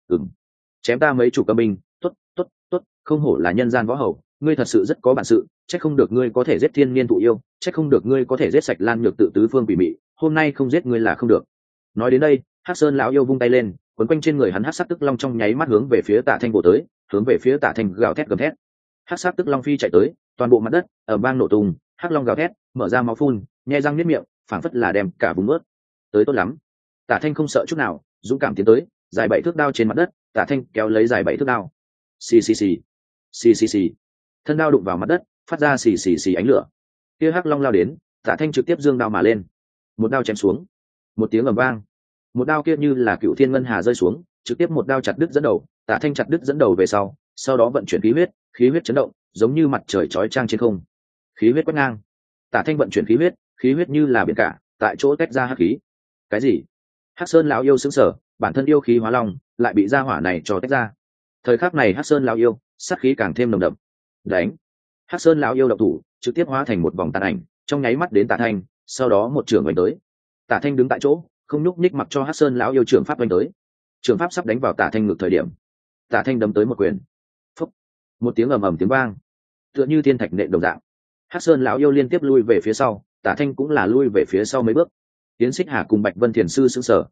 Speaker 1: Chém ta mấy chục âm binh, tốt, tốt, tốt, không hổ là nhân gian võ hầu, ngươi thật sự rất có bản sự, chắc không được ngươi có thể giết thiên niên thụ yêu, chắc không được ngươi có thể giết sạch Lan Nhược tự tứ phương quỷ mị, hôm nay không giết ngươi là không được. Nói đến đây, Hắc Sơn lão yêu vung tay lên, quấn quanh trên người hắn hắc sắc tức long trong nháy mắt hướng về phía Tạ Thanh bổ tới, hướng về phía Tạ Thanh gào thét gầm thét. Hắc sắc tức long phi chạy tới, toàn bộ mặt đất ở bang nổ tung, hắc long gào thét, mở ra máu phun, nhe răng niết miệng, phảng phất là đem cả vùng ướt. Tới tốt lắm. Tạ Thanh không sợ chút nào, dũng cảm tiến tới, dài 7 thước đao trên mặt đất, Tạ Thanh kéo lấy dài 7 thước đao. Xì xì xì, xì xì xì. Thân đao đụng vào mặt đất, phát ra xì xì xì ánh lửa. Kia hắc long lao đến, Tạ Thanh trực tiếp giương đao mà lên, một đao chém xuống. Một tiếng ầm vang, một đao kia như là cựu thiên ngân hà rơi xuống, trực tiếp một đao chặt đứt dẫn đầu. Tạ Thanh chặt đứt dẫn đầu về sau đó vận chuyển khí huyết chấn động, giống như mặt trời chói chang trên không. Khí huyết quét ngang. Tạ Thanh vận chuyển khí huyết như là biển cả, tại chỗ tách ra hắc khí. Cái gì? Hắc Sơn lão yêu sững sờ, bản thân yêu khí hóa long lại bị gia hỏa này cho tách ra. Thời khắc này Hắc Sơn lão yêu sát khí càng thêm nồng đậm. Đánh. Hắc Sơn lão yêu động thủ, trực tiếp hóa thành một vòng tàn ảnh, trong nháy mắt đến Tạ Thanh, sau đó một trường đánh tới. Tạ Thanh đứng tại chỗ, không nhúc nhích, mặc cho Hắc Sơn lão yêu trường pháp đánh tới. Trường pháp sắp đánh vào Tạ Thanh ngược thời điểm, Tạ Thanh đấm tới một quyền. Phúc. Một tiếng ầm ầm tiếng vang, tựa như thiên thạch nện đồng dạng. Hắc Sơn lão yêu liên tiếp lui về phía sau, Tạ Thanh cũng là lui về phía sau mấy bước. Tiến Xích Hà cùng Bạch Vân Thiền sư sững sờ,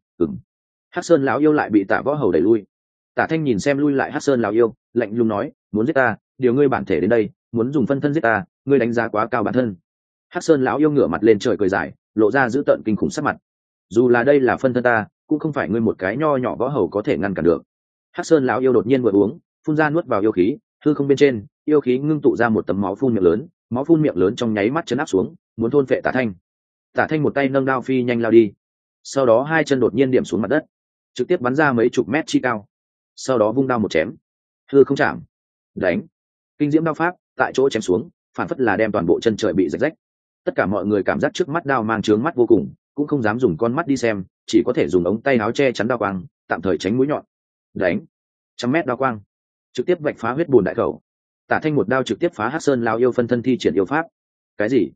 Speaker 1: Hắc Sơn lão yêu lại bị Tạ Võ Hầu đẩy lui. Tạ Thanh nhìn xem lui lại Hắc Sơn lão yêu, lạnh lùng nói, muốn giết ta, điều ngươi bản thể đến đây, muốn dùng phân thân giết ta, ngươi đánh giá quá cao bản thân. Hắc Sơn lão yêu ngửa mặt lên trời cười dài, lộ ra dữ tợn kinh khủng sắc mặt. Dù là đây là phân thân ta, cũng không phải ngươi một cái nho nhỏ võ hầu có thể ngăn cản được. Hắc Sơn lão yêu đột nhiên vừa uống, phun ra nuốt vào yêu khí, hư không bên trên, yêu khí ngưng tụ ra một tấm máu phun miệng lớn trong nháy mắt chấn áp xuống, muốn thôn phệ Tạ Thanh. Tạ Thanh một tay nâng đao phi nhanh lao đi, sau đó hai chân đột nhiên điểm xuống mặt đất, trực tiếp bắn ra mấy chục mét chi cao, sau đó vung đao một chém, hư không chạm, đánh, kinh diễm đao pháp tại chỗ chém xuống, phản phất là đem toàn bộ chân trời bị rạch rách. Tất cả mọi người cảm giác trước mắt đao mang trướng mắt vô cùng, cũng không dám dùng con mắt đi xem, chỉ có thể dùng ống tay áo che chắn đao quang, tạm thời tránh mũi nhọn. Đánh, 100 mét đao quang, trực tiếp vạch phá huyết bùn đại khẩu. Tạ Thanh một đao trực tiếp phá Hắc Sơn lão yêu phân thân thi triển yêu pháp. Cái gì?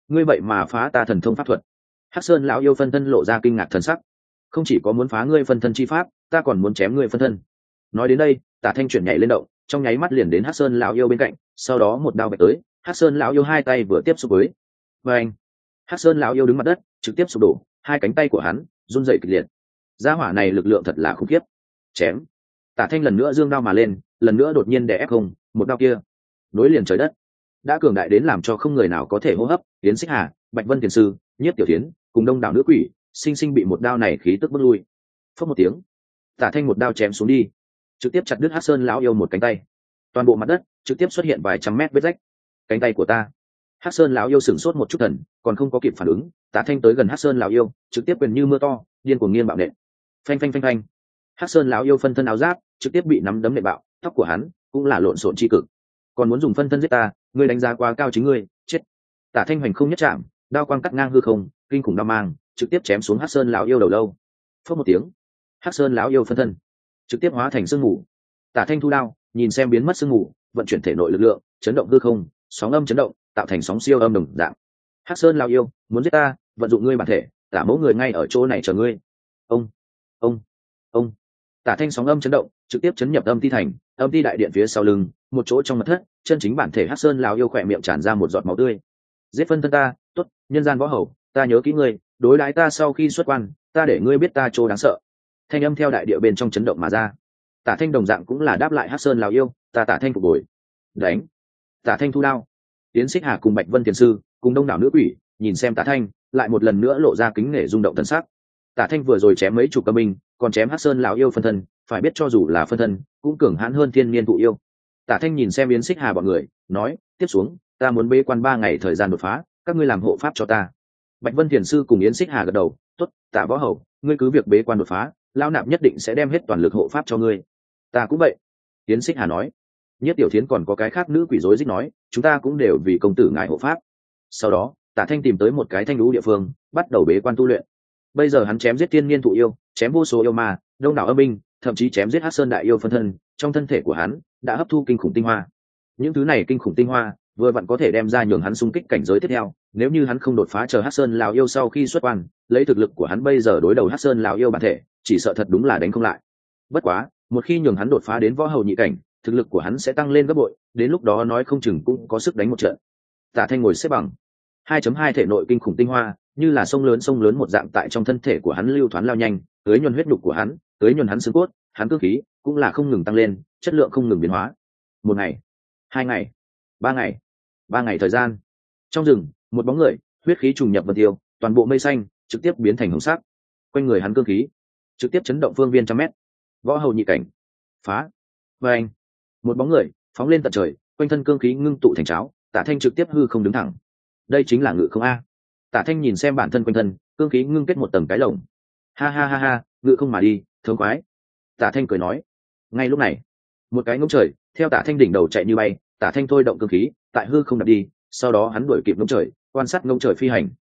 Speaker 1: ngươi vậy mà phá ta thần thông pháp thuật. Hắc Sơn lão yêu phân thân lộ ra kinh ngạc thần sắc. Không chỉ có muốn phá ngươi phân thân chi pháp, ta còn muốn chém ngươi phân thân. Nói đến đây, Tả Thanh chuyển nhảy lên động, trong nháy mắt liền đến Hắc Sơn lão yêu bên cạnh, sau đó một đao vạch tới, Hắc Sơn lão yêu hai tay vừa tiếp xúc với. Và anh, Hắc Sơn lão yêu đứng mặt đất, trực tiếp sụp đổ, hai cánh tay của hắn run rẩy kịch liệt. Gia hỏa này lực lượng thật là khủng khiếp. Chém. Tả Thanh lần nữa giương đao mà lên, lần nữa đột nhiên đè ép không, một đao kia nối liền trời đất, đã cường đại đến làm cho không người nào có thể hô hấp. Yến Xích Hà, Bạch Vân Thiền sư, Nhiếp Tiểu Thiến cùng đông đảo nữ quỷ sinh sinh bị một đao này khí tức bước lui. Phất một tiếng, Tả Thanh một đao chém xuống đi, trực tiếp chặt đứt Hắc Sơn lão yêu một cánh tay. Toàn bộ mặt đất trực tiếp xuất hiện vài trăm mét vết rách. Cánh tay của ta. Hắc Sơn lão yêu sửng sốt một chút thần, còn không có kịp phản ứng, Tả Thanh tới gần Hắc Sơn lão yêu, trực tiếp quyền như mưa to, điên cuồng nghiêng bạo nện. Phanh phanh phanh phanh. Hắc Sơn lão yêu phân thân áo giáp trực tiếp bị nắm đấm nện bạo, tóc của hắn cũng là lộn xộn chi cực. Còn muốn dùng phân thân giết ta, ngươi đánh giá quá cao chính ngươi, chết. Tả Thanh hoành không nhất chạm, đao quang cắt ngang hư không, kinh khủng đao mang trực tiếp chém xuống Hắc Sơn lão yêu đầu lâu. Phất một tiếng, Hắc Sơn lão yêu phân thân trực tiếp hóa thành sương mù. Tả Thanh thu đao, nhìn xem biến mất sương mù, vận chuyển thể nội lực lượng, chấn động hư không, sóng âm chấn động, tạo thành sóng siêu âm đồng dạng. Hắc Sơn lão yêu, muốn giết ta, vận dụng ngươi bản thể, Tả mẫu người ngay ở chỗ này chờ ngươi. Ông, ông. Tả Thanh sóng âm chấn động, trực tiếp chấn nhập âm ti thành, âm ti đại điện phía sau lưng, một chỗ trong mật thất, chân chính bản thể Hắc Sơn lão yêu khỏe miệng tràn ra một giọt máu tươi. Giết phân thân ta, tốt, nhân gian võ hầu, ta nhớ kỹ ngươi, đối đãi ta sau khi xuất quan, ta để ngươi biết ta chỗ đáng sợ. Thanh âm theo đại địa bên trong chấn động mà ra. Tả Thanh đồng dạng cũng là đáp lại Hắc Sơn lão yêu, ta Tả Thanh phục hồi. Đánh. Tả Thanh thu đao. Yến Xích Hà cùng Bạch Vân Thiền sư, cùng đông đảo nữ quỷ, nhìn xem Tả Thanh, lại một lần nữa lộ ra kính nể rung động thần sắc. Tả Thanh vừa rồi chém mấy chục cơ binh, còn chém Hắc Sơn lão yêu phân thân, phải biết cho dù là phân thân, cũng cường hãn hơn thiên niên thụ yêu. Tả Thanh nhìn xem Yến Xích Hà bọn người, nói, tiếp xuống, ta muốn bế quan 3 ngày thời gian đột phá, các ngươi làm hộ pháp cho ta. Bạch Vân Thiền sư cùng Yến Xích Hà gật đầu, tốt, Tả võ hầu, ngươi cứ việc bế quan đột phá, lão nạp nhất định sẽ đem hết toàn lực hộ pháp cho ngươi. Ta cũng vậy. Yến Xích Hà nói. Nhất Tiểu Thiến còn có cái khác nữ quỷ rối rít nói, chúng ta cũng đều vì công tử ngài hộ pháp. Sau đó, Tả Thanh tìm tới một cái thanh lũ địa phương, bắt đầu bế quan tu luyện. Bây giờ hắn chém giết thiên niên thụ yêu, chém vô số yêu ma, đông đảo âm binh, thậm chí chém giết Hắc Sơn đại yêu phân thân, trong thân thể của hắn đã hấp thu kinh khủng tinh hoa. Những thứ này kinh khủng tinh hoa vừa vặn có thể đem ra nhường hắn xung kích cảnh giới tiếp theo. Nếu như hắn không đột phá chờ Hắc Sơn lão yêu sau khi xuất quan, lấy thực lực của hắn bây giờ đối đầu Hắc Sơn lão yêu bản thể, chỉ sợ thật đúng là đánh không lại. Bất quá, một khi nhường hắn đột phá đến võ hầu nhị cảnh, thực lực của hắn sẽ tăng lên gấp bội, đến lúc đó nói không chừng cũng có sức đánh một trận. Tả Thanh ngồi xếp bằng, 2.2 thể nội kinh khủng tinh hoa, như là sông lớn một dạng tại trong thân thể của hắn lưu thoáng lao nhanh, tưới nhuần huyết đục của hắn, tưới nhuần hắn xương cốt, hắn cương khí cũng là không ngừng tăng lên, chất lượng không ngừng biến hóa. 1 ngày, 2 ngày, 3 ngày, 3 ngày thời gian. Trong rừng, một bóng người, huyết khí trùng nhập vân tiêu, toàn bộ mây xanh trực tiếp biến thành hồng sắc. Quanh người hắn cương khí trực tiếp chấn động phương viên trăm mét. Võ hầu nhị cảnh, phá. Và anh, một bóng người phóng lên tận trời, quanh thân cương khí ngưng tụ thành cháo, Tả Thanh trực tiếp hư không đứng thẳng. Đây chính là ngự không a. Tả Thanh nhìn xem bản thân quanh thân, cương khí ngưng kết một tầng cái lồng. Ha ha ha ha, ngự không mà đi, thương khoái. Tả Thanh cười nói. Ngay lúc này, một cái ngỗng trời theo Tả Thanh đỉnh đầu chạy như bay, Tả Thanh thôi động cương khí, tại hư không đặt đi, sau đó hắn đuổi kịp ngỗng trời, quan sát ngỗng trời phi hành.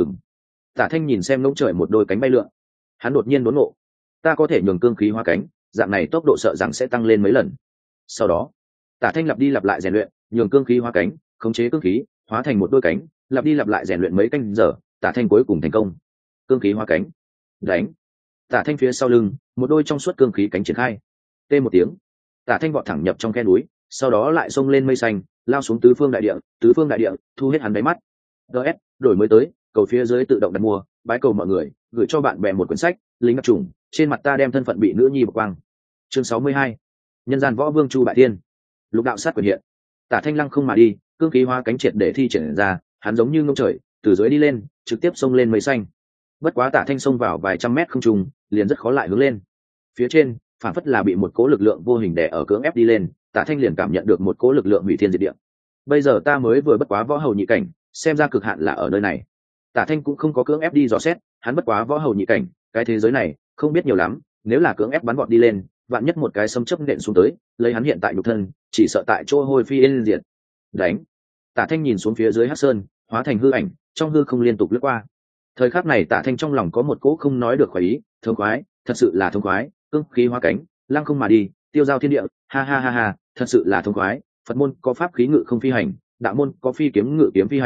Speaker 1: Tả Thanh nhìn xem ngỗng trời một đôi cánh bay lượn, hắn đột nhiên đốn ngộ, ta có thể nhường cương khí hóa cánh, dạng này tốc độ sợ rằng sẽ tăng lên mấy lần. Sau đó, Tả Thanh lặp đi lặp lại rèn luyện, nhường cương khí hóa cánh, khống chế cương khí hóa thành một đôi cánh, lặp đi lặp lại rèn luyện mấy canh giờ, Tả Thanh cuối cùng thành công. Cương khí hóa cánh, đánh. Tả Thanh phía sau lưng, một đôi trong suốt cương khí cánh triển khai. Tê một tiếng, Tả Thanh vọt thẳng nhập trong khe núi, sau đó lại xông lên mây xanh, lao xuống tứ phương đại địa, thu hết hắn đáy mắt. DS, đổi mới tới, cầu phía dưới tự động đặt mua, bái cầu mọi người, gửi cho bạn bè một quyển sách, lính đặc trùng, trên mặt ta đem thân phận bị nữ nhi bộc quang. Chương 62. Nhân gian võ vương Chu Bại Thiên. Lục đạo sát quyền hiện. Tả Thanh lăng không mà đi, cương khí hóa cánh triệt để thi triển ra, hắn giống như ngông trời, từ dưới đi lên, trực tiếp xông lên mây xanh. Bất quá Tả Thanh xông vào vài trăm mét không trung, liền rất khó lại hướng lên. Phía trên, phản phất là bị một cỗ lực lượng vô hình đè ở cưỡng ép đi lên, Tả Thanh liền cảm nhận được một cỗ lực lượng hủy thiên diệt địa. Bây giờ ta mới vừa bất quá võ hầu nhị cảnh, xem ra cực hạn là ở nơi này. Tả Thanh cũng không có cưỡng ép đi dò xét, hắn bất quá võ hầu nhị cảnh, cái thế giới này không biết nhiều lắm, nếu là cưỡng ép bắn vọt đi lên, vạn nhất một cái xâm chấp nện xuống tới, lấy hắn hiện tại nhục thân, chỉ sợ tại chỗ hôi phi yên diệt. Đánh. Tả Thanh nhìn xuống phía dưới Hắc Sơn, hóa thành hư ảnh, trong hư không liên tục lướt qua. Thời khắc này Tả Thanh trong lòng có một cỗ không nói được khoái ý, thống khoái, thật sự là thống khoái, cương khí hóa cánh, lăng không mà đi, tiêu giao thiên địa, ha ha ha ha, thật sự là thống khoái. Phật môn có pháp khí ngự không phi hành, đạo môn có phi kiếm ngự kiếm phi hành,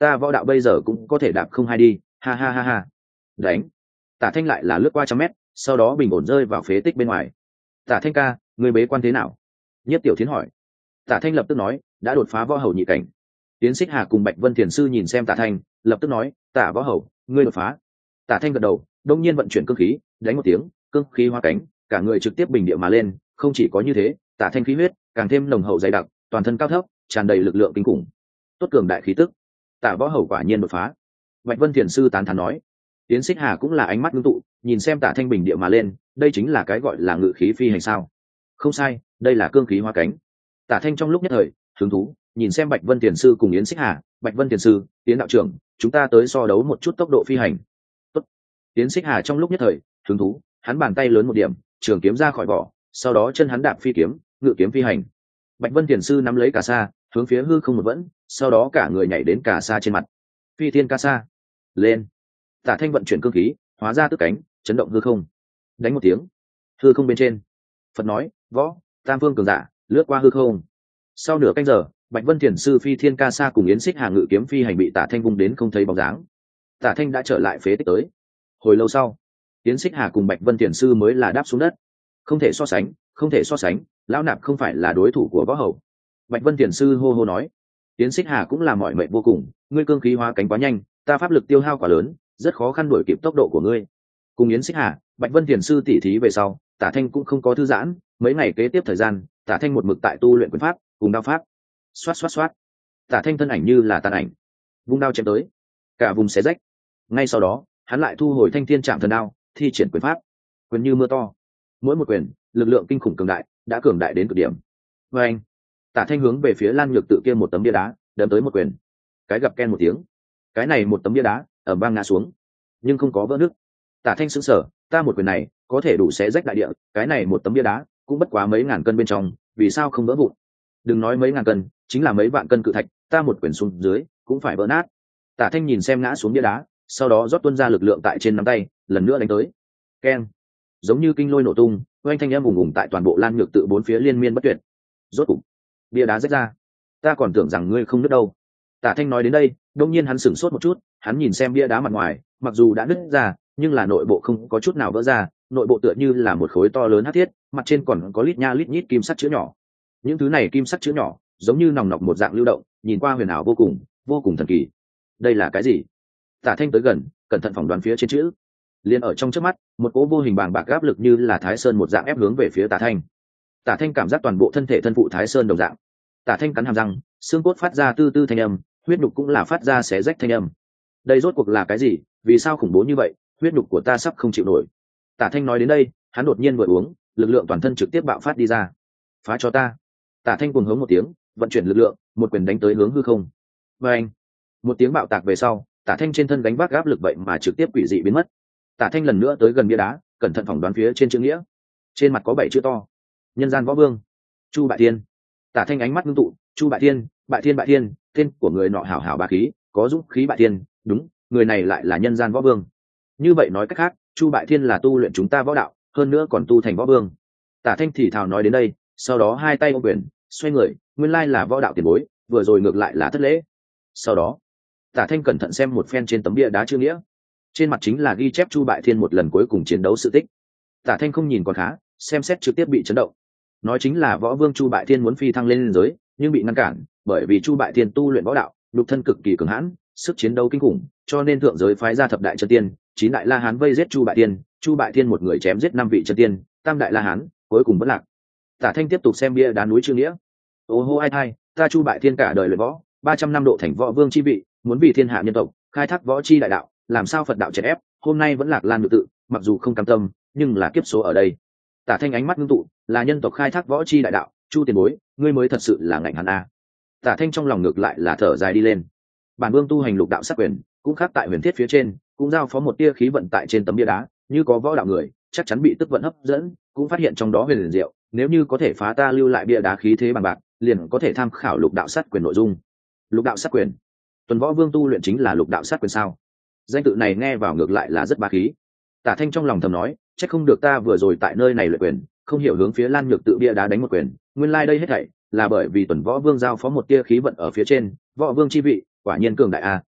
Speaker 1: ta võ đạo bây giờ cũng có thể đạp không hai đi, ha ha ha ha. Đánh. Tả Thanh lại là lướt qua 100 mét, sau đó bình ổn rơi vào phế tích bên ngoài. Tả Thanh ca, người bế quan thế nào? Nhất Tiểu Thiến hỏi. Tả Thanh lập tức nói, đã đột phá võ hầu nhị cảnh. Tiến Xích Hà cùng Bạch Vân Thiền sư nhìn xem Tả Thanh, lập tức nói, Tả võ hầu, ngươi đột phá. Tả Thanh gật đầu, đông nhiên vận chuyển cương khí, đánh một tiếng, cương khí hóa cánh, cả người trực tiếp bình địa mà lên. Không chỉ có như thế, Tả Thanh khí huyết càng thêm nồng hậu dày đặc, toàn thân cao thấp, tràn đầy lực lượng kinh khủng. Tốt cường đại khí tức. Tả võ hầu quả nhiên đột phá. Bạch Vân Thiền sư tán thán nói. Tiến Xích Hà cũng là ánh mắt ngưng tụ, nhìn xem Tả Thanh bình địa mà lên, đây chính là cái gọi là ngự khí phi hành sao? Không sai, đây là cương khí hóa cánh. Tả Thanh trong lúc nhất thời hứng thú, nhìn xem Bạch Vân Thiền sư cùng Yến Xích Hà. Bạch Vân Thiền sư, Tiến đạo trưởng, chúng ta tới so đấu một chút tốc độ phi hành. Tốt. Yến Xích Hà trong lúc nhất thời hứng thú, hắn bàn tay lớn một điểm, trường kiếm ra khỏi vỏ, sau đó chân hắn đạp phi kiếm, ngự kiếm phi hành. Bạch Vân Thiền sư nắm lấy cà sa, hướng phía hư không một vẫn, sau đó cả người nhảy đến cà sa trên mặt. Phi thiên ca sa, lên. Tả Thanh vận chuyển cương khí, hóa ra tức cánh, chấn động hư không. Đánh một tiếng, hư không bên trên. Phật nói, võ, tam phương cường giả, lướt qua hư không. Sau nửa canh giờ, Bạch Vân Thiền sư phi thiên ca sa cùng Yến Xích Hà ngự kiếm phi hành bị Tả Thanh vung đến không thấy bóng dáng. Tả Thanh đã trở lại phế tích tới. Hồi lâu sau, Yến Xích Hà cùng Bạch Vân Thiền sư mới là đáp xuống đất. Không thể so sánh, không thể so sánh, lão nạp không phải là đối thủ của võ hầu. Bạch Vân Thiền sư hô hô nói. Yến Xích Hà cũng là mỏi mệt vô cùng, ngươi cương khí hóa cánh quá nhanh, ta pháp lực tiêu hao quá lớn, rất khó khăn đuổi kịp tốc độ của ngươi. Cùng Yến Xích Hà, Bạch Vân Thiền sư tỉ thí về sau, Tả Thanh cũng không có thư giãn, mấy ngày kế tiếp thời gian, Tả Thanh một mực tại tu luyện quyền pháp cùng đao pháp. Xoát xoát xoát, Tả Thanh thân ảnh như là tàn ảnh, vung đao chém tới, cả vùng xé rách. Ngay sau đó, hắn lại thu hồi Thanh Thiên Trảm Thần Đao, thi triển quyền pháp, quyền như mưa to, mỗi một quyền lực lượng kinh khủng cường đại, đã cường đại đến cực điểm. Và anh, Tả Thanh hướng về phía Lan Nhược Tự kia một tấm bia đá, đấm tới một quyền. Cái gặp ken một tiếng, cái này một tấm bia đá ầm vang ngã xuống, nhưng không có vỡ nứt. Tả Thanh sững sờ, ta một quyền này có thể đủ xé rách đại địa, cái này một tấm bia đá cũng bất quá mấy ngàn cân bên trong, vì sao không vỡ vụn? Đừng nói mấy ngàn cân, chính là mấy vạn cân cự thạch, ta một quyền xuống dưới cũng phải vỡ nát. Tả Thanh nhìn xem ngã xuống bia đá, sau đó rót tuôn ra lực lượng tại trên nắm tay, lần nữa đánh tới. Keng, giống như kinh lôi nổ tung, oanh thanh âm ùng ùng tại toàn bộ Lan Nhược Tự bốn phía liên miên bất tuyệt. Rốt cục, bia đá rách ra. Ta còn tưởng rằng ngươi không nứt đâu. Tả Thanh nói đến đây, đông nhiên hắn sửng sốt một chút, hắn nhìn xem bia đá mặt ngoài, mặc dù đã nứt ra, nhưng là nội bộ không có chút nào vỡ ra, nội bộ tựa như là một khối to lớn hắc thiết, mặt trên còn có lít nha lít nhít kim sắc chữ nhỏ. Những thứ này kim sắc chữ nhỏ, giống như nòng nọc một dạng lưu động, nhìn qua huyền ảo vô cùng thần kỳ. Đây là cái gì? Tả Thanh tới gần, cẩn thận phỏng đoán phía trên chữ. Liên ở trong trước mắt, một cỗ vô hình bàng bạc áp lực như là Thái Sơn một dạng ép hướng về phía Tả Thanh. Tả Thanh cảm giác toàn bộ thân thể thân phụ Thái Sơn đồng dạng. Tả Thanh cắn hàm răng, xương cốt phát ra tư tư thanh âm, huyết nhục cũng là phát ra xé rách thanh âm. Đây rốt cuộc là cái gì? Vì sao khủng bố như vậy? Huyết nhục của ta sắp không chịu nổi. Tả Thanh nói đến đây, hắn đột nhiên vừa uống, lực lượng toàn thân trực tiếp bạo phát đi ra. Phá cho ta! Tả Thanh cuồng hống một tiếng, vận chuyển lực lượng, một quyền đánh tới hướng hư không. Và anh, một tiếng bạo tạc về sau, Tả Thanh trên thân gánh vác áp lực vậy mà trực tiếp quỷ dị biến mất. Tả Thanh lần nữa tới gần bia đá, cẩn thận phỏng đoán phía trên chữ nghĩa. Trên mặt có 7 chữ to: Nhân gian võ vương, Chu Bại Thiên. Tả Thanh ánh mắt ngưng tụ, Chu Bại Thiên, Bại Thiên, tên của người nọ hảo hảo bá khí, có dũng khí Bại Thiên, đúng, người này lại là nhân gian võ vương. Như vậy nói cách khác, Chu Bại Thiên là tu luyện chúng ta võ đạo, hơn nữa còn tu thành võ vương. Tả Thanh thì thào nói đến đây, sau đó hai tay ôm quyền, xoay người, nguyên lai là võ đạo tiền bối, vừa rồi ngược lại là thất lễ. Sau đó, Tả Thanh cẩn thận xem một phen trên tấm bia đá chữ nghĩa, trên mặt chính là ghi chép Chu Bại Thiên một lần cuối cùng chiến đấu sự tích. Tả Thanh không nhìn còn khá, xem xét trực tiếp bị chấn động. Nói chính là võ vương Chu Bại Thiên muốn phi thăng lên giới, nhưng bị ngăn cản, bởi vì Chu Bại Thiên tu luyện võ đạo, nhục thân cực kỳ cường hãn, sức chiến đấu kinh khủng, cho nên thượng giới phái ra thập đại chân tiên, 9 đại la hán vây giết Chu Bại Thiên một người chém giết 5 vị chân tiên, tam đại la hán, cuối cùng bất lạc. Tả Thanh tiếp tục xem bia đá núi chữ nghĩa. Ô hô ai thai, ta Chu Bại Thiên cả đời luyện võ, 300 năm độ thành võ vương chi vị, muốn vì thiên hạ nhân tộc, khai thác võ chi đại đạo, làm sao Phật đạo chèn ép, hôm nay vẫn lạc Lan Nhược Tự, mặc dù không cam tâm, nhưng là kiếp số ở đây. Tả Thanh ánh mắt ngưng tụ, là nhân tộc khai thác võ chi đại đạo, Chu tiền bối, ngươi mới thật sự là ngạnh hắn a. Tả Thanh trong lòng ngược lại là thở dài đi lên. Bản vương tu hành lục đạo sát quyền, cũng khác tại huyền thiết phía trên, cũng giao phó một tia khí vận tại trên tấm bia đá, như có võ đạo người, chắc chắn bị tức vận hấp dẫn, cũng phát hiện trong đó huyền diệu, nếu như có thể phá ta lưu lại bia đá khí thế bằng bạc, liền có thể tham khảo lục đạo sát quyền nội dung. Lục đạo sát quyền, Tuần Võ Vương tu luyện chính là lục đạo sát quyền sao? Danh tự này nghe vào ngược lại là rất bá khí. Tả Thanh trong lòng thầm nói, chắc không được ta vừa rồi tại nơi này luyện quyền, không hiểu hướng phía Lan Nhược Tự bia đá đánh một quyền, nguyên lai đây hết thảy là bởi vì Tuần Võ Vương giao phó một tia khí vận ở phía trên, Võ Vương chi vị, quả nhiên cường đại a,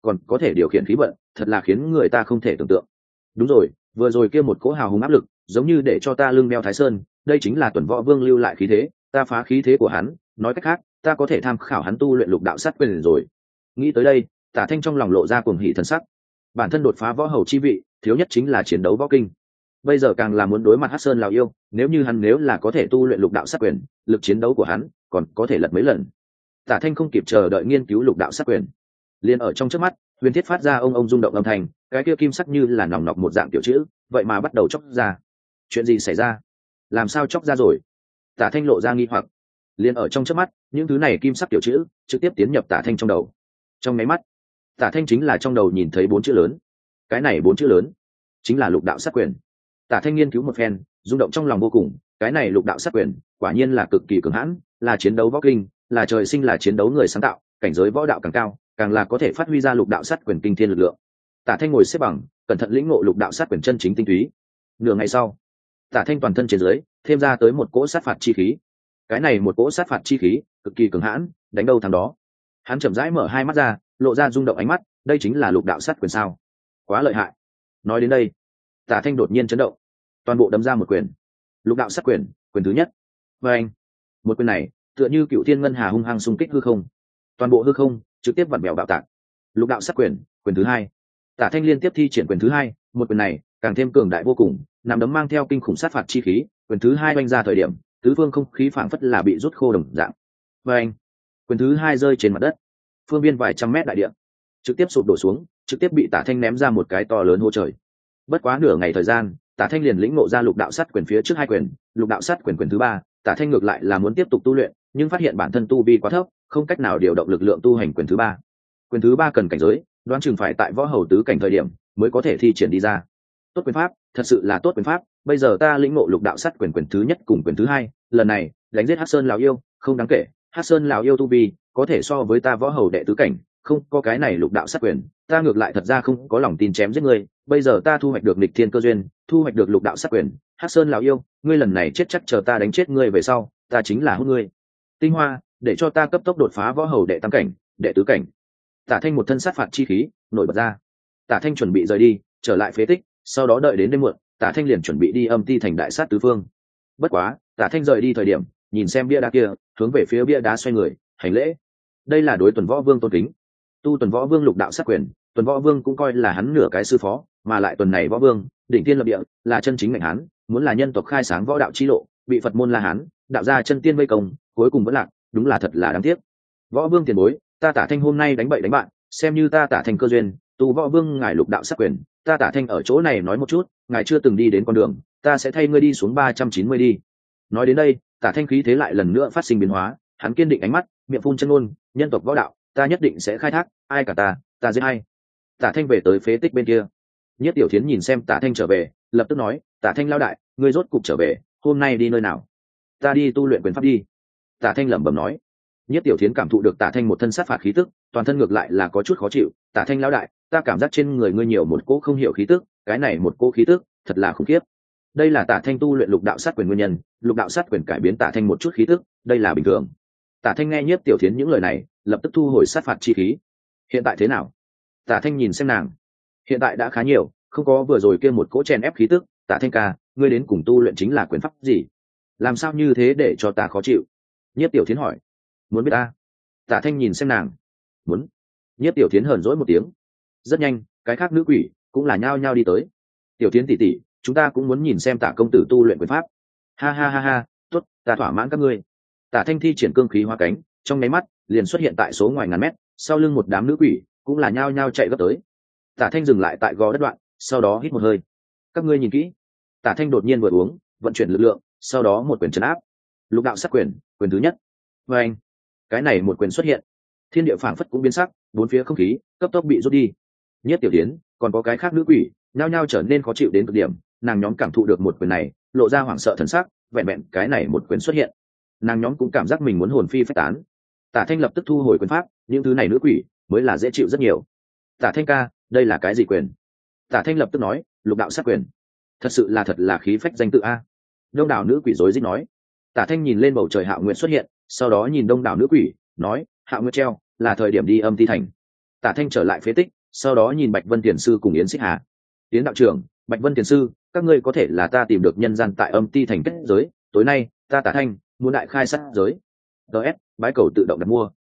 Speaker 1: còn có thể điều khiển khí vận, thật là khiến người ta không thể tưởng tượng. Đúng rồi, vừa rồi kia một cỗ hào hùng áp lực giống như để cho ta lưng đeo Thái Sơn, đây chính là Tuần Võ Vương lưu lại khí thế, ta phá khí thế của hắn, nói cách khác ta có thể tham khảo hắn tu luyện lục đạo sát quyền rồi. Nghĩ tới đây, Tả Thanh trong lòng lộ ra cuồng hỉ thần sắc. Bản thân đột phá võ hầu chi vị, thiếu nhất chính là chiến đấu võ kinh, bây giờ càng là muốn đối mặt Hắc Sơn lão yêu, nếu là có thể tu luyện lục đạo sát quyền, lực chiến đấu của hắn còn có thể lật mấy lần. Tả Thanh không kịp chờ đợi nghiên cứu lục đạo sát quyền, liền ở trong trước mắt huyền thiết phát ra ông rung động âm thanh, cái kia kim sắc như là nòng nọc một dạng tiểu chữ vậy mà bắt đầu chóc ra. Chuyện gì xảy ra? Làm sao chóc ra rồi? Tả Thanh lộ ra nghi hoặc. Liền ở trong trước mắt, những thứ này kim sắc tiểu chữ trực tiếp tiến nhập Tả Thanh trong đầu. Trong máy mắt, Tả Thanh chính là trong đầu nhìn thấy 4 chữ lớn. Cái này 4 chữ lớn chính là lục đạo sát quyền. Tả Thanh nghiên cứu một phen, rung động trong lòng vô cùng, cái này lục đạo sát quyền quả nhiên là cực kỳ cường hãn, là chiến đấu võ kinh, là trời sinh là chiến đấu người sáng tạo, cảnh giới võ đạo càng cao càng là có thể phát huy ra lục đạo sát quyền kinh thiên lực lượng. Tả Thanh ngồi xếp bằng, cẩn thận lĩnh ngộ lục đạo sát quyền chân chính tinh túy. Nửa ngày sau, Tả Thanh toàn thân trên dưới thêm ra tới một cỗ sát phạt chi khí. Cái này một cỗ sát phạt chi khí cực kỳ cường hãn, đánh đâu thắng đó. Hắn chậm rãi mở hai mắt ra, lộ ra rung động ánh mắt, đây chính là lục đạo sát quyền sao? Quá lợi hại. Nói đến đây, Tả Thanh đột nhiên chấn động, toàn bộ đấm ra một quyền. Lục đạo sát quyền, quyền thứ nhất. Và anh, một quyền này tựa như cựu thiên ngân hà hung hăng xung kích hư không, toàn bộ hư không trực tiếp vặn bèo bạo tạc. Lục đạo sát quyền, quyền thứ hai. Tả Thanh liên tiếp thi triển quyền thứ hai, một quyền này càng thêm cường đại vô cùng, nắm đấm mang theo kinh khủng sát phạt chi khí, quyền thứ hai oanh ra thời điểm tứ phương không khí phảng phất là bị rút khô đồng dạng. Và anh, quyền thứ hai rơi trên mặt đất, phương viên vài trăm mét đại địa trực tiếp sụp đổ xuống, trực tiếp bị Tả Thanh ném ra một cái to lớn hố trời. Bất quá nửa ngày thời gian, Tả Thanh liền lĩnh ngộ ra lục đạo sát quyền phía trước hai quyền, lục đạo sát quyền quyền thứ ba, Tả Thanh ngược lại là muốn tiếp tục tu luyện, nhưng phát hiện bản thân tu vi quá thấp, không cách nào điều động lực lượng tu hành quyền thứ ba. Quyền thứ ba cần cảnh giới, đoán chừng phải tại võ hầu tứ cảnh thời điểm mới có thể thi triển đi ra. Tốt quyền pháp, thật sự là tốt quyền pháp, bây giờ ta lĩnh ngộ lục đạo sát quyền quyền thứ nhất cùng quyền thứ hai, lần này đánh giết Hắc Sơn lão yêu không đáng kể, Hắc Sơn lão yêu tu vi có thể so với ta võ hầu đệ tứ cảnh, không có cái này lục đạo sát quyền, ta ngược lại thật ra không có lòng tin chém giết ngươi, bây giờ ta thu hoạch được nghịch thiên cơ duyên, thu hoạch được lục đạo sát quyền, Hắc Sơn lão yêu, ngươi lần này chết chắc chờ ta đánh chết ngươi về sau, ta chính là hút ngươi tinh hoa, để cho ta cấp tốc đột phá võ hầu đệ tam cảnh, đệ tứ cảnh. Tả Thanh một thân sát phạt chi khí nổi bật ra. Tả Thanh chuẩn bị rời đi, trở lại phế tích, sau đó đợi đến đêm muộn, Tả Thanh liền chuẩn bị đi âm ti thành đại sát tứ phương. Bất quá, Tả Thanh rời đi thời điểm, nhìn xem bia đá kia, hướng về phía bia đá xoay người, hành lễ. Đây là đối Tuần Võ Vương tôn kính. Tu Tuần Võ Vương lục đạo sát quyền, Tuần Võ Vương cũng coi là hắn nửa cái sư phó, mà lại tuần này Võ Vương, đỉnh thiên lập địa, là chân chính mạnh hán, muốn là nhân tộc khai sáng võ đạo chi lộ, bị Phật môn La Hán, đạo gia chân tiên vây công, cuối cùng vẫn lạc, đúng là thật là đáng tiếc. Võ Vương tiền bối, ta Tả Thanh hôm nay đánh bậy đánh bạn, xem như ta Tả Thanh cơ duyên, tu Võ Vương ngài lục đạo sát quyền, ta Tả Thanh ở chỗ này nói một chút, ngài chưa từng đi đến con đường, ta sẽ thay ngươi đi xuống 390 đi. Nói đến đây, Tả Thanh khí thế lại lần nữa phát sinh biến hóa, hắn kiên định ánh mắt, miệng phun chân ngôn, nhân tộc võ đạo, ta nhất định sẽ khai thác, ai cả ta giết ai. Tả Thanh về tới phế tích bên kia. Nhất Tiểu Thiến nhìn xem Tả Thanh trở về, lập tức nói, Tả Thanh lão đại, ngươi rốt cục trở về, hôm nay đi nơi nào? Ta đi tu luyện quyền pháp đi. Tả Thanh lẩm bẩm nói. Nhất Tiểu Thiến cảm thụ được Tả Thanh một thân sát phạt khí tức, toàn thân ngược lại là có chút khó chịu. Tả Thanh lão đại, ta cảm giác trên người ngươi nhiều một cỗ không hiểu khí tức, cái này một cỗ khí tức, thật là khủng khiếp. Đây là Tả Thanh tu luyện lục đạo sát quyền nguyên nhân, lục đạo sát quyền cải biến Tả Thanh một chút khí tức, đây là bình thường. Tả Thanh nghe Nhất Tiểu Thiến những lời này, lập tức thu hồi sát phạt chi khí. Hiện tại thế nào? Tả Thanh nhìn xem nàng. Hiện tại đã khá nhiều, không có vừa rồi kia một cỗ chèn ép khí tức. Tả Thanh ca, ngươi đến cùng tu luyện chính là quyền pháp gì? Làm sao như thế để cho ta khó chịu? Nhất Tiểu Thiến hỏi. Muốn biết ta? Tả Thanh nhìn xem nàng. Muốn. Nhất Tiểu Thiến hờn dỗi một tiếng. Rất nhanh, cái khác nữ quỷ cũng là nhao nhao đi tới. Tiểu Thiến tỷ tỷ, chúng ta cũng muốn nhìn xem Tả công tử tu luyện quyền pháp. Ha ha ha ha, tốt, ta thỏa mãn các ngươi. Tả Thanh thi triển cương khí hóa cánh, trong nháy mắt liền xuất hiện tại số ngoài ngàn mét, sau lưng một đám nữ quỷ cũng là nhao nhao chạy gấp tới. Tả Thanh dừng lại tại gò đất đoạn, sau đó hít một hơi. Các ngươi nhìn kỹ. Tả Thanh đột nhiên vừa uống, vận chuyển lực lượng, sau đó một quyền trấn áp. Lục đạo sát quyền, quyền thứ nhất. Và anh, cái này một quyền xuất hiện, thiên địa phảng phất cũng biến sắc, bốn phía không khí cấp tốc bị rút đi. Nhất Tiểu Thiến, còn có cái khác nữ quỷ, nhao nhao trở nên khó chịu đến cực điểm, nàng nhóm cảm thụ được một quyền này, lộ ra hoảng sợ thần sắc, vẹn vẹn cái này một quyền xuất hiện, nàng nhóm cũng cảm giác mình muốn hồn phi phách tán. Tả Thanh lập tức thu hồi quyền pháp, những thứ này nữ quỷ mới là dễ chịu rất nhiều. Tả Thanh ca, đây là cái gì quyền? Tả Thanh lập tức nói, lục đạo sát quyền. Thật là khí phách danh tự a. Đông đảo nữ quỷ rối rít nói. Tả Thanh nhìn lên bầu trời Hạo Nguyệt xuất hiện, sau đó nhìn đông đảo nữ quỷ, nói, Hạo Nguyệt treo, là thời điểm đi âm ti thành. Tả Thanh trở lại phế tích, sau đó nhìn Bạch Vân Tiền sư cùng Yến Xích Hà. Yến đạo trưởng, Bạch Vân Tiền sư, các ngươi có thể là ta tìm được nhân gian tại âm ti thành kết giới, tối nay ta Tả Thanh muốn đại khai sát giới. DS, bái cầu tự động đặt mua.